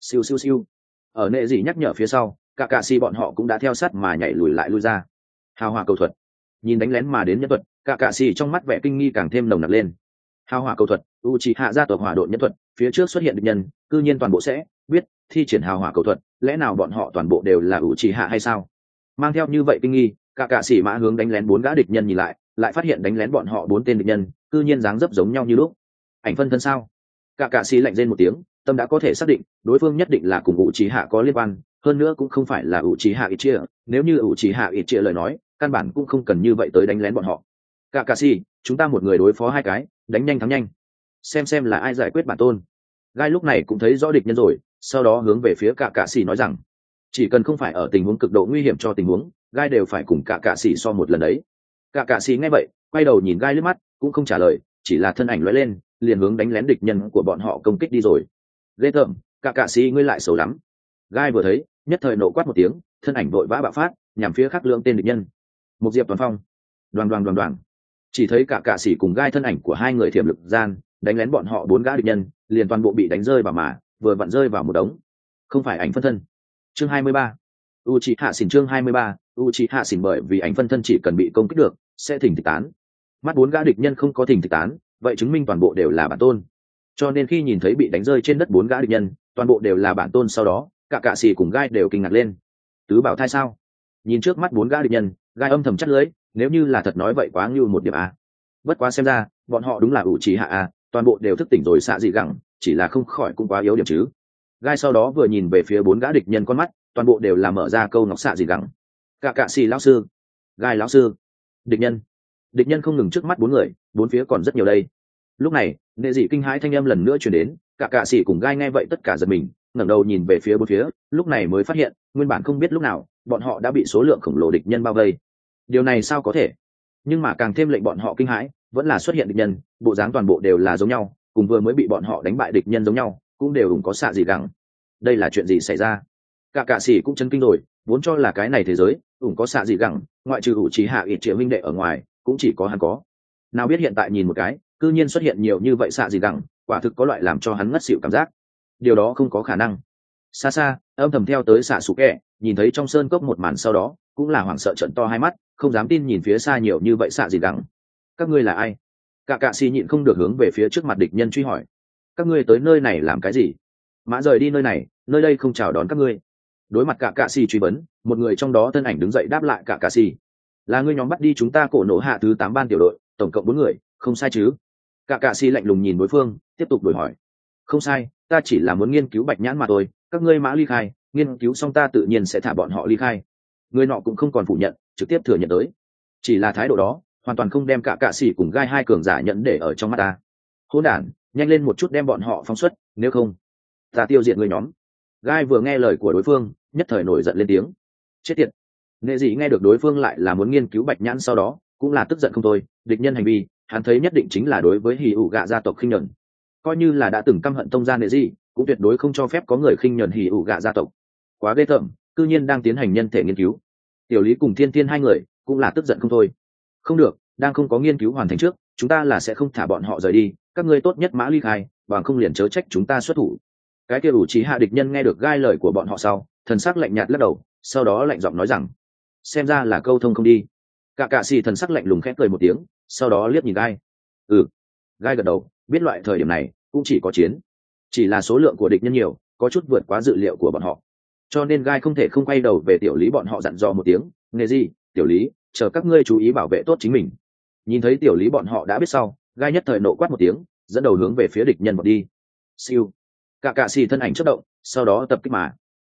siêu siêu siêu. Ở nệ dị nhắc nhở phía sau, cả cạ xì bọn họ cũng đã theo sát mà nhảy lùi lại lui ra. Hào hỏa cầu thuật, nhìn đánh lén mà đến nhân thuật, cả cạ xì trong mắt vẻ kinh nghi càng thêm nồng nặc lên. Hào hỏa cầu thuật, Uchiha gia tộc hỏa độn nhân thuật, phía trước xuất hiện địch nhân, cư nhiên toàn bộ sẽ biết thi triển hào hỏa cầu thuật, lẽ nào bọn họ toàn bộ đều là Uchiha hay sao? Mang theo như vậy kinh nghi, cả cạ xì mã hướng đánh lén 4 gã địch nhân nhìn lại phát hiện đánh lén bọn họ 4 tên địch nhân, cư nhiên dáng dấp giống nhau như lúc. Ảnh phân thân sao? Cả cạ xì lạnh rên một tiếng, tâm đã có thể xác định, đối phương nhất định là cùng Uchiha có liên quan, hơn nữa cũng không phải là Uchiha Itachi, nếu như Uchiha Itachi lời nói, căn bản cũng không cần như vậy tới đánh lén bọn họ. Cả cạ xì, chúng ta một người đối phó 2 cái, đánh nhanh thắng nhanh. Xem là ai giải quyết bản tôn. Gai lúc này cũng thấy rõ địch nhân rồi, sau đó hướng về phía cả cạ xì nói rằng, chỉ cần không phải ở tình huống cực độ nguy hiểm cho tình huống, Gai đều phải cùng cả cạ xì so một lần đấy. Cả cạ xì nghe vậy, quay đầu nhìn Gai liếc mắt, cũng không trả lời, chỉ là thân ảnh lóe lên, liền hướng đánh lén địch nhân của bọn họ công kích đi rồi. Ghê tởm, cả cạ xì ngươi lại xấu lắm. Gai vừa thấy, nhất thời nộ quát một tiếng, thân ảnh vội vã bạo phát, nhằm phía khác lượng tên địch nhân. Một diệp toàn phong, đoàn. Chỉ thấy cả cạ xì cùng Gai thân ảnh của 2 người thiểm lực gian, đánh lén bọn họ 4 gã địch nhân, liền toàn bộ bị đánh rơi vào mà, vừa vặn rơi vào một đống. Không phải ảnh phân thân. Chương 23. Uchiha xỉn chương 23, Uchiha xỉn bởi vì ảnh phân thân chỉ cần bị công kích được, sẽ thỉnh thịch tán. Mắt 4 gã địch nhân không có thỉnh thịch tán, vậy chứng minh toàn bộ đều là bản tôn. Cho nên khi nhìn thấy bị đánh rơi trên đất 4 gã địch nhân, toàn bộ đều là bản tôn sau đó, cả cạ xì cùng Gai đều kinh ngạc lên. Tứ bảo thai sao? Nhìn trước mắt 4 gã địch nhân, Gai âm thầm chắt lưỡi, nếu như là thật nói vậy quá như một điểm a. Bất quá xem ra, bọn họ đúng là Uchiha a, toàn bộ đều thức tỉnh rồi xạ dị gẳng, chỉ là không khỏi cũng quá yếu điểm chứ. Gai sau đó vừa nhìn về phía 4 gã địch nhân con mắt, toàn bộ đều là mở ra câu ngọc xạ dị gẳng. Cả cạ xì lão sư, Gai lão sư, địch nhân không ngừng trước mắt 4 người, 4 phía còn rất nhiều đây. Lúc này, nệ dị kinh hãi thanh âm lần nữa truyền đến, cả cạ xì cùng Gai nghe vậy tất cả giật mình, ngẩng đầu nhìn về phía 4 phía, lúc này mới phát hiện, nguyên bản không biết lúc nào, bọn họ đã bị số lượng khổng lồ địch nhân bao vây. Điều này sao có thể? Nhưng mà càng thêm lệnh bọn họ kinh hãi, vẫn là xuất hiện địch nhân, bộ dáng toàn bộ đều là giống nhau, cùng vừa mới bị bọn họ đánh bại địch nhân giống nhau, cũng đều ủng có xạ dị gẳng. Đây là chuyện gì xảy ra? Cả cạ sĩ cũng chấn kinh rồi, vốn cho là cái này thế giới ủng có xạ dị gẳng, ngoại trừ Uchiha Itachi huynh đệ ở ngoài, cũng chỉ có hắn có. Nào biết hiện tại nhìn một cái, cư nhiên xuất hiện nhiều như vậy xạ dị gẳng, quả thực có loại làm cho hắn ngất xỉu cảm giác. Điều đó không có khả năng. Xa xa, âm thầm theo tới xạ sủ kẹ, nhìn thấy trong sơn cốc một màn sau đó, cũng là hoảng sợ trợn to hai mắt, không dám tin nhìn phía xa nhiều như vậy xạ dị gẳng. Các ngươi là ai? Cả cạ xì nhịn không được hướng về phía trước mặt địch nhân truy hỏi. Các ngươi tới nơi này làm cái gì? Mã rời đi nơi này, nơi đây không chào đón các ngươi. Đối mặt cả cạ xì truy vấn, một người trong đó thân ảnh đứng dậy đáp lại cả cạ xì. Là ngươi nhóm bắt đi chúng ta cổ nổ hạ thứ 8 ban tiểu đội, tổng cộng 4 người, không sai chứ? Cả cạ xì lạnh lùng nhìn đối phương, tiếp tục đổi hỏi. Không sai, ta chỉ là muốn nghiên cứu bạch nhãn mà thôi, các ngươi mã ly khai, nghiên cứu xong ta tự nhiên sẽ thả bọn họ ly khai. Người nọ cũng không còn phủ nhận, trực tiếp thừa nhận tới. Chỉ là thái độ đó, hoàn toàn không đem cả cạ xì cùng Gai 2 cường giả nhận để ở trong mắt ta. Hỗn đản, nhanh lên một chút đem bọn họ phóng xuất, nếu không ta tiêu diệt người nhóm. Gai vừa nghe lời của đối phương, nhất thời nổi giận lên tiếng. Chết tiệt. Nệ dị nghe được đối phương lại là muốn nghiên cứu bạch nhãn sau đó, cũng là tức giận không thôi, địch nhân hành vi, hắn thấy nhất định chính là đối với hỉ ủ gạ gia tộc khinh nhẫn. Coi như là đã từng căm hận tông gia nệ dị, cũng tuyệt đối không cho phép có người khinh nhẫn hỉ ủ gạ gia tộc. Quá ghê tởm, cư nhiên đang tiến hành nhân thể nghiên cứu. Tiểu Lý cùng Thiên Thiên 2 người cũng là tức giận không thôi. Không được, đang không có nghiên cứu hoàn thành trước, chúng ta là sẽ không thả bọn họ rời đi, các ngươi tốt nhất mã ly khai, bằng không liền chớ trách chúng ta xuất thủ. Cái kia Uchiha địch nhân nghe được Gai lời của bọn họ sau, thần sắc lạnh nhạt lắc đầu, sau đó lạnh giọng nói rằng, xem ra là câu thông không đi. Cả cạ xì thần sắc lạnh lùng khẽ cười một tiếng, sau đó liếc nhìn Gai. Gai gật đầu, biết loại thời điểm này cũng chỉ có chiến, chỉ là số lượng của địch nhân nhiều, có chút vượt quá dự liệu của bọn họ, cho nên Gai không thể không quay đầu về Tiểu Lý bọn họ dặn dò một tiếng, nghề gì, Tiểu Lý, chờ các ngươi chú ý bảo vệ tốt chính mình. Nhìn thấy Tiểu Lý bọn họ đã biết sau, Gai nhất thời nộ quát một tiếng, dẫn đầu hướng về phía địch nhân một đi. Siêu. Cả cạ xì thân ảnh chớp động, sau đó tập kích mà.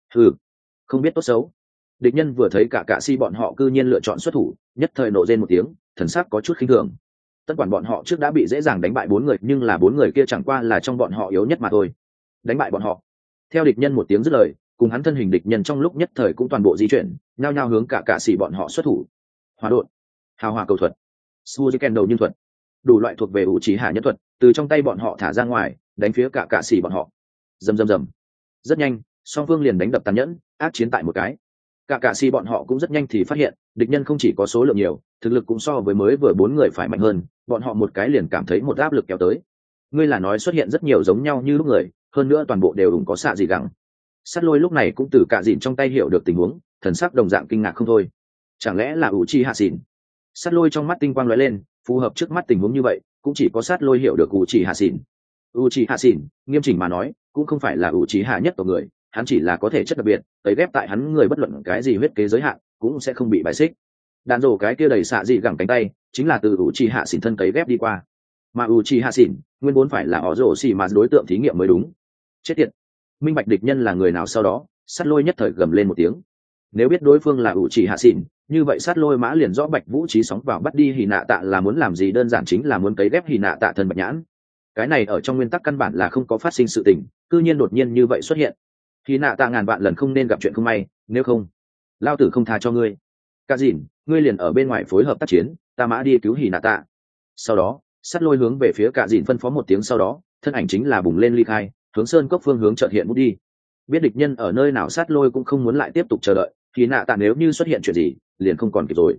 Không biết tốt xấu. Địch nhân vừa thấy cả cạ xì bọn họ cư nhiên lựa chọn xuất thủ, nhất thời nộ rên một tiếng, thần sắc có chút khinh thường. Tất quản bọn họ trước đã bị dễ dàng đánh bại 4 người, nhưng là 4 người kia chẳng qua là trong bọn họ yếu nhất mà thôi. Đánh bại bọn họ. Theo địch nhân một tiếng dứt lời, cùng hắn thân hình địch nhân trong lúc nhất thời cũng toàn bộ di chuyển, nhao nhao hướng cả cạ xì bọn họ xuất thủ. Hỏa độn, hào hỏa cầu thuật, Suzuken đầu nhân thuật, đủ loại thuộc về Uchiha nhân thuật, từ trong tay bọn họ thả ra ngoài, đánh phía cả cạ xì bọn họ. Rầm. Rất nhanh, song phương liền đánh đập tàn nhẫn, ác chiến tại một cái. Cả cạ xì bọn họ cũng rất nhanh thì phát hiện, địch nhân không chỉ có số lượng nhiều, thực lực cũng so với mới vừa 4 người phải mạnh hơn, bọn họ một cái liền cảm thấy một áp lực kéo tới. Ngươi là nói xuất hiện rất nhiều giống nhau như lúc người, hơn nữa toàn bộ đều ủng có xạ dị gẳng. Sát Lôi lúc này cũng từ cả dìn trong tay hiểu được tình huống, thần sắc đồng dạng kinh ngạc không thôi. Chẳng lẽ là Uchiha Xỉn? Sát Lôi trong mắt tinh quang lóe lên, phù hợp trước mắt tình huống như vậy, cũng chỉ có Sát Lôi hiểu được Uchiha Xỉn. Uchiha Xỉn, nghiêm chỉnh mà nói, cũng không phải là Uchiha nhất của người, hắn chỉ là có thể chất đặc biệt, tấy ghép tại hắn người bất luận cái gì huyết kế giới hạn, cũng sẽ không bị bài xích. Đàn rổ cái kia đầy xạ dị gẳng cánh tay, chính là từ Uchiha Xỉn thân tấy ghép đi qua. Mà Uchiha Xỉn, nguyên vốn phải là Orochimaru đối tượng thí nghiệm mới đúng. Chết tiệt. Minh bạch địch nhân là người nào sau đó, Sát Lôi nhất thời gầm lên một tiếng. Nếu biết đối phương là Uchiha Xỉn, như vậy Sát Lôi mã liền rõ Bạch Vũ Trí sóng vào bắt đi Hinata là muốn làm gì, đơn giản chính là muốn cấy ghép Hinata thân Bạch Nhãn. Cái này ở trong nguyên tắc căn bản là không có phát sinh sự tình, cư nhiên đột nhiên như vậy xuất hiện. Hinata ngàn vạn lần không nên gặp chuyện không may, nếu không, lao tử không tha cho ngươi. Cả dìn, ngươi liền ở bên ngoài phối hợp tác chiến, ta mã đi cứu Hinata. Sau đó, Sát Lôi hướng về phía cả dìn phân phó một tiếng, sau đó, thân ảnh chính là bùng lên ly khai, hướng sơn cốc phương hướng chợt hiện bút đi. Biết địch nhân ở nơi nào, Sát Lôi cũng không muốn lại tiếp tục chờ đợi, Hinata nếu như xuất hiện chuyện gì, liền không còn kịp rồi.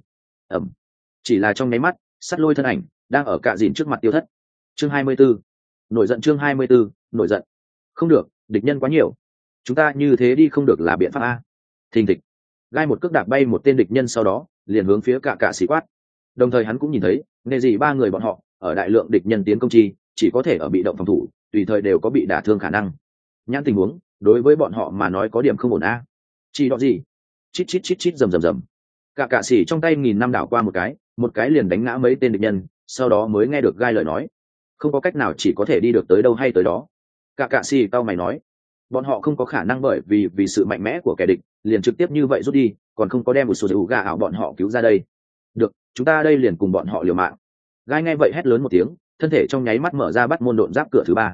Chỉ là trong nháy mắt, Sát Lôi thân ảnh đang ở cả dìn trước mặt tiêu thất. Chương 24. Nổi giận. Chương 24. Nổi giận. Không được, địch nhân quá nhiều, chúng ta như thế đi không được là biện pháp a. Thình thịch, gai một cước đạp bay một tên địch nhân, sau đó liền hướng phía cả sĩ quát. Đồng thời hắn cũng nhìn thấy nghề gì ba người bọn họ ở đại lượng địch nhân tiến công chi, chỉ có thể ở bị động phòng thủ, tùy thời đều có bị đả thương khả năng. Nhãn tình huống đối với bọn họ mà nói có điểm không ổn a. Chỉ đó gì? Chít chít chít chít, rầm rầm rầm. Cả sĩ trong tay 1000 năm đảo qua một cái liền đánh ngã mấy tên địch nhân, sau đó mới nghe được gai lời nói. Không có cách nào, chỉ có thể đi được tới đâu hay tới đó. Cả sĩ tao mày nói, bọn họ không có khả năng bởi vì sự mạnh mẽ của kẻ địch liền trực tiếp như vậy rút đi, còn không có đem một số dữ gà ảo bọn họ cứu ra đây. Được, chúng ta đây liền cùng bọn họ liều mạng. Gai nghe vậy hét lớn một tiếng, thân thể trong nháy mắt mở ra, bắt môn độn giáp cửa thứ 3.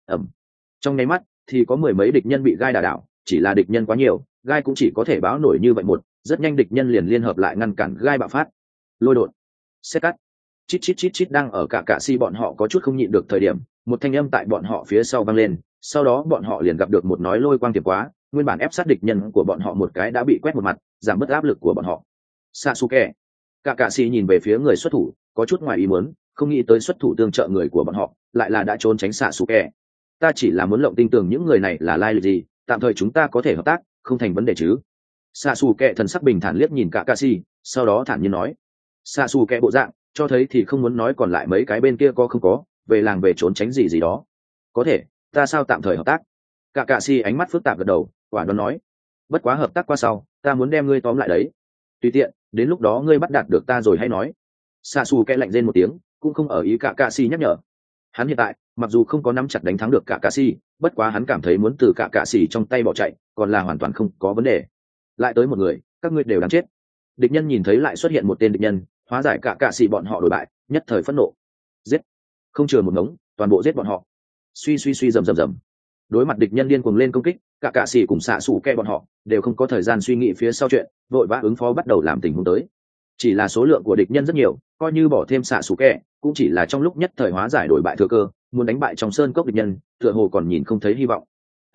Trong nháy mắt thì có mười mấy địch nhân bị gai đả đảo, chỉ là địch nhân quá nhiều, gai cũng chỉ có thể báo nổi như vậy một, rất nhanh địch nhân liền liên hợp lại ngăn cản gai bạo phát. Lôi đột, xét cắt, chít chít chít chít. Đang ở cả si bọn họ có chút không nhịn được thời điểm, một thanh âm tại bọn họ phía sau vang lên, sau đó bọn họ liền gặp được một nói lôi quang tiệp quá, nguyên bản ép sát địch nhân của bọn họ một cái đã bị quét một mặt, giảm bớt áp lực của bọn họ. Sasuke, cả si nhìn về phía người xuất thủ, có chút ngoài ý muốn, không nghĩ tới xuất thủ tương trợ người của bọn họ lại là đã trốn tránh Sasuke. Ta chỉ là muốn lộng tin tưởng những người này là lai lịch gì, tạm thời chúng ta có thể hợp tác, không thành vấn đề chứ. Sasuke thần sắc bình thản liếc nhìn cả si, sau đó thản nhiên nói. Sasuke bộ dạng cho thấy thì không muốn nói còn lại mấy cái bên kia có không có về làng về trốn tránh gì gì đó. Có thể, ta sao tạm thời hợp tác. Cả si ánh mắt phức tạp gật đầu, quả đoán nói. Bất quá hợp tác qua sau, ta muốn đem ngươi tóm lại đấy. Tùy tiện, đến lúc đó ngươi bắt đạt được ta rồi hay nói. Sasuke lạnh rên một tiếng, cũng không ở ý cả si nhắc nhở. Hắn hiện tại mặc dù không có nắm chặt đánh thắng được cả si, bất quá hắn cảm thấy muốn từ cả si trong tay bỏ chạy còn là hoàn toàn không có vấn đề. Lại tới một người, các ngươi đều đáng chết. Địch nhân nhìn thấy lại xuất hiện một tên địch nhân, hóa giải cả si bọn họ đổi bại, nhất thời phẫn nộ. Giết, không chừa một ngống, toàn bộ giết bọn họ. Suy rầm rầm rầm. Đối mặt địch nhân điên cuồng lên công kích, cả sĩ cùng xạ sủ kẹ bọn họ đều không có thời gian suy nghĩ phía sau chuyện, vội vã ứng phó bắt đầu làm tình huống tới. Chỉ là số lượng của địch nhân rất nhiều, coi như bỏ thêm xạ sủ kẹ cũng chỉ là trong lúc nhất thời hóa giải đổi bại thừa cơ, muốn đánh bại trong sơn cốc địch nhân tựa hồ còn nhìn không thấy hy vọng.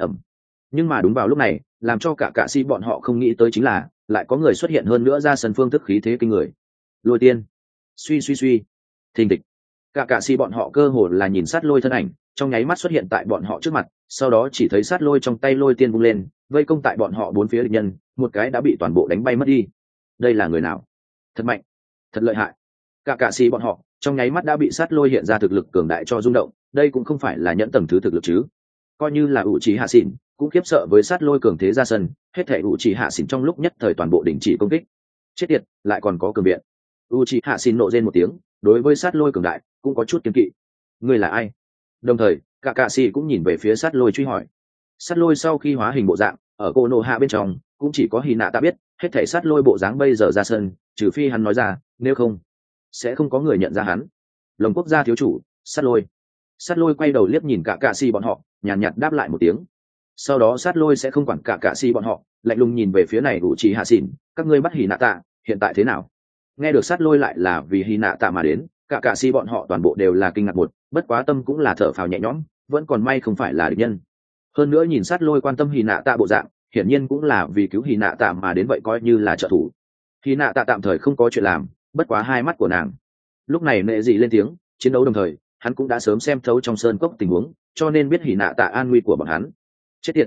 Nhưng mà đúng vào lúc này, làm cho cả sĩ bọn họ không nghĩ tới chính là lại có người xuất hiện hơn nữa, ra sân phương thức khí thế kinh người. Lôi tiên. Suy thình thịch. Cả sĩ bọn họ cơ hồ là nhìn sát lôi thân ảnh trong nháy mắt xuất hiện tại bọn họ trước mặt, sau đó chỉ thấy sát lôi trong tay lôi tiên vung lên, vây công tại bọn họ bốn phía địch nhân, một cái đã bị toàn bộ đánh bay mất đi. Đây là người nào? Thật mạnh, thật lợi hại. Cả sĩ bọn họ trong nháy mắt đã bị sát lôi hiện ra thực lực cường đại cho rung động, đây cũng không phải là nhẫn tầng thứ thực lực chứ. Coi như là Uchiha Xỉn cũng khiếp sợ với sát lôi cường thế ra sân, hết thảy Uchiha Xỉn trong lúc nhất thời toàn bộ đình chỉ công kích. Chết tiệt, lại còn có cường biện. Uchiha Xỉn nộ rên một tiếng, đối với sát lôi cường đại cũng có chút kiêng kỵ. Ngươi là ai? Đồng thời cả sĩ cũng nhìn về phía sát lôi truy hỏi. Sát lôi sau khi hóa hình bộ dạng ở Konoha bên trong cũng chỉ có Hinata biết, hết thảy sát lôi bộ dáng bây giờ ra sân, trừ phi hắn nói ra, nếu không sẽ không có người nhận ra hắn. Lồng quốc gia thiếu chủ sát lôi. Sát lôi quay đầu liếc nhìn cả sĩ bọn họ, nhàn nhạt đáp lại một tiếng. Sau đó sát lôi sẽ không quản cả sĩ bọn họ, lạnh lùng nhìn về phía này Uchiha Xỉn, các ngươi bắt Hinata hiện tại thế nào? Nghe được sát lôi lại là vì Hinata mà đến, cả sĩ bọn họ toàn bộ đều là kinh ngạc một, bất quá tâm cũng là thở phào nhẹ nhõm, vẫn còn may không phải là địch nhân. Hơn nữa nhìn sát lôi quan tâm Hinata bộ dạng, hiển nhiên cũng là vì cứu Hinata mà đến, vậy coi như là trợ thủ. Hinata tạm thời không có chuyện làm, bất quá hai mắt của nàng lúc này nệ dị lên tiếng, chiến đấu đồng thời hắn cũng đã sớm xem thấu trong sơn cốc tình huống, cho nên biết Hinata an nguy của bọn hắn. Chết tiệt,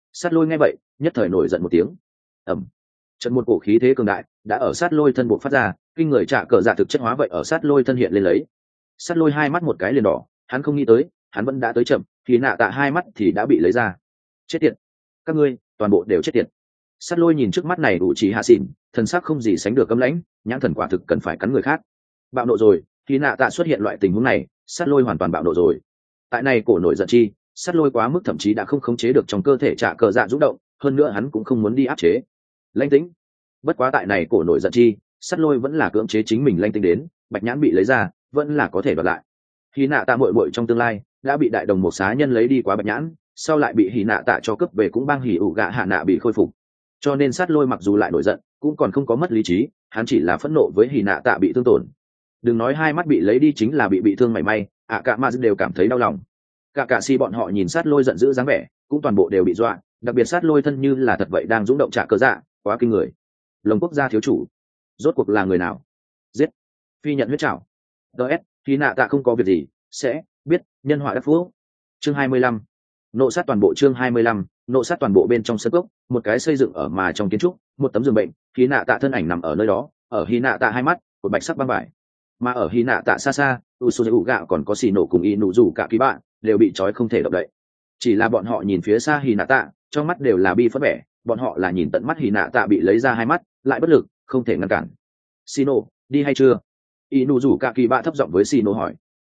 Sát Lôi nghe vậy nhất thời nổi giận một tiếng. Ầm. Trận một cổ khí thế cường đại đã ở Sát Lôi thân bộ phát ra, kinh người trả cờ dạ thực chất hóa vậy ở Sát Lôi thân hiện lên lấy. Sát Lôi hai mắt một cái liền đỏ, hắn không nghĩ tới hắn vẫn đã tới chậm, thì nạ tạ hai mắt thì đã bị lấy ra. Chết tiệt, các ngươi toàn bộ đều chết tiệt. Sát Lôi nhìn trước mắt này đủ chỉ hạ xỉn, thần sắc không gì sánh được cấm lãnh, nhãn thần quả thực cần phải cắn người khác. Bạo nộ rồi, khi nạ tạ xuất hiện loại tình huống này, Sát Lôi hoàn toàn bạo nộ rồi. Tại này cổ nổi giận chi, Sát Lôi quá mức thậm chí đã không khống chế được trong cơ thể trả cờ dạ rung động, hơn nữa hắn cũng không muốn đi áp chế. Lãnh tĩnh. Bất quá tại này cổ nổi giận chi, Sát Lôi vẫn là cưỡng chế chính mình lãnh tĩnh đến, bạch nhãn bị lấy ra, vẫn là có thể đoạt lại. Khi nạ tạ muội muội trong tương lai đã bị đại đồng một xá nhân lấy đi quá bạch nhãn, sau lại bị hỉ nạ tạ cho cướp về cũng bang hỉ ủ gạ hạ nạ bị khôi phục. Cho nên Sát Lôi mặc dù lại nổi giận cũng còn không có mất lý trí, hắn chỉ là phẫn nộ với hỉ nạ tạ bị thương tổn. Đừng nói hai mắt bị lấy đi, chính là bị thương mảy may cả ma đều cảm thấy đau lòng. Cả si bọn họ nhìn Sát Lôi giận dữ dáng vẻ cũng toàn bộ đều bị dọa, đặc biệt Sát Lôi thân như là thật vậy đang dũng động trả cờ dạ, quá kinh người. Lồng quốc gia thiếu chủ rốt cuộc là người nào? Giết. Phi nhận huyết trảo. ts Hỉ nạ tạ không có việc gì sẽ biết nhân họa đắc phúc. Chương 25. Nộ sát toàn bộ. Chương 25. Nộ sát toàn bộ. Bên trong sân cốc, một cái xây dựng ở mà trong kiến trúc, một tấm giường bệnh, Hỉ nạ tạ thân ảnh nằm ở nơi đó, ở Hỉ nạ tạ hai mắt một bạch sắc băng vải, mà ở Hỉ nạ tạ xa xa, Usuzu gạo còn có xì nổ cùng y nụ rủ cả kỳ bạn đều bị trói không thể động đậy. Chỉ là bọn họ nhìn phía xa Hỉ nạ tạ, trong mắt đều là bi phẫn vẻ, bọn họ là nhìn tận mắt Hỉ nạ tạ bị lấy ra hai mắt, lại bất lực không thể ngăn cản. Sino đi hay chưa? Y nụ rủ cả kỳ bạn thấp giọng với Sino hỏi.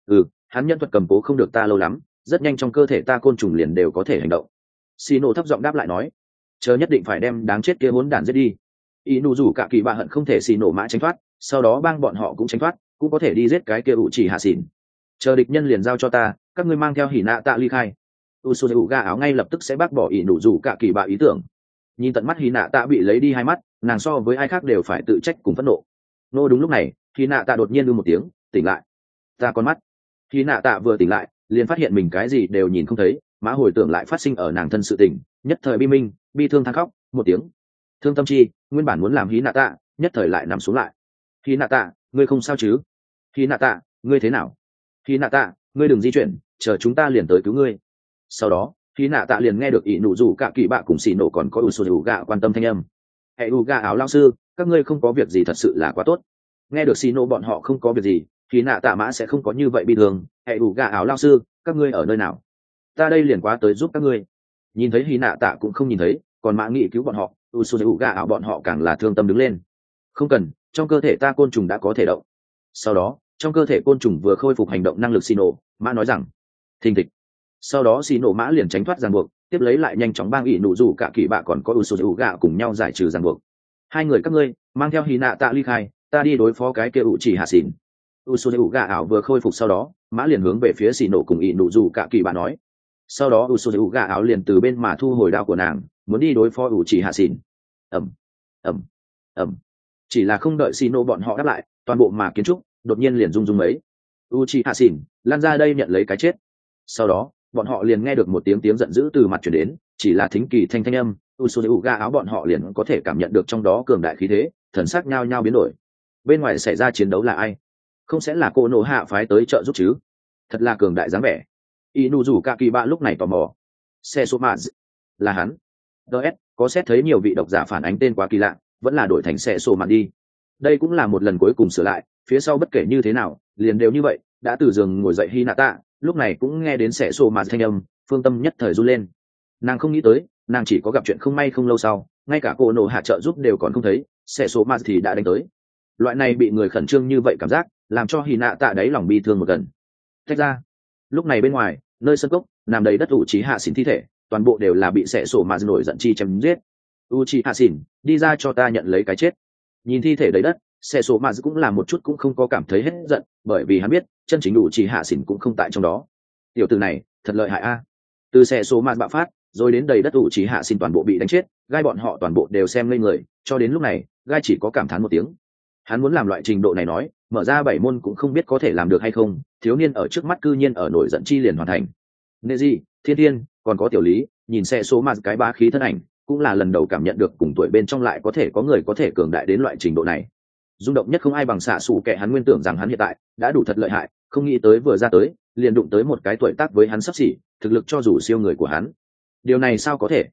Hắn nhân thuật cầm cố không được ta lâu lắm, rất nhanh trong cơ thể ta côn trùng liền đều có thể hành động. Sino thấp giọng đáp lại nói. Chờ nhất định phải đem đáng chết kia hỗn đản giết đi. Y nụ rủ cả kỳ bạ hận không thể Sino mã tránh thoát, sau đó bang bọn họ cũng tránh thoát, cũng có thể đi giết cái kia ủ chỉ hạ xỉn. Chờ địch nhân liền giao cho ta, các ngươi mang theo Hỉ nạ tạ ly khai. Usuzu ga áo ngay lập tức sẽ bác bỏ Y nụ rủ cả kỳ bạ ý tưởng. Nhìn tận mắt Hỉ nạ tạ bị lấy đi hai mắt, nàng so với ai khác đều phải tự trách cùng phẫn nộ. Nô đúng lúc này, Hỉ nạ tạ đột nhiên ư một tiếng, tỉnh lại. Ta con mắt. Khi nạ tạ vừa tỉnh lại liền phát hiện mình cái gì đều nhìn không thấy, má hồi tưởng lại phát sinh ở nàng thân sự tình, nhất thời bi minh bi thương than khóc một tiếng. Thương tâm chi nguyên bản muốn làm hí nạ tạ nhất thời lại nằm xuống lại. Hí nạ tạ, ngươi không sao chứ? Hí nạ tạ, ngươi thế nào? Hí nạ tạ, ngươi đừng di chuyển, chờ chúng ta liền tới cứu ngươi. Sau đó hí nạ tạ liền nghe được ỷ nụ rủ cả kỳ bạ cùng xì nổ còn có ủ sô gạ quan tâm thanh âm. Hệ ủ gạ áo lao sư, các ngươi không có việc gì thật sự là quá tốt. Nghe được xì nổ bọn họ không có việc gì, thì nạ tạ mã sẽ không có như vậy bị thương. Hệ ủ gạ áo lao sư, các ngươi ở nơi nào? Ta đây liền quá tới giúp các ngươi. Nhìn thấy hy nạ tạ cũng không nhìn thấy, còn mã nghị cứu bọn họ, u su ủ gạ áo bọn họ càng là thương tâm đứng lên. Không cần, trong cơ thể ta côn trùng đã có thể động. Sau đó trong cơ thể côn trùng vừa khôi phục hành động năng lực xì nổ, mã nói rằng thình thịch. Sau đó xì nổ mã liền tránh thoát ràng buộc, tiếp lấy lại nhanh chóng bang ỉ nụ rủ cả kỳ bạ còn có u su ủ gạ cùng nhau giải trừ ràng buộc. Hai người các ngươi mang theo hy nạ tạ ly khai, ta đi đối phó cái kia ủ chỉ hạ xỉn. Usuzu gà ảo vừa khôi phục sau đó, mã liền hướng về phía xì nổ cùng ỷ nụ dù cả kỳ bà nói. Sau đó Usuzu gà ảo liền từ bên mà thu hồi đao của nàng, muốn đi đối phó ủ chỉ hạ xỉn. ầm ầm ầm. Chỉ là không đợi xì nổ bọn họ đáp lại, toàn bộ mà kiến trúc đột nhiên liền rung rung mấy. Uchi hạ xỉn lan ra đây nhận lấy cái chết. Sau đó bọn họ liền nghe được một tiếng giận dữ từ mặt chuyển đến, chỉ là thính kỳ thanh âm, Usuzu gà áo bọn họ liền có thể cảm nhận được trong đó cường đại khí thế, thần sắc nhao nhao biến đổi. Bên ngoài xảy ra chiến đấu là ai? Không sẽ là cô nổ hạ phái tới trợ giúp chứ? Thật là cường đại dáng vẻ. Inu rủ cả kỳ bạ lúc này tò mò. Xe số mà là hắn. ds có xét thấy nhiều vị độc giả phản ánh tên quá kỳ lạ, vẫn là đổi thành xe số mà đi. Đây cũng là một lần cuối cùng sửa lại, phía sau bất kể như thế nào liền đều như vậy. Đã từ giường ngồi dậy Hinata, lúc này cũng nghe đến xe số mà thanh âm, phương tâm nhất thời run lên. Nàng không nghĩ tới, nàng chỉ có gặp chuyện không may không lâu sau, ngay cả cô nổ hạ trợ giúp đều còn không thấy, xe số mà thì đã đánh tới. Loại này bị người khẩn trương như vậy cảm giác làm cho hy nạ tạ đáy lòng bi thương một gần. Tách ra, lúc này bên ngoài nơi sân cốc nằm đầy đất ủ trí hạ xỉn thi thể, toàn bộ đều là bị xẻ sổ mà nổi giận chi chém giết. U trí hạ xỉn đi ra cho ta nhận lấy cái chết. Nhìn thi thể đầy đất, xẻ sổ mà cũng là một chút cũng không có cảm thấy hết giận, bởi vì hắn biết chân chính U trí hạ xỉn cũng không tại trong đó. Tiểu tử này thật lợi hại a. Từ xẻ sổ mà bạo phát rồi đến đầy đất U trí hạ xỉn toàn bộ bị đánh chết, gai bọn họ toàn bộ đều xem ngây người, cho đến lúc này gai chỉ có cảm thán một tiếng. Hắn muốn làm loại trình độ này nói, mở ra 7 môn cũng không biết có thể làm được hay không, thiếu niên ở trước mắt cư nhiên ở nổi giận chi liền hoàn thành. Nệ gì, thiên thiên, còn có tiểu lý, nhìn xe số mà cái bá khí thân ảnh, cũng là lần đầu cảm nhận được cùng tuổi bên trong lại có thể có người có thể cường đại đến loại trình độ này. Rung động nhất không ai bằng xạ xù kẻ, hắn nguyên tưởng rằng hắn hiện tại đã đủ thật lợi hại, không nghĩ tới vừa ra tới liền đụng tới một cái tuổi tác với hắn sắp xỉ, thực lực cho dù siêu người của hắn. Điều này sao có thể?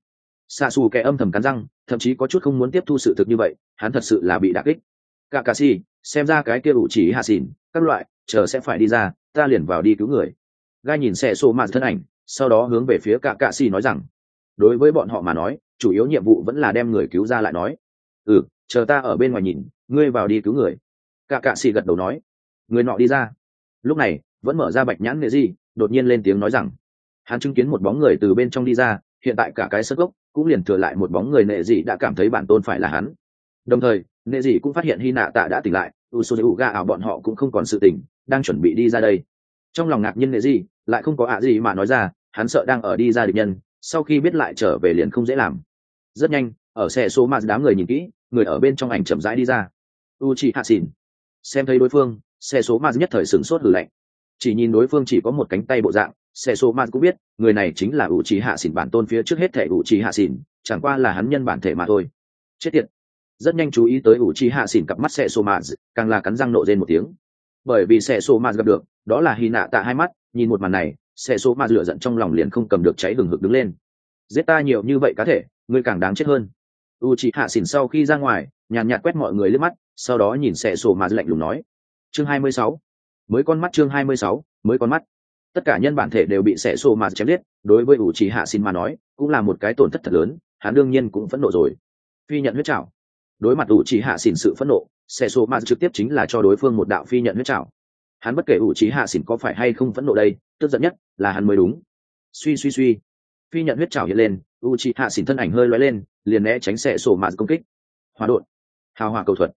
xạ xù kẻ âm thầm cắn răng, thậm chí có chút không muốn tiếp thu sự thực như vậy, hắn thật sự là bị đả kích. Cả cà si xem ra cái kia ủ chỉ hạ xỉn các loại chờ sẽ phải đi ra, ta liền vào đi cứu người. Gai nhìn xe xô mạt thân ảnh, sau đó hướng về phía cả cà si nói rằng, đối với bọn họ mà nói chủ yếu nhiệm vụ vẫn là đem người cứu ra lại nói. Chờ ta ở bên ngoài nhìn, ngươi vào đi cứu người. Cả cà si gật đầu nói. Người nọ đi ra. Lúc này vẫn mở ra bạch nhãn nghệ gì đột nhiên lên tiếng nói rằng, hắn chứng kiến một bóng người từ bên trong đi ra, hiện tại cả cái sân gốc cũng liền thừa lại một bóng người. Nệ dị đã cảm thấy bản tôn phải là hắn, đồng thời nệ dị cũng phát hiện hy nạ tạ đã tỉnh lại, u ga ảo bọn họ cũng không còn sự tỉnh, đang chuẩn bị đi ra đây. Trong lòng ngạc nhiên nệ dị lại không có gì mà nói ra, hắn sợ đang ở đi ra địch nhân sau khi biết lại trở về liền không dễ làm. Rất nhanh ở xe số mà đám người nhìn kỹ, người ở bên trong ảnh chậm rãi đi ra. Uchi hạ xỉn xem thấy đối phương, xe số mà nhất thời sửng sốt hừ lạnh, chỉ nhìn đối phương chỉ có một cánh tay bộ dạng, xe số mà cũng biết người này chính là Uchi hạ xỉn bản tôn phía trước hết thể. Uchi hạ xỉn chẳng qua là hắn nhân bản thể mà thôi. Chết tiệt. Rất nhanh chú ý tới Uchi hạ xỉn cặp mắt xe số mà càng là cắn răng nộ rên một tiếng, bởi vì xe số mà gặp được đó là hy nạ tạ hai mắt. Nhìn một màn này, xe số mà lửa giận trong lòng liền không cầm được cháy hừng hực đứng lên. Giết ta nhiều như vậy cá thể, ngươi càng đáng chết hơn. Uchiha xỉn sau khi ra ngoài nhàn nhạt quét mọi người liếc mắt, sau đó nhìn xe sổ mà lạnh lùng nói. Chương 26. Mới con mắt. Chương 26. Mới con mắt. Tất cả nhân bản thể đều bị xe sổ mà chém giết, đối với Uchiha xỉn mà nói cũng là một cái tổn thất thật lớn, hắn đương nhiên cũng phẫn nộ rồi. Phi nhận huyết trảo. Đối mặt Uchiha xỉn sự phẫn nộ, xe sổ mà trực tiếp chính là cho đối phương một đạo phi nhận huyết trảo. Hắn bất kể Uchiha xỉn có phải hay không phẫn nộ đây, tức giận nhất là hắn mới đúng. Suy, phi nhận huyết trảo hiện lên, Uchiha xỉn thân ảnh hơi lóe lên, liền né tránh xe sổ mà công kích. Hỏa độn, hào hỏa cầu thuật.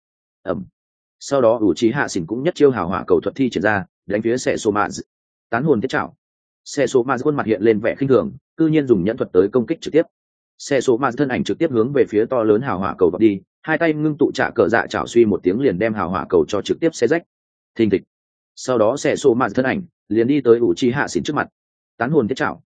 Sau đó Uchiha xỉn cũng nhất chiêu hào hỏa cầu thuật thi triển ra, đánh phía xe sổ mà. Tán hồn thiết trảo. Xe sổ mà khuôn mặt hiện lên vẻ khinh thường, cư nhiên dùng nhẫn thuật tới công kích trực tiếp. Xe sổ mà thân ảnh trực tiếp hướng về phía to lớn hào hỏa cầu vọt đi, hai tay ngưng tụ trả cờ dạ chảo suy một tiếng liền đem hào hỏa cầu cho trực tiếp xé rách. Thình thịch. Sau đó xe sổ mà thân ảnh liền đi tới Uchiha xỉn trước mặt. Tán hồn thiết trảo.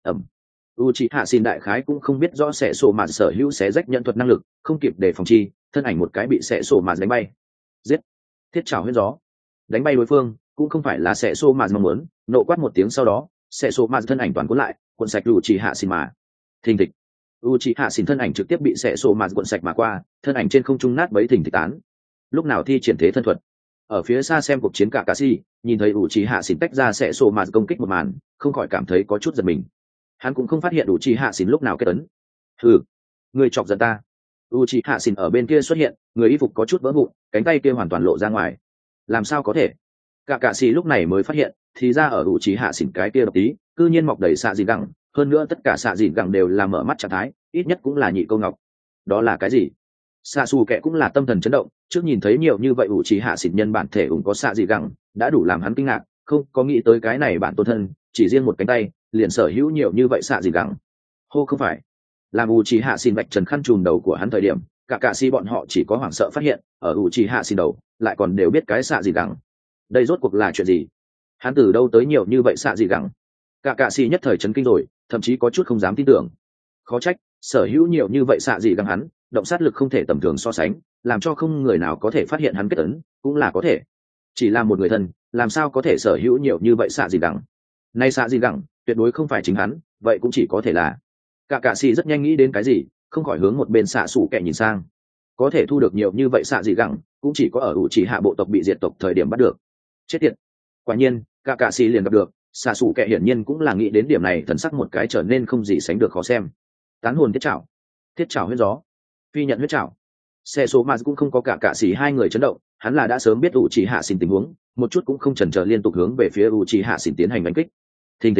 Uchiha xỉn đại khái cũng không biết rõ sẽ sổ mạt sở hữu xé rách nhận thuật năng lực, không kịp để phòng chi, thân ảnh một cái bị sẽ sổ mạt đánh bay. Giết. Thiết trảo huyết gió. Đánh bay đối phương cũng không phải là sẽ sổ mạt mong muốn, nộ quát một tiếng sau đó, sẽ sổ mạt thân ảnh toàn cuốn lại, cuộn sạch Uchiha xỉn mà. Thình thịch. Uchiha xỉn thân ảnh trực tiếp bị sẽ sổ mạt cuộn sạch mà qua, thân ảnh trên không trung nát bấy thình thịch tán. Lúc nào thi triển thế thân thuật. Ở phía xa xem cuộc chiến cả Kashi, nhìn thấy Uchiha xỉn tách ra sẽ sổ mạt công kích một màn, không khỏi cảm thấy có chút giật mình. Hắn cũng không phát hiện Uchiha xỉn lúc nào kết ấn. Người chọc giận ta. Uchiha xỉn ở bên kia xuất hiện, người y phục có chút vỡ vụn, cánh tay kia hoàn toàn lộ ra ngoài. Làm sao có thể? Cả cạ xì lúc này mới phát hiện, thì ra ở Uchiha xỉn cái kia độc tí, cư nhiên mọc đầy xạ dìn gẳng, hơn nữa tất cả xạ dìn gẳng đều là mở mắt trạng thái, ít nhất cũng là nhị câu ngọc. Đó là cái gì? Sasuke cũng là tâm thần chấn động, trước nhìn thấy nhiều như vậy Uchiha xỉn nhân bản thể cũng có xạ dìn gẳng, đã đủ làm hắn kinh ngạc, không có nghĩ tới cái này bản tôn thân, chỉ riêng một cánh tay liền sở hữu nhiều như vậy xạ dìn gẳng. Hô không phải. Làm Uchiha xỉn vạch trần khăn trùm đầu của hắn thời điểm, cả cạ si bọn họ chỉ có hoảng sợ phát hiện, ở Uchiha xỉn đầu lại còn đều biết cái xạ dìn gẳng. Đây rốt cuộc là chuyện gì? Hắn từ đâu tới nhiều như vậy xạ dìn gẳng? Cả cạ si nhất thời chấn kinh rồi, thậm chí có chút không dám tin tưởng. Khó trách sở hữu nhiều như vậy xạ dìn gẳng, hắn động sát lực không thể tầm thường so sánh, làm cho không người nào có thể phát hiện hắn kết ấn, cũng là có thể. Chỉ là một người thân, làm sao có thể sở hữu nhiều như vậy xạ dìn gẳng? Nay xạ dìn gẳng tuyệt đối không phải chính hắn, vậy cũng chỉ có thể là. Cả cạ xì rất nhanh nghĩ đến cái gì, không khỏi hướng một bên xạ xủ kẹ nhìn sang. Có thể thu được nhiều như vậy xạ dìn gẳng, cũng chỉ có ở Uchiha bộ tộc bị diệt tộc thời điểm bắt được. Chết tiệt. Quả nhiên cả cạ xì liền gặp được, xạ xủ kẹ hiển nhiên cũng là nghĩ đến điểm này, thần sắc một cái trở nên không gì sánh được khó xem. Tán hồn thiết trảo. Thiết trảo huyết gió. Phi nhận huyết trảo. Xe số mà cũng không có cả cạ xì hai người chấn động, hắn là đã sớm biết Uchiha xỉn tình huống, một chút cũng không chần chờ liên tục hướng về phía Uchiha xỉn tiến hành đánh kích. Thình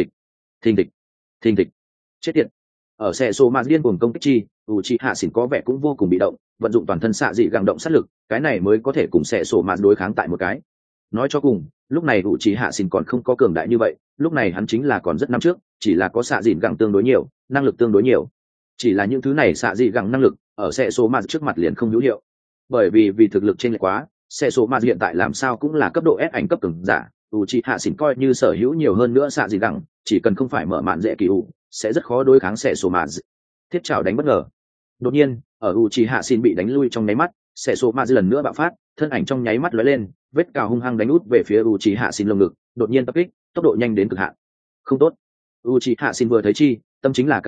thịch. Chết tiệt. Ở xe số mà liên cuồng công kích chi, Uchiha xỉn có vẻ cũng vô cùng bị động, vận dụng toàn thân xạ dị gẳng động sát lực, cái này mới có thể cùng xe số mà đối kháng tại một cái. Nói cho cùng, lúc này Uchiha xỉn còn không có cường đại như vậy, lúc này hắn chính là còn rất năm trước, chỉ là có xạ dị gẳng tương đối nhiều, năng lực tương đối nhiều. Chỉ là những thứ này xạ dị gẳng năng lực, ở xe số mà trước mặt liền không hữu hiệu. Bởi vì thực lực chênh lệch quá, xe số mà hiện tại làm sao cũng là cấp độ S ảnh cấp cường giả, Uchiha xỉn coi như sở hữu nhiều hơn nữa xạ dị gẳng, chỉ cần không phải mở màn dễ kỳ ủ, sẽ rất khó đối kháng xe số mà. Thiết trảo đánh bất ngờ. Đột nhiên, ở Uchiha xỉn bị đánh lui trong nháy mắt, xe số mà lần nữa bạo phát, thân ảnh trong nháy mắt lóe lên, vết cào hung hăng đánh út về phía Uchiha xỉn lồng ngực, đột nhiên tập kích, tốc độ nhanh đến cực hạn. Không tốt. Uchiha xỉn vừa thấy chi, tâm chính là cả kinh,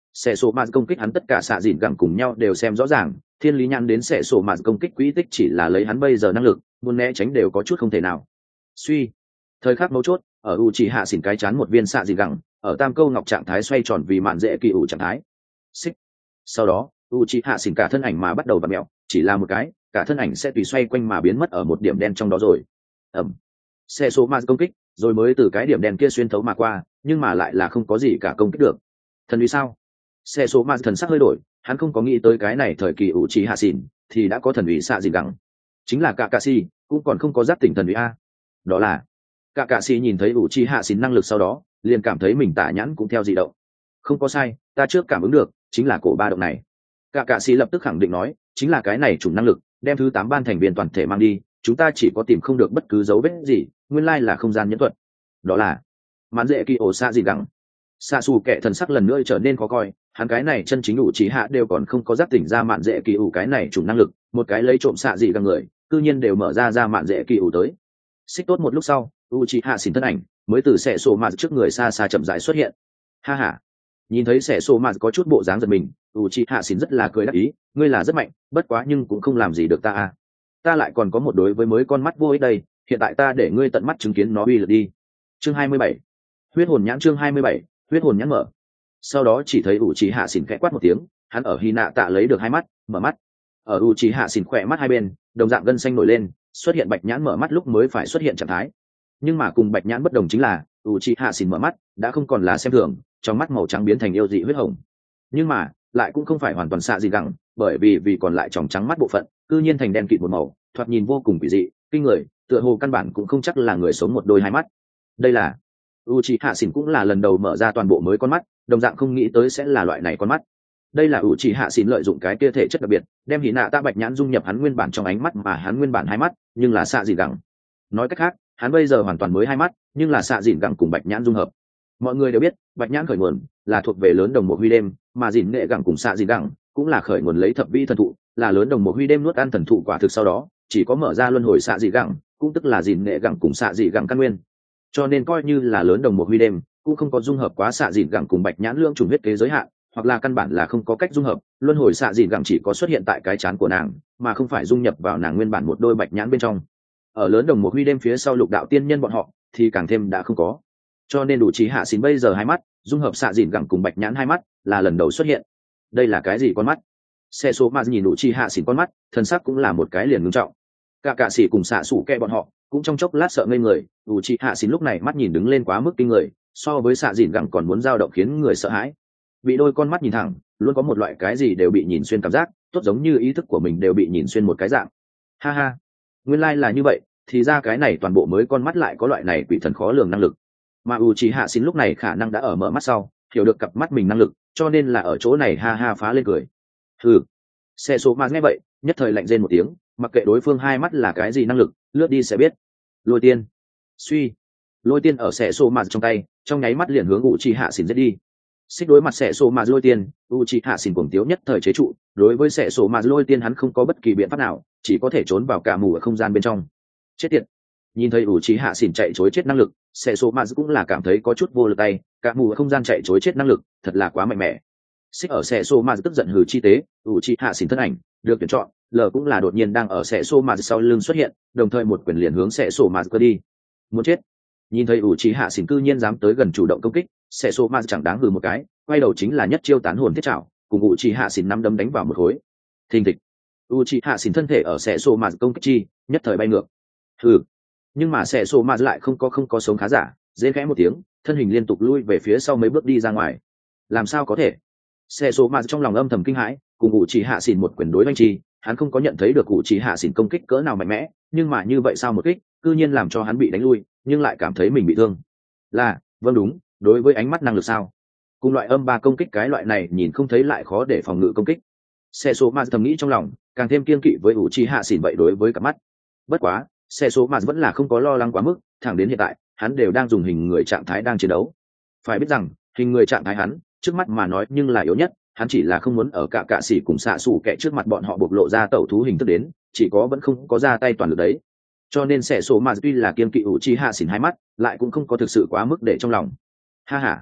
Sẽ sổ mà công kích hắn tất cả xạ dìn gẳng cùng nhau đều xem rõ ràng, thiên lý nhãn đến sẽ sổ mà công kích quỹ tích chỉ là lấy hắn bây giờ năng lực muốn né tránh đều có chút không thể nào. Suy, thời khắc mấu chốt ở u chỉ hạ xỉn cái chán một viên xạ dìn gẳng ở tam câu ngọc trạng thái xoay tròn vì mạn dễ kỳ ủ trạng thái. Xích. Sau đó u chỉ hạ xỉn cả thân ảnh mà bắt đầu vặn mẹo, chỉ là một cái cả thân ảnh sẽ tùy xoay quanh mà biến mất ở một điểm đen trong đó rồi. Ẩm. Xe số ma công kích rồi mới từ cái điểm đen kia xuyên thấu mà qua, nhưng mà lại là không có gì cả công kích được. Thần vì sao? Xe số ma thần sắc hơi đổi, hắn không có nghĩ tới cái này thời kỳ ủ trì hạ xỉn thì đã có thần ủy xạ gì gắng, chính là cả cạ si cũng còn không có giác tỉnh thần ủy a. Đó là cả cạ si nhìn thấy ủ trì hạ xỉn năng lực sau đó liền cảm thấy mình tả nhãn cũng theo dị động. Không có sai, ta trước cảm ứng được chính là cổ ba động này. Cả cạ si lập tức khẳng định nói, chính là cái này chủng năng lực đem thứ 8 ban thành viên toàn thể mang đi, chúng ta chỉ có tìm không được bất cứ dấu vết gì, nguyên lai là không gian nhẫn thuật. Đó là mãn dễ kỳ ổ xạ gì gắng. Xạ xù kệ thần sắc lần nữa trở nên khó coi, hắn cái này chân chính ủ trí hạ đều còn không có giác tỉnh ra mạn dễ kỳ ủ cái này chủng năng lực, một cái lấy trộm xạ gì gắng người cư nhiên đều mở ra mạn dễ kỳ ủ tới. Xích tốt một lúc sau u trí hạ xỉn thân ảnh mới từ xẻ sổ mạt trước người xa xa chậm rãi xuất hiện. Ha ha, nhìn thấy xẻ sổ mạt có chút bộ dáng giật mình, u trí hạ xỉn rất là cười đắc ý, ngươi là rất mạnh, bất quá nhưng cũng không làm gì được ta à. Ta lại còn có một đối với mới con mắt vô ích đây, hiện tại ta để ngươi tận mắt chứng kiến nó uy lực đi. Chương 27. Huyết hồn nhãn. Chương 27. Huyết hồn nhãn mở. Sau đó chỉ thấy ủ trì hạ xỉn khẽ quát một tiếng, hắn ở hy nạ tạ lấy được hai mắt mở mắt. Ở ủ trì hạ xỉn khỏe mắt hai bên đồng dạng gân xanh nổi lên, xuất hiện bạch nhãn mở mắt lúc mới phải xuất hiện trạng thái. Nhưng mà cùng bạch nhãn bất đồng chính là ủ trì hạ xỉn mở mắt đã không còn là xem thường, trong mắt màu trắng biến thành yêu dị huyết hồng. Nhưng mà lại cũng không phải hoàn toàn xạ gì gẳng, bởi vì còn lại tròng trắng mắt bộ phận cư nhiên thành đen kịt một màu, thoạt nhìn vô cùng kỳ dị kinh người, tựa hồ căn bản cũng không chắc là người sống một đôi hai mắt. Đây là Uchiha Xỉn cũng là lần đầu mở ra toàn bộ mới con mắt, đồng dạng không nghĩ tới sẽ là loại này con mắt. Đây là Uchiha Xỉn lợi dụng cái kia thể chất đặc biệt, đem hỉ nạ tạ bạch nhãn dung nhập hắn nguyên bản trong ánh mắt mà hắn nguyên bản hai mắt, nhưng là xạ dị gẳng. Nói cách khác, hắn bây giờ hoàn toàn mới hai mắt, nhưng là xạ dị gẳng cùng bạch nhãn dung hợp. Mọi người đều biết, bạch nhãn khởi nguồn là thuộc về lớn đồng một huy đêm, mà dìn nghệ gẳng cùng xạ dị gẳng cũng là khởi nguồn lấy thập vi thần thụ, là lớn đồng một huy đêm nuốt ăn thần thụ quả thực sau đó, chỉ có mở ra luân hồi xạ dị gẳng, cũng tức là dìn nghệ gẳng cùng xạ dị gẳng căn nguyên. Cho nên coi như là lớn đồng một huy đêm cũng không có dung hợp quá xạ dịn gẳng cùng bạch nhãn lương trùng huyết kế giới hạn, hoặc là căn bản là không có cách dung hợp, luân hồi xạ dịn gẳng chỉ có xuất hiện tại cái chán của nàng mà không phải dung nhập vào nàng nguyên bản một đôi bạch nhãn bên trong. Ở lớn đồng một huy đêm phía sau lục đạo tiên nhân bọn họ thì càng thêm đã không có, cho nên đủ trí hạ xín bây giờ hai mắt dung hợp xạ dịn gẳng cùng bạch nhãn hai mắt là lần đầu xuất hiện. Đây là cái gì con mắt? Xe số mà nhìn đủ trí hạ xín con mắt, thân sắc cũng là một cái liền ngưng trọng. Cả cạ sĩ cùng xạ sủ kẹ bọn họ cũng trong chốc lát sợ ngây người, u chi hạ xỉn lúc này mắt nhìn đứng lên quá mức kinh người, so với xạ dìn gẳng còn muốn dao động khiến người sợ hãi. Bị đôi con mắt nhìn thẳng luôn có một loại cái gì đều bị nhìn xuyên cảm giác, tốt giống như ý thức của mình đều bị nhìn xuyên một cái dạng. Ha ha, nguyên lai là như vậy, thì ra cái này toàn bộ mới con mắt lại có loại này quỷ thần khó lường năng lực. Mà u chi hạ xỉn lúc này khả năng đã ở mở mắt sau hiểu được cặp mắt mình năng lực, cho nên là ở chỗ này ha ha phá lên cười. Hừ. Xe số mà nghe vậy nhất thời lạnh rên một tiếng, mặc kệ đối phương hai mắt là cái gì năng lực, lướt đi sẽ biết. Lôi tiên. Suy. Lôi tiên ở xẻ xô mạt trong tay trong nháy mắt liền hướng u chi hạ xỉn giết đi. Xích đối mặt xẻ xô mạt lôi tiên, u chi hạ xỉn cuồng tiếu nhất thời chế trụ, đối với xẻ xô mạt lôi tiên hắn không có bất kỳ biện pháp nào, chỉ có thể trốn vào cả mù ở không gian bên trong. Chết tiệt. Nhìn thấy u chi hạ xỉn chạy trối chết năng lực, xẻ xô mạt cũng là cảm thấy có chút vô lực tay, cả mù ở không gian chạy trối chết năng lực thật là quá mạnh mẽ. Xích ở xẻ xô mạt tức giận hừ chi tế, u chi hạ xỉn thân ảnh được tuyển chọn, lờ cũng là đột nhiên đang ở xẻ xô mạt sau lưng xuất hiện, đồng thời một quyền liền hướng xẻ xô mạt cơ đi. Muốn chết. Nhìn thấy ủ trí hạ xỉn cư nhiên dám tới gần chủ động công kích, xẻ xô mạt chẳng đáng hừ một cái, quay đầu chính là nhất chiêu tán hồn thiết trảo, cùng ủ trí hạ xỉn năm đấm đánh vào một khối. Thình thịch. ủ trí hạ xỉn thân thể ở xẻ xô mạt công kích chi nhất thời bay ngược. Hừ. Nhưng mà xẻ xô mạt lại không có sống khá giả, dễ khẽ một tiếng, thân hình liên tục lui về phía sau mấy bước đi ra ngoài. Làm sao có thể? Xẻ xô mạt trong lòng âm thầm kinh hãi, cùng ủ trí hạ xỉn một quyền đối oanh chi, hắn không có nhận thấy được ủ trí hạ xỉn công kích cỡ nào mạnh mẽ, nhưng mà như vậy sao một kích cư nhiên làm cho hắn bị đánh lui, nhưng lại cảm thấy mình bị thương. Là vâng đúng, đối với ánh mắt năng lực sao, cùng loại âm ba công kích cái loại này nhìn không thấy lại khó để phòng ngự công kích. Xe số ma thầm nghĩ trong lòng, càng thêm kiên kỵ với ủ trí hạ xỉn vậy đối với cặp mắt. Bất quá xe số ma vẫn là không có lo lắng quá mức, thẳng đến hiện tại hắn đều đang dùng hình người trạng thái đang chiến đấu. Phải biết rằng hình người trạng thái hắn trước mắt mà nói nhưng là yếu nhất, hắn chỉ là không muốn ở cả cạ xỉ cùng xạ xủ kẻ trước mặt bọn họ bộc lộ ra tẩu thú hình thức đến, chỉ có vẫn không có ra tay toàn lực đấy. Cho nên sẽ số mà tuy là kiên kỵ ủ chi hạ xỉn hai mắt, lại cũng không có thực sự quá mức để trong lòng. Ha ha,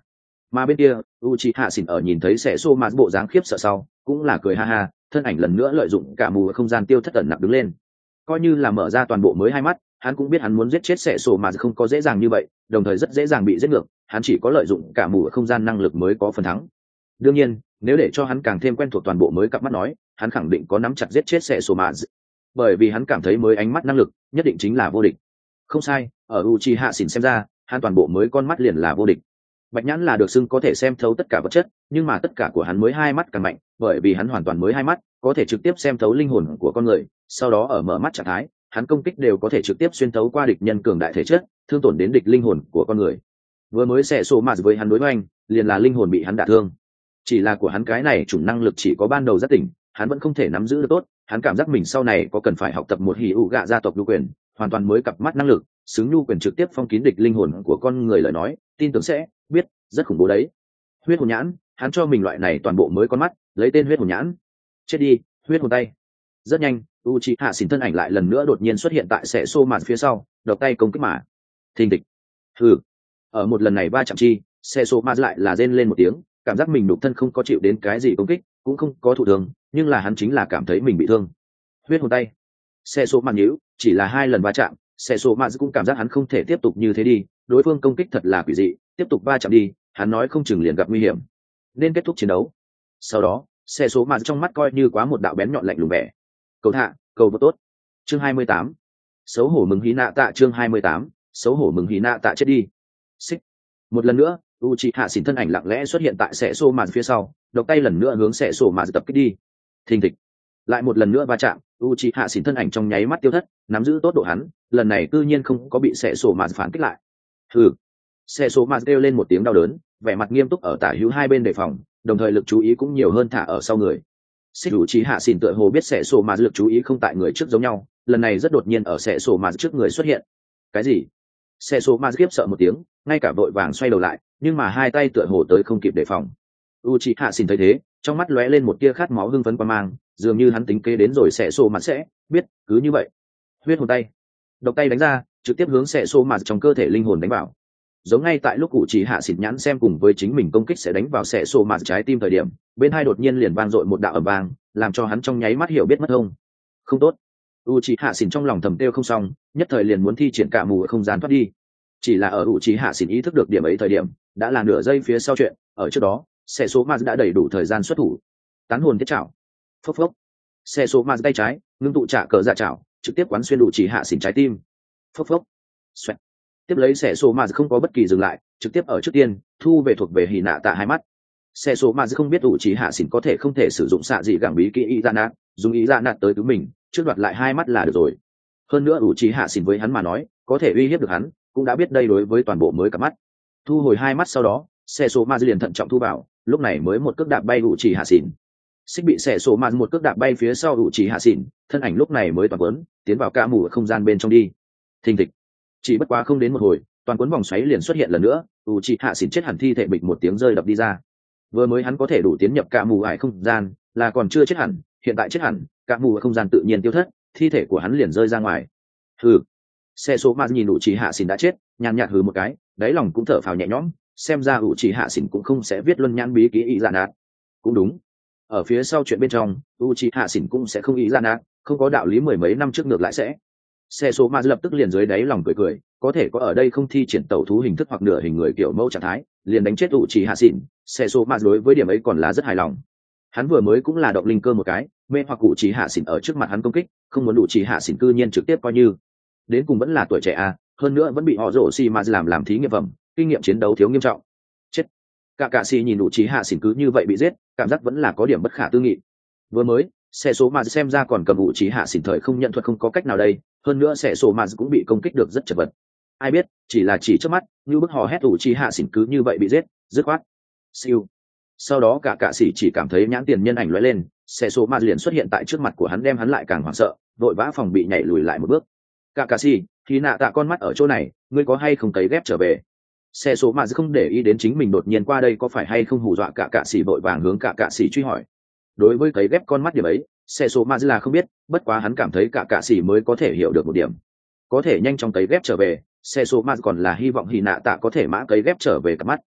Mà bên kia Uchiha Xỉn ở nhìn thấy sẽ xô mà bộ dáng khiếp sợ sau cũng là cười ha ha, thân ảnh lần nữa lợi dụng cả mù không gian tiêu thất ẩn nặc đứng lên, coi như là mở ra toàn bộ mới hai mắt. Hắn cũng biết hắn muốn giết chết sẽ xô mà không có dễ dàng như vậy, đồng thời rất dễ dàng bị giết ngược. Hắn chỉ có lợi dụng cả mù không gian năng lực mới có phần thắng. Đương nhiên nếu để cho hắn càng thêm quen thuộc toàn bộ mới cặp mắt nói, hắn khẳng định có nắm chặt giết chết sẽ xô mà, bởi vì hắn cảm thấy mới ánh mắt năng lực nhất định chính là vô địch. Không sai, ở Uchiha Xỉn xem ra hắn toàn bộ mới con mắt liền là vô địch. Bạch nhãn là được xưng có thể xem thấu tất cả vật chất, nhưng mà tất cả của hắn mới hai mắt càng mạnh, bởi vì hắn hoàn toàn mới hai mắt có thể trực tiếp xem thấu linh hồn của con người, sau đó ở mở mắt trạng thái hắn công kích đều có thể trực tiếp xuyên thấu qua địch nhân cường đại thể chất, thương tổn đến địch linh hồn của con người. Vừa mới sẽ sổ mà với hắn đối với anh liền là linh hồn bị hắn đả thương, chỉ là của hắn cái này chủng năng lực chỉ có ban đầu rất tỉnh, hắn vẫn không thể nắm giữ được tốt. Hắn cảm giác mình sau này có cần phải học tập một hỉ ủ gạ gia tộc nhu quyền, hoàn toàn mới cặp mắt năng lực, xứng nhu quyền trực tiếp phong kín địch linh hồn của con người lời nói, tin tưởng sẽ biết rất khủng bố đấy. Huyết hồn nhãn, hắn cho mình loại này toàn bộ mới con mắt, lấy tên huyết hồn nhãn. Chết đi, huyết hồn tay. Rất nhanh, Uchiha Xỉn thân ảnh lại lần nữa đột nhiên xuất hiện tại sẽ xô màn phía sau, độc tay công kích mà. Thình thịch. Hừ. Ở một lần này va chạm chi, sẽ xô màn lại là rên lên một tiếng, cảm giác mình nhục thân không có chịu đến cái gì công kích, cũng không có thụ thương, nhưng là hắn chính là cảm thấy mình bị thương. Huyết hồn tay. Sẽ xô màn nhíu, chỉ là hai lần va chạm, sẽ xô màn cũng cảm giác hắn không thể tiếp tục như thế đi, đối phương công kích thật là quỷ dị, tiếp tục va chạm đi, hắn nói không chừng liền gặp nguy hiểm, nên kết thúc chiến đấu. Sau đó xe số màn trong mắt coi như quá một đạo bén nhọn lạnh lùng vẻ. Cầu thạ, cầu vô tốt. Chương 28. Xấu hổ mừng hí nạ tạ. Chương 28. Xấu hổ mừng hí nạ tạ. Chết đi. Xích. Một lần nữa Uchiha Xỉn thân ảnh lặng lẽ xuất hiện tại xe số màn phía sau, độc tay lần nữa hướng xe số màn tập kích đi. Thình thịch. Lại một lần nữa va chạm, Uchiha Xỉn thân ảnh trong nháy mắt tiêu thất, nắm giữ tốt độ hắn lần này cư nhiên không có bị xe số màn phản kích lại. Hừ. Xe số màn kêu lên một tiếng đau đớn, vẻ mặt nghiêm túc ở tả hữu hai bên đề phòng, đồng thời lực chú ý cũng nhiều hơn thả ở sau người. Xích Uchiha Xỉn tựa hồ biết sẽ sổ mà lực chú ý không tại người trước giống nhau, lần này rất đột nhiên ở sẽ sổ mà trước người xuất hiện. Cái gì? Sẽ sổ mà khiếp sợ một tiếng, ngay cả vội vàng xoay đầu lại, nhưng mà hai tay tựa hồ tới không kịp đề phòng. Uchiha Xỉn thấy thế, trong mắt lóe lên một tia khát máu hưng phấn quan mang, dường như hắn tính kế đến rồi sẽ sổ mà sẽ biết, cứ như vậy. Huyết hồn tay, độc tay đánh ra, trực tiếp hướng sẽ sổ mà trong cơ thể linh hồn đánh vào. Giống ngay tại lúc Uchiha Xỉn nhãn xem cùng với chính mình công kích sẽ đánh vào sẽ sổ mà trái tim thời điểm, bên hai đột nhiên liền vang dội một đạo ầm vang, làm cho hắn trong nháy mắt hiểu biết mất hông. Không tốt. Uchiha Xỉn trong lòng thầm tiêu không xong, nhất thời liền muốn thi triển cả mù không gian thoát đi. Chỉ là ở Uchiha Xỉn ý thức được điểm ấy thời điểm, đã là nửa giây phía sau chuyện, ở trước đó, sẽ số mà đã đầy đủ thời gian xuất thủ. Tán hồn thiết chảo. Phốc phốc. Sẽ số mà tay trái, ngưng tụ trả cờ dạ chảo, trực tiếp quán xuyên Uchiha Xỉn trái tim. Phốc phốc. Xoẹt. Tiếp lấy sẽ số mà không có bất kỳ dừng lại, trực tiếp ở trước tiên thu về thuộc về hỉ nạ tạ hai mắt. Sẽ số mà không biết Uchiha Xỉn có thể không thể sử dụng xạ dị gẳng bí kỹ ý ra nạt, dùng ý ra nạt tới cứu mình, trước đoạt lại hai mắt là được rồi. Hơn nữa Uchiha Xỉn với hắn mà nói, có thể uy hiếp được hắn, cũng đã biết đây đối với toàn bộ mới cả mắt. Thu hồi hai mắt sau đó, sẽ số mà liền thận trọng thu vào, lúc này mới một cước đạp bay Uchiha Xỉn. Xích bị sẽ số mà một cước đạp bay phía sau Uchiha Xỉn, thân ảnh lúc này mới toàn quấn tiến vào cả mù không gian bên trong đi. Thình thịch. Chỉ bất quá không đến một hồi, toàn cuốn vòng xoáy liền xuất hiện lần nữa, Uchiha Xỉn chết hẳn thi thể bịch một tiếng rơi đập đi ra. Vừa mới hắn có thể đủ tiến nhập cả mù ải không gian, là còn chưa chết hẳn, hiện tại chết hẳn, cả mù không gian tự nhiên tiêu thất, thi thể của hắn liền rơi ra ngoài. Hừ. Xe số mà nhìn Uchiha Xỉn đã chết, nhàn nhạt hừ một cái, đáy lòng cũng thở phào nhẹ nhõm, xem ra Uchiha Xỉn cũng không sẽ viết luân nhãn bí kỹ ý dạ nạt. Cũng đúng. Ở phía sau chuyện bên trong, Uchiha Xỉn cũng sẽ không ý dạ nạt, không có đạo lý mười mấy năm trước ngược lại sẽ. Xe số mà lập tức liền dưới đáy lòng cười cười, có thể có ở đây không thi triển tẩu thú hình thức hoặc nửa hình người kiểu mẫu trạng thái, liền đánh chết Uchiha Xỉn, xe số mà đối với điểm ấy còn là rất hài lòng. Hắn vừa mới cũng là động linh cơ một cái, mê hoặc Uchiha Xỉn ở trước mặt hắn công kích, không muốn Uchiha Xỉn cư nhiên trực tiếp coi như. Đến cùng vẫn là tuổi trẻ à, hơn nữa vẫn bị họ rổ xì mà làm thí nghiệm phẩm, kinh nghiệm chiến đấu thiếu nghiêm trọng. Chết. Cả sĩ nhìn Uchiha Xỉn cứ như vậy bị giết, cảm giác vẫn là có điểm bất khả tư nghị. Vừa mới, xe số mà xem ra còn cầm Uchiha Xỉn thời không nhận thuật không có cách nào đây, hơn nữa sẽ số mà cũng bị công kích được rất chật vật. Ai biết, chỉ trước mắt, như bức hò hét Uchiha Xỉn cứ như vậy bị giết, dứt khoát. Siêu. Sau đó cả sĩ chỉ cảm thấy nhãn tiền nhân ảnh lóe lên, sẽ số mà liền xuất hiện tại trước mặt của hắn, đem hắn lại càng hoảng sợ, vội vã phòng bị nhảy lùi lại một bước. Cả sĩ, thì nạ tạ con mắt ở chỗ này, ngươi có hay không cấy ghép trở về? Xe số mà không để ý đến chính mình đột nhiên qua đây có phải hay không hù dọa cả sĩ, vội vàng hướng cả sĩ truy hỏi. Đối với cấy ghép con mắt điểm ấy, xe số mà là không biết, bất quá hắn cảm thấy cả sĩ mới có thể hiểu được một điểm, có thể nhanh chóng cấy ghép trở về. Xe số mà còn là hy vọng hì nạ tạ có thể mã cấy ghép trở về cả mắt.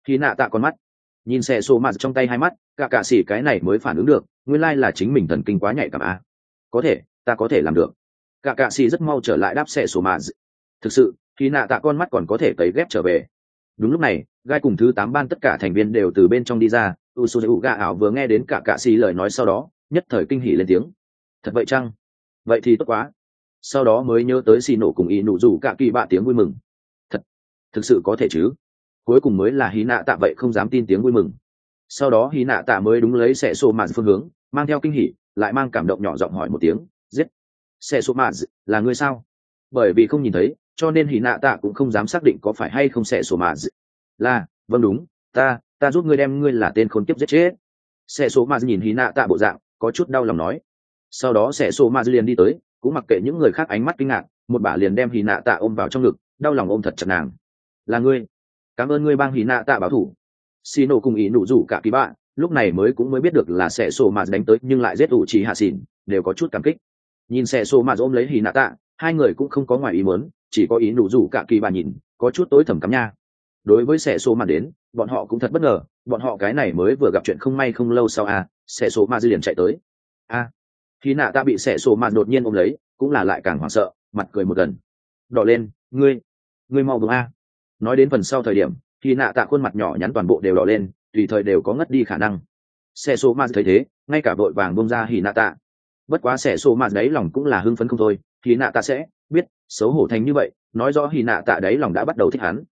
Hy nạ tạ con mắt nhìn xe xô mạt trong tay hai mắt, cả cạ xỉ cái này mới phản ứng được, nguyên lai là chính mình thần kinh quá nhạy cảm a. Có thể, ta có thể làm được. Cả cạ xỉ rất mau trở lại đáp xe xô mạt. Thực sự, Hy nạ tạ con mắt còn có thể cấy ghép trở về. Đúng lúc này, gai cùng thứ 8 ban tất cả thành viên đều từ bên trong đi ra. Usuzu gà ảo vừa nghe đến cả cạ xỉ lời nói sau đó, nhất thời kinh hỉ lên tiếng. Thật vậy chăng? Vậy thì tốt quá. Sau đó mới nhớ tới xì nổ cùng ý nụ rủ cả kỳ bạ tiếng vui mừng. Thật, thực sự có thể chứ? Cuối cùng mới là Hy nạ tạ vậy không dám tin tiếng vui mừng. Sau đó Hy nạ tạ mới đúng lấy xe xô mạt phương hướng, mang theo kinh hỉ, lại mang cảm động nhỏ giọng hỏi một tiếng, giết. Xe xô mạt, là ngươi sao? Bởi vì không nhìn thấy, cho nên Hy nạ tạ cũng không dám xác định có phải hay không xe xô mạt. Là, vâng đúng, ta giúp ngươi đem ngươi là tên khốn kiếp giết chết. Xe xô mạt nhìn Hy nạ tạ bộ dạng, có chút đau lòng nói. Sau đó xe xô mạt liền đi tới, cũng mặc kệ những người khác ánh mắt kinh ngạc, một bả liền đem Hy nạ tạ ôm vào trong ngực, đau lòng ôm thật chặt nàng. Là ngươi, cảm ơn ngươi bang Hy nạ tạ báo thủ. Xì nổ cùng ý nụ rủ cả kỳ bạ lúc này mới biết được là sẽ sổ mà đánh tới nhưng lại giết ủ trì hạ xỉn, đều có chút cảm kích. Nhìn sẽ sổ mà ôm lấy Hy nạ tạ, hai người cũng không có ngoài ý muốn, chỉ có ý nụ rủ cả kỳ bạ nhìn có chút tối thầm cắm nha. Đối với sẽ sổ mà đến, bọn họ cũng thật bất ngờ, bọn họ cái này mới vừa gặp chuyện không may không lâu sau sẽ sổ mà liền chạy tới. Hy nạ tạ bị sẽ sổ mà đột nhiên ôm lấy, cũng là lại càng hoảng sợ, mặt cười một lần đỏ lên. Ngươi mau buông nói đến phần sau thời điểm, Hy nạ tạ khuôn mặt nhỏ nhắn toàn bộ đều đỏ lên, tùy thời đều có ngất đi khả năng. Xe số ma thấy thế, ngay cả vội vàng bông ra Hy nạ tạ. Bất quá xe số ma đấy lòng cũng là hưng phấn không thôi, Hy nạ tạ sẽ biết xấu hổ thành như vậy, nói rõ Hy nạ tạ đấy lòng đã bắt đầu thích hắn.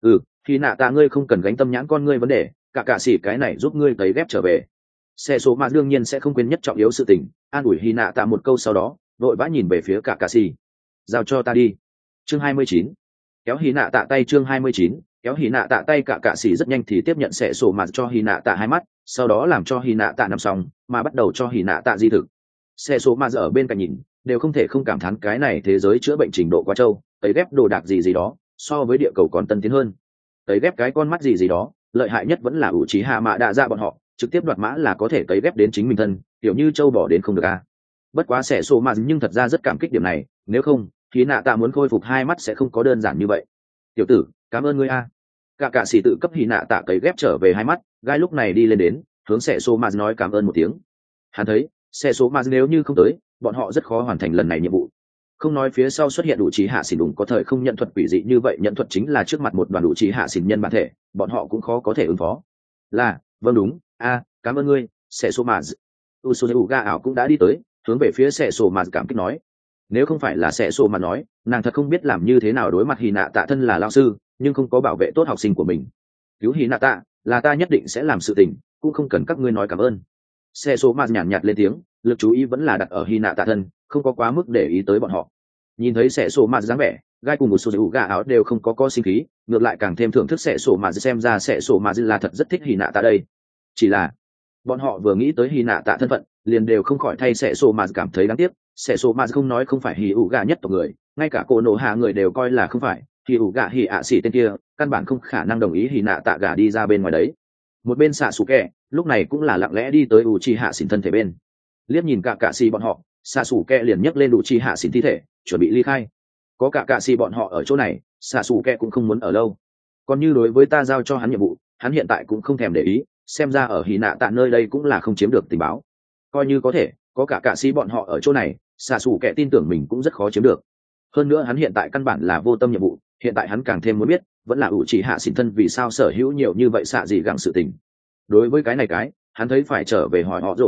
Hy nạ tạ ngươi không cần gánh tâm nhãn con ngươi vấn đề, cả xỉ cái này giúp ngươi cấy ghép trở về. Xe số ma đương nhiên sẽ không quên nhất trọng yếu sự tình, an ủi Hy nạ tạ một câu sau đó, vội vã nhìn về phía cả xỉ. Giao cho ta đi. Chương 29. Kéo Hy nạ tạ tay. Chương 29. Kéo Hy nạ tạ tay. Cả xỉ rất nhanh thì tiếp nhận sẽ sổ mặt cho Hy nạ tạ hai mắt, sau đó làm cho Hy nạ tạ nằm xong, mà bắt đầu cho Hy nạ tạ di thực. Sẽ sổ mặt ở bên cạnh nhìn, đều không thể không cảm thán cái này thế giới chữa bệnh trình độ quá trâu, tấy ghép đồ đạc gì đó, so với địa cầu còn tân tiến hơn. Tấy ghép cái con mắt gì đó, lợi hại nhất vẫn là ủ trí hạ mạ đạ ra bọn họ, trực tiếp đoạt mã là có thể tấy ghép đến chính mình thân, kiểu như trâu bỏ đến không được Bất quá sẽ sổ mặt nhưng thật ra rất cảm kích điểm này, nếu không Hy nạ tạ muốn khôi phục hai mắt sẽ không có đơn giản như vậy. Tiểu tử, cảm ơn ngươi cả sĩ tự cấp Hy nạ tạ cấy ghép trở về hai mắt, gai lúc này đi lên đến, hướng sẽ số mà nói cảm ơn một tiếng. Hắn thấy sẽ số mà nếu như không tới, bọn họ rất khó hoàn thành lần này nhiệm vụ. Không nói phía sau xuất hiện đủ trí hạ xỉn đúng có thời không nhận thuật quỷ dị như vậy, nhận thuật chính là trước mặt một đoàn đủ trí hạ xỉn nhân bản thể, bọn họ cũng khó có thể ứng phó. Là, vâng đúng, cảm ơn ngươi, sẽ số mà. Usuzu ga ảo cũng đã đi tới, hướng về phía sẽ số mà cảm kích nói. Nếu không phải là sẽ sổ mà nói, nàng thật không biết làm như thế nào đối mặt Hy nạ tạ thân là lao sư nhưng không có bảo vệ tốt học sinh của mình. Cứu Hy nạ tạ là ta nhất định sẽ làm sự tình, cũng không cần các ngươi nói cảm ơn. Sẽ sổ mà nhàn nhạt lên tiếng, lực chú ý vẫn là đặt ở Hy nạ tạ thân, không có quá mức để ý tới bọn họ. Nhìn thấy sẽ sổ mà dáng vẻ, gai cùng một số gà áo đều không có sinh khí, ngược lại càng thêm thưởng thức sẽ sổ mà, xem ra sẽ sổ mà là thật rất thích Hy nạ tạ đây. Chỉ là bọn họ vừa nghĩ tới Hy nạ tạ thân phận, liền đều không khỏi thay sẽ sổ mà cảm thấy đáng tiếc. Sẽ số mà không nói không phải hì ủ gà nhất tộc người, ngay cả cô nổ hạ người đều coi là không phải hì ủ gà hì ạ xỉ tên kia, căn bản không khả năng đồng ý Hy nạ tạ gà đi ra bên ngoài đấy. Một bên xạ xù kẹ lúc này cũng là lặng lẽ đi tới u chi hạ xỉn thân thể bên, liếc nhìn cả xì bọn họ, xạ xù kẹ liền nhấc lên u chi hạ xỉn thi thể chuẩn bị ly khai. Có cả xì bọn họ ở chỗ này, xạ xù kẹ cũng không muốn ở lâu. Còn như đối với ta giao cho hắn nhiệm vụ, hắn hiện tại cũng không thèm để ý, xem ra ở Hy nạ tạ nơi đây cũng là không chiếm được tình báo. Coi như có thể có cả sĩ bọn họ ở chỗ này, xạ xù kẻ tin tưởng mình cũng rất khó chiếm được. Hơn nữa hắn hiện tại căn bản là vô tâm nhiệm vụ, hiện tại hắn càng thêm muốn biết vẫn là ủ chỉ hạ xỉn thân vì sao sở hữu nhiều như vậy xạ gì gặng sự tình. Đối với cái này hắn thấy phải trở về hỏi họ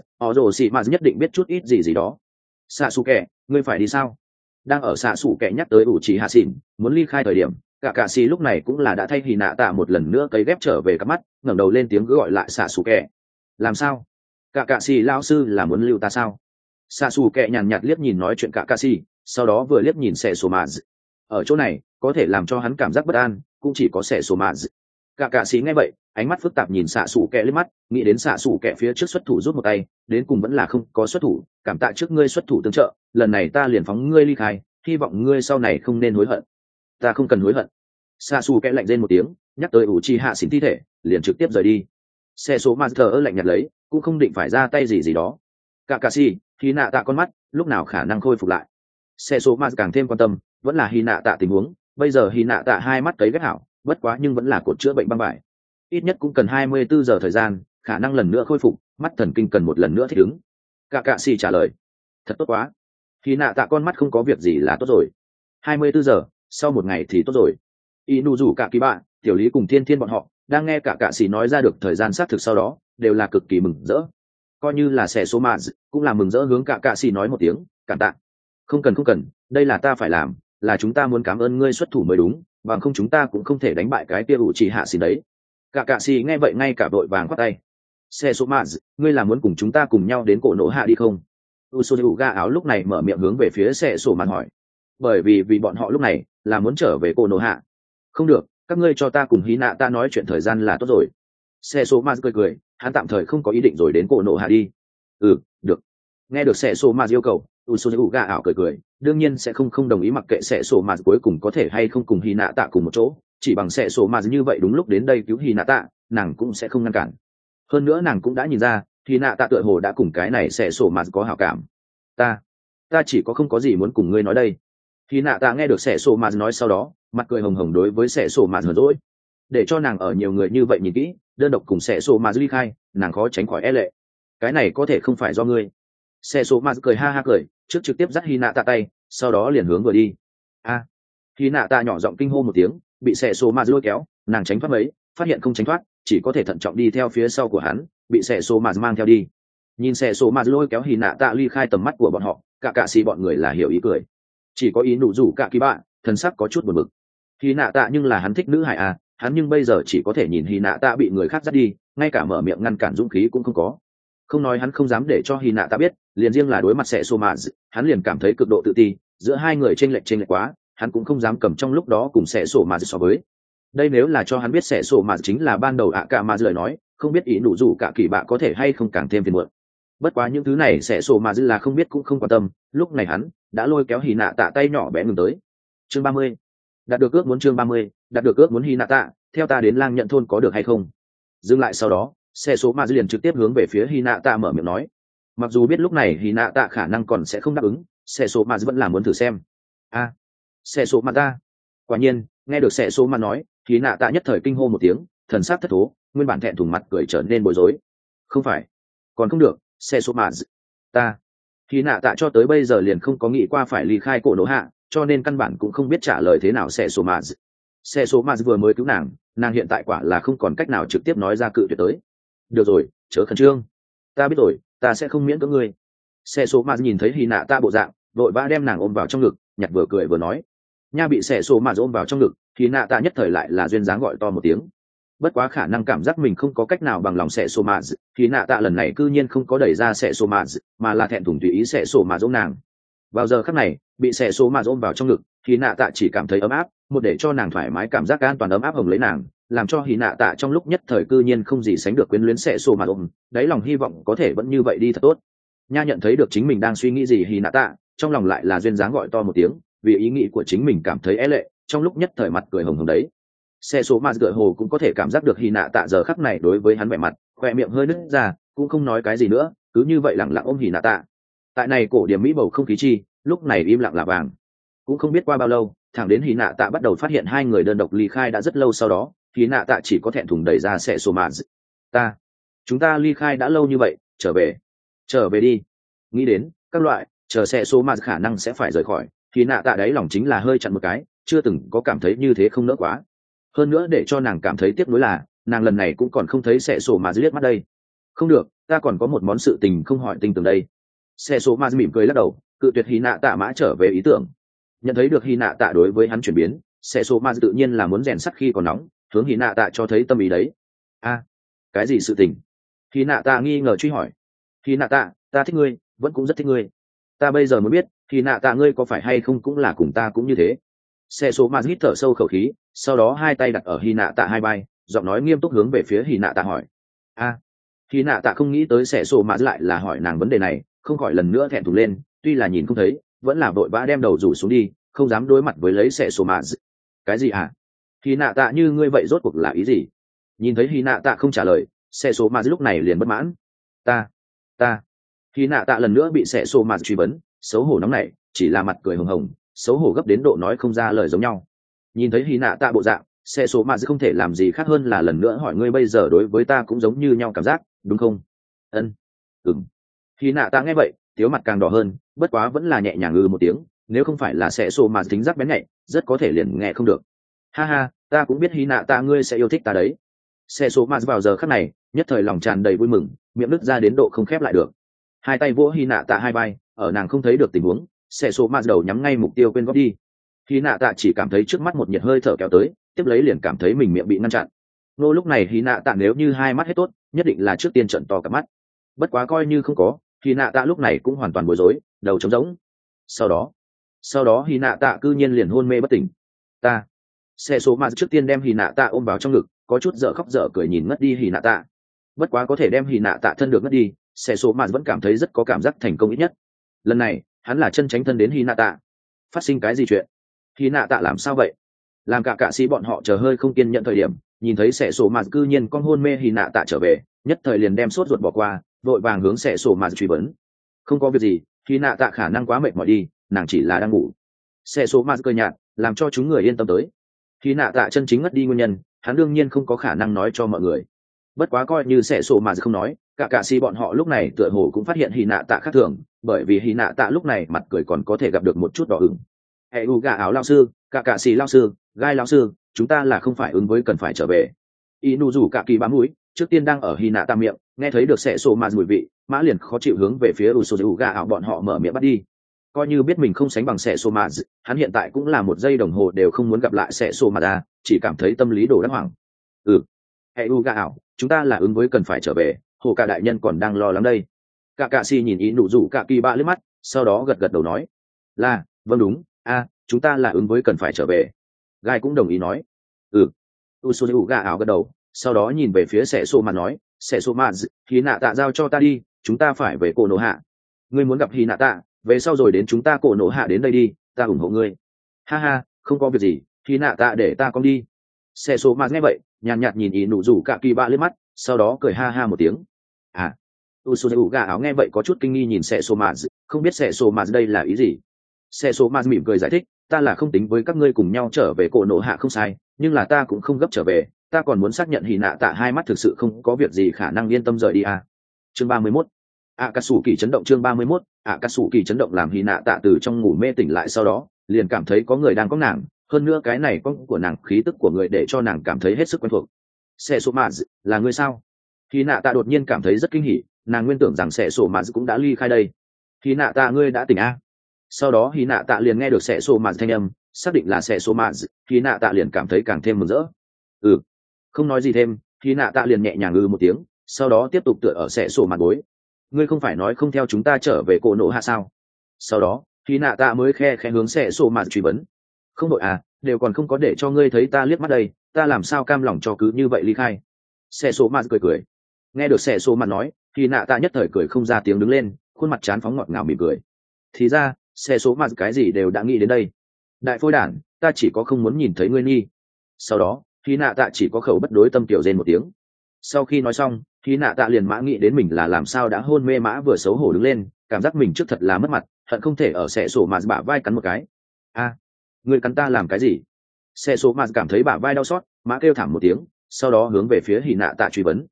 rồ xì mạt nhất định biết chút ít gì đó. Xạ xù kẻ, ngươi phải đi sao? Đang ở xạ xù kẻ nhắc tới ủ chỉ hạ xỉn muốn ly khai thời điểm, cả sĩ lúc này cũng là đã thay Hy nạ tạ một lần nữa cấy ghép trở về cặp mắt, ngẩng đầu lên tiếng gọi lại xạ xù kẻ. Làm sao? Cả sĩ lão sư là muốn lưu ta sao? Xạ xù kẹ nhàn nhạt liếc nhìn nói chuyện cả sĩ, sau đó vừa liếc nhìn xe sổ mạ. Ở chỗ này có thể làm cho hắn cảm giác bất an cũng chỉ có xe sổ mạ. Cả sĩ nghe vậy, ánh mắt phức tạp nhìn xạ xù kẹ liếc mắt, nghĩ đến xạ xù kẹ phía trước xuất thủ rút một tay, đến cùng vẫn là không có xuất thủ, cảm tạ trước ngươi xuất thủ tương trợ, lần này ta liền phóng ngươi ly khai, hy vọng ngươi sau này không nên hối hận. Ta không cần hối hận. Xạ xù kẹ lạnh rên một tiếng, nhắc tới ủ chi hạ xỉn thi thể, liền trực tiếp rời đi. Xe số mạ thờ lạnh nhạt lấy, cũng không định phải ra tay gì đó. Cả sĩ, Hy nạ tạ con mắt lúc nào khả năng khôi phục lại. Xe số mà càng thêm quan tâm vẫn là Hy nạ tạ tình huống, bây giờ Hy nạ tạ hai mắt cấy ghép hảo, bất quá nhưng vẫn là cột chữa bệnh băng bài. ít nhất cũng cần 24 giờ thời gian, khả năng lần nữa khôi phục, mắt thần kinh cần một lần nữa thích ứng. Cả cạ xì trả lời. Thật tốt quá. Khi nạ tạ con mắt không có việc gì là tốt rồi. 24 giờ, sau một ngày thì tốt rồi. Inu rủ cả kỳ bạn, tiểu lý cùng thiên thiên bọn họ, đang nghe cả cạ xì nói ra được thời gian xác thực sau đó, đều là cực kỳ mừng rỡ. Coi như là xẻ số mà cũng là mừng rỡ hướng cả cạ xì nói một tiếng, cảm tạ. Không cần, đây là ta phải làm, là chúng ta muốn cảm ơn ngươi xuất thủ mới đúng, bằng không chúng ta cũng không thể đánh bại cái kia ủ trì hạ xì đấy. Cả cạ xì nghe vậy ngay cả vội vàng khoát tay. Xẻ số mà ngươi là muốn cùng chúng ta cùng nhau đến cổ nổ hạ đi không? Usoju ga áo lúc này mở miệng hướng về phía xẻ số mà hỏi. Bởi vì bọn họ lúc này là muốn trở về cổ nổ hạ. Không được, các ngươi cho ta cùng hí nạ ta nói chuyện thời gian là tốt rồi. Xẻ số mà cười, hắn tạm thời không có ý định rồi đến cổ nổ hạ đi. Được. Nghe được xẻ số mà yêu cầu, Usoju ga ảo cười, đương nhiên sẽ không đồng ý mặc kệ xẻ số mà cuối cùng có thể hay không cùng hí nạ tạ cùng một chỗ, chỉ bằng xẻ số mà như vậy đúng lúc đến đây cứu hí nạ tạ, nàng cũng sẽ không ngăn cản. Hơn nữa nàng cũng đã nhìn ra, hí nạ tạ tựa hồ đã cùng cái này xẻ số mà có hảo cảm. Ta chỉ không có gì muốn cùng ngươi nói đây. Hí nạ tạ nghe được xẻ số mà nói sau đó, mặt cười hồng hồng đối với xẻ số mà hờn dỗi, để cho nàng ở nhiều người như vậy nhìn kỹ, đơn độc cùng xẻ số mà ly khai, nàng khó tránh khỏi e lệ. Cái này có thể không phải do ngươi. Xẻ số mà cười ha ha cười, trước trực tiếp dắt hy nạ tạ tay, sau đó liền hướng vừa đi. Hy nạ tạ nhỏ giọng kinh hô một tiếng, bị xẻ số mà lôi kéo, nàng tránh thoát mấy, phát hiện không tránh thoát, chỉ có thể thận trọng đi theo phía sau của hắn, bị xẻ số mà mang theo đi. Nhìn xẻ số mà lôi kéo hy nạ tạ ly khai tầm mắt của bọn họ, cả cạ xì bọn người là hiểu ý cười. Chỉ có ý nụ rủ cả kỳ bạn, thần sắc có chút buồn bực. Hy nạ tạ nhưng là hắn thích nữ hải hắn nhưng bây giờ chỉ có thể nhìn hy nạ tạ bị người khác dắt đi, ngay cả mở miệng ngăn cản dũng khí cũng không có. Không nói hắn không dám để cho hy nạ tạ biết, liền riêng là đối mặt xẻ số mà hắn liền cảm thấy cực độ tự ti, giữa hai người chênh lệch quá, hắn cũng không dám cầm trong lúc đó cùng xẻ số mà so với. Đây nếu là cho hắn biết xẻ số mà chính là ban đầu cả mà lời nói, không biết ý nụ rủ cả kỳ bạ có thể hay không càng thêm phiền muộn. Bất quá những thứ này xẻ số mà là không biết cũng không quan tâm, lúc này hắn đã lôi kéo hy nạ tạ tay nhỏ bé ngừng tới. Chương 30. Đạt được ước muốn. Chương 30. Đạt được ước muốn hy nạ tạ, theo ta đến lang nhận thôn có được hay không? Dừng lại sau đó, xe số mà liền trực tiếp hướng về phía hy nạ tạ mở miệng nói. Mặc dù biết lúc này hy nạ tạ khả năng còn sẽ không đáp ứng, xe số mà vẫn là muốn thử xem. Xe số mà ta. Quả nhiên, nghe được xe số mà nói, hy nạ tạ nhất thời kinh hô một tiếng, thần sắc thất thố, nguyên bản thẹn thùng mặt cười trở nên bối rối. Không phải, còn không được, xe số mà ta. Hy nạ tạ cho tới bây giờ liền không có nghĩ qua phải ly khai cổ nổ hạ, cho nên căn bản cũng không biết trả lời thế nào xe số mà. Xe số mà vừa mới cứu nàng hiện tại quả là không còn cách nào trực tiếp nói ra cự tuyệt tới. Được rồi, chớ khẩn trương, ta biết rồi, ta sẽ không miễn cưỡng ngươi. Xe số mà nhìn thấy hy nạ tạ bộ dạng, vội vã đem nàng ôm vào trong ngực, nhặt vừa cười vừa nói. Nha bị xe số mà ôm vào trong ngực, hy nạ tạ nhất thời lại là duyên dáng gọi to một tiếng. Bất quá khả năng cảm giác mình không có cách nào bằng lòng xe số mà, hy nạ tạ lần này cư nhiên không có đẩy ra xe số mà là thẹn thùng tùy ý xe số mà ôm nàng. Vào giờ khắc này, bị xe số mà ôm vào trong ngực, hy nạ tạ chỉ cảm thấy ấm áp, một để cho nàng thoải mái cảm giác an toàn ấm áp hồng lấy nàng, làm cho hy nạ tạ trong lúc nhất thời cư nhiên không gì sánh được quyến luyến xe số mà ôm, đáy lòng hy vọng có thể vẫn như vậy đi thật tốt. Nha nhận thấy được chính mình đang suy nghĩ gì hy nạ tạ, trong lòng lại là duyên dáng gọi to một tiếng, vì ý nghĩ của chính mình cảm thấy é lệ, trong lúc nhất thời mặt cười hồng hồng đấy. Xe số mà tựa hồ cũng có thể cảm giác được hy nạ tạ giờ khắc này đối với hắn vẻ mặt, khoe miệng hơi nứt ra, cũng không nói cái gì nữa, cứ như vậy lặng lặng ôm hy nạ tạ. Tại này cổ điểm mỹ bầu không khí chi, lúc này im lặng là vàng. Cũng không biết qua bao lâu, thẳng đến hy nạ tạ bắt đầu phát hiện hai người đơn độc ly khai đã rất lâu sau đó, hy nạ tạ chỉ có thẹn thùng đẩy ra xe số mà. Chúng ta ly khai đã lâu như vậy, trở về đi. Nghĩ đến các loại chờ xe số mà khả năng sẽ phải rời khỏi, hy nạ tạ đấy lòng chính là hơi chặn một cái, chưa từng có cảm thấy như thế không nỡ quá. Hơn nữa để cho nàng cảm thấy tiếc nuối là nàng lần này cũng còn không thấy xe số mà liếc mắt đây. Không được, ta còn có một món sự tình không hỏi tinh tường đây. Xe số mà mỉm cười lắc đầu, cự tuyệt hy nạ tạ mã trở về ý tưởng. Nhận thấy được hy nạ tạ đối với hắn chuyển biến, xe số mà tự nhiên là muốn rèn sắt khi còn nóng, hướng hy nạ tạ cho thấy tâm ý đấy. Cái gì sự tình? Hy nạ tạ nghi ngờ truy hỏi. Hy nạ tạ, ta thích ngươi, vẫn cũng rất thích ngươi. Ta bây giờ mới biết, hy nạ tạ ngươi có phải hay không cũng là cùng ta cũng như thế. Xe số mà hít thở sâu khẩu khí, sau đó hai tay đặt ở hy nạ tạ hai vai, giọng nói nghiêm túc hướng về phía hy nạ tạ hỏi. Hy nạ tạ không nghĩ tới xe số mà lại là hỏi nàng vấn đề này, không khỏi lần nữa thẹn thùng lên, tuy là nhìn không thấy, vẫn là vội vã đem đầu rủ xuống đi, không dám đối mặt với lấy xe số mà. Cái gì hả? Hy nạ tạ như ngươi vậy rốt cuộc là ý gì? Nhìn thấy hy nạ tạ không trả lời, xe số mà lúc này liền bất mãn. Ta. Hy nạ tạ lần nữa bị xe số mà truy vấn, xấu hổ nóng nảy, chỉ là mặt cười hồng hồng, xấu hổ gấp đến độ nói không ra lời giống nhau. Nhìn thấy hy nạ tạ bộ dạng, Sẽ số mà không thể làm gì khác hơn là lần nữa hỏi ngươi bây giờ đối với ta cũng giống như nhau cảm giác đúng không? Ân. Ừm. Khi nạ ta nghe vậy tiếu mặt càng đỏ hơn, bất quá vẫn là nhẹ nhàng một tiếng, nếu không phải là sẽ số mà tính giác bén nhạy rất có thể liền nghe không được. Ha ha, ta cũng biết hy nạ ta ngươi sẽ yêu thích ta đấy. Sẽ số mà vào giờ khắc này nhất thời lòng tràn đầy vui mừng, miệng nứt ra đến độ không khép lại được, hai tay vỗ hy nạ tạ hai vai, ở nàng không thấy được tình huống sẽ số mà đầu nhắm ngay mục tiêu quên góp đi. Hy nạ tạ chỉ cảm thấy trước mắt một nhiệt hơi thở kéo tới, tiếp lấy liền cảm thấy mình miệng bị ngăn chặn. Nô lúc này hy nạ tạ nếu như hai mắt hết tốt nhất định là trước tiên trận to cả mắt, bất quá coi như không có, hy nạ tạ lúc này cũng hoàn toàn bối rối, đầu trống rỗng. Sau đó hy nạ tạ cư nhiên liền hôn mê bất tỉnh. Ta xe số mà trước tiên đem hy nạ tạ ôm vào trong ngực, có chút dở khóc dở cười nhìn ngất đi hy nạ tạ. Bất quá có thể đem hy nạ tạ thân được ngất đi, xe số mà vẫn cảm thấy rất có cảm giác thành công ít nhất. Lần này hắn là chân tránh thân đến hy nạ tạ. Phát sinh cái gì chuyện? Hy nạ tạ làm sao vậy? Làm cả sĩ bọn họ chờ hơi không kiên nhận thời điểm, nhìn thấy xe số mà cư nhiên con hôn mê hy nạ tạ trở về, nhất thời liền đem sốt ruột bỏ qua, vội vàng hướng xe số mà truy vấn. Không có việc gì, hy nạ tạ khả năng quá mệt mỏi đi, nàng chỉ là đang ngủ. Xe số mà cười nhạt làm cho chúng người yên tâm tới. Hy nạ tạ chân chính ngất đi nguyên nhân hắn đương nhiên không có khả năng nói cho mọi người, bất quá coi như sẽ sổ mà không nói, cả sĩ bọn họ lúc này tựa hồ cũng phát hiện hy nạ tạ khác thường, bởi vì hy nạ tạ lúc này mặt cười còn có thể gặp được một chút đỏ ửng. Hệ u gà áo lao sư, cả sĩ lao sư, gai lao sư, chúng ta là không phải ứng với cần phải trở về. Inu rủ cả kỳ bám mũi trước tiên đang ở hy nạ tạ miệng, nghe thấy được sẽ sổ mà mùi vị mã liền khó chịu hướng về phía u gà áo bọn họ mở miệng bắt đi. Coi như biết mình không sánh bằng sẽ sổ mà, hắn hiện tại cũng là một giây đồng hồ đều không muốn gặp lại sẽ sổ mà ra, chỉ cảm thấy tâm lý đổ đắc hoảng. Hệ u gà ảo, chúng ta là ứng với cần phải trở về, hồ cả đại nhân còn đang lo lắng đây. Cả si nhìn ý nụ rủ cả kỳ bạ liếc mắt, sau đó gật gật đầu nói là vâng đúng, chúng ta là ứng với cần phải trở về. Gai cũng đồng ý nói u gà ảo gật đầu, sau đó nhìn về phía sẻ sô mà nói, sẻ sô mà hy nạ tạ giao cho ta đi, chúng ta phải về cổ nổ hạ. Ngươi muốn gặp hy nạ tạ về sau rồi đến chúng ta cổ nổ hạ đến đây đi, ta ủng hộ ngươi. Ha ha, không có việc gì, hy nạ tạ để ta con đi. Sẻ sô mà nghe vậy nhàn nhạt nhìn ý nụ rủ cả kỳ bạ liếc mắt, sau đó cười ha ha một tiếng. U gà áo nghe vậy có chút kinh nghi nhìn sẻ sô mà, không biết sẻ sô mà đây là ý gì. Sẻ sô mà mỉm cười giải thích, ta là không tính với các ngươi cùng nhau trở về cổ nổ hạ không sai, nhưng là ta cũng không gấp trở về, ta còn muốn xác nhận hì nạ tạ hai mắt thực sự không có việc gì khả năng yên tâm rời đi Chương 31. Akatsuki chấn động. Chương 31. Akatsuki chấn động. Làm hì nạ tạ từ trong ngủ mê tỉnh lại sau đó liền cảm thấy có người đang có nàng, hơn nữa cái này có của nàng khí tức của người để cho nàng cảm thấy hết sức quen thuộc. Sẻ sô mà là người sao? Hì nạ tạ đột nhiên cảm thấy rất kinh hỉ, nàng nguyên tưởng rằng sẻ sô mà cũng đã ly khai đây. Hì nạ tạ ngươi đã tỉnh Sau đó hì nạ tạ liền nghe được sẻ sô mà thanh âm, xác định là sẻ sô mà, hì nạ tạ liền cảm thấy càng thêm mừng rỡ. Không nói gì thêm, hì nạ tạ liền nhẹ nhàng một tiếng, sau đó tiếp tục tựa ở sẻ sô mà bối. Ngươi không phải nói không theo chúng ta trở về cổ nổ hạ sao? Sau đó hì nạ tạ mới khe hướng sẻ sô mà truy vấn. Không đội đều còn không có để cho ngươi thấy ta liếc mắt đây, ta làm sao cam lòng cho cứ như vậy ly khai. Sẻ sô mà cười. Nghe được sẻ sô mà nói, hì nạ tạ nhất thời cười không ra tiếng đứng lên, khuôn mặt chán phóng ngọt ngào mỉm cười. Thì ra sẻ sô mà cái gì đều đã nghĩ đến đây. Đại phôi đản, ta chỉ có không muốn nhìn thấy ngươi nghi. Sau đó hì nạ tạ chỉ có khẩu bất đối tâm tiểu rên một tiếng. Sau khi nói xong hì nạ tạ liền mã nghĩ đến mình là làm sao đã hôn mê mã vừa xấu hổ đứng lên, cảm giác mình trước thật là mất mặt, hận không thể ở sẻ sổ mà bả vai cắn một cái. Ngươi cắn ta làm cái gì? Sẻ sổ mà cảm thấy bả vai đau xót, mã kêu thảm một tiếng, sau đó hướng về phía hì nạ tạ truy vấn.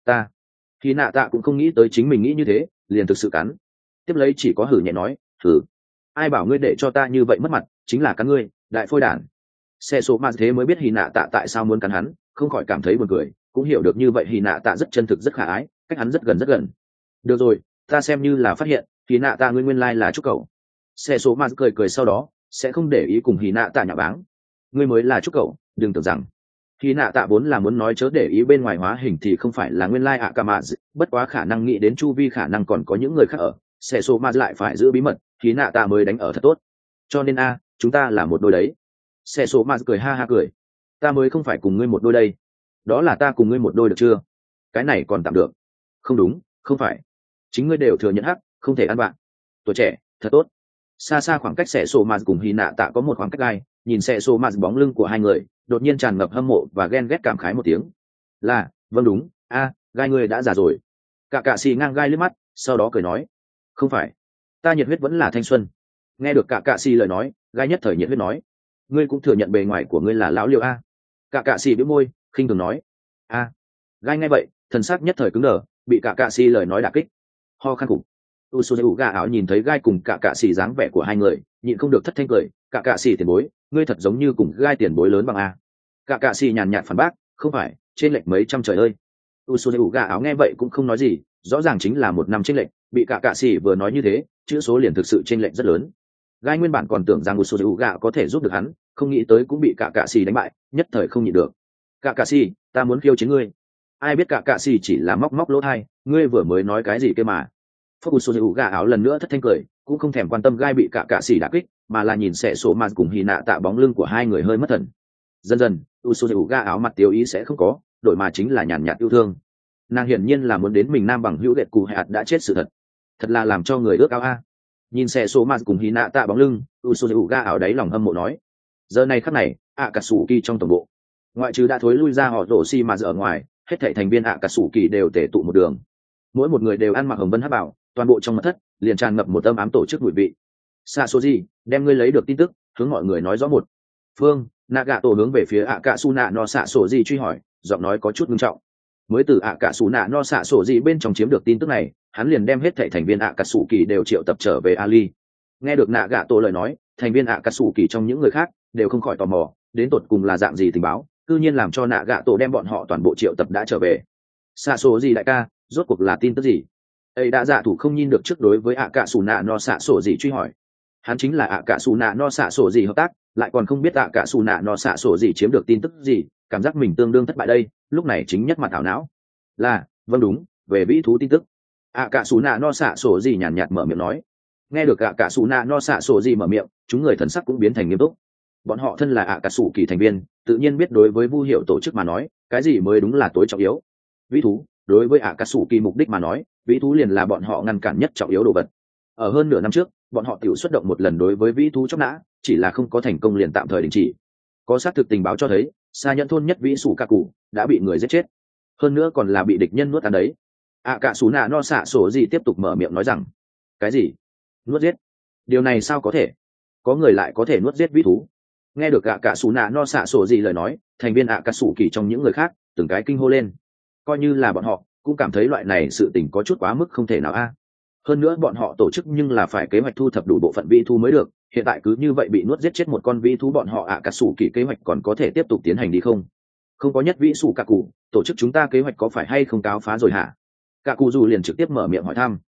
Hì nạ tạ cũng không nghĩ tới chính mình nghĩ như thế liền thực sự cắn, tiếp lấy chỉ có hử nhẹ nói, hử, ai bảo ngươi để cho ta như vậy mất mặt, chính là cắn ngươi, đại phôi đản. Xe số mà thế mới biết hì nạ tạ tại sao muốn cắn hắn, không khỏi cảm thấy buồn cười, cũng hiểu được như vậy hì nạ tạ rất chân thực rất khả ái, cách hắn rất gần. Được rồi, ta xem như là phát hiện hì nạ tạ ngươi nguyên lai là trúc cậu. Xe số mà cười sau đó sẽ không để ý cùng hì nạ tạ nhạo báng. Ngươi mới là trúc cậu, đừng tưởng rằng. Hì nạ tạ vốn là muốn nói chớ để ý bên ngoài hóa hình thì không phải là nguyên lai cả mà, bất quá khả năng nghĩ đến chu vi khả năng còn có những người khác ở, xe số mà lại phải giữ bí mật, hì nạ tạ mới đánh ở thật tốt. Cho nên chúng ta là một đôi đấy. Xe số mà cười ha ha cười. Ta mới không phải cùng ngươi một đôi đây, đó là ta cùng ngươi một đôi được chưa? Cái này còn tạm được. Không đúng, không phải, chính ngươi đều thừa nhận hắc, không thể ăn bạn. Tuổi trẻ thật tốt. Xa khoảng cách xe số mà cùng hy nạ tạ có một khoảng cách gai, nhìn xe số mà bóng lưng của hai người đột nhiên tràn ngập hâm mộ và ghen ghét cảm khái một tiếng. Là vâng đúng, gai ngươi đã già rồi. Cả xì ngang gai liếc mắt, sau đó cười nói, không phải, ta nhiệt huyết vẫn là thanh xuân. Nghe được cả xì lời nói, gai nhất thời nhiệt huyết nói, ngươi cũng thừa nhận bề ngoài của ngươi là lão liêu cả cạ xì bĩu môi khinh thường nói. A. Gai ngay vậy thần sắc nhất thời cứng đờ, bị cả cạ xì lời nói đả kích. Ho khăn cục. Usuzu gà áo nhìn thấy Gai cùng cả cạ xì dáng vẻ của hai người, nhịn không được thất thanh cười. Cả cạ xì tiền bối, ngươi thật giống như cùng Gai tiền bối lớn bằng a. Cả cạ xì nhàn nhạt phản bác, không phải, trên lệch mấy trăm trời ơi. Usuzu gà áo nghe vậy cũng không nói gì, rõ ràng chính là một năm trên lệch, bị cả cạ xì vừa nói như thế, chữ số liền thực sự trên lệch rất lớn. Gai nguyên bản còn tưởng rằng Usuzu gà có thể giúp được hắn, không nghĩ tới cũng bị cả cạ xì đánh bại, nhất thời không nhịn được. Cả cạ xì, ta muốn khiêu chiến ngươi. Ai biết cả cạ xì chỉ là móc móc lỗ tai, ngươi vừa mới nói cái gì kia mà. Usuzu gà áo lần nữa thất thanh cười, cũng không thèm quan tâm Gai bị cả cạ xì đả kích, mà là nhìn xẻ số mà cùng Hy Nạ Tạ bóng lưng của hai người hơi mất thần. Dần dần, Usuzu gà áo mặt tiêu ý sẽ không có, đổi mà chính là nhàn nhạt yêu thương. Nàng hiển nhiên là muốn đến mình nam bằng hữu đệ cụ hạt đã chết sự thật, thật là làm cho người ước ao a. Nhìn xẻ số mà cùng Hy Nạ Tạ bóng lưng, Usuzu gà áo đáy lòng hâm mộ nói. Giờ này khắc này, Akatsuki trong tổng bộ, ngoại trừ đã thối lui ra họ rổ xi mà ở ngoài, hết thảy thành viên Akatsuki đều tề tụ một đường. Mỗi một người đều ăn mặc hồng vân hắc bảo, toàn bộ trong mật thất liền tràn ngập một âm ám tổ chức mùi vị. Sasoji, đem ngươi lấy được tin tức, hướng mọi người nói rõ một. Phương, Nagato hướng về phía Akasuna no Sasoji truy hỏi, giọng nói có chút nghiêm trọng. Mới từ Akasuna no Sasoji bên trong chiếm được tin tức này, hắn liền đem hết thảy thành viên Akatsuki đều triệu tập trở về Ali. Nghe được Nagato lời nói, thành viên Akatsuki trong những người khác đều không khỏi tò mò, đến tột cùng là dạng gì tình báo, cư nhiên làm cho Nagato đem bọn họ toàn bộ triệu tập đã trở về. Sasoji đại ca, rốt cuộc là tin tức gì? Ấy đã giả thủ không nhìn được trước đối với Akasuna no Sasoji truy hỏi. Hắn chính là Akasuna no Sasoji hợp tác, lại còn không biết Akasuna no Sasoji chiếm được tin tức gì, cảm giác mình tương đương thất bại đây, lúc này chính nhất mặt ảo não. Là, vâng đúng, về vĩ thú tin tức. Akasuna no Sasoji nhàn nhạt mở miệng nói. Nghe được Akasuna no Sasoji mở miệng, chúng người thần sắc cũng biến thành nghiêm túc. Bọn họ thân là Akatsuki thành viên, tự nhiên biết đối với Vu Hiệu tổ chức mà nói, cái gì mới đúng là tối trọng yếu. Vĩ thú, đối với Akatsuki mục đích mà nói, vĩ thú liền là bọn họ ngăn cản nhất trọng yếu đồ vật. Ở hơn nửa năm trước, bọn họ tiểu xuất động một lần đối với vĩ thú chóc nã, chỉ là không có thành công liền tạm thời đình chỉ. Có xác thực tình báo cho thấy, xa nhận thôn nhất vĩ sủ Kaku đã bị người giết chết, hơn nữa còn là bị địch nhân nuốt ăn đấy. Akasuna no Sasoji tiếp tục mở miệng nói rằng, cái gì? Nuốt giết? Điều này sao có thể? Có người lại có thể nuốt giết vĩ thú? Nghe được Akasuna no Sasoji lời nói, thành viên Akatsuki trong những người khác từng cái kinh hô lên. Coi như là bọn họ cũng cảm thấy loại này sự tình có chút quá mức không thể nào a. Hơn nữa bọn họ tổ chức nhưng là phải kế hoạch thu thập đủ bộ phận vĩ thú mới được, hiện tại cứ như vậy bị nuốt giết chết một con vĩ thú, bọn họ Akatsuki kế hoạch còn có thể tiếp tục tiến hành đi không? Không có nhất vĩ sủ Kaku, tổ chức chúng ta kế hoạch có phải hay không cáo phá rồi hả? Kaku dù liền trực tiếp mở miệng hỏi thăm.